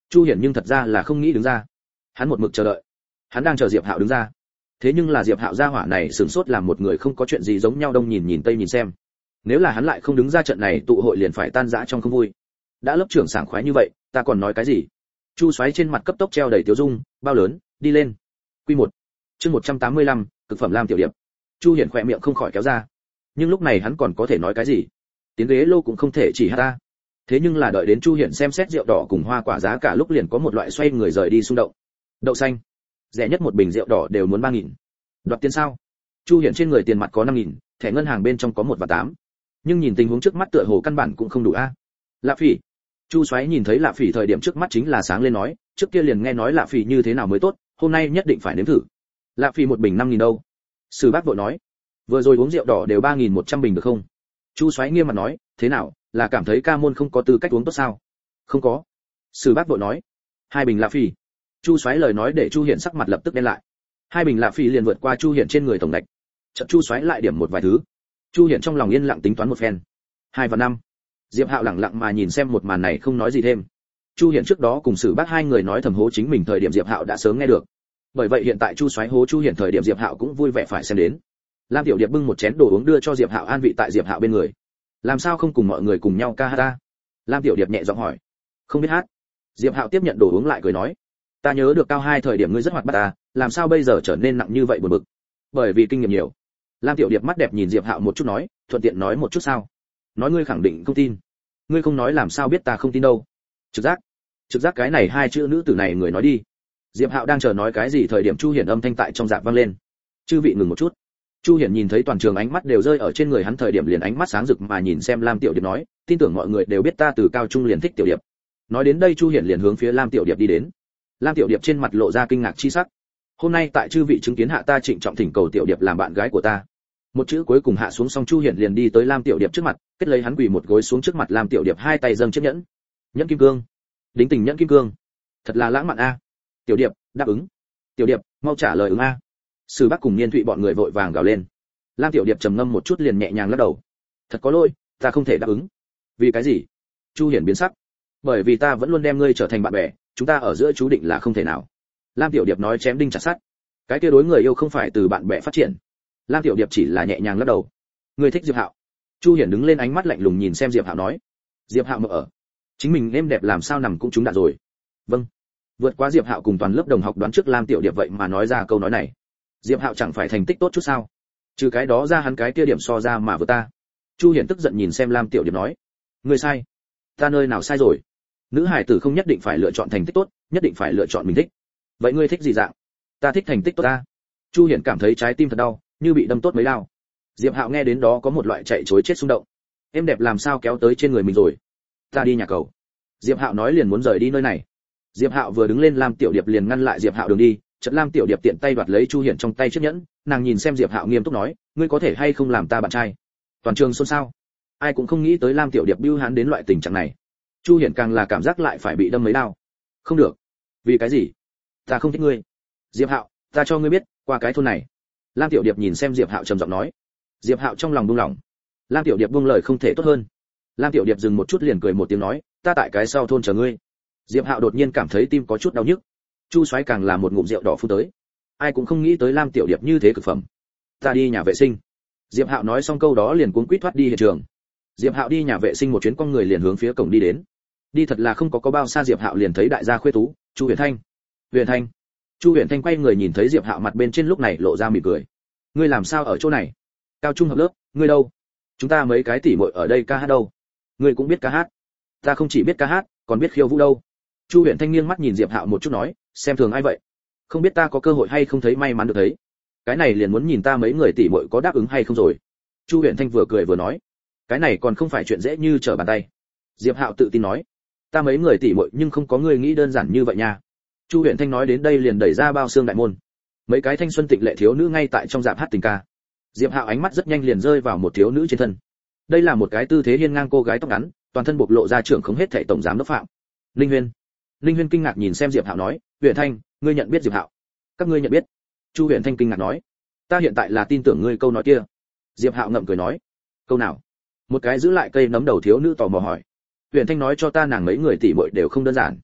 Chu Hiển nhưng thật ra là không nghĩ đứng ra, hắn một mực chờ đợi, hắn đang chờ Diệp Hạo đứng ra. Thế nhưng là Diệp Hạo gia hỏa này sửng sốt làm một người không có chuyện gì giống nhau, đông nhìn nhìn tây nhìn xem. Nếu là hắn lại không đứng ra, trận này tụ hội liền phải tan rã trong không vui. Đã lớp trưởng sảng khoái như vậy, ta còn nói cái gì? Chu Soái trên mặt cấp tốc treo đầy tiêu dung, bao lớn, đi lên. Quy một, chương một trăm tám mươi lăm, cực phẩm Lam Tiểu Điệp. Chu Hiển khỏe miệng không khỏi kéo ra. Nhưng lúc này hắn còn có thể nói cái gì? Tiếng ghế lô cũng không thể chỉ hát ta. Thế nhưng là đợi đến Chu Hiển xem xét rượu đỏ cùng hoa quả giá cả lúc liền có một loại xoay người rời đi xung động. Đậu xanh, rẻ nhất một bình rượu đỏ đều muốn ba nghìn. Đoạt tiền sao? Chu Hiển trên người tiền mặt có năm nghìn, thẻ ngân hàng bên trong có một và tám. Nhưng nhìn tình huống trước mắt tựa hồ căn bản cũng không đủ a. Lạ Phỉ. Chu Soái nhìn thấy Lạ Phỉ thời điểm trước mắt chính là sáng lên nói, trước kia liền nghe nói Lạ Phỉ như thế nào mới tốt, hôm nay nhất định phải nếm thử. Lạ Phỉ một bình năm nghìn đâu? Sử Bác vội nói, vừa rồi uống rượu đỏ đều ba nghìn một trăm bình được không? Chu Soái nghiêm mặt nói, thế nào, là cảm thấy ca môn không có tư cách uống tốt sao? Không có. Sử Bác vội nói, hai bình Lạ Phỉ. Chu Soái lời nói để Chu Hiển sắc mặt lập tức đen lại. Hai bình Lạ Phỉ liền vượt qua Chu Hiển trên người tổng đạch. Chợt Chu Soái lại điểm một vài thứ. Chu Hiển trong lòng yên lặng tính toán một phen. Hai và năm. Diệp Hạo lặng lặng mà nhìn xem một màn này không nói gì thêm. Chu Hiển trước đó cùng Sử Bác hai người nói thầm hố chính mình thời điểm Diệp Hạo đã sớm nghe được. Bởi vậy hiện tại Chu Soái hố Chu Hiển thời điểm Diệp Hạo cũng vui vẻ phải xem đến. Lam Tiểu Điệp bưng một chén đồ uống đưa cho Diệp Hạo an vị tại Diệp Hạo bên người. Làm sao không cùng mọi người cùng nhau ca hát ta? Lam Tiểu Điệp nhẹ giọng hỏi. Không biết hát. Diệp Hạo tiếp nhận đồ uống lại cười nói. Ta nhớ được cao hai thời điểm ngươi rất hoạt bát ta, làm sao bây giờ trở nên nặng như vậy buồn bực? Bởi vì kinh nghiệm nhiều. Lam Tiểu Điệp mắt đẹp nhìn Diệp Hạo một chút nói, thuận tiện nói một chút sao? Nói ngươi khẳng định không tin. Ngươi không nói làm sao biết ta không tin đâu? Trực giác. Trực giác cái này hai chữ nữ tử này người nói đi. Diệp Hạo đang chờ nói cái gì thời điểm Chu Hiển âm thanh tại trong dạ vang lên. Chư vị ngừng một chút. Chu Hiển nhìn thấy toàn trường ánh mắt đều rơi ở trên người hắn thời điểm liền ánh mắt sáng rực mà nhìn xem Lam Tiểu Điệp nói, tin tưởng mọi người đều biết ta từ cao trung liền thích Tiểu Điệp. Nói đến đây Chu Hiển liền hướng phía Lam Tiểu Điệp đi đến. Lam Tiểu Điệp trên mặt lộ ra kinh ngạc chi sắc. Hôm nay tại chư vị chứng kiến hạ ta trịnh trọng thỉnh cầu Tiểu Điệp làm bạn gái của ta. Một chữ cuối cùng hạ xuống xong Chu Hiển liền đi tới Lam Tiểu Điệp trước mặt, kết lấy hắn quỳ một gối xuống trước mặt Lam Tiểu Điệp, hai tay dâng chiếc nhẫn. Nhẫn kim cương. Đính tình nhẫn kim cương. Thật là lãng mạn a. Tiểu Điệp, đáp ứng. Tiểu Điệp, mau trả lời ứng a. Sử Bác cùng Niên Thụy bọn người vội vàng gào lên. Lam Tiểu Điệp trầm ngâm một chút liền nhẹ nhàng lắc đầu. Thật có lỗi, ta không thể đáp ứng. Vì cái gì? Chu Hiển biến sắc. Bởi vì ta vẫn luôn đem ngươi trở thành bạn bè, chúng ta ở giữa chú định là không thể nào. Lam Tiểu Điệp nói chém đinh chặt sắt. Cái kia đối người yêu không phải từ bạn bè phát triển. Lam Tiểu Điệp chỉ là nhẹ nhàng lắc đầu. Ngươi thích Diệp Hạo? Chu Hiển đứng lên ánh mắt lạnh lùng nhìn xem Diệp Hạo nói. Diệp Hạo mở ở. Chính mình êm đẹp làm sao nằm cũng trúng đạn rồi. Vâng. Vượt qua Diệp Hạo cùng toàn lớp đồng học đoán trước Lam Tiểu Điệp vậy mà nói ra câu nói này. Diệp Hạo chẳng phải thành tích tốt chút sao? Trừ cái đó ra hắn cái kia điểm so ra mà vừa ta. Chu Hiển tức giận nhìn xem Lam Tiểu Điệp nói. Ngươi sai. Ta nơi nào sai rồi? Nữ hải tử không nhất định phải lựa chọn thành tích tốt, nhất định phải lựa chọn mình thích. Vậy ngươi thích gì dạng? Ta thích thành tích tốt ta. Chu Hiển cảm thấy trái tim thật đau, như bị đâm tốt mấy đao. Diệp Hạo nghe đến đó có một loại chạy trối chết xung động. Em đẹp làm sao kéo tới trên người mình rồi? Ta đi nhà cầu. Diệp Hạo nói liền muốn rời đi nơi này. Diệp Hạo vừa đứng lên Lam Tiểu Điệp liền ngăn lại Diệp Hạo đường đi, chợt Lam Tiểu Điệp tiện tay đoạt lấy Chu Hiển trong tay chiếc nhẫn, nàng nhìn xem Diệp Hạo nghiêm túc nói, ngươi có thể hay không làm ta bạn trai? Toàn trường xôn xao. Ai cũng không nghĩ tới Lam Tiểu Điệp bưu hán đến loại tình trạng này. Chu Hiển càng là cảm giác lại phải bị đâm mấy đao. Không được. Vì cái gì? Ta không thích ngươi. Diệp Hạo, ta cho ngươi biết, qua cái thôn này. Lam Tiểu Điệp nhìn xem Diệp Hạo trầm giọng nói. Diệp Hạo trong lòng buông lỏng. Lam Tiểu Điệp buông lời không thể tốt hơn. Lam Tiểu Điệp dừng một chút liền cười một tiếng nói, ta tại cái sau thôn chờ ngươi. Diệp Hạo đột nhiên cảm thấy tim có chút đau nhức. Chu Soái càng là một ngụm rượu đỏ phun tới. Ai cũng không nghĩ tới Lam Tiểu Điệp như thế cực phẩm. Ta đi nhà vệ sinh. Diệp Hạo nói xong câu đó liền cuống quýt thoát đi hiện trường. Diệp Hạo đi nhà vệ sinh một chuyến con người liền hướng phía cổng đi đến. Đi thật là không có có bao xa Diệp Hạo liền thấy đại gia Khuê Tú, Chu Huyền Thanh. Huyền Thanh. Chu Huyền Thanh quay người nhìn thấy Diệp Hạo mặt bên trên lúc này lộ ra mỉm cười. Ngươi làm sao ở chỗ này? Cao trung hợp lớp, ngươi đâu? Chúng ta mấy cái tỷ muội ở đây ca hát đâu? Ngươi cũng biết ca hát? Ta không chỉ biết ca hát, còn biết khiêu vũ đâu. Chu Huyền Thanh nghiêng mắt nhìn Diệp Hạo một chút nói, xem thường ai vậy? Không biết ta có cơ hội hay không thấy may mắn được thấy. Cái này liền muốn nhìn ta mấy người tỷ muội có đáp ứng hay không rồi. Chu Huyền Thanh vừa cười vừa nói, cái này còn không phải chuyện dễ như trở bàn tay. Diệp Hạo tự tin nói, ta mấy người tỷ muội nhưng không có người nghĩ đơn giản như vậy nha. Chu Huyền Thanh nói đến đây liền đẩy ra bao xương đại môn. Mấy cái thanh xuân tịnh lệ thiếu nữ ngay tại trong dạp hát tình ca. Diệp Hạo ánh mắt rất nhanh liền rơi vào một thiếu nữ trên thân. Đây là một cái tư thế hiên ngang cô gái tóc ngắn, toàn thân bộc lộ ra trưởng không hết thảy tổng giám đốc Phạm. Linh Huyên. Linh Huyên kinh ngạc nhìn xem Diệp Hạo nói, Huyền Thanh, ngươi nhận biết Diệp Hạo? Các ngươi nhận biết? Chu Huyền Thanh kinh ngạc nói, ta hiện tại là tin tưởng ngươi câu nói kia. Diệp Hạo ngậm cười nói, câu nào? Một cái giữ lại cây nấm đầu thiếu nữ tò mò hỏi. Huyền Thanh nói cho ta nàng mấy người tỷ muội đều không đơn giản.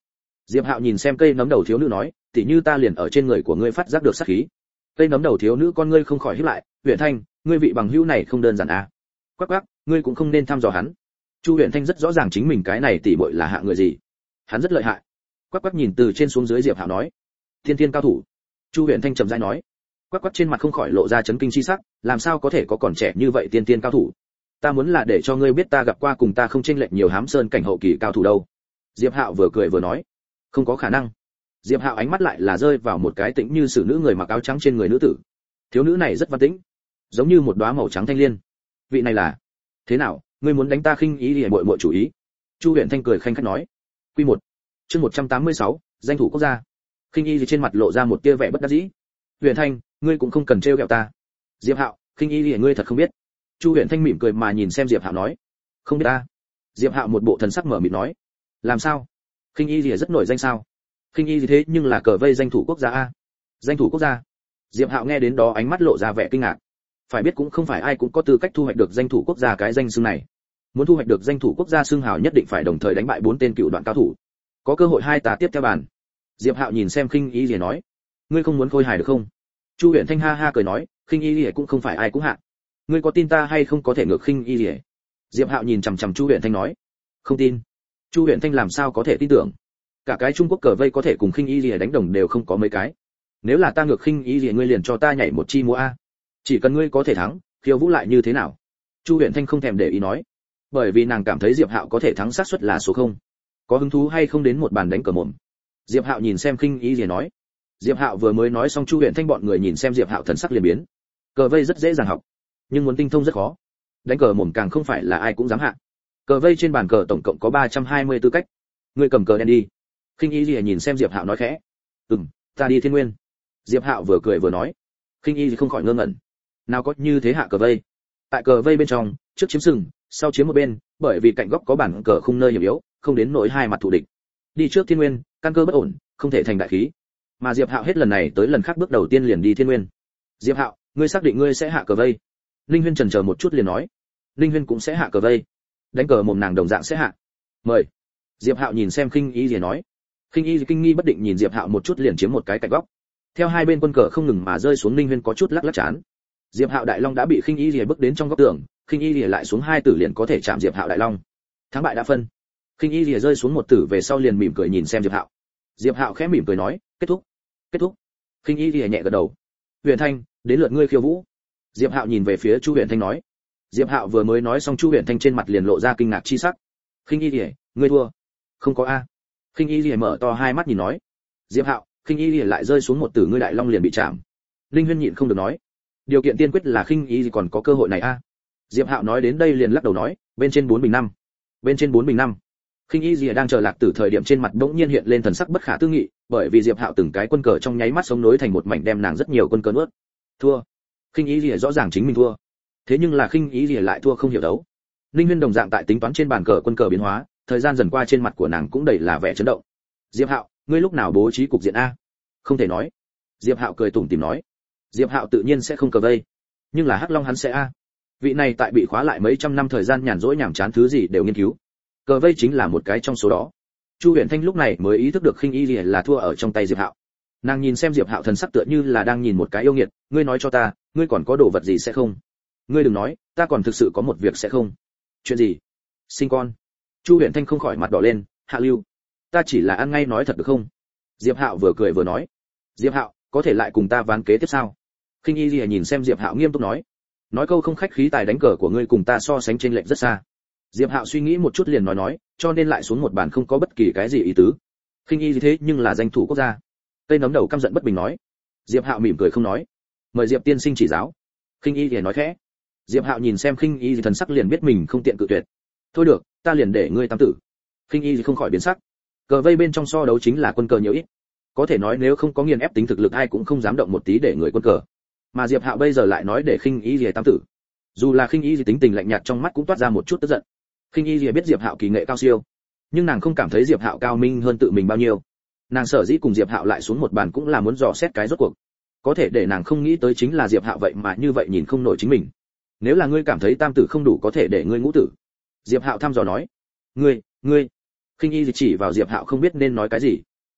Diệp Hạo nhìn xem cây nấm đầu thiếu nữ nói, tỉ như ta liền ở trên người của ngươi phát giác được sát khí. Cây nấm đầu thiếu nữ con ngươi không khỏi híp lại, Huyền Thanh, ngươi vị bằng hữu này không đơn giản à? Quắc quắc, ngươi cũng không nên thăm dò hắn. Chu Huyền Thanh rất rõ ràng chính mình cái này tỷ muội là hạ người gì. Hắn rất lợi hại. Quắc quắc nhìn từ trên xuống dưới Diệp Hạo nói, thiên thiên cao thủ. Chu Huyền Thanh trầm rãi nói. Quắc quắc trên mặt không khỏi lộ ra chấn kinh chi sắc, làm sao có thể có còn trẻ như vậy tiên tiên cao thủ? Ta muốn là để cho ngươi biết ta gặp qua cùng ta không chênh lệch nhiều hám sơn cảnh hậu kỳ cao thủ đâu. Diệp Hạo vừa cười vừa nói, không có khả năng. Diệp Hạo ánh mắt lại là rơi vào một cái tĩnh như xử nữ người mặc áo trắng trên người nữ tử. Thiếu nữ này rất văn tĩnh, giống như một đóa màu trắng thanh liên. Vị này là? Thế nào, ngươi muốn đánh ta khinh ý để muội muội chủ ý? Chu Huyền Thanh cười khanh khách nói. Quy một, chương một trăm tám mươi sáu, danh thủ quốc gia. Khinh y gì trên mặt lộ ra một tia vẻ bất đắc dĩ. Huyền Thanh, ngươi cũng không cần trêu ghẹo ta. Diệp Hạo, khinh y gì ngươi thật không biết. Chu Huyền Thanh mỉm cười mà nhìn xem Diệp Hạo nói, không biết ta. Diệp Hạo một bộ thần sắc mở mịt nói, làm sao? Khinh y gì rất nổi danh sao? Khinh y gì thế nhưng là cờ vây danh thủ quốc gia a. Danh thủ quốc gia? Diệp Hạo nghe đến đó ánh mắt lộ ra vẻ kinh ngạc. Phải biết cũng không phải ai cũng có tư cách thu hoạch được danh thủ quốc gia cái danh xưng này. Muốn thu hoạch được danh thủ quốc gia xưng hào nhất định phải đồng thời đánh bại bốn tên cựu đoạn cao thủ. Có cơ hội hai tá tiếp theo bàn. Diệp Hạo nhìn xem Khinh y gì nói, ngươi không muốn khôi hài được không? Chu Huyền Thanh ha ha cười nói, Khinh y gì cũng không phải ai cũng hạ. Ngươi có tin ta hay không có thể ngược Khinh y gì? Diệp Hạo nhìn chằm chằm Chu Huyền Thanh nói, không tin. Chu Huyền Thanh làm sao có thể tin tưởng? Cả cái Trung Quốc cờ vây có thể cùng Khinh y gì đánh đồng đều không có mấy cái. Nếu là ta ngược Khinh y gì ngươi liền cho ta nhảy một chi múa a. Chỉ cần ngươi có thể thắng, khiêu vũ lại như thế nào? Chu Huyền Thanh không thèm để ý nói, bởi vì nàng cảm thấy Diệp Hạo có thể thắng xác suất là số không. Có hứng thú hay không đến một bàn đánh cờ mồm? Diệp Hạo nhìn xem Khinh y gì nói. Diệp Hạo vừa mới nói xong Chu Huyền Thanh bọn người nhìn xem Diệp Hạo thần sắc liền biến. Cờ vây rất dễ dàng học, nhưng muốn tinh thông rất khó. Đánh cờ mồm càng không phải là ai cũng dám hạ. Cờ vây trên bàn cờ tổng cộng có ba trăm hai mươi tư cách. Ngươi cầm cờ đen đi. Khinh y gì nhìn xem Diệp Hạo nói khẽ. Ừm, ta đi Thiên Nguyên. Diệp Hạo vừa cười vừa nói. Khinh y gì không khỏi ngơ ngẩn. Nào có như thế hạ cờ vây. Tại cờ vây bên trong, trước chiếm sừng, sau chiếm một bên, bởi vì cạnh góc có bản cờ khung nơi hiểm yếu, không đến nỗi hai mặt thù địch. Đi trước Thiên Nguyên, căn cơ bất ổn, không thể thành đại khí. Mà Diệp Hạo hết lần này tới lần khác bước đầu tiên liền đi Thiên Nguyên. Diệp Hạo, ngươi xác định ngươi sẽ hạ cờ vây? Linh Huyên chần chờ một chút liền nói. Linh Huyên cũng sẽ hạ cờ vây. Đánh cờ mồm nàng đồng dạng sẽ hạ. Mời. Diệp Hạo nhìn xem Khinh y gì nói. Khinh y kinh nghi bất định nhìn Diệp Hạo một chút liền chiếm một cái cạnh góc. Theo hai bên quân cờ không ngừng mà rơi xuống, Linh Huyên có chút lắc lắc chán. Diệp Hạo đại long đã bị Khinh y gì bước đến trong góc tường, Khinh y gì lại xuống hai tử liền có thể chạm Diệp Hạo đại long. Thắng bại đã phân. Khinh y gì rơi xuống một tử về sau liền mỉm cười nhìn xem Diệp Hạo. Diệp Hạo khẽ mỉm cười nói, kết thúc. Kết thúc. Khinh y gì nhẹ gật đầu. Huyền Thanh, đến lượt ngươi khiêu vũ. Diệp Hạo nhìn về phía Chu Huyền Thanh nói. Diệp Hạo vừa mới nói xong Chu Huyền Thanh trên mặt liền lộ ra kinh ngạc chi sắc. Khinh y gì, ngươi thua? Không có a. Khinh y gì mở to hai mắt nhìn nói. Diệp Hạo, Khinh y gì lại rơi xuống một tử ngươi đại long liền bị chạm. Linh Huyên nhịn không được nói. Điều kiện tiên quyết là Khinh y gì còn có cơ hội này a. Diệp Hạo nói đến đây liền lắc đầu nói, bên trên bốn bình năm. Bên trên bốn bình năm. Khinh y gì đang chờ Lạc Tử thời điểm trên mặt bỗng nhiên hiện lên thần sắc bất khả tư nghị, bởi vì Diệp Hạo từng cái quân cờ trong nháy mắt sống nối thành một mảnh đem nàng rất nhiều quân cờ nuốt. Thua. Khinh y gì rõ ràng chính mình thua. Thế nhưng là Khinh y gì lại thua không hiểu đấu. Linh Huyên đồng dạng tại tính toán trên bàn cờ quân cờ biến hóa, thời gian dần qua trên mặt của nàng cũng đầy là vẻ chấn động. Diệp Hạo, ngươi lúc nào bố trí cục diện a? Không thể nói. Diệp Hạo cười tủm tỉm nói. Diệp Hạo tự nhiên sẽ không cờ vây, nhưng là Hắc Long hắn sẽ a. Vị này tại bị khóa lại mấy trăm năm thời gian nhàn rỗi nhàm chán thứ gì đều nghiên cứu. Cờ vây chính là một cái trong số đó. Chu Huyền Thanh lúc này mới ý thức được Khinh y gì là thua ở trong tay Diệp Hạo. Nàng nhìn xem Diệp Hạo thần sắc tựa như là đang nhìn một cái yêu nghiệt, ngươi nói cho ta, ngươi còn có đồ vật gì sẽ không? Ngươi đừng nói, ta còn thực sự có một việc sẽ không. Chuyện gì? Sinh con. Chu Huyền Thanh không khỏi mặt đỏ lên, Hạ Lưu, ta chỉ là ăn ngay nói thật được không? Diệp Hạo vừa cười vừa nói. Diệp Hạo, có thể lại cùng ta ván kế tiếp sao? Khinh y gì nhìn xem Diệp Hạo nghiêm túc nói. Nói câu không khách khí, tài đánh cờ của ngươi cùng ta so sánh chênh lệch rất xa. Diệp Hạo suy nghĩ một chút liền nói nói, cho nên lại xuống một bàn không có bất kỳ cái gì ý tứ. Khinh y gì thế nhưng là danh thủ quốc gia. Cây nấm đầu căm giận bất bình nói. Diệp Hạo mỉm cười không nói. Mời Diệp tiên sinh chỉ giáo. Khinh y gì nói khẽ. Diệp Hạo nhìn xem Khinh y gì thần sắc liền biết mình không tiện cự tuyệt. Thôi được, ta liền để ngươi tam tử. Khinh y gì không khỏi biến sắc. Cờ vây bên trong so đấu chính là quân cờ nhiều ít. Có thể nói nếu không có nghiền ép tính thực lực ai cũng không dám động một tí để người quân cờ. Mà Diệp Hạo bây giờ lại nói để Khinh y gì tam tử. Dù là Khinh y gì tính tình lạnh nhạt trong mắt cũng toát ra một chút tức giận. Khinh y gì biết Diệp Hạo kỳ nghệ cao siêu, nhưng nàng không cảm thấy Diệp Hạo cao minh hơn tự mình bao nhiêu. Nàng sở dĩ cùng Diệp Hạo lại xuống một bàn cũng là muốn dò xét cái rốt cuộc. Có thể để nàng không nghĩ tới chính là Diệp Hạo vậy mà như vậy nhìn không nổi chính mình. Nếu là ngươi cảm thấy tam tử không đủ có thể để ngươi ngũ tử. Diệp Hạo thăm dò nói. Ngươi, ngươi. Khinh y gì chỉ vào Diệp Hạo không biết nên nói cái gì.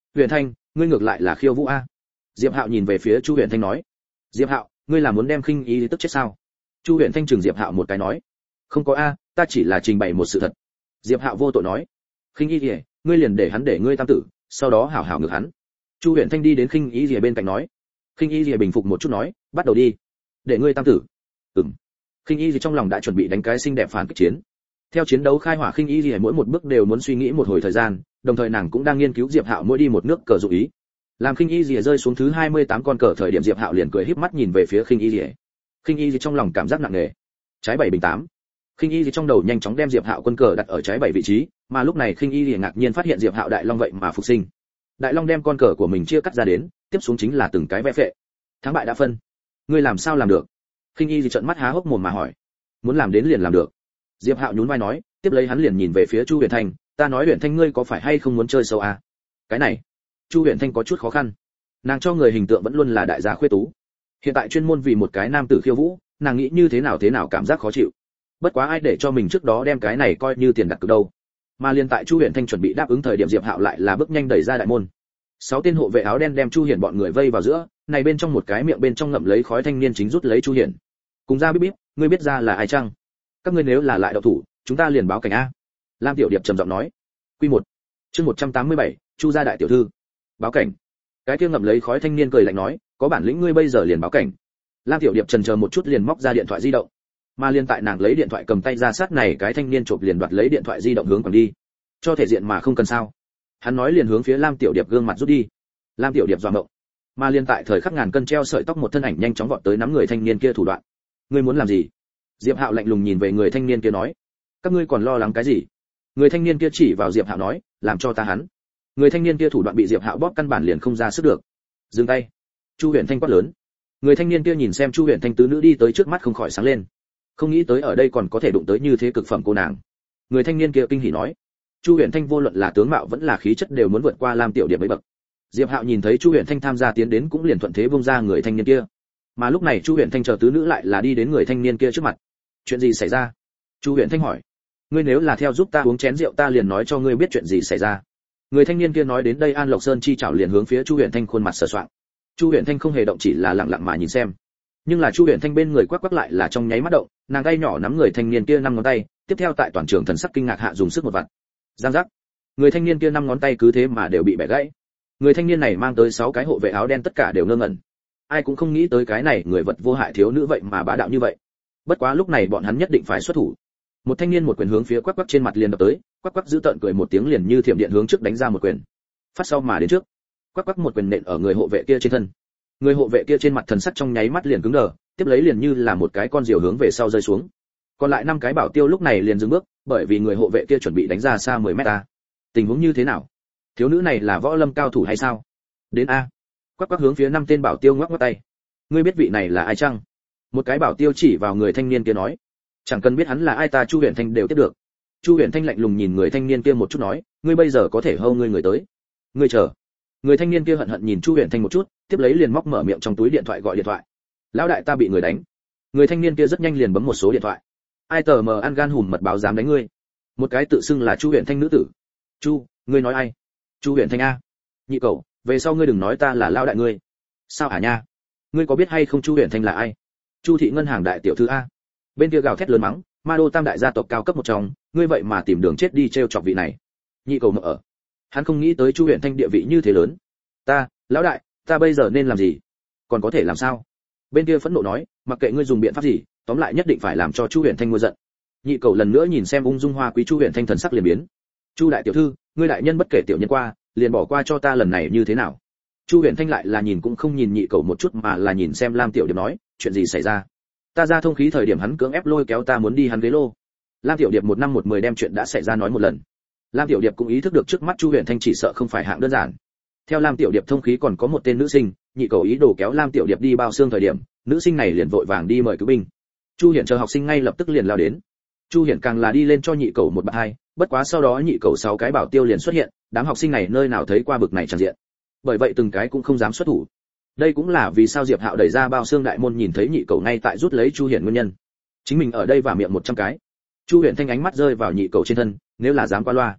Huyền Thanh, ngươi ngược lại là khiêu vũ a. Diệp Hạo nhìn về phía Chu Huyền Thanh nói. Diệp Hạo, ngươi là muốn đem Khinh Y tức chết sao? Chu Huyền Thanh trừng Diệp Hạo một cái nói. Không có a, ta chỉ là trình bày một sự thật. Diệp Hạo vô tội nói. Khinh Y, ngươi liền để hắn để ngươi tam tử, sau đó hảo hảo ngược hắn. Chu Huyền Thanh đi đến Khinh Y rìa bên cạnh nói. Khinh Y rìa bình phục một chút nói, bắt đầu đi. Để ngươi tam tử. Ừm. Khinh Y rìa trong lòng đã chuẩn bị đánh cái xinh đẹp phản kích chiến. Theo chiến đấu khai hỏa, Khinh Y rìa mỗi một bước đều muốn suy nghĩ một hồi thời gian, đồng thời nàng cũng đang nghiên cứu Diệp Hạo mỗi đi một nước cờ dụng ý. Làm Khinh Y rìa rơi xuống thứ hai mươi tám con cờ thời điểm, Diệp Hạo liền cười híp mắt nhìn về phía Khinh Y rìa. Khinh Y rìa trong lòng cảm giác nặng nề. Trái bảy bình tám. Khinh Y rìa trong đầu nhanh chóng đem Diệp Hạo quân cờ đặt ở trái bảy vị trí, mà lúc này Khinh Y rìa ngạc nhiên phát hiện Diệp Hạo đại long vậy mà phục sinh. Đại long đem con cờ của mình chia cắt ra đến, tiếp xuống chính là từng cái vẽ phệ. Thắng bại đã phân. Ngươi làm sao làm được? Khinh Y rìa trợn mắt há hốc mồm mà hỏi. Muốn làm đến liền làm được. Diệp Hạo nhún vai nói, tiếp lấy hắn liền nhìn về phía Chu Huyền Thanh, ta nói Huyền Thanh ngươi có phải hay không muốn chơi sâu à? Cái này, Chu Huyền Thanh có chút khó khăn. Nàng cho người hình tượng vẫn luôn là đại gia khuê tú. Hiện tại chuyên môn vì một cái nam tử khiêu vũ, nàng nghĩ như thế nào thế nào cảm giác khó chịu. Bất quá ai để cho mình trước đó đem cái này coi như tiền đặt cược đâu. Mà liên tại Chu Huyền Thanh chuẩn bị đáp ứng thời điểm, Diệp Hạo lại là bước nhanh đẩy ra đại môn. Sáu tên hộ vệ áo đen đem Chu Hiển bọn người vây vào giữa, này bên trong một cái miệng bên trong ngậm lấy khói thanh niên chính rút lấy Chu Hiển. Cùng ra bíp bíp, ngươi biết ra là ai chăng? Các ngươi nếu là lại độc thủ, chúng ta liền báo cảnh a. Lam Tiểu Điệp trầm giọng nói. Quy một, chương một trăm tám mươi bảy, Chu gia đại tiểu thư. Báo cảnh. Cái kia ngậm lấy khói thanh niên cười lạnh nói, có bản lĩnh ngươi bây giờ liền báo cảnh. Lam Tiểu Điệp chần chờ một chút liền móc ra điện thoại di động. Mà liên tại nàng lấy điện thoại cầm tay ra sát này, cái thanh niên chộp liền đoạt lấy điện thoại di động hướng còn đi. Cho thể diện mà không cần sao? Hắn nói liền hướng phía Lam Tiểu Điệp gương mặt rút đi. Lam Tiểu Điệp dọa ngộng. Mà liên tại thời khắc ngàn cân treo sợi tóc, một thân ảnh nhanh chóng vọt tới nắm người thanh niên kia thủ đoạn. Ngươi muốn làm gì? Diệp Hạo lạnh lùng nhìn về người thanh niên kia nói. Các ngươi còn lo lắng cái gì? Người thanh niên kia chỉ vào Diệp Hạo nói, làm cho ta hắn. Người thanh niên kia thủ đoạn bị Diệp Hạo bóp căn bản liền không ra sức được. Dừng tay. Chu Huyền Thanh quát lớn. Người thanh niên kia nhìn xem Chu Huyền Thanh tứ nữ đi tới trước mắt không khỏi sáng lên. Không nghĩ tới ở đây còn có thể đụng tới như thế cực phẩm cô nàng. Người thanh niên kia kinh hỉ nói. Chu Huyền Thanh vô luận là tướng mạo vẫn là khí chất đều muốn vượt qua Lam Tiểu Điệp mấy bậc. Diệp Hạo nhìn thấy Chu Huyền Thanh tham gia tiến đến cũng liền thuận thế buông ra người thanh niên kia. Mà lúc này Chu Huyền Thanh chờ tứ nữ lại là đi đến người thanh niên kia trước mặt. Chuyện gì xảy ra? Chu Huyền Thanh hỏi. Ngươi nếu là theo giúp ta uống chén rượu, ta liền nói cho ngươi biết chuyện gì xảy ra. Người thanh niên kia nói đến đây, An Lộc Sơn chi chảo liền hướng phía Chu Huyền Thanh khuôn mặt sờ soạng. Chu Huyền Thanh không hề động, chỉ là lặng lặng mà nhìn xem. Nhưng là Chu Huyền Thanh bên người quắc quắc lại là trong nháy mắt động, nàng tay nhỏ nắm người thanh niên kia năm ngón tay, tiếp theo tại toàn trường thần sắc kinh ngạc hạ dùng sức một vặn. Giang giác. Người thanh niên kia năm ngón tay cứ thế mà đều bị bẻ gãy. Người thanh niên này mang tới sáu cái hộ vệ áo đen tất cả đều ngơ ngẩn. Ai cũng không nghĩ tới cái này người vật vô hại thiếu nữ vậy mà bá đạo như vậy. Bất quá lúc này bọn hắn nhất định phải xuất thủ. Một thanh niên một quyền hướng phía quắc quắc trên mặt liền đập tới, quắc quắc giữ tợn cười một tiếng liền như thiểm điện hướng trước đánh ra một quyền. Phát sau mà đến trước, quắc quắc một quyền nện ở người hộ vệ kia trên thân. Người hộ vệ kia trên mặt thần sắc trong nháy mắt liền cứng đờ, tiếp lấy liền như là một cái con diều hướng về sau rơi xuống. Còn lại năm cái bảo tiêu lúc này liền dừng bước, bởi vì người hộ vệ kia chuẩn bị đánh ra xa mười mét a. Tình huống như thế nào? Thiếu nữ này là võ lâm cao thủ hay sao? Đến a. Quắc quắc hướng phía năm tên bảo tiêu ngoắc ngoắc tay. Ngươi biết vị này là ai chăng? Một cái bảo tiêu chỉ vào người thanh niên kia nói. Chẳng cần biết hắn là ai, ta Chu Huyền Thanh đều tiếp được. Chu Huyền Thanh lạnh lùng nhìn người thanh niên kia một chút nói, ngươi bây giờ có thể hâu ngươi người tới. Ngươi chờ. Người thanh niên kia hận hận nhìn Chu Huyền Thanh một chút, tiếp lấy liền móc mở miệng trong túi điện thoại gọi điện thoại. Lão đại, ta bị người đánh. Người thanh niên kia rất nhanh liền bấm một số điện thoại. Ai tờ mờ ăn gan hùm mật báo dám đánh ngươi? Một cái tự xưng là Chu Huyền Thanh nữ tử. Chu, ngươi nói ai? Chu Huyền Thanh a. Nhị cậu, về sau ngươi đừng nói ta là lão đại ngươi. Sao hả nha? Ngươi có biết hay không Chu Huyền Thanh là ai? Chu thị ngân hàng đại tiểu thư a. Bên kia gào thét lớn mắng, ma đô tam đại gia tộc cao cấp một trong, ngươi vậy mà tìm đường chết đi trêu chọc vị này. Nhị cầu mở ở. Hắn không nghĩ tới Chu Huyền Thanh địa vị như thế lớn. Ta, lão đại, ta bây giờ nên làm gì? Còn có thể làm sao? Bên kia phẫn nộ nói, mặc kệ ngươi dùng biện pháp gì, tóm lại nhất định phải làm cho Chu Huyền Thanh ngôi giận. Nhị cầu lần nữa nhìn xem ung dung hoa quý Chu Huyền Thanh, thần sắc liền biến. Chu đại tiểu thư, ngươi đại nhân bất kể tiểu nhân qua, liền bỏ qua cho ta lần này như thế nào? Chu Huyền Thanh lại là nhìn cũng không nhìn nhị cầu một chút mà là nhìn xem Lam Tiểu Điệp nói, chuyện gì xảy ra? Ta ra thông khí thời điểm hắn cưỡng ép lôi kéo ta muốn đi hắn ghế lô. Lam Tiểu Điệp một năm một mười đem chuyện đã xảy ra nói một lần. Lam Tiểu Điệp cũng ý thức được trước mắt Chu Huyền Thanh chỉ sợ không phải hạng đơn giản. Theo Lam Tiểu Điệp thông khí còn có một tên nữ sinh, nhị cầu ý đồ kéo Lam Tiểu Điệp đi bao xương thời điểm, nữ sinh này liền vội vàng đi mời cứu binh. Chu Hiển chờ học sinh ngay lập tức liền lao đến. Chu Hiển càng là đi lên cho nhị cầu một bạt hai, bất quá sau đó nhị cầu sáu cái bảo tiêu liền xuất hiện, đám học sinh này nơi nào thấy qua bực này tràn diện. Bởi vậy từng cái cũng không dám xuất thủ. Đây cũng là vì sao Diệp Hạo đẩy ra bao xương đại môn nhìn thấy nhị cầu ngay tại rút lấy Chu Hiển nguyên nhân. Chính mình ở đây và miệng một trăm cái. Chu Hiển Thanh ánh mắt rơi vào nhị cầu trên thân, nếu là dám qua loa,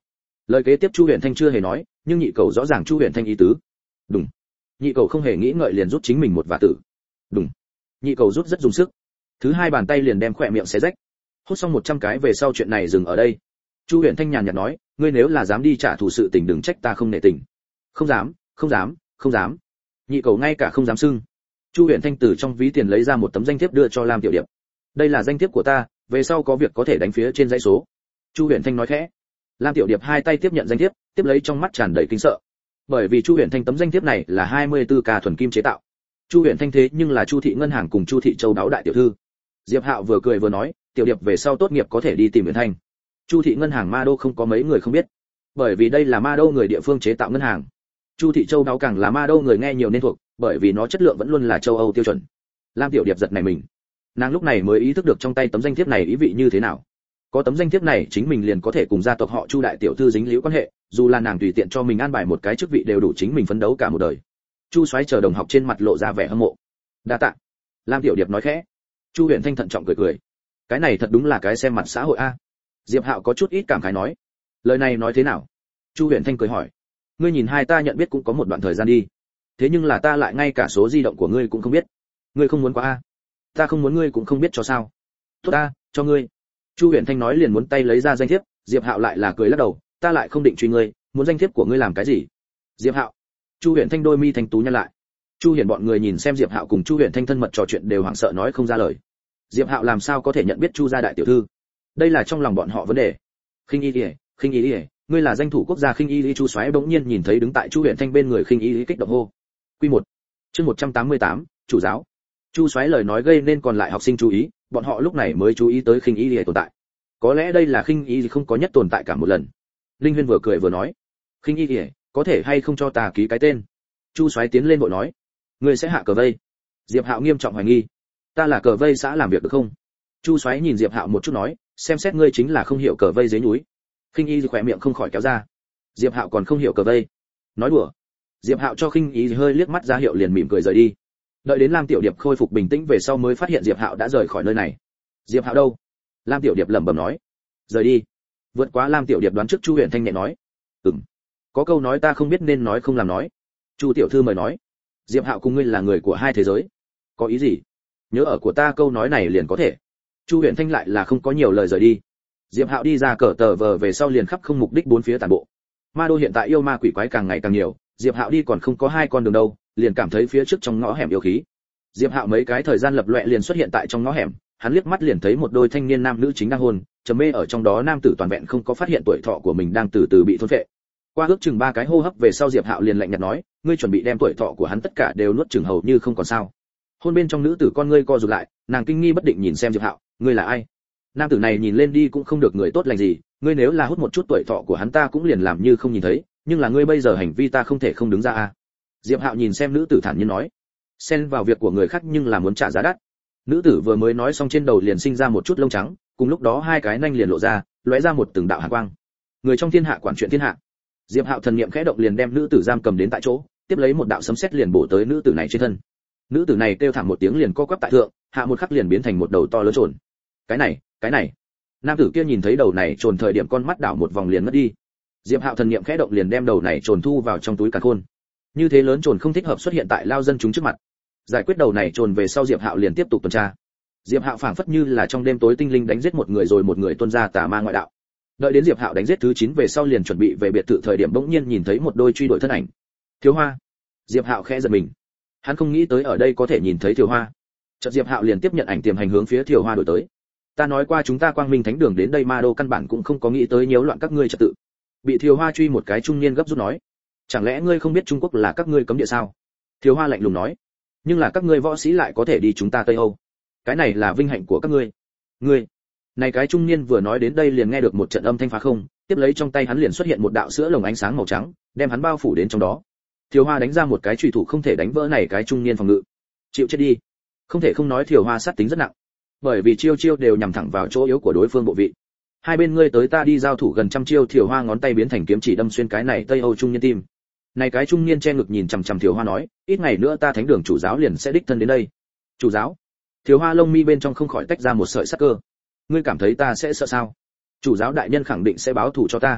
Lời kế tiếp Chu Huyền Thanh chưa hề nói, nhưng nhị cầu rõ ràng Chu Huyền Thanh ý tứ. Đúng. Nhị cầu không hề nghĩ ngợi liền rút chính mình một vả tử. Đúng. Nhị cầu rút rất dùng sức. Thứ hai bàn tay liền đem khỏe miệng xé rách. Hút xong một trăm cái về sau chuyện này dừng ở đây. Chu Huyền Thanh nhàn nhạt nói, ngươi nếu là dám đi trả thù sự tình đừng trách ta không nể tình. Không dám, không dám, không dám. Nhị cầu ngay cả không dám xưng. Chu Huyền Thanh từ trong ví tiền lấy ra một tấm danh thiếp đưa cho Lam Tiểu Điệp. Đây là danh thiếp của ta, về sau có việc có thể đánh phía trên dãy số. Chu Huyền Thanh nói khẽ. Lam Tiểu Điệp hai tay tiếp nhận danh thiếp, tiếp lấy trong mắt tràn đầy kinh sợ. Bởi vì Chu Huyền Thanh tấm danh thiếp này là hai mươi tư ca thuần kim chế tạo. Chu Huyền Thanh thế nhưng là Chu thị ngân hàng cùng Chu thị châu đáo đại tiểu thư. Diệp Hạo vừa cười vừa nói, Tiểu Điệp về sau tốt nghiệp có thể đi tìm Huyền Thanh. Chu thị ngân hàng Ma Đô không có mấy người không biết, bởi vì đây là Ma Đô người địa phương chế tạo ngân hàng. Chu thị châu đáo càng là Ma Đô người nghe nhiều nên thuộc, bởi vì nó chất lượng vẫn luôn là châu Âu tiêu chuẩn. Lam Tiểu Điệp giật này mình, nàng lúc này mới ý thức được trong tay tấm danh thiếp này ý vị như thế nào. Có tấm danh thiếp này chính mình liền có thể cùng gia tộc họ Chu đại tiểu thư dính líu quan hệ, dù là nàng tùy tiện cho mình an bài một cái chức vị đều đủ chính mình phấn đấu cả một đời. Chu Soái chờ đồng học trên mặt lộ ra vẻ hâm mộ. Đa tạ. Lam Tiểu Điệp nói khẽ. Chu Huyền Thanh thận trọng cười cười. Cái này thật đúng là cái xem mặt xã hội a. Diệp Hạo có chút ít cảm khái nói. Lời này nói thế nào? Chu Huyền Thanh cười hỏi. Ngươi nhìn hai ta nhận biết cũng có một đoạn thời gian đi. Thế nhưng là ta lại ngay cả số di động của ngươi cũng không biết. Ngươi không muốn quá a? Ta không muốn ngươi cũng không biết cho sao? Tốt a, cho ngươi. Chu Huyền Thanh nói liền muốn tay lấy ra danh thiếp, Diệp Hạo lại là cười lắc đầu, ta lại không định truy ngươi, muốn danh thiếp của ngươi làm cái gì? Diệp Hạo. Chu Huyền Thanh đôi mi thanh tú nhăn lại. Chu Hiển bọn người nhìn xem Diệp Hạo cùng Chu Huyền Thanh thân mật trò chuyện đều hoảng sợ nói không ra lời. Diệp Hạo làm sao có thể nhận biết Chu gia đại tiểu thư? Đây là trong lòng bọn họ vấn đề. Khinh Y Liễu, Khinh Y Liễu, ngươi là danh thủ quốc gia Khinh Y Liễu. Chu Soái bỗng nhiên nhìn thấy đứng tại Chu Huyền Thanh bên người Khinh Y Liễu kích động hô. Quy một. Chương một trăm tám mươi tám, chủ giáo. Chu Soái lời nói gây nên còn lại học sinh chú ý, bọn họ lúc này mới chú ý tới Khinh Y Liễu tồn tại. Có lẽ đây là Khinh Y không có nhất tồn tại cả một lần. Linh Huyên vừa cười vừa nói, Khinh Y Liễu, có thể hay không cho ta ký cái tên? Chu Soái tiến lên vội nói, ngươi sẽ hạ cờ vây. Diệp Hạo nghiêm trọng hoài nghi, ta là cờ vây xã làm việc được không? Chu Soái nhìn Diệp Hạo một chút nói, xem xét ngươi chính là không hiểu cờ vây dưới núi. Khinh Y khỏe miệng không khỏi kéo ra. Diệp Hạo còn không hiểu cờ vây? Nói đùa. Diệp Hạo cho Khinh Y hơi liếc mắt ra hiệu liền mỉm cười rời đi. Đợi đến Lam Tiểu Điệp khôi phục bình tĩnh về sau mới phát hiện Diệp Hạo đã rời khỏi nơi này. Diệp Hạo đâu? Lam Tiểu Điệp lẩm bẩm nói, rời đi. Vượt quá Lam Tiểu Điệp đoán trước, Chu Huyền Thanh nhẹ nói, ừm, có câu nói ta không biết nên nói không làm nói. Chu tiểu thư mời nói, Diệp Hạo cùng ngươi là người của hai thế giới. Có ý gì? Nhớ ở của ta câu nói này liền có thể. Chu Huyền Thanh lại là không có nhiều lời rời đi. Diệp Hạo đi ra cờ tờ vờ về sau liền khắp không mục đích bốn phía tản bộ. Ma Đô hiện tại yêu ma quỷ quái càng ngày càng nhiều, Diệp Hạo đi còn không có hai con đường đâu, liền cảm thấy phía trước trong ngõ hẻm yêu khí. Diệp Hạo mấy cái thời gian lập loè liền xuất hiện tại trong ngõ hẻm, hắn liếc mắt liền thấy một đôi thanh niên nam nữ chính đang hôn, trầm mê ở trong đó, nam tử toàn vẹn không có phát hiện tuổi thọ của mình đang từ từ bị thôn phệ. Qua ước chừng ba cái hô hấp về sau Diệp Hạo liền lạnh nhạt nói, ngươi chuẩn bị đem tuổi thọ của hắn tất cả đều nuốt chửng hầu như không còn sao? Hôn bên trong nữ tử con ngươi co rụt lại, nàng kinh nghi bất định nhìn xem Diệp Hạo, ngươi là ai? Nam tử này nhìn lên đi cũng không được người tốt lành gì, ngươi nếu là hút một chút tuổi thọ của hắn ta cũng liền làm như không nhìn thấy, nhưng là ngươi bây giờ hành vi ta không thể không đứng ra a. Diệp Hạo nhìn xem nữ tử thản nhiên nói, xen vào việc của người khác nhưng là muốn trả giá đắt. Nữ tử vừa mới nói xong trên đầu liền sinh ra một chút lông trắng, cùng lúc đó hai cái nanh liền lộ ra, lóe ra một từng đạo hàn quang. Người trong thiên hạ quản chuyện thiên hạ. Diệp Hạo thần niệm khẽ động liền đem nữ tử giam cầm đến tại chỗ, tiếp lấy một đạo sấm sét liền bổ tới nữ tử này trên thân. Nữ tử này kêu thảm một tiếng liền co quắp tại thượng, hạ một khắc liền biến thành một đầu to lớn trồn. Cái này, cái này. Nam tử kia nhìn thấy đầu này trồn thời điểm con mắt đảo một vòng liền mất đi. Diệp Hạo thần niệm khẽ động liền đem đầu này trồn thu vào trong túi càn khôn. Như thế lớn trồn không thích hợp xuất hiện tại lao dân chúng trước mặt. Giải quyết đầu này trồn về sau Diệp Hạo liền tiếp tục tuần tra. Diệp Hạo phảng phất như là trong đêm tối tinh linh đánh giết một người rồi một người tuôn ra tà ma ngoại đạo. Đợi đến Diệp Hạo đánh giết thứ chín về sau liền chuẩn bị về biệt thự thời điểm bỗng nhiên nhìn thấy một đôi truy đuổi thân ảnh. Thiếu Hoa. Diệp Hạo khẽ giật mình. Hắn không nghĩ tới ở đây có thể nhìn thấy Thiều Hoa. Chợt Diệp Hạo liền tiếp nhận ảnh tiềm hành hướng phía Thiều Hoa đổi tới. Ta nói qua chúng ta Quang Minh Thánh Đường đến đây Ma Đô căn bản cũng không có nghĩ tới nhiễu loạn các ngươi trật tự. Bị Thiều Hoa truy một cái trung niên gấp rút nói, chẳng lẽ ngươi không biết Trung Quốc là các ngươi cấm địa sao? Thiều Hoa lạnh lùng nói, nhưng là các ngươi võ sĩ lại có thể đi chúng ta Tây Âu. Cái này là vinh hạnh của các ngươi. Ngươi. Này cái trung niên vừa nói đến đây liền nghe được một trận âm thanh phá không, tiếp lấy trong tay hắn liền xuất hiện một đạo sữa lồng ánh sáng màu trắng, đem hắn bao phủ đến trong đó. Thiều Hoa đánh ra một cái chủy thủ không thể đánh vỡ này cái trung niên phòng ngự. Chịu chết đi. Không thể không nói Thiều Hoa sát tính rất nặng, bởi vì chiêu chiêu đều nhằm thẳng vào chỗ yếu của đối phương bộ vị. Hai bên ngươi tới ta đi giao thủ gần trăm chiêu, Thiều Hoa ngón tay biến thành kiếm chỉ đâm xuyên cái này Tây Âu trung niên tim. Này cái trung niên che ngực nhìn chằm chằm Thiều Hoa nói, ít ngày nữa ta Thánh Đường chủ giáo liền sẽ đích thân đến đây. Chủ giáo? Thiều Hoa lông mi bên trong không khỏi tách ra một sợi sắc cơ. Ngươi cảm thấy ta sẽ sợ sao? Chủ giáo đại nhân khẳng định sẽ báo thù cho ta.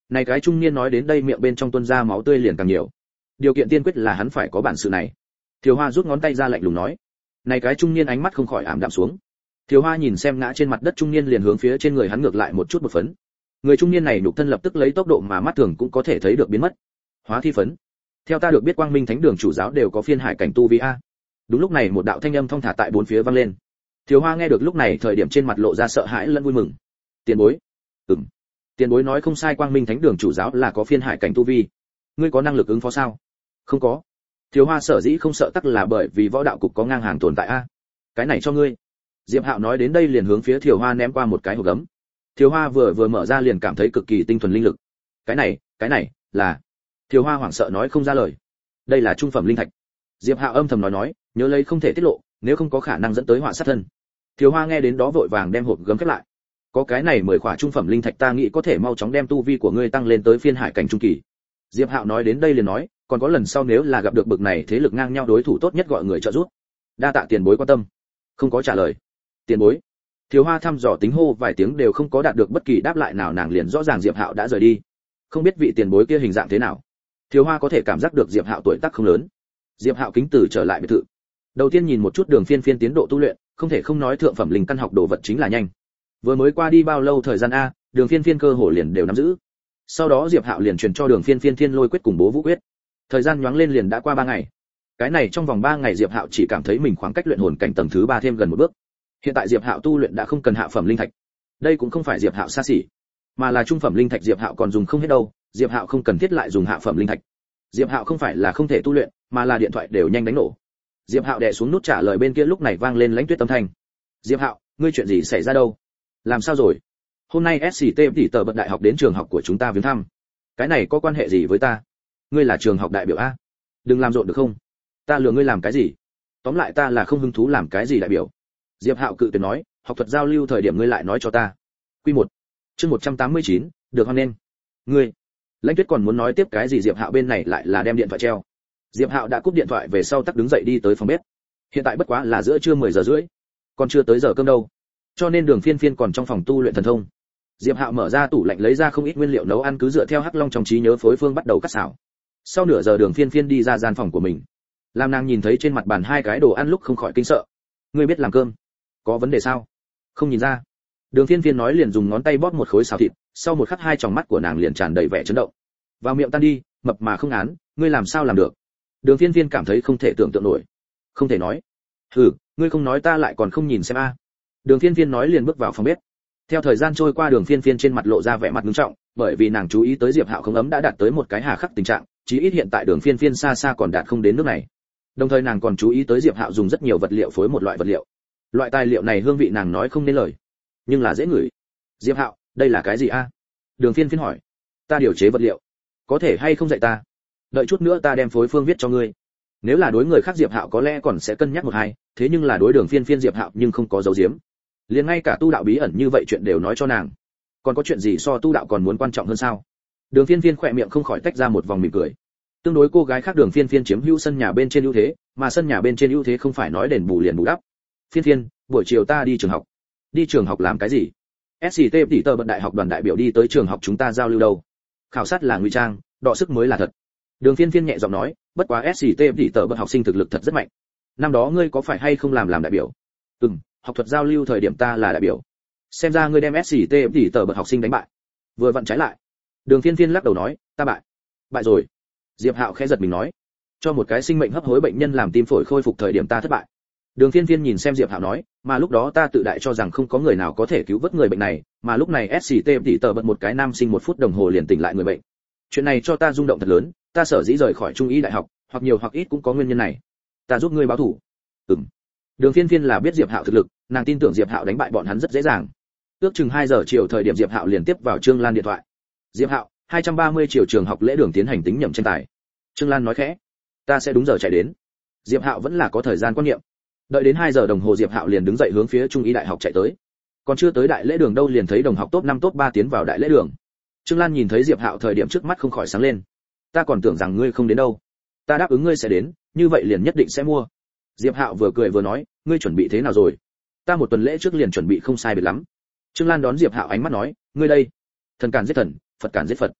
Này cái trung niên nói đến đây miệng bên trong tuôn ra máu tươi liền càng nhiều. Điều kiện tiên quyết là hắn phải có bản sự này. Thiều Hoa rút ngón tay ra lạnh lùng nói. Này cái trung niên ánh mắt không khỏi ảm đạm xuống. Thiều Hoa nhìn xem ngã trên mặt đất trung niên liền hướng phía trên người hắn ngược lại một chút một phấn. Người trung niên này nhục thân lập tức lấy tốc độ mà mắt thường cũng có thể thấy được biến mất. Hóa thi phấn. Theo ta được biết Quang Minh Thánh Đường chủ giáo đều có phiên hải cảnh tu vi a. Đúng lúc này một đạo thanh âm thong thả tại bốn phía vang lên. Thiều Hoa nghe được lúc này thời điểm trên mặt lộ ra sợ hãi lẫn vui mừng. Tiền bối. Ừm. Tiền bối nói không sai, Quang Minh Thánh Đường chủ giáo là có phiên hải cảnh tu vi. Ngươi có năng lực ứng phó sao? Không có. Thiều Hoa sở dĩ không sợ tắc là bởi vì võ đạo cục có ngang hàng tồn tại a. Cái này cho ngươi. Diệp Hạo nói đến đây liền hướng phía Thiều Hoa ném qua một cái hộp gấm. Thiều Hoa vừa vừa mở ra liền cảm thấy cực kỳ tinh thuần linh lực. Cái này, cái này là. Thiều Hoa hoảng sợ nói không ra lời. Đây là trung phẩm linh thạch. Diệp Hạo âm thầm nói nói, nhớ lấy không thể tiết lộ, nếu không có khả năng dẫn tới họa sát thân. Thiều Hoa nghe đến đó vội vàng đem hộp gấm khép lại. Có cái này mười khỏa trung phẩm linh thạch ta nghĩ có thể mau chóng đem tu vi của ngươi tăng lên tới phiên hải cảnh trung kỳ. Diệp Hạo nói đến đây liền nói, còn có lần sau nếu là gặp được bực này thế lực ngang nhau đối thủ tốt nhất gọi người trợ giúp. Đa tạ tiền bối quan tâm. Không có trả lời. Tiền bối. Thiều Hoa thăm dò tính hô vài tiếng đều không có đạt được bất kỳ đáp lại nào, nàng liền rõ ràng Diệp Hạo đã rời đi. Không biết vị tiền bối kia hình dạng thế nào. Thiều Hoa có thể cảm giác được Diệp Hạo tuổi tác không lớn. Diệp Hạo kính từ trở lại biệt thự. Đầu tiên nhìn một chút Đường Phiên Phiên tiến độ tu luyện, không thể không nói thượng phẩm linh căn học đồ vật chính là nhanh. Vừa mới qua đi bao lâu thời gian a, Đường Phiên Phiên cơ hồ liền đều nắm giữ. Sau đó Diệp Hạo liền truyền cho Đường Phiên Phiên Thiên Lôi quyết cùng Bố Vũ quyết. Thời gian nhoáng lên liền đã qua ba ngày. Cái này trong vòng ba ngày Diệp Hạo chỉ cảm thấy mình khoảng cách luyện hồn cảnh tầng thứ ba thêm gần một bước. Hiện tại Diệp Hạo tu luyện đã không cần hạ phẩm linh thạch. Đây cũng không phải Diệp Hạo xa xỉ, mà là trung phẩm linh thạch Diệp Hạo còn dùng không hết đâu, Diệp Hạo không cần thiết lại dùng hạ phẩm linh thạch. Diệp Hạo không phải là không thể tu luyện, mà là điện thoại đều nhanh đánh nổ. Diệp Hạo đè xuống nút trả lời bên kia lúc này vang lên Lãnh Tuyết âm thanh. Diệp Hạo, ngươi chuyện gì xảy ra đâu? Làm sao rồi? Hôm nay ét xê tê tỷ tờ bậc đại học đến trường học của chúng ta viếng thăm. Cái này có quan hệ gì với ta? Ngươi là trường học đại biểu a? Đừng làm rộn được không? Ta lừa ngươi làm cái gì? Tóm lại ta là không hứng thú làm cái gì đại biểu. Diệp Hạo cự tuyệt nói, học thuật giao lưu thời điểm ngươi lại nói cho ta. Quy một, chương một trăm tám mươi chín, được hoan nên. Ngươi. Lãnh Tuyết còn muốn nói tiếp cái gì, Diệp Hạo bên này lại là đem điện thoại treo. Diệp Hạo đã cúp điện thoại về sau tắc đứng dậy đi tới phòng bếp. Hiện tại bất quá là giữa trưa mười giờ rưỡi, còn chưa tới giờ cơm đâu. Cho nên Đường Phiên Phiên còn trong phòng tu luyện thần thông. Diệp Hạo mở ra tủ lạnh lấy ra không ít nguyên liệu nấu ăn, cứ dựa theo Hắc Long trong trí nhớ phối phương bắt đầu cắt xào. Sau nửa giờ Đường Phiên Phiên đi ra gian phòng của mình. Lam nàng nhìn thấy trên mặt bàn hai cái đồ ăn lúc không khỏi kinh sợ. Ngươi biết làm cơm? Có vấn đề sao? Không nhìn ra. Đường Phiên Phiên nói liền dùng ngón tay bóp một khối xào thịt, sau một khắc hai tròng mắt của nàng liền tràn đầy vẻ chấn động. Vào miệng tan đi, mập mà không án, ngươi làm sao làm được? Đường Phiên Phiên cảm thấy không thể tưởng tượng nổi. Không thể nói. Hừ, ngươi không nói ta lại còn không nhìn xem a. Đường Phiên Phiên nói liền bước vào phòng bếp. Theo thời gian trôi qua Đường Phiên Phiên trên mặt lộ ra vẻ mặt nghiêm trọng, bởi vì nàng chú ý tới Diệp Hạo không ấm đã đạt tới một cái hà khắc tình trạng, chí ít hiện tại Đường Phiên Phiên xa xa còn đạt không đến nước này. Đồng thời nàng còn chú ý tới Diệp Hạo dùng rất nhiều vật liệu phối một loại vật liệu. Loại tài liệu này hương vị nàng nói không nên lời, nhưng là dễ ngửi. Diệp Hạo, đây là cái gì a? Đường Phiên Phiên hỏi. Ta điều chế vật liệu, có thể hay không dạy ta? Đợi chút nữa ta đem phối phương viết cho ngươi. Nếu là đối người khác Diệp Hạo có lẽ còn sẽ cân nhắc một hai, thế nhưng là đối Đường Phiên Phiên Diệp Hạo nhưng không có giấu giếm. Liền ngay cả tu đạo bí ẩn như vậy chuyện đều nói cho nàng. Còn có chuyện gì so tu đạo còn muốn quan trọng hơn sao? Đường Phiên Phiên khỏe miệng không khỏi tách ra một vòng mỉm cười. Tương đối cô gái khác Đường Phiên Phiên chiếm hữu sân nhà bên trên ưu thế, mà sân nhà bên trên ưu thế không phải nói đền bù liền bù đắp. Phiên Phiên, buổi chiều ta đi trường học. Đi trường học làm cái gì? ét xê tê tỷ tờ bậc đại học đoàn đại biểu đi tới trường học chúng ta giao lưu đâu? Khảo sát là ngụy trang, đọ sức mới là thật. Đường Phiên Phiên nhẹ giọng nói, bất quá ét xê tê tỷ tờ bậc học sinh thực lực thật rất mạnh. Năm đó ngươi có phải hay không làm làm đại biểu? Ừm, học thuật giao lưu thời điểm ta là đại biểu. Xem ra ngươi đem ét xê tê tỷ tờ bậc học sinh đánh bại. Vừa vặn trái lại. Đường Phiên Phiên lắc đầu nói, ta bại. Bại rồi. Diệp Hạo khẽ giật mình nói, cho một cái sinh mệnh hấp hối bệnh nhân làm tim phổi khôi phục thời điểm ta thất bại. Đường Phiên Phiên nhìn xem Diệp Hạo nói, mà lúc đó ta tự đại cho rằng không có người nào có thể cứu vớt người bệnh này, mà lúc này ét xê tê tỷ tờ bật một cái nam sinh một phút đồng hồ liền tỉnh lại người bệnh. Chuyện này cho ta rung động thật lớn, ta sở dĩ rời khỏi trung y đại học, hoặc nhiều hoặc ít cũng có nguyên nhân này. Ta giúp ngươi báo thù. Ừm. Đường Phiên Phiên là biết Diệp Hạo thực lực, nàng tin tưởng Diệp Hạo đánh bại bọn hắn rất dễ dàng. Ước chừng hai giờ chiều thời điểm Diệp Hạo liền tiếp vào Trương Lan điện thoại. Diệp Hạo, hai trăm ba mươi chiều trường học lễ đường tiến hành tính nhẩm tranh tài. Trương Lan nói khẽ, ta sẽ đúng giờ chạy đến. Diệp Hạo vẫn là có thời gian quan niệm. Đợi đến hai giờ đồng hồ Diệp Hạo liền đứng dậy hướng phía trung y đại học chạy tới. Còn chưa tới đại lễ đường đâu liền thấy đồng học top năm top ba tiến vào đại lễ đường. Trương Lan nhìn thấy Diệp Hạo thời điểm trước mắt không khỏi sáng lên. Ta còn tưởng rằng ngươi không đến đâu. Ta đáp ứng ngươi sẽ đến, như vậy liền nhất định sẽ mua. Diệp Hạo vừa cười vừa nói, ngươi chuẩn bị thế nào rồi? Ta một tuần lễ trước liền chuẩn bị không sai biệt lắm. Trương Lan đón Diệp Hạo ánh mắt nói, ngươi đây, thần càn giết thần, Phật càn giết Phật.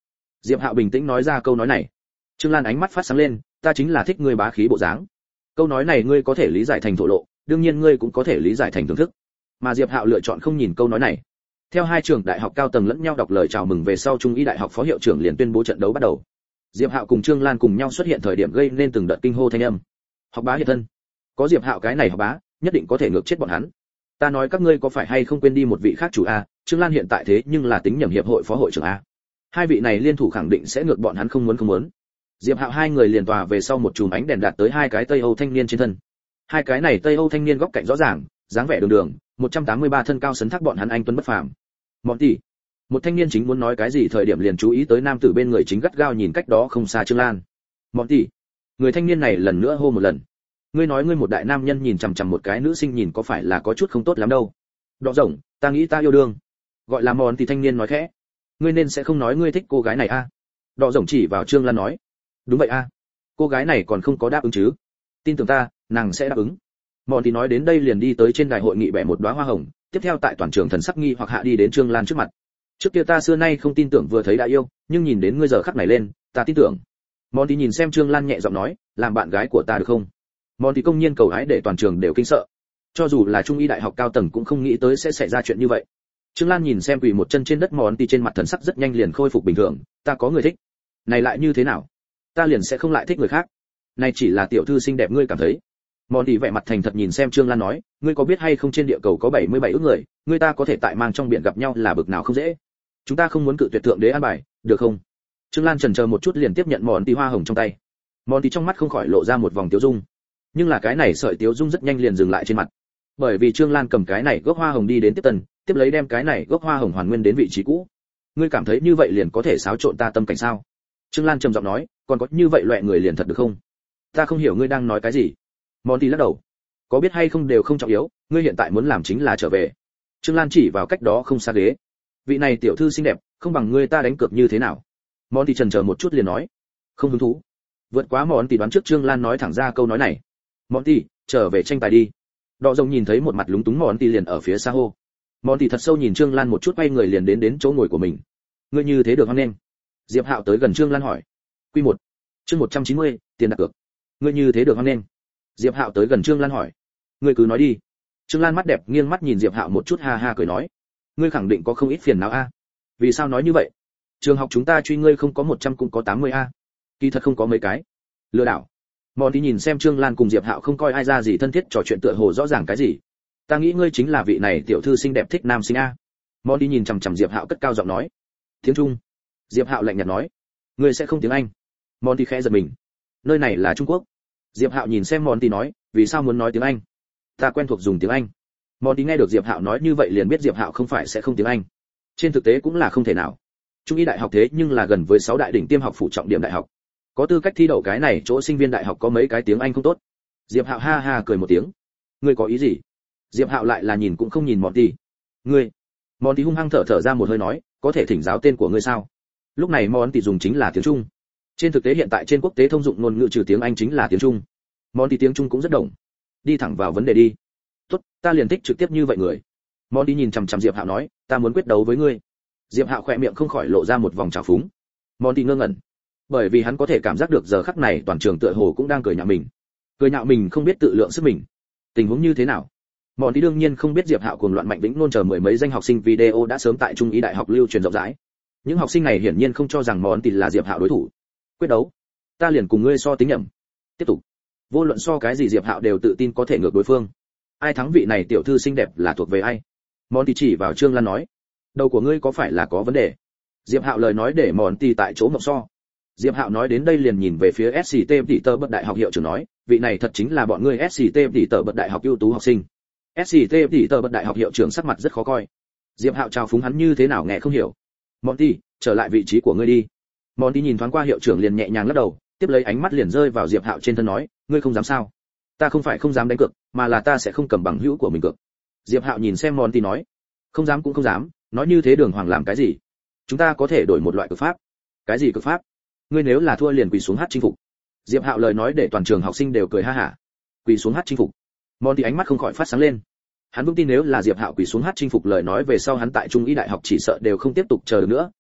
Diệp Hạo bình tĩnh nói ra câu nói này. Trương Lan ánh mắt phát sáng lên, ta chính là thích ngươi bá khí bộ dáng. Câu nói này ngươi có thể lý giải thành thổ lộ, đương nhiên ngươi cũng có thể lý giải thành thưởng thức. Mà Diệp Hạo lựa chọn không nhìn câu nói này. Theo hai trường đại học cao tầng lẫn nhau đọc lời chào mừng về sau, Trung y đại học phó hiệu trưởng liền tuyên bố trận đấu bắt đầu. Diệp Hạo cùng Trương Lan cùng nhau xuất hiện thời điểm gây nên từng đợt kinh hô thanh âm. Học bá hiện thân. Có Diệp Hạo cái này học bá, nhất định có thể ngược chết bọn hắn. Ta nói các ngươi có phải hay không quên đi một vị khác chủ a, Trương Lan hiện tại thế nhưng là tính nhầm hiệp hội phó hội trưởng a. Hai vị này liên thủ khẳng định sẽ ngược bọn hắn không muốn không muốn. Diệp Hạo hai người liền tòa về sau một chùm ánh đèn đạt tới hai cái Tây Âu thanh niên trên thân. Hai cái này Tây Âu thanh niên góc cạnh rõ ràng, dáng vẻ đường đường, một trăm tám mươi ba thân cao sấn thác bọn hắn anh tuấn bất phàm. Monty. Một thanh niên chính muốn nói cái gì thời điểm liền chú ý tới nam tử bên người chính gắt gao nhìn cách đó không xa Trương Lan. Monty. Người thanh niên này lần nữa hô một lần. Ngươi nói ngươi một đại nam nhân nhìn chằm chằm một cái nữ sinh nhìn có phải là có chút không tốt lắm đâu. Đọ rồng, ta nghĩ ta yêu đương. Gọi là Monty thanh niên nói khẽ. Ngươi nên sẽ không nói ngươi thích cô gái này a? Đọ rồng chỉ vào Trương Lan nói. Đúng vậy a. Cô gái này còn không có đáp ứng chứ? Tin tưởng ta, nàng sẽ đáp ứng. Monty nói đến đây liền đi tới trên đài hội nghị bẻ một đóa hoa hồng, tiếp theo tại toàn trường thần sắc nghi hoặc hạ đi đến Trương Lan trước mặt. Trước kia ta xưa nay không tin tưởng vừa thấy đã yêu, nhưng nhìn đến ngươi giờ khắc này lên, ta tin tưởng. Monty nhìn xem Trương Lan nhẹ giọng nói, làm bạn gái của ta được không? Monty công nhiên cầu hái để toàn trường đều kinh sợ. Cho dù là trung y đại học cao tầng cũng không nghĩ tới sẽ xảy ra chuyện như vậy. Trương Lan nhìn xem quỳ một chân trên đất Monty trên mặt thần sắc rất nhanh liền khôi phục bình thường, ta có người thích. Này lại như thế nào? Ta liền sẽ không lại thích người khác. Này chỉ là tiểu thư xinh đẹp ngươi cảm thấy. Monty vẻ mặt thành thật nhìn xem Trương Lan nói, ngươi có biết hay không trên địa cầu có bảy mươi bảy ức người, người ta có thể tại mang trong biển gặp nhau là bực nào không dễ. Chúng ta không muốn cự tuyệt thượng đế an bài, được không? Trương Lan chần chờ một chút liền tiếp nhận Monty hoa hồng trong tay. Monty trong mắt không khỏi lộ ra một vòng tiêu dung, nhưng là cái này sợi tiêu dung rất nhanh liền dừng lại trên mặt, bởi vì Trương Lan cầm cái này gốc hoa hồng đi đến tiếp tân, tiếp lấy đem cái này gốc hoa hồng hoàn nguyên đến vị trí cũ. Ngươi cảm thấy như vậy liền có thể xáo trộn ta tâm cảnh sao? Trương Lan trầm giọng nói, còn có như vậy loại người liền thật được không? Ta không hiểu ngươi đang nói cái gì. Monty lắc đầu. Có biết hay không đều không trọng yếu, ngươi hiện tại muốn làm chính là trở về. Trương Lan chỉ vào cách đó không xa ghế. Vị này tiểu thư xinh đẹp, không bằng ngươi ta đánh cược như thế nào? Monty chần chờ một chút liền nói, không hứng thú. Vượt quá Monty đoán trước, Trương Lan nói thẳng ra câu nói này. Monty, trở về tranh tài đi. Đọ rồng nhìn thấy một mặt lúng túng Monty liền ở phía xa hô. Monty thật sâu nhìn Trương Lan một chút, quay người liền đến đến chỗ ngồi của mình. Ngươi như thế được hoan nghênh. Diệp Hạo tới gần Trương Lan hỏi. Quy một, chương một trăm chín mươi, tiền đặt cược. Ngươi như thế được hoan nghênh. Diệp Hạo tới gần Trương Lan hỏi. Ngươi cứ nói đi. Trương Lan mắt đẹp nghiêng mắt nhìn Diệp Hạo một chút, ha ha cười nói. Ngươi khẳng định có không ít phiền não a. Vì sao nói như vậy? Trường học chúng ta truy ngươi không có một trăm cũng có tám mươi a. Kỳ thật không có mấy cái. Lừa đảo. Monty nhìn xem Trương Lan cùng Diệp Hạo không coi ai ra gì thân thiết trò chuyện tựa hồ rõ ràng cái gì. Ta nghĩ ngươi chính là vị này tiểu thư xinh đẹp thích nam sinh a. Monty nhìn chằm chằm Diệp Hạo cất cao giọng nói. Tiếng Trung. Diệp Hạo lạnh nhạt nói. Ngươi sẽ không tiếng Anh. Monty khẽ giật mình. Nơi này là Trung Quốc. Diệp Hạo nhìn xem Monty nói, vì sao muốn nói tiếng Anh? Ta quen thuộc dùng tiếng Anh. Monty nghe được Diệp Hạo nói như vậy liền biết Diệp Hạo không phải sẽ không tiếng Anh. Trên thực tế cũng là không thể nào. Trung y đại học thế nhưng là gần với sáu đại đỉnh tiêm học phủ trọng điểm đại học. Có tư cách thi đậu cái này chỗ sinh viên đại học có mấy cái tiếng Anh không tốt. Diệp Hạo ha ha cười một tiếng. Ngươi có ý gì? Diệp Hạo lại là nhìn cũng không nhìn Monty. Ngươi? Monty hung hăng thở thở ra một hơi nói, có thể thỉnh giáo tên của ngươi sao? Lúc này Monty dùng chính là tiếng Trung. Trên thực tế hiện tại trên quốc tế thông dụng ngôn ngữ trừ tiếng Anh chính là tiếng Trung. Monty tiếng Trung cũng rất đồng. Đi thẳng vào vấn đề đi. Tốt, ta liền thích trực tiếp như vậy người. Monty nhìn chằm chằm Diệp Hạo nói, ta muốn quyết đấu với ngươi. Diệp Hạo khẽ miệng không khỏi lộ ra một vòng trào phúng. Monty ngơ ngẩn, bởi vì hắn có thể cảm giác được giờ khắc này toàn trường tựa hồ cũng đang cười nhạo mình. Cười nhạo mình không biết tự lượng sức mình. Tình huống như thế nào? Monty đương nhiên không biết Diệp Hạo cuồng loạn mạnh vĩnh nôn chờ mười mấy danh học sinh video đã sớm tại Trung y đại học lưu truyền rộng rãi. Những học sinh này hiển nhiên không cho rằng Monty là Diệp Hạo đối thủ. Quyết đấu, ta liền cùng ngươi so tính nhầm. Tiếp tục. Vô luận so cái gì Diệp Hạo đều tự tin có thể ngược đối phương. Ai thắng vị này tiểu thư xinh đẹp là thuộc về ai? Monty chỉ vào Trương Lan nói. Đầu của ngươi có phải là có vấn đề? Diệp Hạo lời nói để Monty tại chỗ ngậm so. Diệp Hạo nói đến đây liền nhìn về phía ét xê tê tỷ tơ bậc đại học hiệu trưởng nói, vị này thật chính là bọn ngươi ét xê tê tỷ tơ bậc đại học ưu tú học sinh. ét xê tê tỷ tơ bậc đại học hiệu trưởng sắc mặt rất khó coi. Diệp Hạo chào phúng hắn như thế nào nghe không hiểu. Monty, trở lại vị trí của ngươi đi. Monty nhìn thoáng qua hiệu trưởng liền nhẹ nhàng lắc đầu, tiếp lấy ánh mắt liền rơi vào Diệp Hạo trên thân nói, ngươi không dám sao? Ta không phải không dám đánh cược, mà là ta sẽ không cầm bằng hữu của mình cược. Diệp Hạo nhìn xem Monty nói, không dám cũng không dám, nói như thế đường hoàng làm cái gì? Chúng ta có thể đổi một loại cực pháp. Cái gì cực pháp? Ngươi nếu là thua liền quỳ xuống hát chinh phục. Diệp Hạo lời nói để toàn trường học sinh đều cười ha hả. Quỳ xuống hát chinh phục. Monty ánh mắt không khỏi phát sáng lên. Hắn vững tin nếu là Diệp Hạo quỳ xuống hát chinh phục lời nói về sau hắn tại Trung y đại học chỉ sợ đều không tiếp tục chờ được nữa,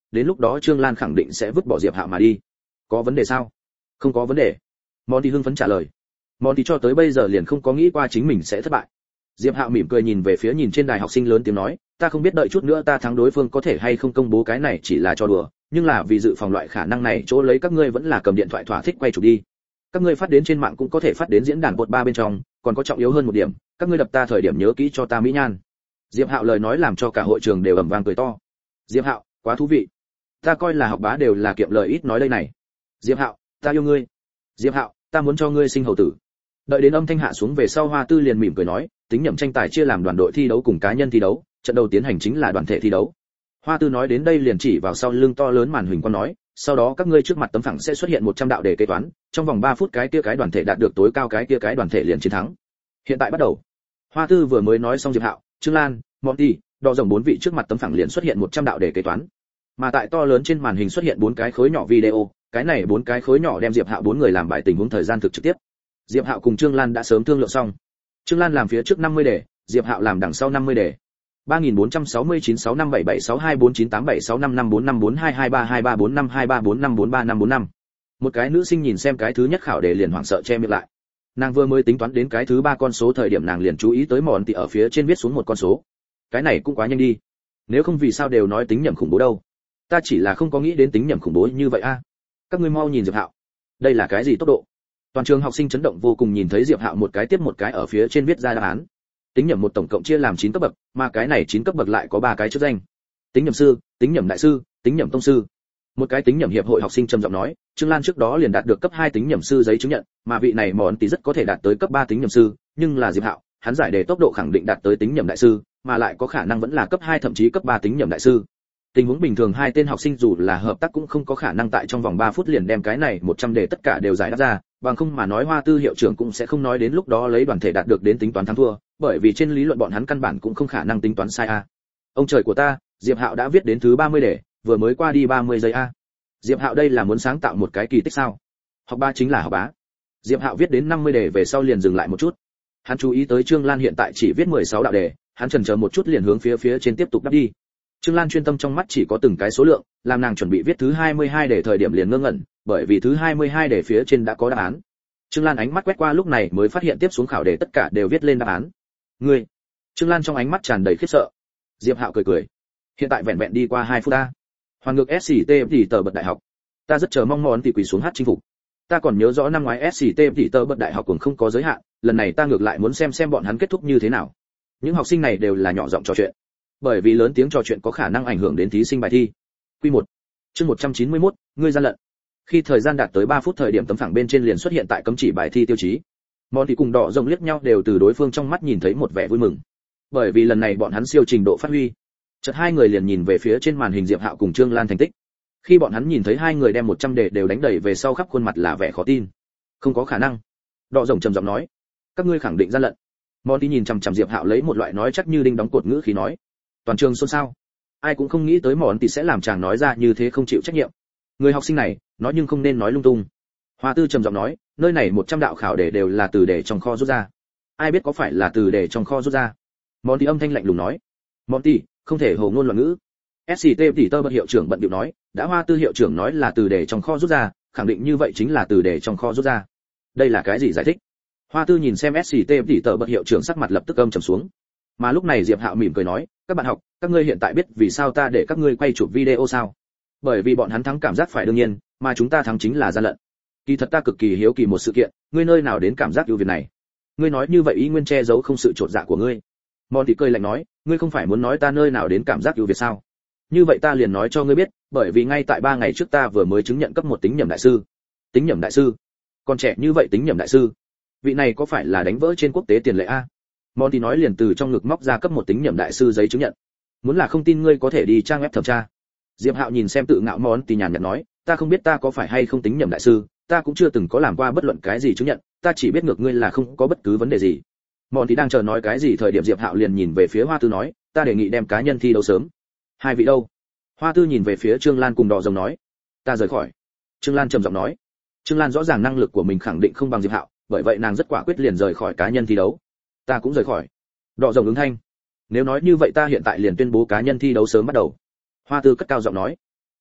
đến lúc đó Trương Lan khẳng định sẽ vứt bỏ Diệp Hạo mà đi. Có vấn đề sao? Không có vấn đề. Monty hưng phấn trả lời. Monty cho tới bây giờ liền không có nghĩ qua chính mình sẽ thất bại. Diệp Hạo mỉm cười nhìn về phía nhìn trên đài học sinh lớn tiếng nói, ta không biết đợi chút nữa ta thắng đối phương có thể hay không công bố cái này chỉ là trò đùa, nhưng là vì dự phòng loại khả năng này chỗ lấy các ngươi vẫn là cầm điện thoại thỏa thích quay chụp đi. Các ngươi phát đến trên mạng cũng có thể phát đến diễn đàn bột ba bên trong, còn có trọng yếu hơn một điểm, các ngươi đập ta thời điểm nhớ kỹ cho ta mỹ nhan. Diệp Hạo lời nói làm cho cả hội trường đều ầm vang cười to. Diệp Hạo, quá thú vị. Ta coi là học bá đều là kiệm lời ít nói đây này. Diệp Hạo, ta yêu ngươi. Diệp Hạo, ta muốn cho ngươi sinh hầu tử. Đợi đến âm thanh hạ xuống về sau, Hoa Tư liền mỉm cười nói, tính nhẩm tranh tài chia làm đoàn đội thi đấu cùng cá nhân thi đấu, trận đầu tiến hành chính là đoàn thể thi đấu. Hoa Tư nói đến đây liền chỉ vào sau lưng to lớn màn hình quan nói, sau đó các ngươi trước mặt tấm phẳng sẽ xuất hiện một trăm đạo đề kế toán, trong vòng ba phút cái kia cái đoàn thể đạt được tối cao cái kia cái đoàn thể liền chiến thắng. Hiện tại bắt đầu. Hoa Tư vừa mới nói xong, Diệp Hạo, Trương Lan, Monty, đo rồng bốn vị trước mặt tấm phẳng liền xuất hiện một trăm đạo đề kế toán. Mà tại to lớn trên màn hình xuất hiện bốn cái khối nhỏ video, cái này bốn cái khối nhỏ đem Diệp Hạo bốn người làm bài tình huống thời gian thực trực tiếp. Diệp Hạo cùng Trương Lan đã sớm thương lượng xong. Trương Lan làm phía trước năm mươi đề, Diệp Hạo làm đằng sau năm mươi đề. ba nghìn bốn trăm sáu mươi chín sáu năm bảy bảy sáu hai bốn chín tám bảy sáu năm năm bốn năm bốn hai hai ba hai ba bốn năm hai ba bốn năm bốn ba năm bốn năm. Một cái nữ sinh nhìn xem cái thứ nhất khảo đề liền hoảng sợ che miệng lại. Nàng vừa mới tính toán đến cái thứ ba con số thời điểm nàng liền chú ý tới mòn tỉ ở phía trên viết xuống một con số. Cái này cũng quá nhanh đi. Nếu không vì sao đều nói tính nhầm khủng bố đâu? Ta chỉ là không có nghĩ đến tính nhầm khủng bố như vậy a. Các ngươi mau nhìn Diệp Hạo. Đây là cái gì tốc độ? Toàn trường học sinh chấn động vô cùng nhìn thấy Diệp Hạo một cái tiếp một cái ở phía trên viết ra đáp án. Tính nhẩm một tổng cộng chia làm chín cấp bậc, mà cái này chín cấp bậc lại có ba cái chức danh. Tính nhẩm sư, tính nhẩm đại sư, tính nhẩm tông sư. Một cái tính nhẩm hiệp hội học sinh trầm giọng nói, Trương Lan trước đó liền đạt được cấp hai tính nhẩm sư giấy chứng nhận, mà vị này món tí rất có thể đạt tới cấp ba tính nhẩm sư, nhưng là Diệp Hạo, hắn giải đề tốc độ khẳng định đạt tới tính nhẩm đại sư, mà lại có khả năng vẫn là cấp hai thậm chí cấp ba tính nhẩm đại sư. Tình huống bình thường hai tên học sinh dù là hợp tác cũng không có khả năng tại trong vòng ba phút liền đem cái này một trăm đề tất cả đều giải đáp ra, bằng không mà nói Hoa Tư hiệu trưởng cũng sẽ không nói đến lúc đó lấy đoàn thể đạt được đến tính toán thắng thua, bởi vì trên lý luận bọn hắn căn bản cũng không khả năng tính toán sai a. Ông trời của ta, Diệp Hạo đã viết đến thứ ba mươi đề, vừa mới qua đi ba mươi giây a. Diệp Hạo đây là muốn sáng tạo một cái kỳ tích sao? Học bá chính là học bá. Diệp Hạo viết đến năm mươi đề về sau liền dừng lại một chút. Hắn chú ý tới Trương Lan hiện tại chỉ viết mười sáu đạo đề, hắn chần chờ một chút liền hướng phía phía trên tiếp tục đáp đi. Trương Lan chuyên tâm trong mắt chỉ có từng cái số lượng, làm nàng chuẩn bị viết thứ hai mươi hai đề thời điểm liền ngơ ngẩn, bởi vì thứ hai mươi hai đề phía trên đã có đáp án. Trương Lan ánh mắt quét qua lúc này mới phát hiện tiếp xuống khảo đề tất cả đều viết lên đáp án. Ngươi. Trương Lan trong ánh mắt tràn đầy khiếp sợ. Diệp Hạo cười cười. Hiện tại vẹn vẹn đi qua hai phút ta. Hoàn ngược ét xê tê thì tờ bật đại học. Ta rất chờ mong món thì quỳ xuống hát chinh phục. Ta còn nhớ rõ năm ngoái ét xê tê thì tờ bật đại học cũng không có giới hạn, lần này ta ngược lại muốn xem xem bọn hắn kết thúc như thế nào. Những học sinh này đều là nhỏ giọng trò chuyện. Bởi vì lớn tiếng trò chuyện có khả năng ảnh hưởng đến thí sinh bài thi. Quy một. Chương một trăm chín mươi mốt, ngươi gian lận. Khi thời gian đạt tới ba phút thời điểm tấm phẳng bên trên liền xuất hiện tại cấm chỉ bài thi tiêu chí. Món thì cùng đỏ rồng liếc nhau đều từ đối phương trong mắt nhìn thấy một vẻ vui mừng. Bởi vì lần này bọn hắn siêu trình độ phát huy. Chợt hai người liền nhìn về phía trên màn hình Diệp Hạo cùng Trương Lan thành tích. Khi bọn hắn nhìn thấy hai người đem một trăm đề đều đánh đầy về sau khắp khuôn mặt là vẻ khó tin. Không có khả năng. Đỏ rồng trầm giọng nói, các ngươi khẳng định gian lận. Món thì nhìn chằm chằm Diệp Hạo lấy một loại nói chắc như đinh đóng cột ngữ khí nói. Toàn trường xôn xao. Ai cũng không nghĩ tới món thì sẽ làm chàng nói ra như thế không chịu trách nhiệm. Người học sinh này, nói nhưng không nên nói lung tung. Hoa Tư trầm giọng nói, nơi này một trăm đạo khảo đề đều là từ đề trong kho rút ra. Ai biết có phải là từ đề trong kho rút ra? Monty âm thanh lạnh lùng nói. Monty, không thể hồ ngôn loạn ngữ. ét xê tê tỷ tơ bật hiệu trưởng bận điệu nói, đã Hoa Tư hiệu trưởng nói là từ đề trong kho rút ra, khẳng định như vậy chính là từ đề trong kho rút ra. Đây là cái gì giải thích? Hoa Tư nhìn xem ét xê tê tỷ tơ bật hiệu trưởng sắc mặt lập tức âm trầm xuống. Mà lúc này Diệp Hạo mỉm cười nói, các bạn học, các ngươi hiện tại biết vì sao ta để các ngươi quay chụp video sao? Bởi vì bọn hắn thắng cảm giác phải đương nhiên, mà chúng ta thắng chính là gian lận. Kỳ thật ta cực kỳ hiếu kỳ một sự kiện, ngươi nơi nào đến cảm giác ưu việt này? Ngươi nói như vậy ý nguyên che giấu không sự trột dạ của ngươi. Monty cười lạnh nói, ngươi không phải muốn nói ta nơi nào đến cảm giác ưu việt sao? Như vậy ta liền nói cho ngươi biết, bởi vì ngay tại ba ngày trước ta vừa mới chứng nhận cấp một tính nhẩm đại sư. Tính nhẩm đại sư? Còn trẻ như vậy tính nhẩm đại sư? Vị này có phải là đánh vỡ trên quốc tế tiền lệ a? Monty nói liền từ trong ngực móc ra cấp một tính nhẩm đại sư giấy chứng nhận. Muốn là không tin ngươi có thể đi trang web thẩm tra. Diệp Hạo nhìn xem tự ngạo Monty nhàn nhạt nói, ta không biết ta có phải hay không tính nhẩm đại sư, ta cũng chưa từng có làm qua bất luận cái gì chứng nhận, ta chỉ biết ngược ngươi là không có bất cứ vấn đề gì. Monty đang chờ nói cái gì thời điểm Diệp Hạo liền nhìn về phía Hoa Tư nói, ta đề nghị đem cá nhân thi đấu sớm. Hai vị đâu? Hoa Tư nhìn về phía Trương Lan cùng Đỏ Rồng nói, ta rời khỏi. Trương Lan trầm giọng nói. Trương Lan rõ ràng năng lực của mình khẳng định không bằng Diệp Hạo, bởi vậy nàng rất quả quyết liền rời khỏi cá nhân thi đấu. Ta cũng rời khỏi. Đỏ Rồng ứng thanh. Nếu nói như vậy ta hiện tại liền tuyên bố cá nhân thi đấu sớm bắt đầu. Hoa Tư cất cao giọng nói.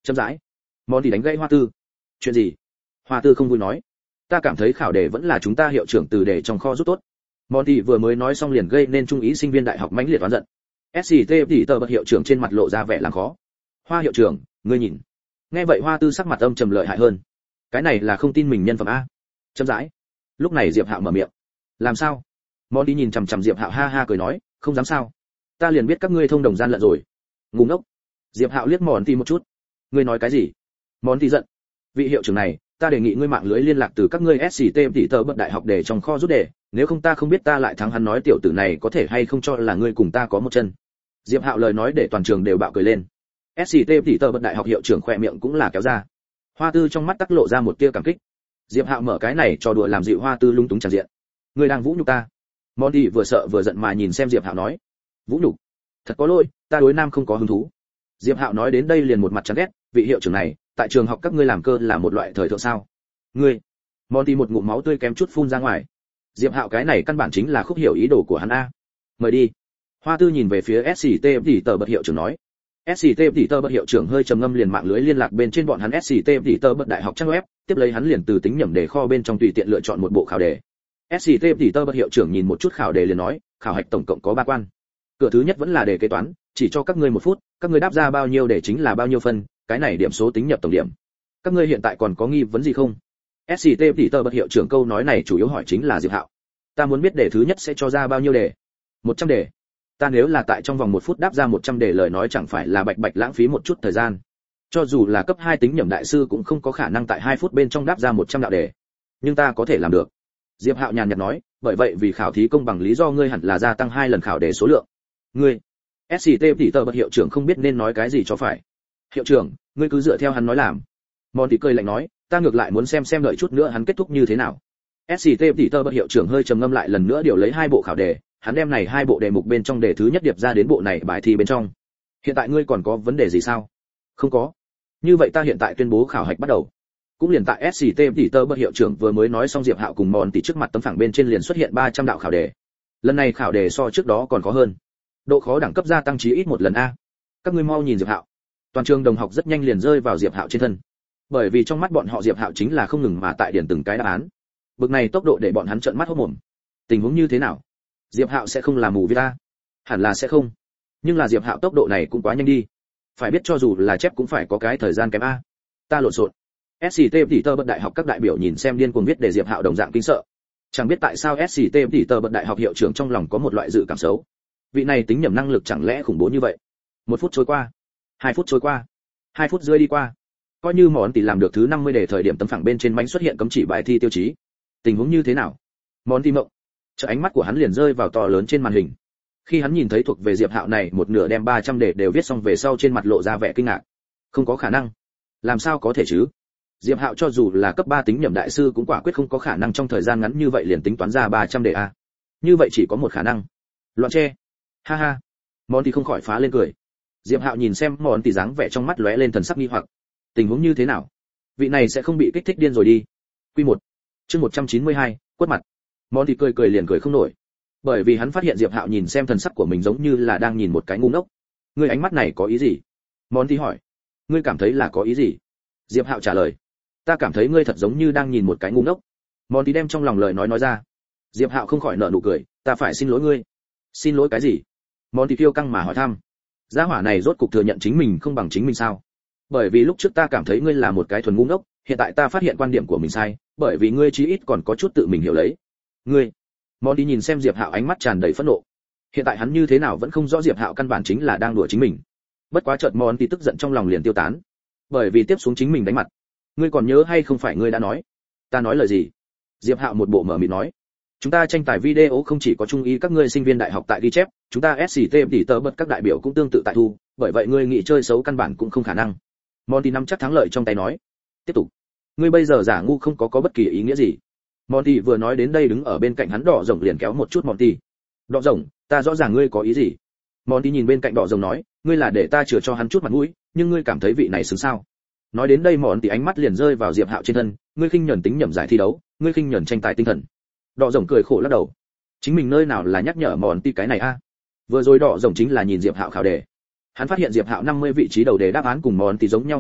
Chậm rãi, Monty đánh gãy Hoa Tư. Chuyện gì? Hoa Tư không vui nói. Ta cảm thấy khảo đề vẫn là chúng ta hiệu trưởng từ đề trong kho rút tốt. Monty vừa mới nói xong liền gây nên trung ý sinh viên đại học mãnh liệt oán giận. ét xê tê tỷ tờ bật hiệu trưởng trên mặt lộ ra vẻ làm khó. Hoa hiệu trưởng, ngươi nhìn. Nghe vậy Hoa Tư sắc mặt âm trầm lợi hại hơn. Cái này là không tin mình nhân phẩm a. Chậm rãi. Lúc này Diệp Hạo mở miệng. Làm sao? Monty nhìn chằm chằm Diệp Hạo ha ha cười nói, không dám sao? Ta liền biết các ngươi thông đồng gian lận rồi. Ngu ngốc. Diệp Hạo liếc Monty một chút. Ngươi nói cái gì? Monty giận. Vị hiệu trưởng này, ta đề nghị ngươi mạng lưới liên lạc từ các ngươi ét xê tê tỷ tờ bật đại học để trong kho rút đề, nếu không ta không biết ta lại thắng hắn nói tiểu tử này có thể hay không cho là ngươi cùng ta có một chân. Diệp Hạo lời nói để toàn trường đều bạo cười lên. ét xê tê tỷ tờ bật đại học hiệu trưởng khỏe miệng cũng là kéo ra. Hoa Tư trong mắt tắc lộ ra một tia cảm kích. Diệp Hạo mở cái này cho đùa làm dịu Hoa Tư lung túng tràn diện. Ngươi đang vũ nhục ta? Monty vừa sợ vừa giận mà nhìn xem Diệp Hạo nói. Vũ nhục? Thật có lỗi, ta đối nam không có hứng thú. Diệp Hạo nói đến đây liền một mặt chán ghét, vị hiệu trưởng này, tại trường học các ngươi làm cơ là một loại thời thượng sao? Ngươi? Monty một ngụm máu tươi kém chút phun ra ngoài. Diệp Hạo cái này căn bản chính là khúc hiểu ý đồ của hắn a. Mời đi. Hoa Tư nhìn về phía ét xê tê tỷ tờ bật hiệu trưởng nói. ét xê tê tỷ tờ bật hiệu trưởng hơi trầm ngâm liền mạng lưới liên lạc bên trên bọn hắn ét xê tê tỷ tờ bật đại học trang web, tiếp lấy hắn liền từ tính nhẩm đề kho bên trong tùy tiện lựa chọn một bộ khảo đề. ét xê tê tỷ tờ bật hiệu trưởng nhìn một chút khảo đề liền nói, khảo hạch tổng cộng có ba quan. Cửa thứ nhất vẫn là đề kế toán, chỉ cho các ngươi một phút, các ngươi đáp ra bao nhiêu để chính là bao nhiêu phân, cái này điểm số tính nhập tổng điểm. Các ngươi hiện tại còn có nghi vấn gì không? ét xê tê tỷ tờ bật hiệu trưởng câu nói này chủ yếu hỏi chính là Diệp Hạo. Ta muốn biết đề thứ nhất sẽ cho ra bao nhiêu đề? một trăm đề. Ta nếu là tại trong vòng một phút đáp ra một trăm đề lời nói chẳng phải là bạch bạch lãng phí một chút thời gian. Cho dù là cấp hai tính nhẩm đại sư cũng không có khả năng tại hai phút bên trong đáp ra một trăm đạo đề. Nhưng ta có thể làm được. Diệp Hạo nhàn nhạt nói, bởi vậy vì khảo thí công bằng lý do ngươi hẳn là gia tăng hai lần khảo đề số lượng. Ngươi, ét xê tê tỷ tờ bật hiệu trưởng không biết nên nói cái gì cho phải. Hiệu trưởng, ngươi cứ dựa theo hắn nói làm. Monty cười lạnh nói, ta ngược lại muốn xem xem đợi chút nữa hắn kết thúc như thế nào. ét xê tê tỷ tờ bật hiệu trưởng hơi trầm ngâm lại lần nữa điều lấy hai bộ khảo đề, hắn đem này hai bộ đề mục bên trong đề thứ nhất điệp ra đến bộ này bài thi bên trong. Hiện tại ngươi còn có vấn đề gì sao? Không có. Như vậy ta hiện tại tuyên bố khảo hạch bắt đầu. Cũng liền tại ét xê tê tỷ tờ bật hiệu trưởng vừa mới nói xong Diệp Hạo cùng Monty trước mặt tấm phẳng bên trên liền xuất hiện ba trăm đạo khảo đề. Lần này khảo đề so trước đó còn khó hơn. Độ khó đẳng cấp gia tăng chí ít một lần a. Các ngươi mau nhìn Diệp Hạo. Toàn trường đồng học rất nhanh liền rơi vào Diệp Hạo trên thân. Bởi vì trong mắt bọn họ Diệp Hạo chính là không ngừng mà tại điển từng cái đáp án. Bực này tốc độ để bọn hắn trợn mắt hốt mồm. Tình huống như thế nào? Diệp Hạo sẽ không làm mù với ta? Hẳn là sẽ không. Nhưng là Diệp Hạo tốc độ này cũng quá nhanh đi. Phải biết cho dù là chép cũng phải có cái thời gian kém a. Ta lộn xộn. ét xê tê tỷ tờ bật đại học các đại biểu nhìn xem điên cuồng viết để Diệp Hạo đồng dạng kinh sợ. Chẳng biết tại sao ét xê tê tỷ tờ bật đại học hiệu trưởng trong lòng có một loại dự cảm xấu. Vị này tính nhẩm năng lực chẳng lẽ khủng bố như vậy? Một phút trôi qua, hai phút trôi qua, hai phút rưỡi đi qua. Coi như món tỷ làm được thứ năm mươi đề thời điểm tấm phẳng bên trên bánh xuất hiện cấm chỉ bài thi tiêu chí. Tình huống như thế nào? Món tỷ mộng. Chợ ánh mắt của hắn liền rơi vào to lớn trên màn hình. Khi hắn nhìn thấy thuộc về Diệp Hạo này một nửa đem ba trăm đề đều viết xong về sau trên mặt lộ ra vẻ kinh ngạc. Không có khả năng. Làm sao có thể chứ? Diệp Hạo cho dù là cấp ba tính nhẩm đại sư cũng quả quyết không có khả năng trong thời gian ngắn như vậy liền tính toán ra ba trăm đề a. Như vậy chỉ có một khả năng. Loạn tre. Ha ha. Monty không khỏi phá lên cười. Diệp Hạo nhìn xem Monty dáng vẻ trong mắt lóe lên thần sắc nghi hoặc. Tình huống như thế nào? Vị này sẽ không bị kích thích điên rồi đi. Quy một. Chương một trăm chín mươi hai, quất mặt. Monty cười cười liền cười không nổi. Bởi vì hắn phát hiện Diệp Hạo nhìn xem thần sắc của mình giống như là đang nhìn một cái ngu ngốc. Ngươi ánh mắt này có ý gì? Monty hỏi. Ngươi cảm thấy là có ý gì? Diệp Hạo trả lời. Ta cảm thấy ngươi thật giống như đang nhìn một cái ngu ngốc. Monty đem trong lòng lời nói nói ra. Diệp Hạo không khỏi nở nụ cười, ta phải xin lỗi ngươi. Xin lỗi cái gì? Monty kiêu căng mà hỏi thăm. Gia hỏa này rốt cục thừa nhận chính mình không bằng chính mình sao? Bởi vì lúc trước ta cảm thấy ngươi là một cái thuần ngu ngốc, hiện tại ta phát hiện quan điểm của mình sai, bởi vì ngươi chí ít còn có chút tự mình hiểu lấy. Ngươi. Monty nhìn xem Diệp Hạo ánh mắt tràn đầy phẫn nộ. Hiện tại hắn như thế nào vẫn không rõ Diệp Hạo căn bản chính là đang đùa chính mình. Bất quá chợt Monty tức giận trong lòng liền tiêu tán. Bởi vì tiếp xuống chính mình đánh mặt. Ngươi còn nhớ hay không phải ngươi đã nói? Ta nói lời gì? Diệp Hạo một bộ mở mịt nói. Chúng ta tranh tài video không chỉ có trung ý các ngươi sinh viên đại học tại ghi chép, chúng ta ét xê tê tỷ tờ bật các đại biểu cũng tương tự tại thu, bởi vậy ngươi nghĩ chơi xấu căn bản cũng không khả năng. Monty nắm chắc thắng lợi trong tay nói. Tiếp tục. Ngươi bây giờ giả ngu không có có bất kỳ ý nghĩa gì. Monty vừa nói đến đây đứng ở bên cạnh hắn Đỏ Rồng liền kéo một chút Monty. Đỏ Rồng, ta rõ ràng ngươi có ý gì? Monty nhìn bên cạnh Đỏ Rồng nói, ngươi là để ta chừa cho hắn chút mặt mũi, nhưng ngươi cảm thấy vị này xứng sao? Nói đến đây Monty ánh mắt liền rơi vào Diệp Hạo trên thân, ngươi khinh nhẫn tính nhẩm giải thi đấu, ngươi khinh nhẫn tranh tài tinh thần. Đỏ Rồng cười khổ lắc đầu. Chính mình nơi nào là nhắc nhở Monty cái này a? Vừa rồi Đỏ Rồng chính là nhìn Diệp Hạo khảo đề. Hắn phát hiện Diệp Hạo năm mươi vị trí đầu đề đáp án cùng Monty giống nhau như lúc,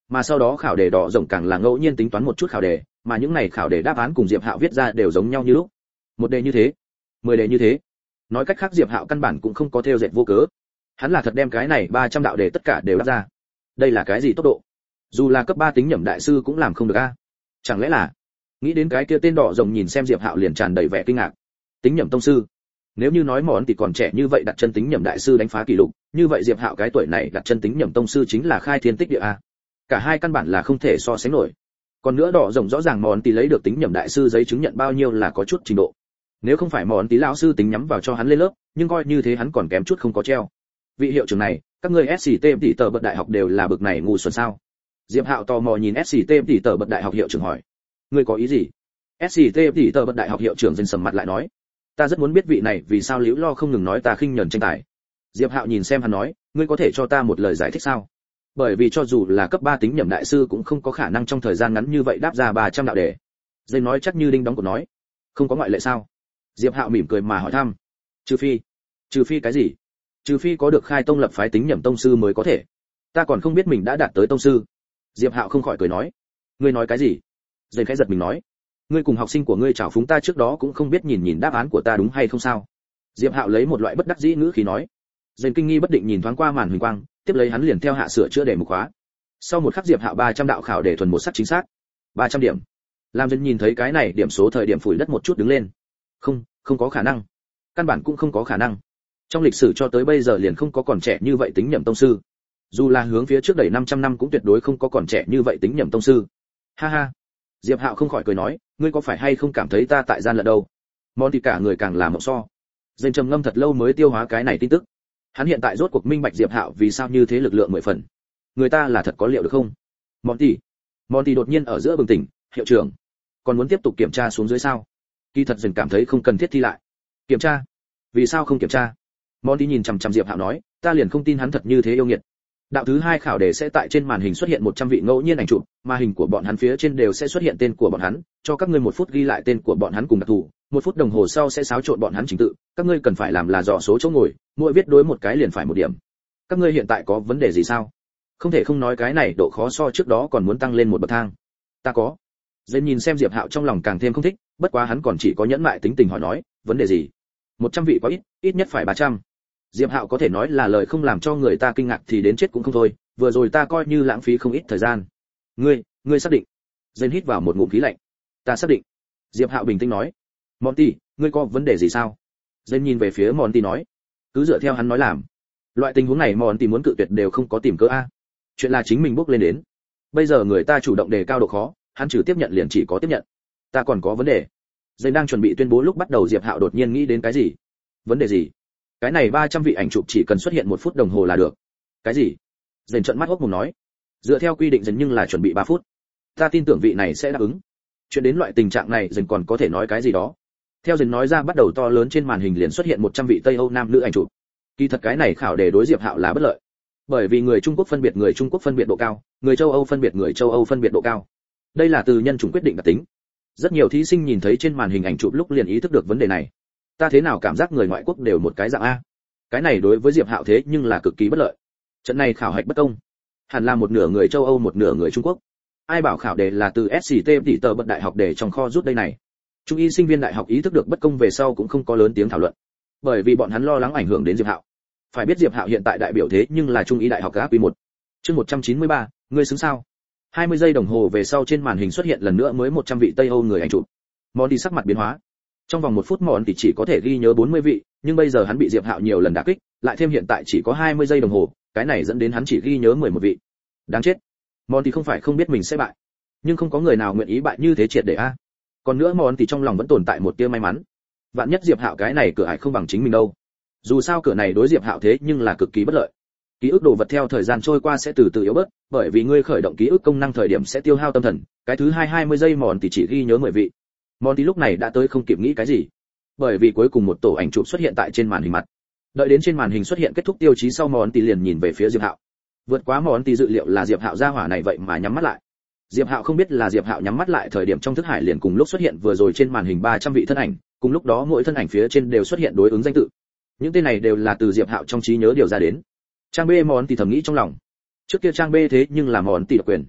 Mà sau đó khảo đề đỏ rồng càng là ngẫu nhiên tính toán một chút khảo đề, mà những này khảo đề đáp án cùng Diệp Hạo viết ra đều giống nhau như lúc. Một đề như thế, mười đề như thế. Nói cách khác Diệp Hạo căn bản cũng không có theo dệt vô cớ. Hắn là thật đem cái này ba trăm đạo đề tất cả đều đáp ra. Đây là cái gì tốc độ? Dù là cấp ba tính nhẩm đại sư cũng làm không được a. Chẳng lẽ là? Nghĩ đến cái kia tên đỏ rồng nhìn xem Diệp Hạo liền tràn đầy vẻ kinh ngạc. Tính nhẩm tông sư? Nếu như nói món thì còn trẻ như vậy đặt chân tính nhẩm đại sư đánh phá kỷ lục, như vậy Diệp Hạo cái tuổi này đặt chân tính nhẩm tông sư chính là khai thiên tích địa a. Cả hai căn bản là không thể so sánh nổi. Còn nữa đỏ rồng rõ ràng món thì lấy được tính nhẩm đại sư giấy chứng nhận bao nhiêu là có chút trình độ. Nếu không phải món tí lão sư tính nhắm vào cho hắn lên lớp, nhưng coi như thế hắn còn kém chút không có treo. Vị hiệu trưởng này, các ngươi ét xê tê tỷ tờ bậc đại học đều là bậc này ngu xuẩn sao? Diệp Hạo tò mò nhìn ét xê tê tỷ tờ bậc đại học hiệu trưởng hỏi. Ngươi có ý gì? ét xê tê tỷ tờ bậc đại học hiệu trưởng dần sầm mặt lại nói. Ta rất muốn biết vị này vì sao liễu lo không ngừng nói ta khinh nhẫn tranh tài. Diệp Hạo nhìn xem hắn nói, ngươi có thể cho ta một lời giải thích sao? Bởi vì cho dù là cấp ba tính nhẩm đại sư cũng không có khả năng trong thời gian ngắn như vậy đáp ra ba trăm đạo đề. Dây nói chắc như đinh đóng cột nói, không có ngoại lệ sao? Diệp Hạo mỉm cười mà hỏi thăm. Trừ phi, trừ phi cái gì? Trừ phi có được khai tông lập phái tính nhẩm tông sư mới có thể. Ta còn không biết mình đã đạt tới tông sư. Diệp Hạo không khỏi cười nói. Ngươi nói cái gì? Dây khẽ giật mình nói. Ngươi cùng học sinh của ngươi chào phúng ta trước đó cũng không biết nhìn nhìn đáp án của ta đúng hay không sao? Diệp Hạo lấy một loại bất đắc dĩ ngữ khí nói. Dây kinh nghi bất định nhìn thoáng qua màn huỳnh quang, tiếp lấy hắn liền theo hạ sửa chữa đề mục khóa. Sau một khắc Diệp Hạo ba trăm đạo khảo để thuần một sắc chính xác. ba trăm điểm. Lam Dân nhìn thấy cái này điểm số thời điểm phủi đất một chút đứng lên. Không, không có khả năng. Căn bản cũng không có khả năng. Trong lịch sử cho tới bây giờ liền không có còn trẻ như vậy tính nhẩm tông sư. Dù là hướng phía trước đẩy năm trăm năm cũng tuyệt đối không có còn trẻ như vậy tính nhẩm tông sư. Ha ha. Diệp Hạo không khỏi cười nói, ngươi có phải hay không cảm thấy ta tại gian lận đâu? Món thì cả người càng làm mộng so. Dên trầm ngâm thật lâu mới tiêu hóa cái này tin tức. Hắn hiện tại rốt cuộc minh bạch Diệp Hạo vì sao như thế lực lượng mười phần. Người ta là thật có liệu được không? Monty. Monty đột nhiên ở giữa bừng tỉnh, hiệu trưởng, còn muốn tiếp tục kiểm tra xuống dưới sao? Kỳ thật dần cảm thấy không cần thiết thi lại. Kiểm tra? Vì sao không kiểm tra? Monty nhìn chằm chằm Diệp Hạo nói, ta liền không tin hắn thật như thế yêu nghiệt. Đạo thứ hai khảo đề sẽ tại trên màn hình xuất hiện một trăm vị ngẫu nhiên ảnh chụp, mà hình của bọn hắn phía trên đều sẽ xuất hiện tên của bọn hắn, cho các ngươi một phút ghi lại tên của bọn hắn cùng đặc thù, một phút đồng hồ sau sẽ xáo trộn bọn hắn trình tự, các ngươi cần phải làm là dò số chỗ ngồi, mỗi viết đối một cái liền phải một điểm. Các ngươi hiện tại có vấn đề gì sao? Không thể không nói cái này độ khó so trước đó còn muốn tăng lên một bậc thang. Ta có. Dên nhìn xem Diệp Hạo trong lòng càng thêm không thích, bất quá hắn còn chỉ có nhẫn mại tính tình hỏi nói, vấn đề gì? một trăm vị quá ít, ít nhất phải ba trăm. Diệp Hạo có thể nói là lời không làm cho người ta kinh ngạc thì đến chết cũng không thôi, vừa rồi ta coi như lãng phí không ít thời gian. Ngươi, ngươi xác định? Dên hít vào một ngụm khí lạnh. Ta xác định. Diệp Hạo bình tĩnh nói. Monty, ngươi có vấn đề gì sao? Dên nhìn về phía Monty nói. Cứ dựa theo hắn nói làm. Loại tình huống này Monty muốn cự tuyệt đều không có tìm cớ a. Chuyện là chính mình bước lên đến. Bây giờ người ta chủ động đề cao độ khó, hắn trừ tiếp nhận liền chỉ có tiếp nhận. Ta còn có vấn đề. Dên đang chuẩn bị tuyên bố lúc bắt đầu Diệp Hạo đột nhiên nghĩ đến cái gì? Vấn đề gì? Cái này ba trăm vị ảnh chụp chỉ cần xuất hiện một phút đồng hồ là được. Cái gì? Dên trợn mắt hốc mồm nói. Dựa theo quy định dần nhưng là chuẩn bị ba phút. Ta tin tưởng vị này sẽ đáp ứng. Chuyện đến loại tình trạng này dần còn có thể nói cái gì đó. Theo dần nói ra bắt đầu to lớn trên màn hình liền xuất hiện một trăm vị Tây Âu nam nữ ảnh chụp. Kỳ thật cái này khảo đề đối Diệp Hạo là bất lợi. Bởi vì người Trung Quốc phân biệt người Trung Quốc phân biệt độ cao, người châu Âu phân biệt người châu Âu phân biệt độ cao. Đây là từ nhân chủng quyết định đặc tính. Rất nhiều thí sinh nhìn thấy trên màn hình ảnh chụp lúc liền ý thức được vấn đề này. Ta thế nào cảm giác người ngoại quốc đều một cái dạng a? Cái này đối với Diệp Hạo thế nhưng là cực kỳ bất lợi. Trận này khảo hạch bất công. Hẳn là một nửa người châu Âu một nửa người Trung Quốc. Ai bảo khảo đề là từ ét xê tê tỷ tờ bậc đại học để trong kho rút đây này. Trung y sinh viên đại học ý thức được bất công về sau cũng không có lớn tiếng thảo luận. Bởi vì bọn hắn lo lắng ảnh hưởng đến Diệp Hạo. Phải biết Diệp Hạo hiện tại đại biểu thế nhưng là Trung y đại học ép quy một. Chương một trăm chín mươi ba, ngươi xứng sao? hai mươi giây đồng hồ về sau trên màn hình xuất hiện lần nữa mới một trăm vị Tây Âu người ảnh chụp. Monty sắc mặt biến hóa. Trong vòng một phút Monty chỉ có thể ghi nhớ bốn mươi vị, nhưng bây giờ hắn bị Diệp Hạo nhiều lần đả kích, lại thêm hiện tại chỉ có hai mươi giây đồng hồ, cái này dẫn đến hắn chỉ ghi nhớ mười một vị. Đáng chết. Monty không phải không biết mình sẽ bại, nhưng không có người nào nguyện ý bại như thế triệt để a. Còn nữa Monty trong lòng vẫn tồn tại một tia may mắn. Vạn nhất Diệp Hạo cái này cửa ải không bằng chính mình đâu. Dù sao cửa này đối Diệp Hạo thế nhưng là cực kỳ bất lợi. Ký ức đồ vật theo thời gian trôi qua sẽ từ từ yếu bớt, bởi vì ngươi khởi động ký ức công năng thời điểm sẽ tiêu hao tâm thần, cái thứ hai hai mươi giây Monty chỉ ghi nhớ mười vị. Monty lúc này đã tới không kịp nghĩ cái gì. Bởi vì cuối cùng một tổ ảnh chụp xuất hiện tại trên màn hình mặt. Đợi đến trên màn hình xuất hiện kết thúc tiêu chí sau Monty liền nhìn về phía Diệp Hạo. Vượt quá Monty dự liệu là Diệp Hạo ra hỏa này vậy mà nhắm mắt lại. Diệp Hạo không biết là Diệp Hạo nhắm mắt lại thời điểm trong thức hải liền cùng lúc xuất hiện vừa rồi trên màn hình ba trăm vị thân ảnh, cùng lúc đó mỗi thân ảnh phía trên đều xuất hiện đối ứng danh tự. Những tên này đều là từ Diệp Hạo trong trí nhớ điều ra đến. Trang B Monty thầm nghĩ trong lòng. Trước kia trang B thế nhưng là Monty độc quyền.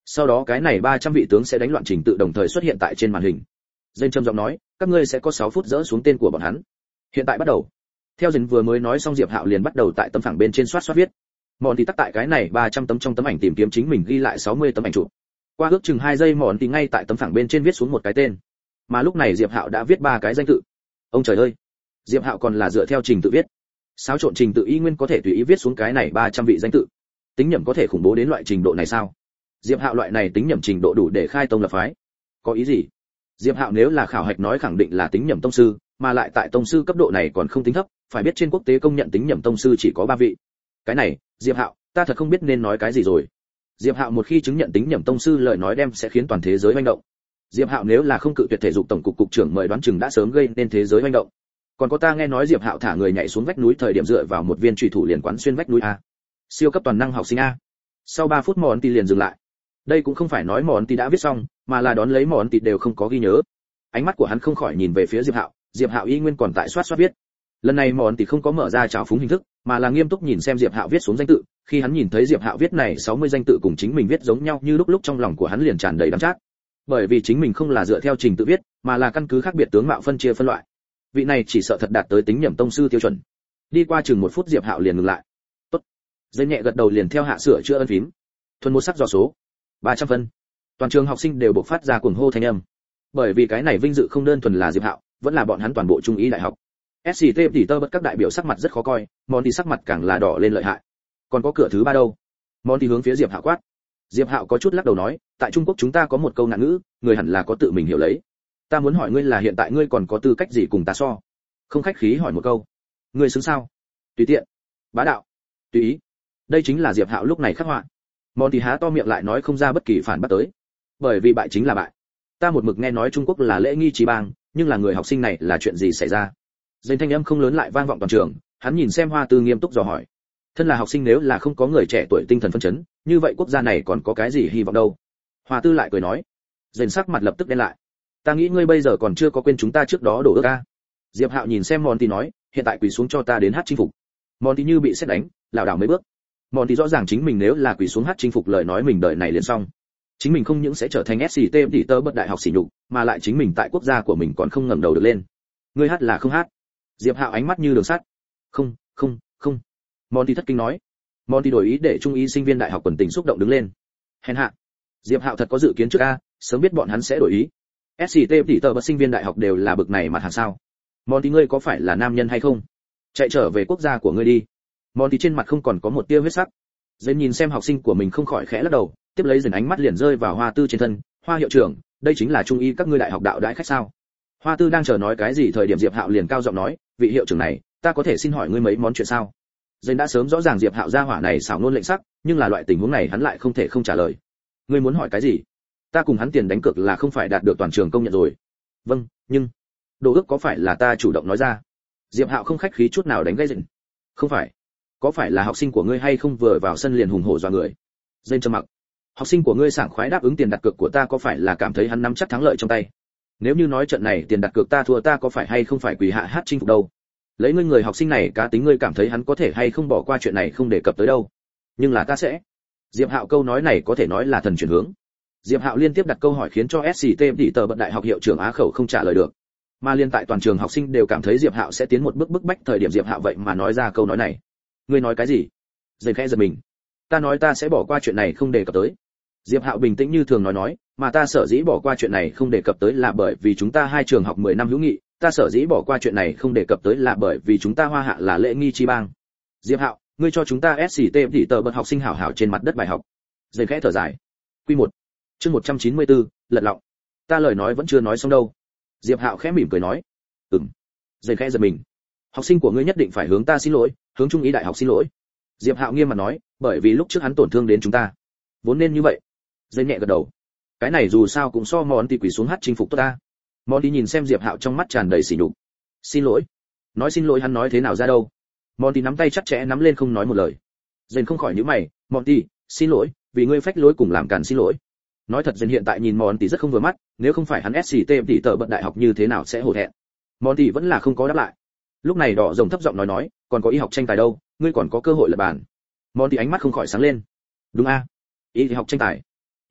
Sau đó cái này ba trăm vị tướng sẽ đánh loạn trình tự đồng thời xuất hiện tại trên màn hình. Dên trầm giọng nói, các ngươi sẽ có sáu phút dỡ xuống tên của bọn hắn. Hiện tại bắt đầu. Theo Dên vừa mới nói xong Diệp Hạo liền bắt đầu tại tấm phẳng bên trên soát soát viết. Mọn thì tắt tại cái này ba trăm tấm trong tấm ảnh tìm kiếm chính mình ghi lại sáu mươi tấm ảnh chụp. Qua ước chừng hai giây Mọn thì ngay tại tấm phẳng bên trên viết xuống một cái tên. Mà lúc này Diệp Hạo đã viết ba cái danh tự. Ông trời ơi, Diệp Hạo còn là dựa theo trình tự viết. Xáo trộn trình tự y nguyên có thể tùy ý viết xuống cái này ba trăm vị danh tự. Tính nhẩm có thể khủng bố đến loại trình độ này sao? Diệp Hạo loại này tính nhẩm trình độ đủ để khai tông lập phái. Có ý gì? Diệp Hạo nếu là khảo hạch nói khẳng định là tính nhẩm tông sư, mà lại tại tông sư cấp độ này còn không tính thấp, phải biết trên quốc tế công nhận tính nhẩm tông sư chỉ có ba vị. Cái này, Diệp Hạo, ta thật không biết nên nói cái gì rồi. Diệp Hạo một khi chứng nhận tính nhẩm tông sư lời nói đem sẽ khiến toàn thế giới hoành động. Diệp Hạo nếu là không cự tuyệt thể dục tổng cục cục trưởng mời đoán chừng đã sớm gây nên thế giới hoành động. Còn có ta nghe nói Diệp Hạo thả người nhảy xuống vách núi thời điểm dựa vào một viên chủy thủ liền quán xuyên vách núi a. Siêu cấp toàn năng học sinh a. Sau ba phút Mọn thì liền dừng lại. Đây cũng không phải nói Mọn thì đã viết xong, mà là đón lấy Mọn thì đều không có ghi nhớ. Ánh mắt của hắn không khỏi nhìn về phía Diệp Hạo, Diệp Hạo y nguyên còn tại soát soát viết. Lần này Mọn thì không có mở ra trào phúng hình thức, mà là nghiêm túc nhìn xem Diệp Hạo viết xuống danh tự, khi hắn nhìn thấy Diệp Hạo viết này sáu mươi danh tự cùng chính mình viết giống nhau như lúc lúc trong lòng của hắn liền tràn đầy đắng chát. Bởi vì chính mình không là dựa theo trình tự viết, mà là căn cứ khác biệt tướng mạo phân chia phân loại. Vị này chỉ sợ thật đạt tới tính nhẩm tông sư tiêu chuẩn. Đi qua chừng một phút Diệp Hạo liền ngừng lại. Tốt. Dây nhẹ gật đầu liền theo hạ sửa chữa ân phím. Thuần một sắc dò số. ba trăm phân. Toàn trường học sinh đều bộc phát ra cuồng hô thanh âm. Bởi vì cái này vinh dự không đơn thuần là Diệp Hạo, vẫn là bọn hắn toàn bộ trung ý đại học. ét xê tê tỷ tơ bất các đại biểu sắc mặt rất khó coi, Mọn thì sắc mặt càng là đỏ lên lợi hại. Còn có cửa thứ ba đâu? Mọn thì hướng phía Diệp Hạo quát. Diệp Hạo có chút lắc đầu nói, tại Trung Quốc chúng ta có một câu ngạn ngữ, người hẳn là có tự mình hiểu lấy. Ta muốn hỏi ngươi là hiện tại ngươi còn có tư cách gì cùng ta so? Không khách khí hỏi một câu. Ngươi xứng sao? Tùy tiện. Bá đạo. Tùy ý. Đây chính là Diệp Hạo lúc này khắc họa. Mọn thì há to miệng lại nói không ra bất kỳ phản bác tới. Bởi vì bại chính là bại. Ta một mực nghe nói Trung Quốc là lễ nghi trí bang, nhưng là người học sinh này là chuyện gì xảy ra? Dành thanh âm không lớn lại vang vọng toàn trường, hắn nhìn xem Hoa Tư nghiêm túc dò hỏi. Thân là học sinh nếu là không có người trẻ tuổi tinh thần phấn chấn, như vậy quốc gia này còn có cái gì hy vọng đâu? Hoa Tư lại cười nói. Dành sắc mặt lập tức đen lại. Ta nghĩ ngươi bây giờ còn chưa có quên chúng ta trước đó đổ ước a. Diệp Hạo nhìn xem Monty nói, hiện tại quỳ xuống cho ta đến hát chinh phục. Monty như bị sét đánh, lảo đảo mấy bước. Monty rõ ràng chính mình nếu là quỳ xuống hát chinh phục lời nói mình đời này liền xong. Chính mình không những sẽ trở thành ét xê tê tỷ tơ bất đại học sỉ nhục, mà lại chính mình tại quốc gia của mình còn không ngẩng đầu được lên. Ngươi hát là không hát? Diệp Hạo ánh mắt như đường sắt. Không, không, không. Monty thất kinh nói. Monty đổi ý để trung ý sinh viên đại học quần tình xúc động đứng lên. Hèn hạ. Diệp Hạo thật có dự kiến trước a, sớm biết bọn hắn sẽ đổi ý. ét xê tê tỷ tơ bất sinh viên đại học đều là bực này mặt hàng sao? Monty ngươi có phải là nam nhân hay không? Chạy trở về quốc gia của ngươi đi. Monty trên mặt không còn có một tia huyết sắc. Dên nhìn xem học sinh của mình không khỏi khẽ lắc đầu, tiếp lấy dần ánh mắt liền rơi vào Hoa Tư trên thân. Hoa hiệu trưởng, đây chính là trung y các ngươi đại học đạo đãi khách sao? Hoa Tư đang chờ nói cái gì thời điểm Diệp Hạo liền cao giọng nói, vị hiệu trưởng này, ta có thể xin hỏi ngươi mấy món chuyện sao? Dên đã sớm rõ ràng Diệp Hạo gia hỏa này xảo nôn lệnh sắc, nhưng là loại tình huống này hắn lại không thể không trả lời. Ngươi muốn hỏi cái gì? Ta cùng hắn tiền đánh cược là không phải đạt được toàn trường công nhận rồi. Vâng, nhưng đồ ước có phải là ta chủ động nói ra? Diệp Hạo không khách khí chút nào đánh gây dựng. Không phải. Có phải là học sinh của ngươi hay không vừa vào sân liền hùng hổ dọa người? Dên trầm mặc. Học sinh của ngươi sảng khoái đáp ứng tiền đặt cược của ta có phải là cảm thấy hắn nắm chắc thắng lợi trong tay? Nếu như nói trận này tiền đặt cược ta thua ta có phải hay không phải quỳ hạ hát chinh phục đâu? Lấy ngươi người học sinh này cá tính ngươi cảm thấy hắn có thể hay không bỏ qua chuyện này không đề cập tới đâu? Nhưng là ta sẽ. Diệp Hạo câu nói này có thể nói là thần chuyển hướng. Diệp Hạo liên tiếp đặt câu hỏi khiến cho ét xê tê tỷ tờ bật đại học hiệu trưởng Á Khẩu không trả lời được. Mà liên tại toàn trường học sinh đều cảm thấy Diệp Hạo sẽ tiến một bước bức bách thời điểm Diệp Hạo vậy mà nói ra câu nói này. Ngươi nói cái gì? Dền khẽ giật mình. Ta nói ta sẽ bỏ qua chuyện này không đề cập tới. Diệp Hạo bình tĩnh như thường nói nói, mà ta sở dĩ bỏ qua chuyện này không đề cập tới là bởi vì chúng ta hai trường học mười năm hữu nghị, ta sở dĩ bỏ qua chuyện này không đề cập tới là bởi vì chúng ta Hoa Hạ là lễ nghi chi bang. Diệp Hạo, ngươi cho chúng ta ét xê tê tỷ tờ bật học sinh hảo hảo trên mặt đất bài học. Dền khẽ thở dài. Quy một. Chương một trăm chín mươi tư, lật lọng. Ta lời nói vẫn chưa nói xong đâu. Diệp Hạo khẽ mỉm cười nói. Ừm. Dền khẽ giật mình. Học sinh của ngươi nhất định phải hướng ta xin lỗi, hướng trung ý đại học xin lỗi. Diệp Hạo nghiêm mặt nói, bởi vì lúc trước hắn tổn thương đến chúng ta. Vốn nên như vậy. Dền nhẹ gật đầu. Cái này dù sao cũng so món thì quỳ xuống hát chinh phục tốt ta. Món đi nhìn xem Diệp Hạo trong mắt tràn đầy sỉ nhục. Xin lỗi. Nói xin lỗi hắn nói thế nào ra đâu. Monty nắm tay chặt chẽ nắm lên không nói một lời. Dền không khỏi nhíu mày, Monty, xin lỗi, vì ngươi phách lối cùng làm cản xin lỗi. Nói thật Dền hiện tại nhìn Monty rất không vừa mắt, nếu không phải hắn ét xê tê tỷ tờ bật đại học như thế nào sẽ hổ thẹn. Monty vẫn là không có đáp lại. Lúc này đỏ rồng thấp giọng nói nói, còn có y học tranh tài đâu, ngươi còn có cơ hội lật bàn. Monty ánh mắt không khỏi sáng lên. Đúng a, y học tranh tài.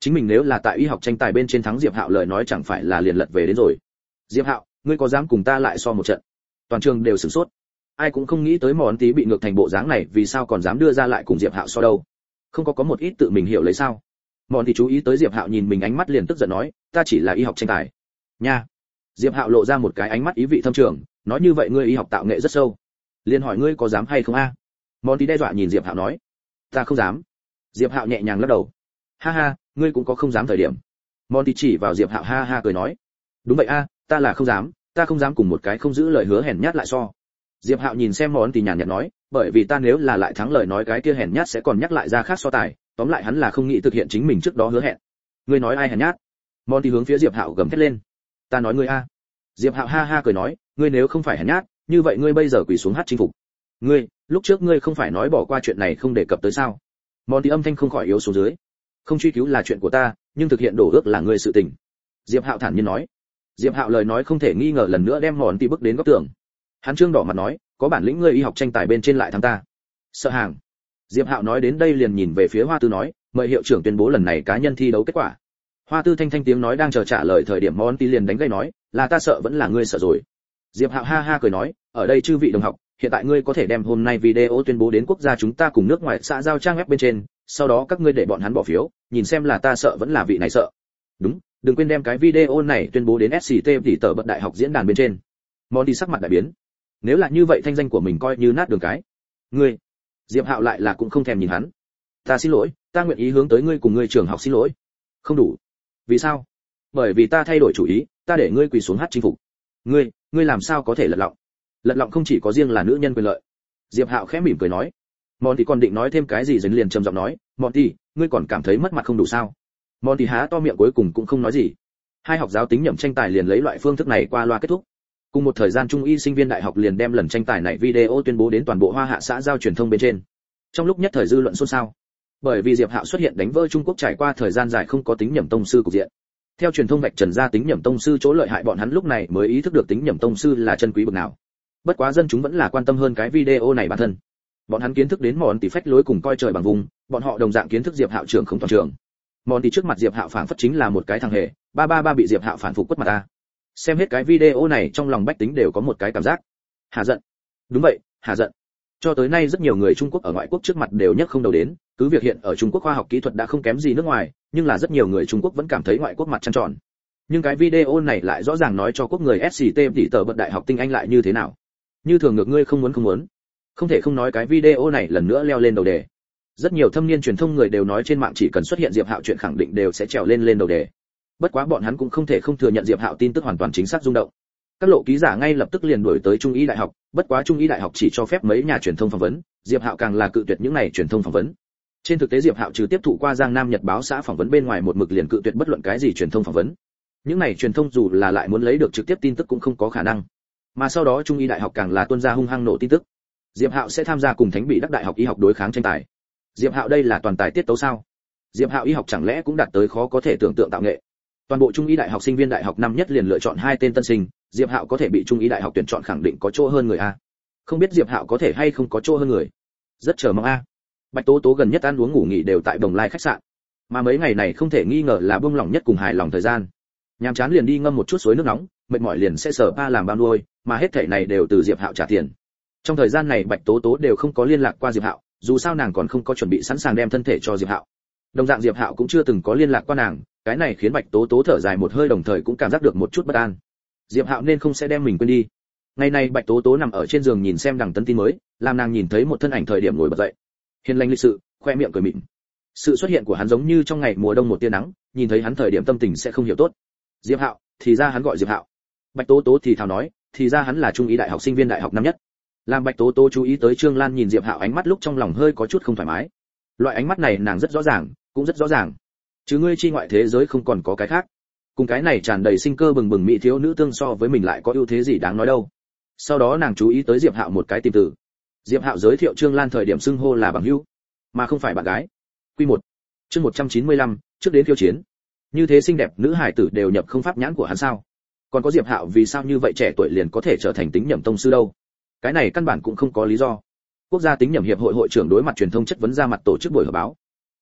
chính mình nếu là tại y học tranh tài bên trên thắng Diệp Hạo lời nói chẳng phải là liền lật về đến rồi. Diệp Hạo, ngươi có dám cùng ta lại so một trận? Toàn trường đều sửng sốt. Ai cũng không nghĩ tới Món Tí bị ngược thành bộ dáng này, vì sao còn dám đưa ra lại cùng Diệp Hạo so đâu? Không có có một ít tự mình hiểu lấy sao? Món Tí chú ý tới Diệp Hạo nhìn mình ánh mắt liền tức giận nói, ta chỉ là y học tranh tài. Nha. Diệp Hạo lộ ra một cái ánh mắt ý vị thâm trường, nói như vậy ngươi y học tạo nghệ rất sâu. Liên hỏi ngươi có dám hay không a? À? Món Tí đe dọa nhìn Diệp Hạo nói, ta không dám. Diệp Hạo nhẹ nhàng lắc đầu. Ha ha, ngươi cũng có không dám thời điểm. Món Tí chỉ vào Diệp Hạo ha ha cười nói, đúng vậy a, ta là không dám, ta không dám cùng một cái không giữ lời hứa hèn nhát lại so. Diệp Hạo nhìn xem Món Tí nhàn nhạt nói, bởi vì ta nếu là lại thắng lời nói cái kia hèn nhát sẽ còn nhắc lại ra khác so tài, tóm lại hắn là không nghĩ thực hiện chính mình trước đó hứa hẹn. Ngươi nói ai hèn nhát? Món Tí hướng phía Diệp Hạo gầm thét lên. Ta nói ngươi a. Diệp Hạo ha ha cười nói, ngươi nếu không phải hèn nhát, như vậy ngươi bây giờ quỳ xuống hát chinh phục. Ngươi, lúc trước ngươi không phải nói bỏ qua chuyện này không đề cập tới sao? Món Tí âm thanh không khỏi yếu xuống dưới. Không truy cứu là chuyện của ta, nhưng thực hiện đổ ước là ngươi sự tình. Diệp Hạo thản nhiên nói. Diệp Hạo lời nói không thể nghi ngờ lần nữa đem Món Tí bước đến góc tường. Hắn trương đỏ mặt nói, có bản lĩnh ngươi y học tranh tài bên trên lại thắng ta. Sợ hàng. Diệp Hạo nói đến đây liền nhìn về phía Hoa Tư nói, mời hiệu trưởng tuyên bố lần này cá nhân thi đấu kết quả. Hoa Tư thanh thanh tiếng nói đang chờ trả lời thời điểm Món Tí liền đánh gây nói, là ta sợ vẫn là ngươi sợ rồi. Diệp Hạo ha ha cười nói, ở đây chư vị đồng học, hiện tại ngươi có thể đem hôm nay video tuyên bố đến quốc gia chúng ta cùng nước ngoài xã giao trang web bên trên, sau đó các ngươi để bọn hắn bỏ phiếu, nhìn xem là ta sợ vẫn là vị này sợ. Đúng, đừng quên đem cái video này tuyên bố đến ét xê tê tỷ tờ bật đại học diễn đàn bên trên. Món Tí sắc mặt đại biến. Nếu là như vậy thanh danh của mình coi như nát đường cái. Ngươi, Diệp Hạo lại là cũng không thèm nhìn hắn. Ta xin lỗi, ta nguyện ý hướng tới ngươi cùng ngươi trường học xin lỗi. Không đủ. Vì sao? Bởi vì ta thay đổi chủ ý, ta để ngươi quỳ xuống hát chinh phục. Ngươi, ngươi làm sao có thể lật lọng? Lật lọng không chỉ có riêng là nữ nhân quyền lợi. Diệp Hạo khẽ mỉm cười nói. Món Tí còn định nói thêm cái gì rồi liền trầm giọng nói, Món Tí, ngươi còn cảm thấy mất mặt không đủ sao? Món Tí há to miệng cuối cùng cũng không nói gì. Hai học giáo tính nhẩm tranh tài liền lấy loại phương thức này qua loa kết thúc. Cùng một thời gian trung y sinh viên đại học liền đem lần tranh tài này video tuyên bố đến toàn bộ Hoa Hạ xã giao truyền thông bên trên. Trong lúc nhất thời dư luận xôn xao, bởi vì Diệp Hạo xuất hiện đánh vỡ Trung Quốc trải qua thời gian dài không có tính nhẩm tông sư cục diện. Theo truyền thông vạch trần ra tính nhẩm tông sư chỗ lợi hại, bọn hắn lúc này mới ý thức được tính nhẩm tông sư là chân quý bậc nào. Bất quá dân chúng vẫn là quan tâm hơn cái video này bản thân. Bọn hắn kiến thức đến Món Tí phách lối cùng coi trời bằng vùng, bọn họ đồng dạng kiến thức Diệp Hạo trưởng không toàn trường. Món Tí trước mặt Diệp Hạo phảng phất chính là một cái thằng hề, ba ba ba bị Diệp Hạo phản phục quất mặt ta. Xem hết cái video này trong lòng bách tính đều có một cái cảm giác hà giận. Đúng vậy, hà giận. Cho tới nay rất nhiều người Trung Quốc ở ngoại quốc trước mặt đều nhất không đầu đến, cứ việc hiện ở Trung Quốc khoa học kỹ thuật đã không kém gì nước ngoài, nhưng là rất nhiều người Trung Quốc vẫn cảm thấy ngoại quốc mặt trăng tròn. Nhưng cái video này lại rõ ràng nói cho quốc người ét xê tê tỷ tờ bật đại học tinh anh lại như thế nào. Như thường ngược ngươi không muốn không muốn. Không thể không nói cái video này lần nữa leo lên đầu đề. Rất nhiều thâm niên truyền thông người đều nói trên mạng chỉ cần xuất hiện Diệp Hạo chuyện khẳng định đều sẽ trèo lên lên đầu đề. Bất quá bọn hắn cũng không thể không thừa nhận Diệp Hạo tin tức hoàn toàn chính xác rung động. Các lộ ký giả ngay lập tức liền đuổi tới Trung y đại học, bất quá Trung y đại học chỉ cho phép mấy nhà truyền thông phỏng vấn, Diệp Hạo càng là cự tuyệt những này truyền thông phỏng vấn. Trên thực tế Diệp Hạo trừ tiếp thụ qua Giang Nam Nhật báo xã phỏng vấn bên ngoài một mực liền cự tuyệt bất luận cái gì truyền thông phỏng vấn. Những này truyền thông dù là lại muốn lấy được trực tiếp tin tức cũng không có khả năng. Mà sau đó Trung y đại học càng là tuôn ra hung hăng nổ tin tức. Diệp Hạo sẽ tham gia cùng Thánh Bị Đắc đại học y học đối kháng tranh tài. Diệp Hạo đây là toàn tài tiết tấu sao? Diệp Hạo y học chẳng lẽ cũng đạt tới khó có thể tưởng tượng tạo nghệ? Toàn bộ Trung y đại học sinh viên đại học năm nhất liền lựa chọn hai tên tân sinh, Diệp Hạo có thể bị Trung y đại học tuyển chọn khẳng định có chỗ hơn người a. Không biết Diệp Hạo có thể hay không có chỗ hơn người. Rất chờ mong a. Bạch Tố Tố gần nhất ăn uống ngủ nghỉ đều tại Bồng Lai khách sạn. Mà mấy ngày này không thể nghi ngờ là buông lỏng nhất cùng hài lòng thời gian. Nhàm chán liền đi ngâm một chút suối nước nóng, mệt mỏi liền sẽ sở pa làm bao nuôi, mà hết thảy này đều từ Diệp Hạo trả tiền. Trong thời gian này Bạch Tố Tố đều không có liên lạc qua Diệp Hạo, dù sao nàng còn không có chuẩn bị sẵn sàng đem thân thể cho Diệp Hạo. Đồng dạng Diệp Hạo cũng chưa từng có liên lạc qua nàng, cái này khiến Bạch Tố Tố thở dài một hơi đồng thời cũng cảm giác được một chút bất an. Diệp Hạo nên không sẽ đem mình quên đi. Ngày này Bạch Tố Tố nằm ở trên giường nhìn xem đằng tấn tin mới, làm nàng nhìn thấy một thân ảnh thời điểm ngồi bật dậy. Hiền lành lịch sự, khoe miệng cười mỉm. Sự xuất hiện của hắn giống như trong ngày mùa đông một tia nắng, nhìn thấy hắn thời điểm tâm tình sẽ không hiểu tốt. Diệp Hạo, thì ra hắn gọi Diệp Hạo. Bạch Tố Tố thì thào nói, thì ra hắn là Trung y đại học sinh viên đại học năm nhất. Làm Bạch Tố Tố chú ý tới Trương Lan nhìn Diệp Hạo ánh mắt lúc trong lòng hơi có chút không thoải mái. Loại ánh mắt này nàng rất rõ ràng, cũng rất rõ ràng. Chứ ngươi chi ngoại thế giới không còn có cái khác. Cùng cái này tràn đầy sinh cơ bừng bừng mỹ thiếu nữ tương so với mình lại có ưu thế gì đáng nói đâu. Sau đó nàng chú ý tới Diệp Hạo một cái tìm từ. Diệp Hạo giới thiệu Trương Lan thời điểm xưng hô là bằng hữu, mà không phải bạn gái. Quy một, chương một trăm chín mươi lăm, trước đến khiêu chiến. Như thế xinh đẹp nữ hải tử đều nhập không pháp nhãn của hắn sao? Còn có Diệp Hạo vì sao như vậy trẻ tuổi liền có thể trở thành tính nhẩm tông sư đâu? Cái này căn bản cũng không có lý do. Quốc gia tính nhẩm hiệp hội hội trưởng đối mặt truyền thông chất vấn ra mặt tổ chức buổi họp báo.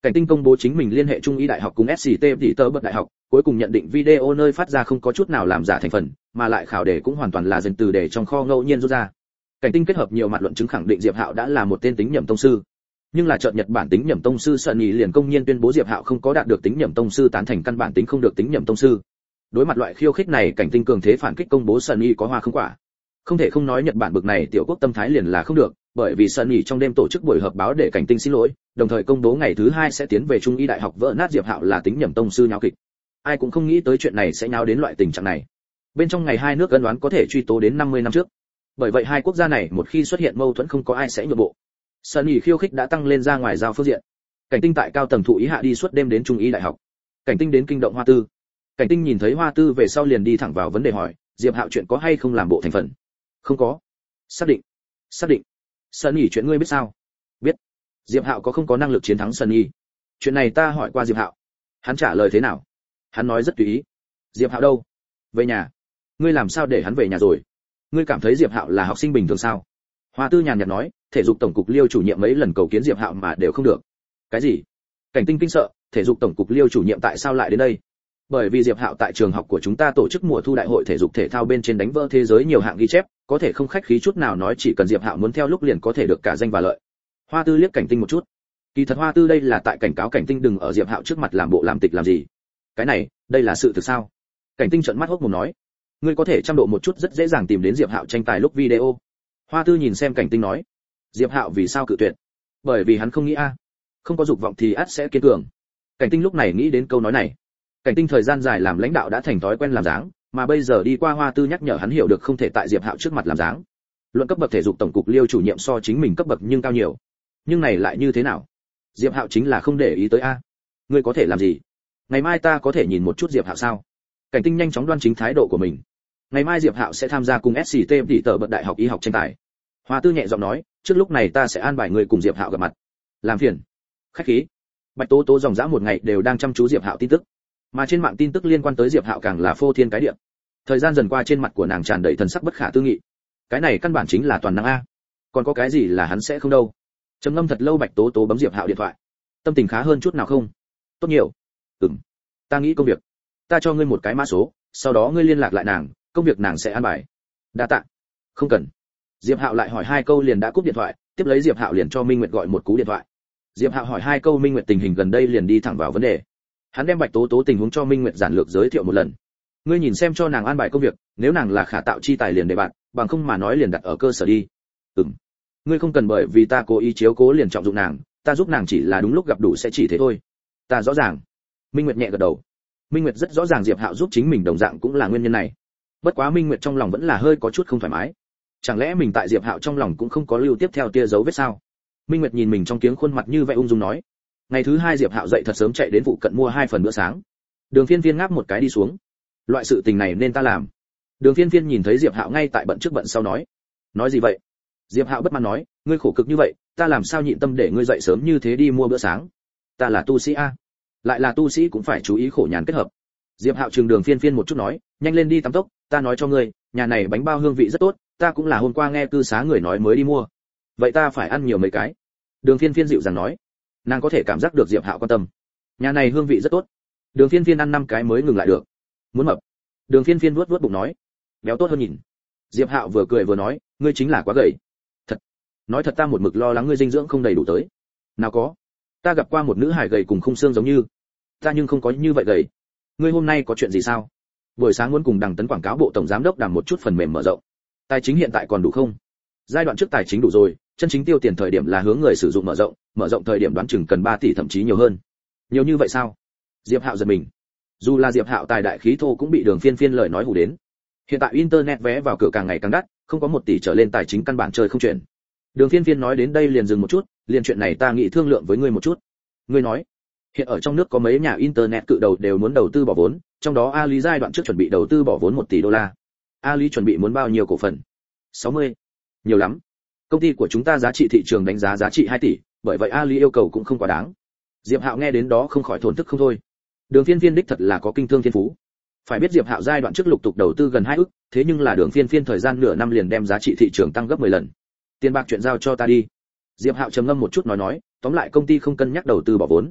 Cảnh Tinh công bố chính mình liên hệ Trung y đại học cùng ét xê tê tỷ tơ bật đại học, cuối cùng nhận định video nơi phát ra không có chút nào làm giả thành phần, mà lại khảo đề cũng hoàn toàn là dần từ để trong kho ngẫu nhiên rút ra. Cảnh Tinh kết hợp nhiều mặt luận chứng khẳng định Diệp Hạo đã là một tên tính nhẩm tông sư. Nhưng là chợt Nhật Bản tính nhẩm tông sư Sunny liền công nhiên tuyên bố Diệp Hạo không có đạt được tính nhẩm tông sư tán thành, căn bản tính không được tính nhẩm tông sư. Đối mặt loại khiêu khích này, Cảnh Tinh cường thế phản kích công bố Sunny có hoa không quả. Không thể không nói Nhật Bản bực này tiểu quốc tâm thái liền là không được, bởi vì Sunny trong đêm tổ chức buổi họp báo để Cảnh Tinh xin lỗi, đồng thời công bố ngày thứ hai sẽ tiến về Trung y đại học vỡ nát Diệp Hạo là tính nhẩm tông sư nháo kịch. Ai cũng không nghĩ tới chuyện này sẽ nháo đến loại tình trạng này. Bên trong ngày hai nước ân oán có thể truy tố đến năm mươi năm trước. Bởi vậy hai quốc gia này một khi xuất hiện mâu thuẫn không có ai sẽ nhượng bộ. Sunny khiêu khích đã tăng lên ra ngoài giao phương diện. Cảnh Tinh tại cao tầng thụ ý hạ đi suốt đêm đến Trung y đại học. Cảnh Tinh đến kinh động Hoa Tư. Cảnh Tinh nhìn thấy Hoa Tư về sau liền đi thẳng vào vấn đề hỏi, Diệp Hạo chuyện có hay không làm bộ thành phần? Không có. Xác định. Xác định. Sunny chuyện ngươi biết sao? Biết. Diệp Hạo có không có năng lực chiến thắng Sunny? Chuyện này ta hỏi qua Diệp Hạo. Hắn trả lời thế nào? Hắn nói rất tùy ý. Diệp Hạo đâu? Về nhà. Ngươi làm sao để hắn về nhà rồi? Ngươi cảm thấy Diệp Hạo là học sinh bình thường sao? Hoa Tư nhàn nhạt nói, thể dục tổng cục Liêu chủ nhiệm mấy lần cầu kiến Diệp Hạo mà đều không được. Cái gì? Cảnh Tinh kinh sợ, thể dục tổng cục Liêu chủ nhiệm tại sao lại đến đây? Bởi vì Diệp Hạo tại trường học của chúng ta tổ chức mùa thu đại hội thể dục thể thao bên trên đánh vỡ thế giới nhiều hạng ghi chép, có thể không khách khí chút nào nói chỉ cần Diệp Hạo muốn theo lúc liền có thể được cả danh và lợi. Hoa Tư liếc Cảnh Tinh một chút. Kỳ thật Hoa Tư đây là tại cảnh cáo Cảnh Tinh đừng ở Diệp Hạo trước mặt làm bộ làm tịch làm gì. Cái này, đây là sự thực sao? Cảnh Tinh trợn mắt hốc mồm nói, ngươi có thể trăm độ một chút rất dễ dàng tìm đến Diệp Hạo tranh tài lúc video. Hoa Tư nhìn xem Cảnh Tinh nói, Diệp Hạo vì sao cự tuyệt? Bởi vì hắn không nghĩ a, không có dục vọng thì ắt sẽ kiên cường. Cảnh Tinh lúc này nghĩ đến câu nói này. Cảnh Tinh thời gian dài làm lãnh đạo đã thành thói quen làm dáng, mà bây giờ đi qua Hoa Tư nhắc nhở hắn hiểu được không thể tại Diệp Hạo trước mặt làm dáng. Luận cấp bậc thể dục tổng cục Liêu chủ nhiệm so chính mình cấp bậc nhưng cao nhiều. Nhưng này lại như thế nào? Diệp Hạo chính là không để ý tới a. Ngươi có thể làm gì? Ngày mai ta có thể nhìn một chút Diệp Hạo sao? Cảnh Tinh nhanh chóng đoan chính thái độ của mình. Ngày mai Diệp Hạo sẽ tham gia cùng ét xê tê tỷ tờ bật đại học y học tranh tài. Hoa Tư nhẹ giọng nói, trước lúc này ta sẽ an bài người cùng Diệp Hạo gặp mặt. Làm phiền. Khách khí. Bạch Tố Tố dòng dã một ngày đều đang chăm chú Diệp Hạo tin tức, mà trên mạng tin tức liên quan tới Diệp Hạo càng là phô thiên cái địa. Thời gian dần qua trên mặt của nàng tràn đầy thần sắc bất khả tư nghị. Cái này căn bản chính là toàn năng a. Còn có cái gì là hắn sẽ không đâu? Trầm ngâm thật lâu, Bạch Tố Tố bấm Diệp Hạo điện thoại. Tâm tình khá hơn chút nào không? Tốt nhiều. Ừm. Ta nghĩ công việc. Ta cho ngươi một cái mã số, sau đó ngươi liên lạc lại nàng, công việc nàng sẽ an bài. Đa tạ. Không cần. Diệp Hạo lại hỏi hai câu liền đã cúp điện thoại, tiếp lấy Diệp Hạo liền cho Minh Nguyệt gọi một cú điện thoại. Diệp Hạo hỏi hai câu Minh Nguyệt tình hình gần đây liền đi thẳng vào vấn đề. Hắn đem Bạch Tố Tố tình huống cho Minh Nguyệt giản lược giới thiệu một lần. Ngươi nhìn xem cho nàng an bài công việc, nếu nàng là khả tạo chi tài liền để bạn, bằng không mà nói liền đặt ở cơ sở đi. Ừm. Ngươi không cần bởi vì ta cố ý chiếu cố liền trọng dụng nàng, ta giúp nàng chỉ là đúng lúc gặp đủ sẽ chỉ thế thôi. Ta rõ ràng. Minh Nguyệt nhẹ gật đầu. Minh Nguyệt rất rõ ràng Diệp Hạo giúp chính mình đồng dạng cũng là nguyên nhân này. Bất quá Minh Nguyệt trong lòng vẫn là hơi có chút không thoải mái. Chẳng lẽ mình tại Diệp Hạo trong lòng cũng không có lưu tiếp theo tia dấu vết sao? Minh Nguyệt nhìn mình trong kiếng khuôn mặt như vậy ung dung nói. Ngày thứ hai Diệp Hạo dậy thật sớm chạy đến phụ cận mua hai phần bữa sáng. Đường Phiên Phiên ngáp một cái đi xuống. Loại sự tình này nên ta làm. Đường Phiên Phiên nhìn thấy Diệp Hạo ngay tại bận trước bận sau nói. Nói gì vậy? Diệp Hạo bất mãn nói, ngươi khổ cực như vậy, ta làm sao nhịn tâm để ngươi dậy sớm như thế đi mua bữa sáng? Ta là tu sĩ a, lại là tu sĩ cũng phải chú ý khổ nhàn kết hợp. Diệp Hạo trừng Đường Phiên Phiên một chút nói, nhanh lên đi tắm tốc, ta nói cho ngươi, nhà này bánh bao hương vị rất tốt, ta cũng là hôm qua nghe cư xá người nói mới đi mua. Vậy ta phải ăn nhiều mấy cái. Đường Phiên Phiên dịu dàng nói, nàng có thể cảm giác được Diệp Hạo quan tâm. Nhà này hương vị rất tốt. Đường Phiên Phiên ăn năm cái mới ngừng lại được. Muốn mập. Đường Phiên Phiên vuốt vuốt bụng nói, béo tốt hơn nhìn. Diệp Hạo vừa cười vừa nói, ngươi chính là quá gầy. Thật. Nói thật ta một mực lo lắng ngươi dinh dưỡng không đầy đủ tới. Nào có. Ta gặp qua một nữ hài gầy cùng khung xương giống như. Ta nhưng không có như vậy gầy. Ngươi hôm nay có chuyện gì sao? Buổi sáng muốn cùng Đằng Tấn quảng cáo bộ tổng giám đốc đàm một chút phần mềm mở rộng. Tài chính hiện tại còn đủ không? Giai đoạn trước tài chính đủ rồi, chân chính tiêu tiền thời điểm là hướng người sử dụng mở rộng, mở rộng thời điểm đoán chừng cần ba tỷ thậm chí nhiều hơn. Nhiều như vậy sao? Diệp Hạo giật mình. Dù là Diệp Hạo tài đại khí thô cũng bị Đường Phiên Phiên lời nói hù đến. Hiện tại internet vé vào cửa càng ngày càng đắt, không có một tỷ trở lên tài chính căn bản chơi không chuyện. Đường Phiên Phiên nói đến đây liền dừng một chút, liền chuyện này ta nghĩ thương lượng với ngươi một chút. Ngươi nói, hiện ở trong nước có mấy nhà internet cự đầu đều muốn đầu tư bỏ vốn, trong đó Ali giai đoạn trước chuẩn bị đầu tư bỏ vốn một tỷ đô la. Ali chuẩn bị muốn bao nhiêu cổ phần? sáu mươi. Nhiều lắm. Công ty của chúng ta giá trị thị trường đánh giá giá trị hai tỷ, bởi vậy Ali yêu cầu cũng không quá đáng. Diệp Hạo nghe đến đó không khỏi thổn thức không thôi. Đường Phiên Phiên đích thật là có kinh thương thiên phú. Phải biết Diệp Hạo giai đoạn trước lục tục đầu tư gần hai ức, thế nhưng là Đường Phiên Phiên thời gian nửa năm liền đem giá trị thị trường tăng gấp mười lần. Tiền bạc chuyện giao cho ta đi. Diệp Hạo trầm ngâm một chút nói nói, tóm lại công ty không cân nhắc đầu tư bỏ vốn.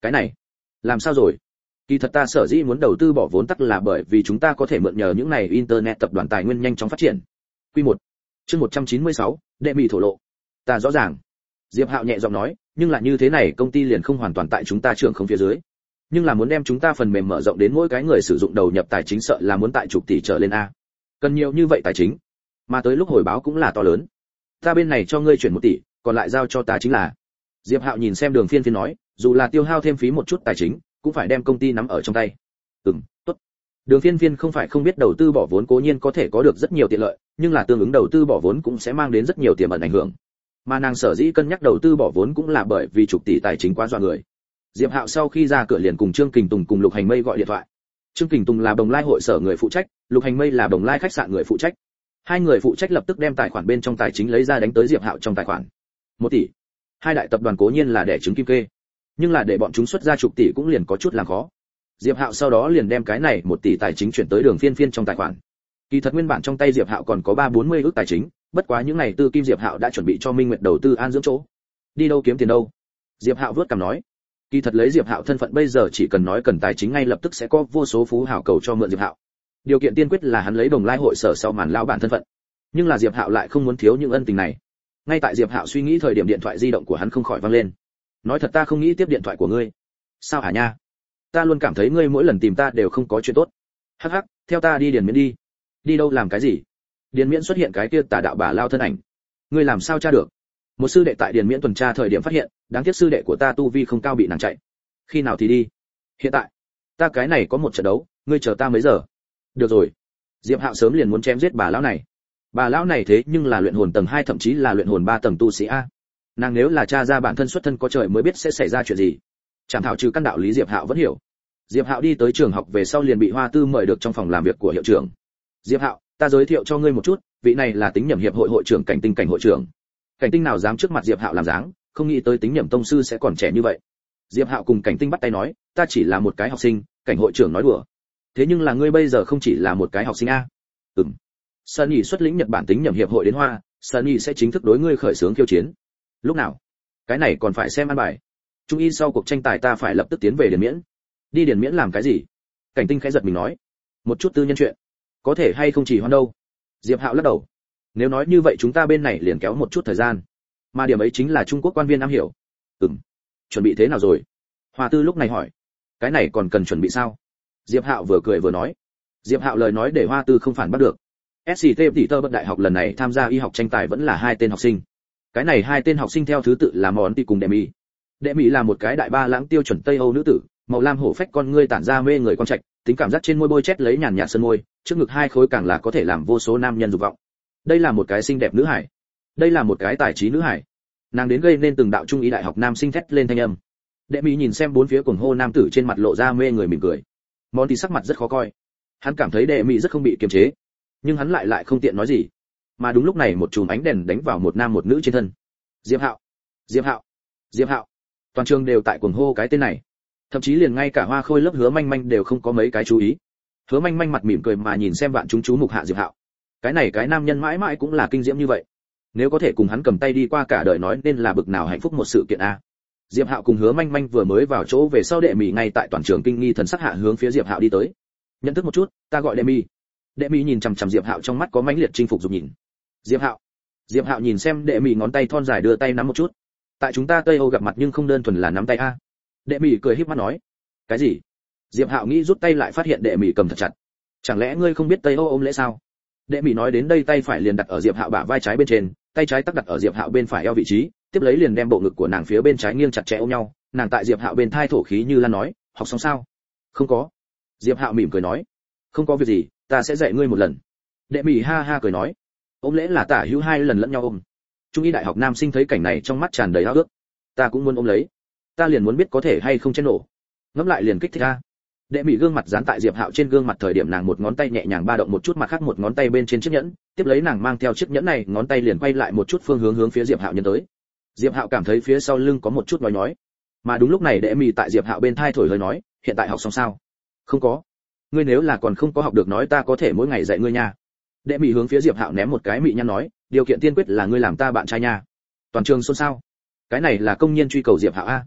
Cái này làm sao rồi? Kỳ thật ta sở dĩ muốn đầu tư bỏ vốn tắc là bởi vì chúng ta có thể mượn nhờ những này internet tập đoàn tài nguyên nhanh chóng phát triển. Quy một chương một trăm chín mươi sáu, đệ mỹ thổ lộ. Ta rõ ràng. Diệp Hạo nhẹ giọng nói, nhưng là như thế này công ty liền không hoàn toàn tại chúng ta trưởng không phía dưới. Nhưng là muốn đem chúng ta phần mềm mở rộng đến mỗi cái người sử dụng đầu nhập tài chính sợ là muốn tại chục tỷ trở lên a. Cần nhiều như vậy tài chính, mà tới lúc hồi báo cũng là to lớn. Ta bên này cho ngươi chuyển một tỷ, còn lại giao cho ta chính là. Diệp Hạo nhìn xem Đường Phiên Phiên nói, dù là tiêu hao thêm phí một chút tài chính, cũng phải đem công ty nắm ở trong tay. Ừm, tốt. Đường Phiên Phiên không phải không biết đầu tư bỏ vốn cố nhiên có thể có được rất nhiều tiện lợi, nhưng là tương ứng đầu tư bỏ vốn cũng sẽ mang đến rất nhiều tiềm ẩn ảnh hưởng. Mà nàng sở dĩ cân nhắc đầu tư bỏ vốn cũng là bởi vì chục tỷ tài chính quá dọa người. Diệp Hạo sau khi ra cửa liền cùng Trương Kình Tùng cùng Lục Hành Mây gọi điện thoại. Trương Kình Tùng là Bồng Lai hội sở người phụ trách, Lục Hành Mây là Bồng Lai khách sạn người phụ trách. Hai người phụ trách lập tức đem tài khoản bên trong tài chính lấy ra đánh tới Diệp Hạo trong tài khoản. Một tỷ. Hai đại tập đoàn cố nhiên là đẻ trứng kim kê, nhưng là để bọn chúng xuất ra chục tỷ cũng liền có chút làm khó. Diệp Hạo sau đó liền đem cái này một tỷ tài chính chuyển tới Đường Phiên Phiên trong tài khoản. Kỳ thật nguyên bản trong tay Diệp Hạo còn có ba bốn mươi ức tài chính, bất quá những này tư kim Diệp Hạo đã chuẩn bị cho Minh Nguyệt đầu tư an dưỡng chỗ. Đi đâu kiếm tiền đâu? Diệp Hạo vớt cằm nói. Kỳ thật lấy Diệp Hạo thân phận bây giờ chỉ cần nói cần tài chính ngay lập tức sẽ có vô số phú hào cầu cho mượn Diệp Hạo. Điều kiện tiên quyết là hắn lấy Bồng Lai hội sở sau màn lão bản thân phận. Nhưng là Diệp Hạo lại không muốn thiếu những ân tình này. Ngay tại Diệp Hạo suy nghĩ thời điểm điện thoại di động của hắn không khỏi vang lên. Nói thật ta không nghĩ tiếp điện thoại của ngươi. Sao hả nha? Ta luôn cảm thấy ngươi mỗi lần tìm ta đều không có chuyện tốt. Hắc hắc, theo ta đi Điền Miễn đi. Đi đâu làm cái gì? Điền Miễn xuất hiện cái kia tà đạo bà lao thân ảnh. Ngươi làm sao tra được? Một sư đệ tại Điền Miễn tuần tra thời điểm phát hiện, đáng tiếc sư đệ của ta tu vi không cao bị nàng chạy. Khi nào thì đi? Hiện tại. Ta cái này có một trận đấu, ngươi chờ ta mấy giờ? Được rồi. Diệp Hạo sớm liền muốn chém giết bà lão này. Bà lão này thế nhưng là luyện hồn tầng hai thậm chí là luyện hồn ba tầng tu sĩ a. Nàng nếu là cha ra bản thân xuất thân có trời mới biết sẽ xảy ra chuyện gì. Chẳng thảo trừ căn đạo lý Diệp Hạo vẫn hiểu. Diệp Hạo đi tới trường học về sau liền bị Hoa Tư mời được trong phòng làm việc của hiệu trưởng. Diệp Hạo, ta giới thiệu cho ngươi một chút, vị này là Tính Nhẩm hiệp hội hội trưởng Cảnh Tinh Cảnh hội trưởng. Cảnh Tinh nào dám trước mặt Diệp Hạo làm dáng, không nghĩ tới Tính Nhẩm tông sư sẽ còn trẻ như vậy. Diệp Hạo cùng Cảnh Tinh bắt tay nói, ta chỉ là một cái học sinh, Cảnh hội trưởng nói đùa. Thế nhưng là ngươi bây giờ không chỉ là một cái học sinh a. Ừm. Sunny xuất lĩnh Nhật Bản Tính Nhẩm hiệp hội đến Hoa, Sunny sẽ chính thức đối ngươi khởi xướng khiêu chiến. Lúc nào? Cái này còn phải xem ăn bài. Trung y sau cuộc tranh tài ta phải lập tức tiến về Điền Miễn. Đi Điền Miễn làm cái gì? Cảnh Tinh khẽ giật mình nói, một chút tư nhân chuyện, có thể hay không chỉ hoan đâu. Diệp Hạo lắc đầu, nếu nói như vậy chúng ta bên này liền kéo một chút thời gian, mà điểm ấy chính là Trung Quốc quan viên am hiểu. Ừm, chuẩn bị thế nào rồi? Hoa Tư lúc này hỏi, cái này còn cần chuẩn bị sao? Diệp Hạo vừa cười vừa nói. Diệp Hạo lời nói để Hoa Tư không phản bắt được. ét xê tê tỷ tơ bất đại học lần này tham gia y học tranh tài vẫn là hai tên học sinh. Cái này hai tên học sinh theo thứ tự là Món Tỷ cùng Đệ Mỹ. Đệ Mỹ là một cái đại ba lãng tiêu chuẩn Tây Âu nữ tử, màu lam hổ phách con ngươi tản ra mê người con trạch, tính cảm giác trên môi bôi chét lấy nhàn nhạt sơn môi, trước ngực hai khối càng là có thể làm vô số nam nhân dục vọng. Đây là một cái xinh đẹp nữ hải. Đây là một cái tài trí nữ hải. Nàng đến gây nên từng đạo trung ý đại học nam sinh thét lên thanh âm. Đệ Mỹ nhìn xem bốn phía cuồng hô nam tử trên mặt lộ ra mê người mỉm cười. Món Tỷ sắc mặt rất khó coi. Hắn cảm thấy Đệ Mỹ rất không bị kiềm chế, nhưng hắn lại lại không tiện nói gì. Mà đúng lúc này một chùm ánh đèn đánh vào một nam một nữ trên thân. Diệp Hạo, Diệp Hạo, Diệp Hạo. Toàn trường đều tại cuồng hô cái tên này. Thậm chí liền ngay cả Hoa Khôi lớp Hứa Manh Manh đều không có mấy cái chú ý. Hứa Manh Manh mặt mỉm cười mà nhìn xem vạn chúng chú mục hạ Diệp Hạo. Cái này cái nam nhân mãi mãi cũng là kinh diễm như vậy. Nếu có thể cùng hắn cầm tay đi qua cả đời nói nên là bực nào hạnh phúc một sự kiện a. Diệp Hạo cùng Hứa Manh Manh vừa mới vào chỗ về sau Đệ Mỹ ngay tại toàn trường kinh nghi thần sắc hạ hướng phía Diệp Hạo đi tới. Nhận thức một chút, ta gọi Đệ Mỹ. Đệ Mỹ nhìn chằm chằm Diệp Hạo trong mắt có mãnh liệt chinh phục dục nhìn. Diệp Hạo. Diệp Hạo nhìn xem Đệ Mỹ ngón tay thon dài đưa tay nắm một chút. Tại chúng ta Tây Âu gặp mặt nhưng không đơn thuần là nắm tay a. Đệ Mỹ cười híp mắt nói. Cái gì? Diệp Hạo nghĩ rút tay lại phát hiện Đệ Mỹ cầm thật chặt. Chẳng lẽ ngươi không biết Tây Âu ôm lễ sao? Đệ Mỹ nói đến đây tay phải liền đặt ở Diệp Hạo bả vai trái bên trên, tay trái tắc đặt ở Diệp Hạo bên phải eo vị trí, tiếp lấy liền đem bộ ngực của nàng phía bên trái nghiêng chặt chẽ ôm nhau, nàng tại Diệp Hạo bên thai thổ khí như lan nói, học xong sao? Không có. Diệp Hạo mỉm cười nói, không có việc gì, ta sẽ dạy ngươi một lần. Đệ Mỹ ha ha cười nói, ôm lễ là tả hữu hai lần lẫn nhau ôm. Trung y đại học nam sinh thấy cảnh này trong mắt tràn đầy háo ước, ta cũng muốn ôm lấy, ta liền muốn biết có thể hay không chen nổ. Ngẫm lại liền kích thích a. Đệ Mỹ gương mặt dán tại Diệp Hạo trên gương mặt thời điểm nàng một ngón tay nhẹ nhàng ba động một chút mặt khác một ngón tay bên trên chiếc nhẫn, tiếp lấy nàng mang theo chiếc nhẫn này, ngón tay liền quay lại một chút phương hướng hướng phía Diệp Hạo nhân tới. Diệp Hạo cảm thấy phía sau lưng có một chút nói nhói. Mà đúng lúc này Đệ Mỹ tại Diệp Hạo bên thai thổi hơi nói, hiện tại học xong sao? Không có. Ngươi nếu là còn không có học được nói ta có thể mỗi ngày dạy ngươi nha. Đệ Mỹ hướng phía Diệp Hạo ném một cái mị nhăn nói, điều kiện tiên quyết là ngươi làm ta bạn trai nha. Toàn trường xôn xao. Cái này là công nhân truy cầu Diệp Hạo a.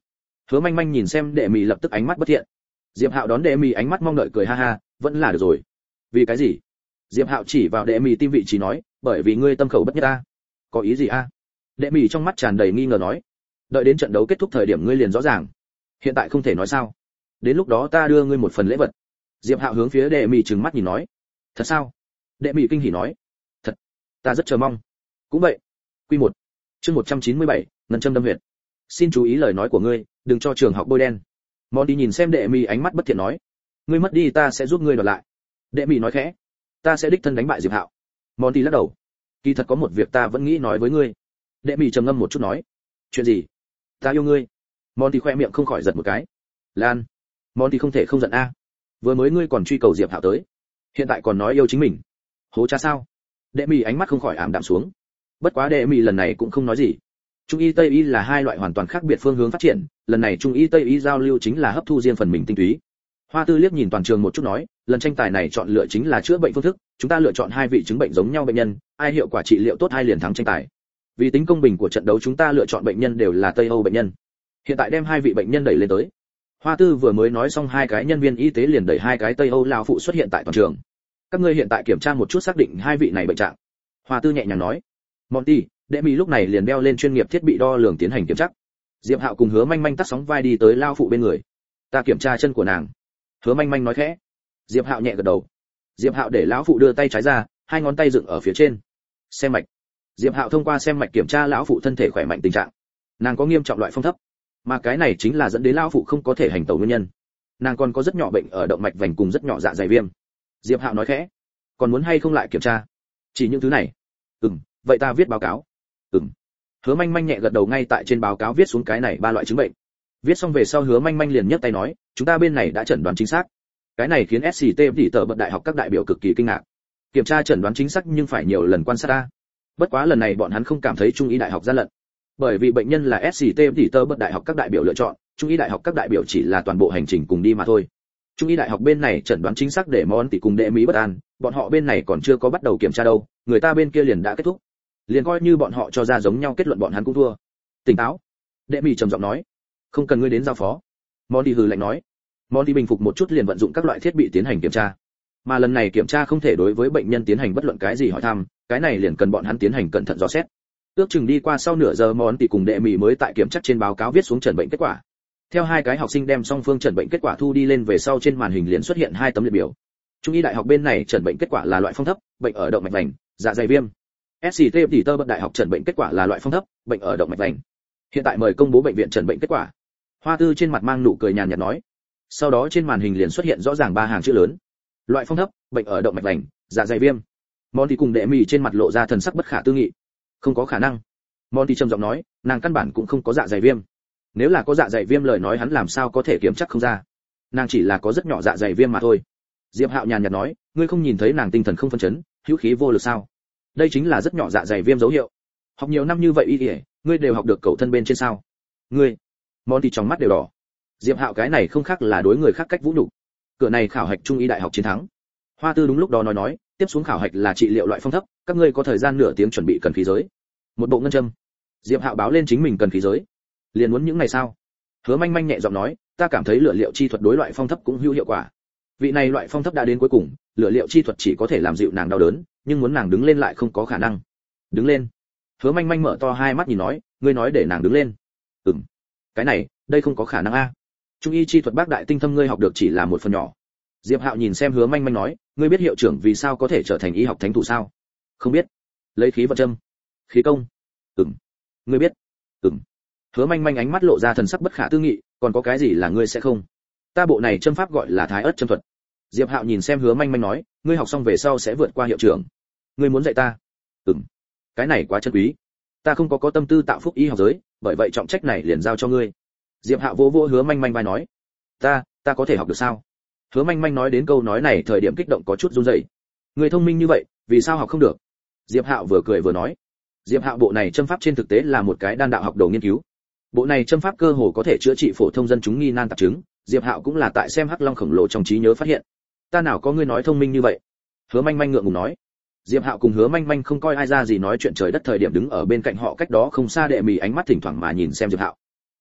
Hứa Manh Manh nhìn xem Đệ Mị lập tức ánh mắt bất thiện. Diệp Hạo đón Đệ Mị ánh mắt mong đợi cười ha ha, vẫn là được rồi. Vì cái gì? Diệp Hạo chỉ vào Đệ Mị tim vị trí nói, bởi vì ngươi tâm khẩu bất nhất a. Có ý gì a? Đệ Mị trong mắt tràn đầy nghi ngờ nói, đợi đến trận đấu kết thúc thời điểm ngươi liền rõ ràng. Hiện tại không thể nói sao? Đến lúc đó ta đưa ngươi một phần lễ vật. Diệp Hạo hướng phía Đệ Mị trừng mắt nhìn nói, thật sao? Đệ Mị kinh hỉ nói, thật, ta rất chờ mong. Cũng vậy. Quy một, chương một trăm chín mươi bảy, ngân châm đâm huyệt. Xin chú ý lời nói của ngươi, đừng cho trường học bôi đen. Monty nhìn xem Đệ Mị ánh mắt bất thiện nói, ngươi mất đi ta sẽ giúp ngươi đoạt lại. Đệ Mị nói khẽ, ta sẽ đích thân đánh bại Diệp Hạo. Monty lắc đầu, kỳ thật có một việc ta vẫn nghĩ nói với ngươi. Đệ Mị trầm ngâm một chút nói, chuyện gì? Ta yêu ngươi. Monty khoe miệng không khỏi giật một cái. Lan, Monty không thể không giận a. Vừa mới ngươi còn truy cầu Diệp Hạo tới, hiện tại còn nói yêu chính mình. Hố cha sao? Đệ Mị ánh mắt không khỏi ảm đạm xuống. Bất quá Đệ Mị lần này cũng không nói gì. Trung y Tây y là hai loại hoàn toàn khác biệt phương hướng phát triển, lần này Trung y Tây y giao lưu chính là hấp thu riêng phần mình tinh túy. Hoa Tư liếc nhìn toàn trường một chút nói, lần tranh tài này chọn lựa chính là chữa bệnh phương thức, chúng ta lựa chọn hai vị chứng bệnh giống nhau bệnh nhân, ai hiệu quả trị liệu tốt hai liền thắng tranh tài. Vì tính công bình của trận đấu chúng ta lựa chọn bệnh nhân đều là Tây Âu bệnh nhân. Hiện tại đem hai vị bệnh nhân đẩy lên tới. Hoa Tư vừa mới nói xong hai cái nhân viên y tế liền đẩy hai cái Tây Âu lão phụ xuất hiện tại toàn trường. Các ngươi hiện tại kiểm tra một chút xác định hai vị này bệnh trạng. Hoa Tư nhẹ nhàng nói. Monty, Đệ Mị lúc này liền đeo lên chuyên nghiệp thiết bị đo lường tiến hành kiểm tra. Diệp Hạo cùng Hứa Manh Manh tắt sóng vai đi tới lao phụ bên người. Ta kiểm tra chân của nàng. Hứa Manh Manh nói khẽ. Diệp Hạo nhẹ gật đầu. Diệp Hạo để lão phụ đưa tay trái ra, hai ngón tay dựng ở phía trên. Xem mạch. Diệp Hạo thông qua xem mạch kiểm tra lão phụ thân thể khỏe mạnh tình trạng. Nàng có nghiêm trọng loại phong thấp, mà cái này chính là dẫn đến lão phụ không có thể hành tẩu nguyên nhân. Nàng còn có rất nhỏ bệnh ở động mạch vành cùng rất nhỏ dạ dày viêm. Diệp Hạo nói khẽ. Còn muốn hay không lại kiểm tra? Chỉ những thứ này. Ừm, vậy ta viết báo cáo. Ừm. Hứa Manh Manh nhẹ gật đầu, ngay tại trên báo cáo viết xuống cái này ba loại chứng bệnh. Viết xong về sau Hứa Manh Manh liền nhấc tay nói, chúng ta bên này đã chẩn đoán chính xác. Cái này khiến ét xê tê tỷ tờ bậc đại học các đại biểu cực kỳ kinh ngạc. Kiểm tra chẩn đoán chính xác nhưng phải nhiều lần quan sát ta. Bất quá lần này bọn hắn không cảm thấy Trung y đại học gian lận. Bởi vì bệnh nhân là ét xê tê tỷ tờ bậc đại học các đại biểu lựa chọn, Trung y đại học các đại biểu chỉ là toàn bộ hành trình cùng đi mà thôi. Trung y đại học bên này chẩn đoán chính xác để Món tỷ cùng Đệ Mỹ bất an, bọn họ bên này còn chưa có bắt đầu kiểm tra đâu, người ta bên kia liền đã kết thúc. Liền coi như bọn họ cho ra giống nhau kết luận bọn hắn cũng thua. Tỉnh táo. Đệ Mỹ trầm giọng nói. Không cần ngươi đến giao phó. Món tỷ hừ lạnh nói. Món tỷ bình phục một chút liền vận dụng các loại thiết bị tiến hành kiểm tra. Mà lần này kiểm tra không thể đối với bệnh nhân tiến hành bất luận cái gì hỏi thăm, cái này liền cần bọn hắn tiến hành cẩn thận dò xét. Ước chừng đi qua sau nửa giờ Món tỷ cùng Đệ Mỹ mới tại kiểm tra trên báo cáo viết xuống chẩn bệnh kết quả. Theo hai cái học sinh đem song phương chẩn bệnh kết quả thu đi lên về sau, trên màn hình liền xuất hiện hai tấm liệt biểu. Trung y đại học bên này chẩn bệnh kết quả là loại phong thấp, bệnh ở động mạch vành, dạ dày viêm. ét xê tê tỷ tơ bậc đại học chẩn bệnh kết quả là loại phong thấp, bệnh ở động mạch vành. Hiện tại mời công bố bệnh viện chẩn bệnh kết quả. Hoa Tư trên mặt mang nụ cười nhàn nhạt nói. Sau đó trên màn hình liền xuất hiện rõ ràng ba hàng chữ lớn. Loại phong thấp, bệnh ở động mạch vành, dạ dày viêm. Monty cùng Đệ Mỹ trên mặt lộ ra thần sắc bất khả tư nghị. Không có khả năng. Monty trầm giọng nói, nàng căn bản cũng không có dạ dày viêm. Nếu là có dạ dày viêm lời nói hắn làm sao có thể kiểm chắc không ra. Nàng chỉ là có rất nhỏ dạ dày viêm mà thôi. Diệp Hạo nhàn nhạt nói, ngươi không nhìn thấy nàng tinh thần không phân chấn, hữu khí vô lực sao? Đây chính là rất nhỏ dạ dày viêm dấu hiệu. Học nhiều năm như vậy y y, ngươi đều học được cậu thân bên trên sao? Ngươi. Monty trong mắt đều đỏ. Diệp Hạo cái này không khác là đối người khác cách vũ nhục. Cửa này khảo hạch trung y đại học chiến thắng. Hoa Tư đúng lúc đó nói nói, tiếp xuống khảo hạch là trị liệu loại phong thấp, các ngươi có thời gian nửa tiếng chuẩn bị cần khí giới. Một bộ ngân châm. Diệp Hạo báo lên chính mình cần khí giới. Liền muốn những ngày sao? Hứa Manh Manh nhẹ giọng nói, ta cảm thấy lửa liệu chi thuật đối loại phong thấp cũng hữu hiệu quả. Vị này loại phong thấp đã đến cuối cùng, lửa liệu chi thuật chỉ có thể làm dịu nàng đau đớn, nhưng muốn nàng đứng lên lại không có khả năng. Đứng lên. Hứa Manh Manh mở to hai mắt nhìn nói, ngươi nói để nàng đứng lên. Ừm. Cái này, đây không có khả năng a. Trung y chi thuật bác đại tinh thâm ngươi học được chỉ là một phần nhỏ. Diệp Hạo nhìn xem Hứa Manh Manh nói, ngươi biết hiệu trưởng vì sao có thể trở thành y học thánh thủ sao? Không biết. Lấy khí vật châm. Khí công. Ừm. Ngươi biết. Ừm. Hứa Manh Manh ánh mắt lộ ra thần sắc bất khả tư nghị, còn có cái gì là ngươi sẽ không? Ta bộ này châm pháp gọi là Thái ớt châm thuật. Diệp Hạo nhìn xem Hứa Manh Manh nói, ngươi học xong về sau sẽ vượt qua hiệu trưởng. Ngươi muốn dạy ta? Ừm. Cái này quá chân quý. Ta không có có tâm tư tạo phúc y học giới, bởi vậy trọng trách này liền giao cho ngươi. Diệp Hạo vỗ vỗ Hứa Manh Manh vai nói, ta, ta có thể học được sao? Hứa Manh Manh nói đến câu nói này thời điểm kích động có chút run rẩy. Ngươi thông minh như vậy, vì sao học không được? Diệp Hạo vừa cười vừa nói. Diệp Hạo bộ này châm pháp trên thực tế là một cái đan đạo học đồ nghiên cứu. Bộ này châm pháp cơ hồ có thể chữa trị phổ thông dân chúng nghi nan tạp chứng, Diệp Hạo cũng là tại xem Hắc Long khổng lồ trong trí nhớ phát hiện. Ta nào có ngươi nói thông minh như vậy? Hứa Manh Manh ngượng ngùng nói. Diệp Hạo cùng Hứa Manh Manh không coi ai ra gì nói chuyện trời đất thời điểm đứng ở bên cạnh họ cách đó không xa Đệ Mỹ ánh mắt thỉnh thoảng mà nhìn xem Diệp Hạo.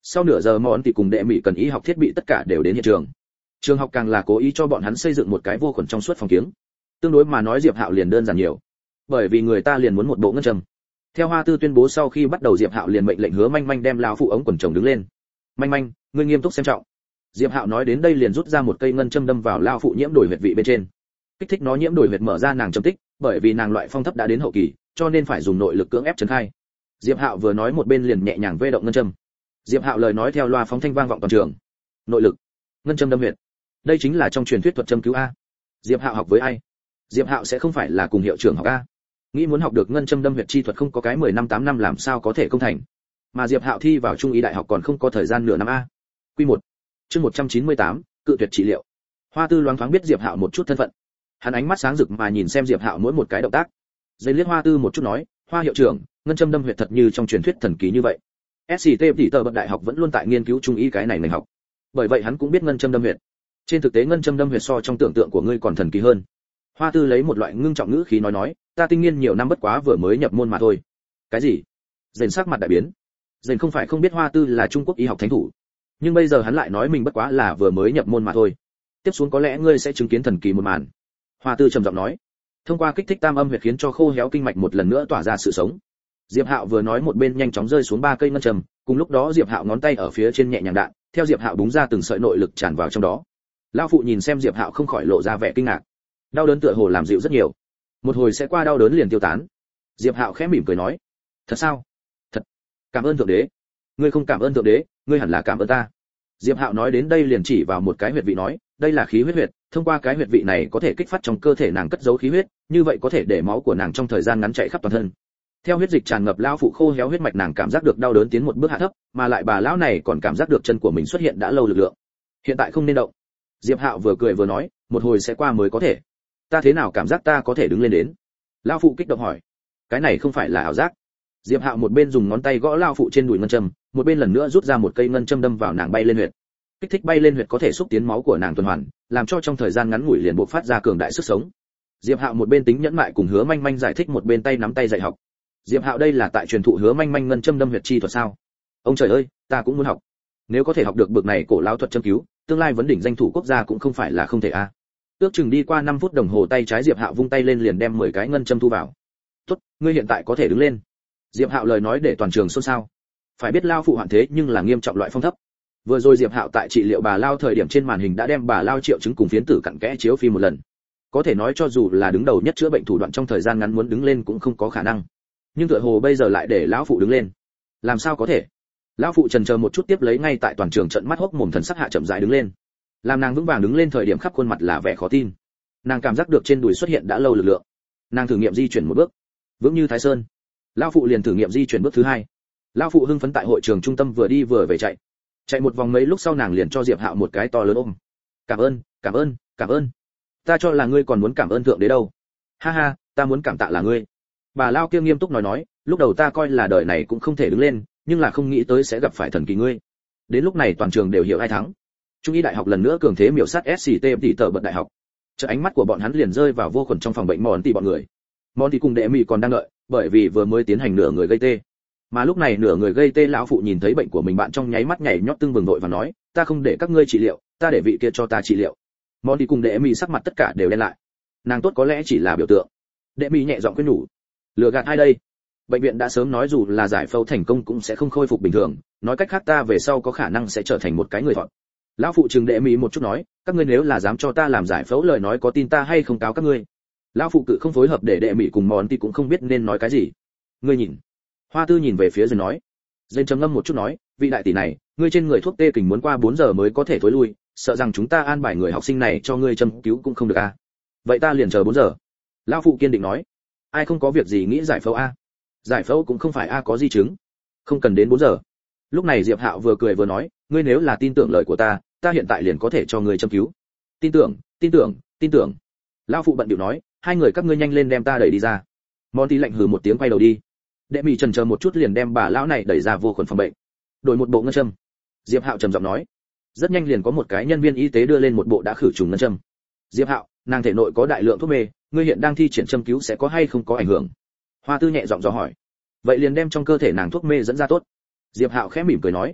Sau nửa giờ món thì cùng đệ mỹ cần y học thiết bị tất cả đều đến hiện trường. Trường học càng là cố ý cho bọn hắn xây dựng một cái vô khuẩn trong suốt phòng kiếng. Tương đối mà nói Diệp Hạo liền đơn giản nhiều, bởi vì người ta liền muốn một bộ ngân châm. Theo Hoa Tư tuyên bố sau khi bắt đầu Diệp Hạo liền mệnh lệnh Hứa Manh Manh đem lão phụ ống quần chồng đứng lên. Manh Manh, ngươi nghiêm túc xem trọng. Diệp Hạo nói đến đây liền rút ra một cây ngân châm đâm vào lão phụ nhiễm đổi huyệt vị bên trên, kích thích nó nhiễm đổi huyệt mở ra nàng châm tích, bởi vì nàng loại phong thấp đã đến hậu kỳ, cho nên phải dùng nội lực cưỡng ép trấn khai. Diệp Hạo vừa nói một bên liền nhẹ nhàng vê động ngân châm. Diệp Hạo lời nói theo loa phóng thanh vang vọng toàn trường. Nội lực, ngân châm đâm huyệt, đây chính là trong truyền thuyết thuật châm cứu a. Diệp Hạo học với ai? Diệp Hạo sẽ không phải là cùng hiệu trưởng học a? Nghĩ muốn học được ngân châm đâm huyệt chi thuật không có cái mười năm tám năm làm sao có thể công thành. Mà Diệp Hạo thi vào trung y đại học còn không có thời gian nửa năm a. Quy một, chương một trăm chín mươi tám, cự tuyệt trị liệu. Hoa Tư loáng thoáng biết Diệp Hạo một chút thân phận. Hắn ánh mắt sáng rực mà nhìn xem Diệp Hạo mỗi một cái động tác. Dây liếc Hoa Tư một chút nói, Hoa hiệu trưởng, ngân châm đâm huyệt thật như trong truyền thuyết thần kỳ như vậy. ét xê tê tỷ tờ bậc đại học vẫn luôn tại nghiên cứu trung y cái này ngành học. Bởi vậy hắn cũng biết ngân châm đâm huyệt. Trên thực tế ngân châm đâm huyệt so trong tưởng tượng của ngươi còn thần kỳ hơn. Hoa Tư lấy một loại ngưng trọng ngữ khí nói nói, ta tinh nghiên nhiều năm bất quá vừa mới nhập môn mà thôi. Cái gì? Dền sắc mặt đại biến. Dền không phải không biết Hoa Tư là Trung Quốc y học thánh thủ, nhưng bây giờ hắn lại nói mình bất quá là vừa mới nhập môn mà thôi. Tiếp xuống có lẽ ngươi sẽ chứng kiến thần kỳ một màn. Hoa Tư trầm giọng nói, thông qua kích thích tam âm huyệt khiến cho khô héo kinh mạch một lần nữa tỏa ra sự sống. Diệp Hạo vừa nói một bên nhanh chóng rơi xuống ba cây ngân châm, cùng lúc đó Diệp Hạo ngón tay ở phía trên nhẹ nhàng đạn, theo Diệp Hạo búng ra từng sợi nội lực tràn vào trong đó. Lão phụ nhìn xem Diệp Hạo không khỏi lộ ra vẻ kinh ngạc. Đau đớn tựa hồ làm dịu rất nhiều, một hồi sẽ qua đau đớn liền tiêu tán. Diệp Hạo khẽ mỉm cười nói, thật sao? Thật. Cảm ơn thượng đế. Ngươi không cảm ơn thượng đế, ngươi hẳn là cảm ơn ta. Diệp Hạo nói đến đây liền chỉ vào một cái huyệt vị nói, đây là khí huyết huyệt, thông qua cái huyệt vị này có thể kích phát trong cơ thể nàng cất giấu khí huyết, như vậy có thể để máu của nàng trong thời gian ngắn chạy khắp toàn thân. Theo huyết dịch tràn ngập lão phụ khô héo huyết mạch nàng cảm giác được đau đớn tiến một bước hạ thấp, mà lại bà lão này còn cảm giác được chân của mình xuất hiện đã lâu lực lượng. Hiện tại không nên động. Diệp Hạo vừa cười vừa nói, một hồi sẽ qua mới có thể. Ta thế nào cảm giác ta có thể đứng lên đến? Lão phụ kích động hỏi. Cái này không phải là ảo giác. Diệp Hạo một bên dùng ngón tay gõ lão phụ trên đùi ngân châm, một bên lần nữa rút ra một cây ngân châm đâm vào nàng bay lên huyệt. Kích thích bay lên huyệt có thể xúc tiến máu của nàng tuần hoàn, làm cho trong thời gian ngắn ngủi liền bộc phát ra cường đại sức sống. Diệp Hạo một bên tính nhẫn mại cùng Hứa Manh Manh giải thích một bên tay nắm tay dạy học. Diệp Hạo đây là tại truyền thụ Hứa Manh Manh ngân châm đâm huyệt chi thuật sao? Ông trời ơi, ta cũng muốn học. Nếu có thể học được bậc này cổ lão thuật châm cứu, tương lai vấn đỉnh danh thủ quốc gia cũng không phải là không thể a. À. Ước chừng đi qua năm phút đồng hồ tay trái Diệp Hạo vung tay lên liền đem mười cái ngân châm thu vào. "Tốt, ngươi hiện tại có thể đứng lên." Diệp Hạo lời nói để toàn trường xôn xao. Phải biết lao phụ hoạn thế nhưng là nghiêm trọng loại phong thấp. Vừa rồi Diệp Hạo tại trị liệu bà lao thời điểm trên màn hình đã đem bà lao triệu chứng cùng phiến tử cặn kẽ chiếu phim một lần. Có thể nói cho dù là đứng đầu nhất chữa bệnh thủ đoạn trong thời gian ngắn muốn đứng lên cũng không có khả năng. Nhưng tựa hồ bây giờ lại để lão phụ đứng lên. Làm sao có thể? Lão phụ chần chờ một chút tiếp lấy ngay tại toàn trường trợn mắt hốc mồm thần sắc hạ chậm rãi đứng lên. Làm nàng vững vàng đứng lên thời điểm khắp khuôn mặt là vẻ khó tin. Nàng cảm giác được trên đùi xuất hiện đã lâu lực lượng. Nàng thử nghiệm di chuyển một bước, vững như Thái Sơn. Lão phụ liền thử nghiệm di chuyển bước thứ hai. Lão phụ hưng phấn tại hội trường trung tâm vừa đi vừa về chạy. Chạy một vòng mấy lúc sau nàng liền cho Diệp Hạo một cái to lớn ôm. "Cảm ơn, cảm ơn, cảm ơn. Ta cho là ngươi còn muốn cảm ơn thượng đế đâu." "Ha ha, ta muốn cảm tạ là ngươi." Bà lao kia nghiêm túc nói nói, "Lúc đầu ta coi là đời này cũng không thể đứng lên, nhưng là không nghĩ tới sẽ gặp phải thần kỳ ngươi." Đến lúc này toàn trường đều hiểu ai thắng. Trung y đại học lần nữa cường thế miểu sát ét xê tê tỷ tờ bật đại học. Chợt ánh mắt của bọn hắn liền rơi vào vô khuẩn trong phòng bệnh mòn tỷ bọn người. Mòn tỷ cùng đệ mỹ còn đang đợi, bởi vì vừa mới tiến hành nửa người gây tê. Mà lúc này nửa người gây tê lão phụ nhìn thấy bệnh của mình bạn trong nháy mắt nhảy nhót tưng bừng đội và nói, "Ta không để các ngươi trị liệu, ta để vị kia cho ta trị liệu." Mòn tỷ cùng đệ mỹ sắc mặt tất cả đều đen lại. Nàng tốt có lẽ chỉ là biểu tượng. Đệ mỹ nhẹ giọng khuyên nhủ, "Lừa gạt ai đây? Bệnh viện đã sớm nói dù là giải phẫu thành công cũng sẽ không khôi phục bình thường, nói cách khác ta về sau có khả năng sẽ trở thành một cái người thọt." Lão phụ trừng đệ mỹ một chút nói, "Các ngươi nếu là dám cho ta làm giải phẫu lời nói có tin ta hay không cáo các ngươi?" Lão phụ cự không phối hợp để đệ mỹ cùng mòn tỷ cũng không biết nên nói cái gì. "Ngươi nhìn." Hoa Tư nhìn về phía rồi nói. Dên trầm ngâm một chút nói, "Vị đại tỷ này, ngươi trên người thuốc tê kình muốn qua bốn giờ mới có thể thối lui, sợ rằng chúng ta an bài người học sinh này cho ngươi châm cứu cũng không được a." À? "Vậy ta liền chờ bốn giờ." Lão phụ kiên định nói. "Ai không có việc gì nghĩ giải phẫu a? À? Giải phẫu cũng không phải a có di chứng, không cần đến bốn giờ." Lúc này Diệp Hạo vừa cười vừa nói, "Ngươi nếu là tin tưởng lời của ta, ta hiện tại liền có thể cho ngươi châm cứu." "Tin tưởng, tin tưởng, tin tưởng." Lão phụ bận điệu nói, "Hai người các ngươi nhanh lên đem ta đẩy đi ra." Monty lạnh hừ một tiếng quay đầu đi. Đệ mỹ chần chờ một chút liền đem bà lão này đẩy ra vô khuẩn phòng bệnh, đổi một bộ ngân châm. Diệp Hạo trầm giọng nói, rất nhanh liền có một cái nhân viên y tế đưa lên một bộ đã khử trùng ngân châm. "Diệp Hạo, nàng thể nội có đại lượng thuốc mê, ngươi hiện đang thi triển châm cứu sẽ có hay không có ảnh hưởng?" Hoa Tư nhẹ giọng dò hỏi. "Vậy liền đem trong cơ thể nàng thuốc mê dẫn ra tốt." Diệp Hạo khẽ mỉm cười nói.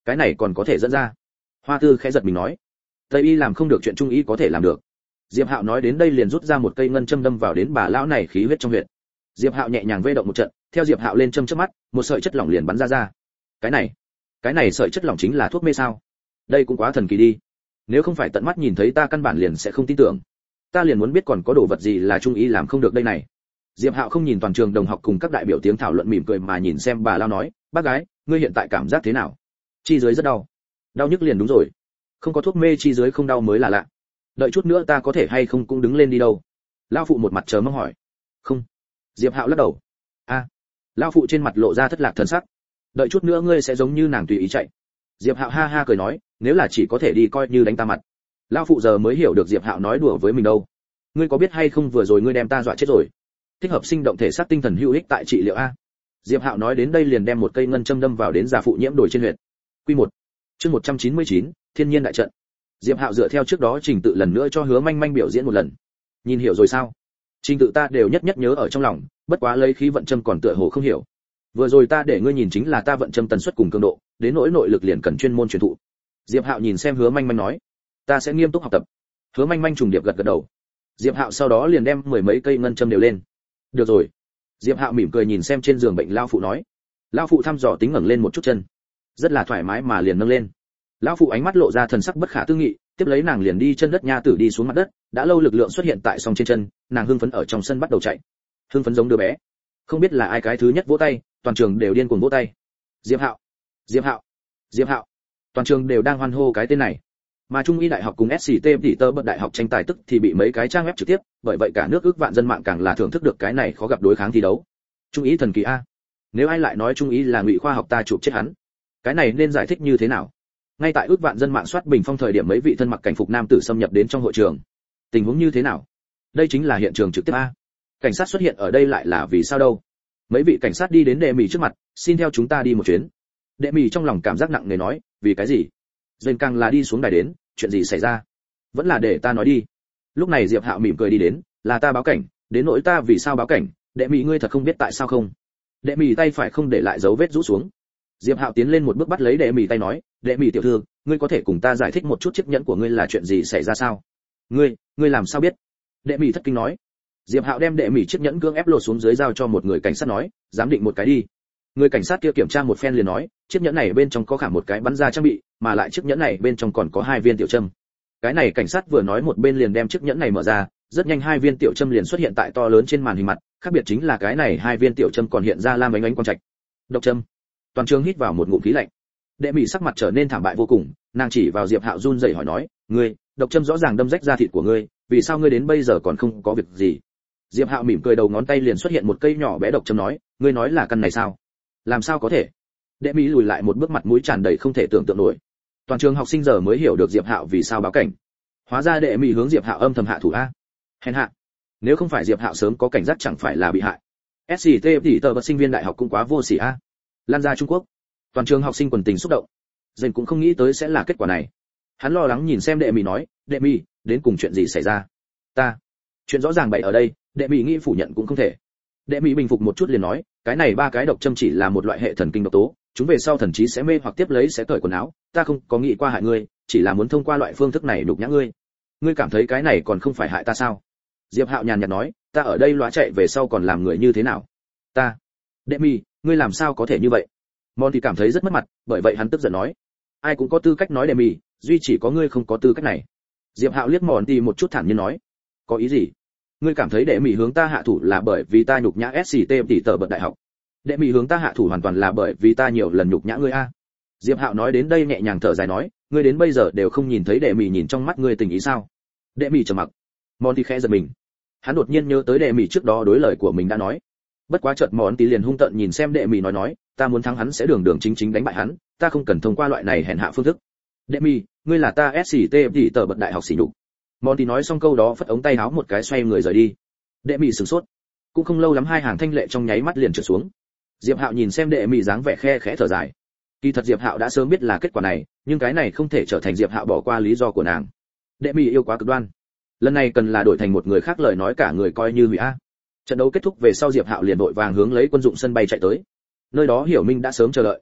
cái này còn có thể dẫn ra. Hoa Tư khẽ giật mình nói, Tây y làm không được chuyện Trung y có thể làm được. Diệp Hạo nói đến đây liền rút ra một cây ngân châm đâm vào đến bà lão này khí huyết trong huyệt. Diệp Hạo nhẹ nhàng vê động một trận, theo Diệp Hạo lên châm chớp mắt, một sợi chất lỏng liền bắn ra ra. Cái này, cái này sợi chất lỏng chính là thuốc mê sao? Đây cũng quá thần kỳ đi. Nếu không phải tận mắt nhìn thấy ta căn bản liền sẽ không tin tưởng. Ta liền muốn biết còn có đồ vật gì là Trung y làm không được đây này. Diệp Hạo không nhìn toàn trường đồng học cùng các đại biểu tiếng thảo luận mỉm cười mà nhìn xem bà lão nói, bác gái, ngươi hiện tại cảm giác thế nào? Chi dưới rất đau. Đau nhức liền đúng rồi. Không có thuốc mê chi dưới không đau mới là lạ. Đợi chút nữa ta có thể hay không cũng đứng lên đi đâu? Lão phụ một mặt chờ mong hỏi. Không. Diệp Hạo lắc đầu. A. À. Lão phụ trên mặt lộ ra thất lạc thần sắc. Đợi chút nữa ngươi sẽ giống như nàng tùy ý chạy. Diệp Hạo ha ha cười nói, nếu là chỉ có thể đi coi như đánh ta mặt. Lão phụ giờ mới hiểu được Diệp Hạo nói đùa với mình đâu. Ngươi có biết hay không vừa rồi ngươi đem ta dọa chết rồi. Thích hợp sinh động thể xác tinh thần hữu ích tại trị liệu a. Diệp Hạo nói đến đây liền đem một cây ngân châm đâm vào đến già phụ nhiễm đồi trên huyệt. Quy một. Chương một trăm chín mươi chín, Thiên nhiên đại trận. Diệp Hạo dựa theo trước đó trình tự lần nữa cho Hứa Manh Manh biểu diễn một lần. Nhìn hiểu rồi sao? Trình tự ta đều nhất nhất nhớ ở trong lòng, bất quá lấy khí vận châm còn tựa hồ không hiểu. Vừa rồi ta để ngươi nhìn chính là ta vận châm tần suất cùng cường độ, đến nỗi nội lực liền cần chuyên môn truyền thụ. Diệp Hạo nhìn xem Hứa Manh Manh nói, ta sẽ nghiêm túc học tập. Hứa Manh Manh trùng điệp gật gật đầu. Diệp Hạo sau đó liền đem mười mấy cây ngân châm đều lên. Được rồi. Diệp Hạo mỉm cười nhìn xem trên giường bệnh lão phụ nói. Lão phụ thăm dò tính ngẩng lên một chút chân, rất là thoải mái mà liền nâng lên. Lão phụ ánh mắt lộ ra thần sắc bất khả tư nghị, tiếp lấy nàng liền đi chân đất nha tử đi xuống mặt đất, đã lâu lực lượng xuất hiện tại song trên chân, nàng hưng phấn ở trong sân bắt đầu chạy. Hưng phấn giống đứa bé. Không biết là ai cái thứ nhất vỗ tay, toàn trường đều điên cuồng vỗ tay. Diệp Hạo, Diệp Hạo, Diệp Hạo. Toàn trường đều đang hoan hô cái tên này. Mà Trung y đại học cùng ét xê tê tỷ tơ bậc đại học tranh tài tức thì bị mấy cái trang web trực tiếp, bởi vậy cả nước ước vạn dân mạng càng là thưởng thức được cái này khó gặp đối kháng thi đấu. Trung y thần kỳ a. Nếu ai lại nói Trung y là ngụy khoa học ta chụp chết hắn. Cái này nên giải thích như thế nào? Ngay tại ước vạn dân mạng soát bình phong thời điểm mấy vị thân mặc cảnh phục nam tử xâm nhập đến trong hội trường. Tình huống như thế nào? Đây chính là hiện trường trực tiếp a. Cảnh sát xuất hiện ở đây lại là vì sao đâu? Mấy vị cảnh sát đi đến Đệ Mị trước mặt, xin theo chúng ta đi một chuyến. Đệ Mị trong lòng cảm giác nặng nề nói, vì cái gì? Dần càng là đi xuống đài đến, chuyện gì xảy ra? Vẫn là để ta nói đi. Lúc này Diệp Hạo mỉm cười đi đến, là ta báo cảnh, đến nỗi ta vì sao báo cảnh, Đệ Mị ngươi thật không biết tại sao không? Đệ Mị tay phải không để lại dấu vết rũ xuống. Diệp Hạo tiến lên một bước bắt lấy Đệ Mị tay nói, Đệ Mị tiểu thư, ngươi có thể cùng ta giải thích một chút chiếc nhẫn của ngươi là chuyện gì xảy ra sao? Ngươi, ngươi làm sao biết? Đệ Mị thất kinh nói. Diệp Hạo đem Đệ Mị chiếc nhẫn cưỡng ép lột xuống dưới giao cho một người cảnh sát nói, giám định một cái đi. Người cảnh sát kia kiểm tra một phen liền nói, chiếc nhẫn này bên trong có khảm một cái bắn ra trang bị, mà lại chiếc nhẫn này bên trong còn có hai viên tiểu châm. Cái này cảnh sát vừa nói một bên liền đem chiếc nhẫn này mở ra, rất nhanh hai viên tiểu châm liền xuất hiện tại to lớn trên màn hình mặt, khác biệt chính là cái này hai viên tiểu châm còn hiện ra lam ánh ánh quang trạch. Độc châm. Toàn trường hít vào một ngụm khí lạnh. Đệ Mị sắc mặt trở nên thảm bại vô cùng, nàng chỉ vào Diệp Hạo run rẩy hỏi nói, ngươi, độc châm rõ ràng đâm rách da thịt của ngươi, vì sao ngươi đến bây giờ còn không có việc gì? Diệp Hạo mỉm cười đầu ngón tay liền xuất hiện một cây nhỏ bé độc châm nói, ngươi nói là căn này sao? Làm sao có thể? Đệ Mị lùi lại một bước mặt mũi tràn đầy không thể tưởng tượng nổi. Toàn trường học sinh giờ mới hiểu được Diệp Hạo vì sao báo cảnh. Hóa ra Đệ Mị hướng Diệp Hạo âm thầm hạ thủ a. Hèn hạ. Nếu không phải Diệp Hạo sớm có cảnh giác chẳng phải là bị hại. ét xê tê tỷ tờ bậc sinh viên đại học cũng quá vô sỉ a. Lan ra Trung Quốc. Toàn trường học sinh quần tình xúc động. Dần cũng không nghĩ tới sẽ là kết quả này. Hắn lo lắng nhìn xem Đệ Mị nói, Đệ Mị, đến cùng chuyện gì xảy ra? Ta. Chuyện rõ ràng bày ở đây, Đệ Mị nghĩ phủ nhận cũng không thể. Đệ Mị bình phục một chút liền nói, cái này ba cái độc châm chỉ là một loại hệ thần kinh độc tố, chúng về sau thần trí sẽ mê hoặc tiếp lấy sẽ cởi quần áo, ta không có nghĩ qua hại ngươi, chỉ là muốn thông qua loại phương thức này đục nhã ngươi. Ngươi cảm thấy cái này còn không phải hại ta sao? Diệp Hạo nhàn nhạt nói, ta ở đây lóa chạy về sau còn làm người như thế nào? Ta. Đệ Mị, ngươi làm sao có thể như vậy? Monty cảm thấy rất mất mặt, bởi vậy hắn tức giận nói, ai cũng có tư cách nói Đệ Mị, duy chỉ có ngươi không có tư cách này. Diệp Hạo liếc Monty một chút thản nhiên nói, có ý gì? Ngươi cảm thấy Đệ Mị hướng ta hạ thủ là bởi vì ta nhục nhã ét xê tê tỷ tờ bậc đại học? Đệ Mị hướng ta hạ thủ hoàn toàn là bởi vì ta nhiều lần nhục nhã ngươi a. Diệp Hạo nói đến đây nhẹ nhàng thở dài nói, ngươi đến bây giờ đều không nhìn thấy Đệ Mị nhìn trong mắt ngươi tình ý sao? Đệ Mị trầm mặc. Monty khẽ giật mình. Hắn đột nhiên nhớ tới Đệ Mị trước đó đối lời của mình đã nói. Bất quá chợt Monty liền hung tợn nhìn xem Đệ Mị nói nói, ta muốn thắng hắn sẽ đường đường chính chính đánh bại hắn, ta không cần thông qua loại này hèn hạ phương thức. Đệ Mị, ngươi là ta ét xê tê tỷ tờ bậc đại học sỉ nhục. Monty nói xong câu đó phất ống tay áo một cái xoay người rời đi. Đệ Mị sửng sốt. Cũng không lâu lắm hai hàng thanh lệ trong nháy mắt liền trượt xuống. Diệp Hạo nhìn xem Đệ Mị dáng vẻ khe khẽ thở dài. Kỳ thật Diệp Hạo đã sớm biết là kết quả này, nhưng cái này không thể trở thành Diệp Hạo bỏ qua lý do của nàng. Đệ Mị yêu quá cực đoan. Lần này cần là đổi thành một người khác lời nói cả người coi như hủy a. Trận đấu kết thúc về sau Diệp Hạo liền đội vàng hướng lấy quân dụng sân bay chạy tới. Nơi đó Hiểu Minh đã sớm chờ đợi.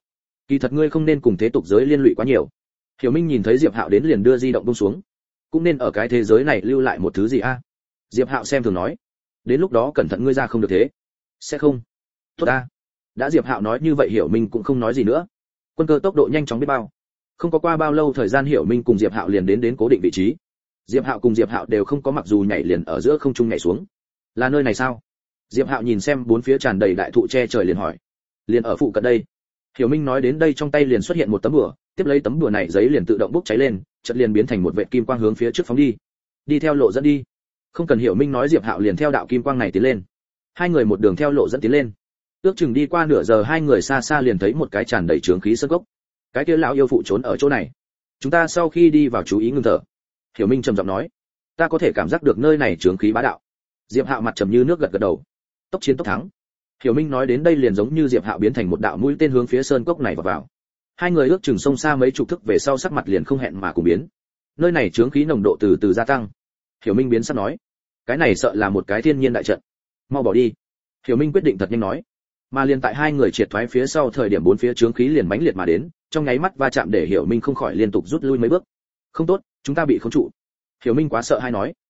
Kỳ thật ngươi không nên cùng thế tục giới liên lụy quá nhiều. Hiểu Minh nhìn thấy Diệp Hạo đến liền đưa di động buông xuống. Cũng nên ở cái thế giới này lưu lại một thứ gì a? Diệp Hạo xem thường nói. Đến lúc đó cẩn thận ngươi ra không được thế. Sẽ không. Tốt a. Đã Diệp Hạo nói như vậy Hiểu Minh cũng không nói gì nữa. Quân cơ tốc độ nhanh chóng biết bao. Không có qua bao lâu thời gian Hiểu Minh cùng Diệp Hạo liền đến đến cố định vị trí. Diệp Hạo cùng Diệp Hạo đều không có mặc dù nhảy liền ở giữa không trung nhảy xuống. Là nơi này sao? Diệp Hạo nhìn xem bốn phía tràn đầy đại thụ che trời liền hỏi. Liền ở phụ cận đây. Hiểu Minh nói đến đây trong tay liền xuất hiện một tấm bùa, tiếp lấy tấm bùa này giấy liền tự động bốc cháy lên, chợt liền biến thành một vệt kim quang hướng phía trước phóng đi. Đi theo lộ dẫn đi. Không cần Hiểu Minh nói Diệp Hạo liền theo đạo kim quang này tiến lên. Hai người một đường theo lộ dẫn tiến lên. Ước chừng đi qua nửa giờ hai người xa xa liền thấy một cái tràn đầy trướng khí sơn cốc. Cái kia lão yêu phụ trốn ở chỗ này. Chúng ta sau khi đi vào chú ý ngưng thở. Hiểu Minh trầm giọng nói, ta có thể cảm giác được nơi này trướng khí bá đạo. Diệp Hạo mặt trầm như nước gật gật đầu. Tốc chiến tốc thắng. Hiểu Minh nói đến đây liền giống như Diệp Hạo biến thành một đạo mũi tên hướng phía sơn cốc này vào vào. Hai người ước chừng sông xa mấy chục thước về sau sắc mặt liền không hẹn mà cùng biến. Nơi này trướng khí nồng độ từ từ gia tăng. Hiểu Minh biến sắc nói, cái này sợ là một cái thiên nhiên đại trận. Mau bỏ đi. Hiểu Minh quyết định thật nhanh nói. Mà liền tại hai người triệt thoái phía sau thời điểm bốn phía trướng khí liền mãnh liệt mà đến, trong nháy mắt va chạm để Hiểu Minh không khỏi liên tục rút lui mấy bước. Không tốt, chúng ta bị khống trụ. Hiểu Minh quá sợ hay nói,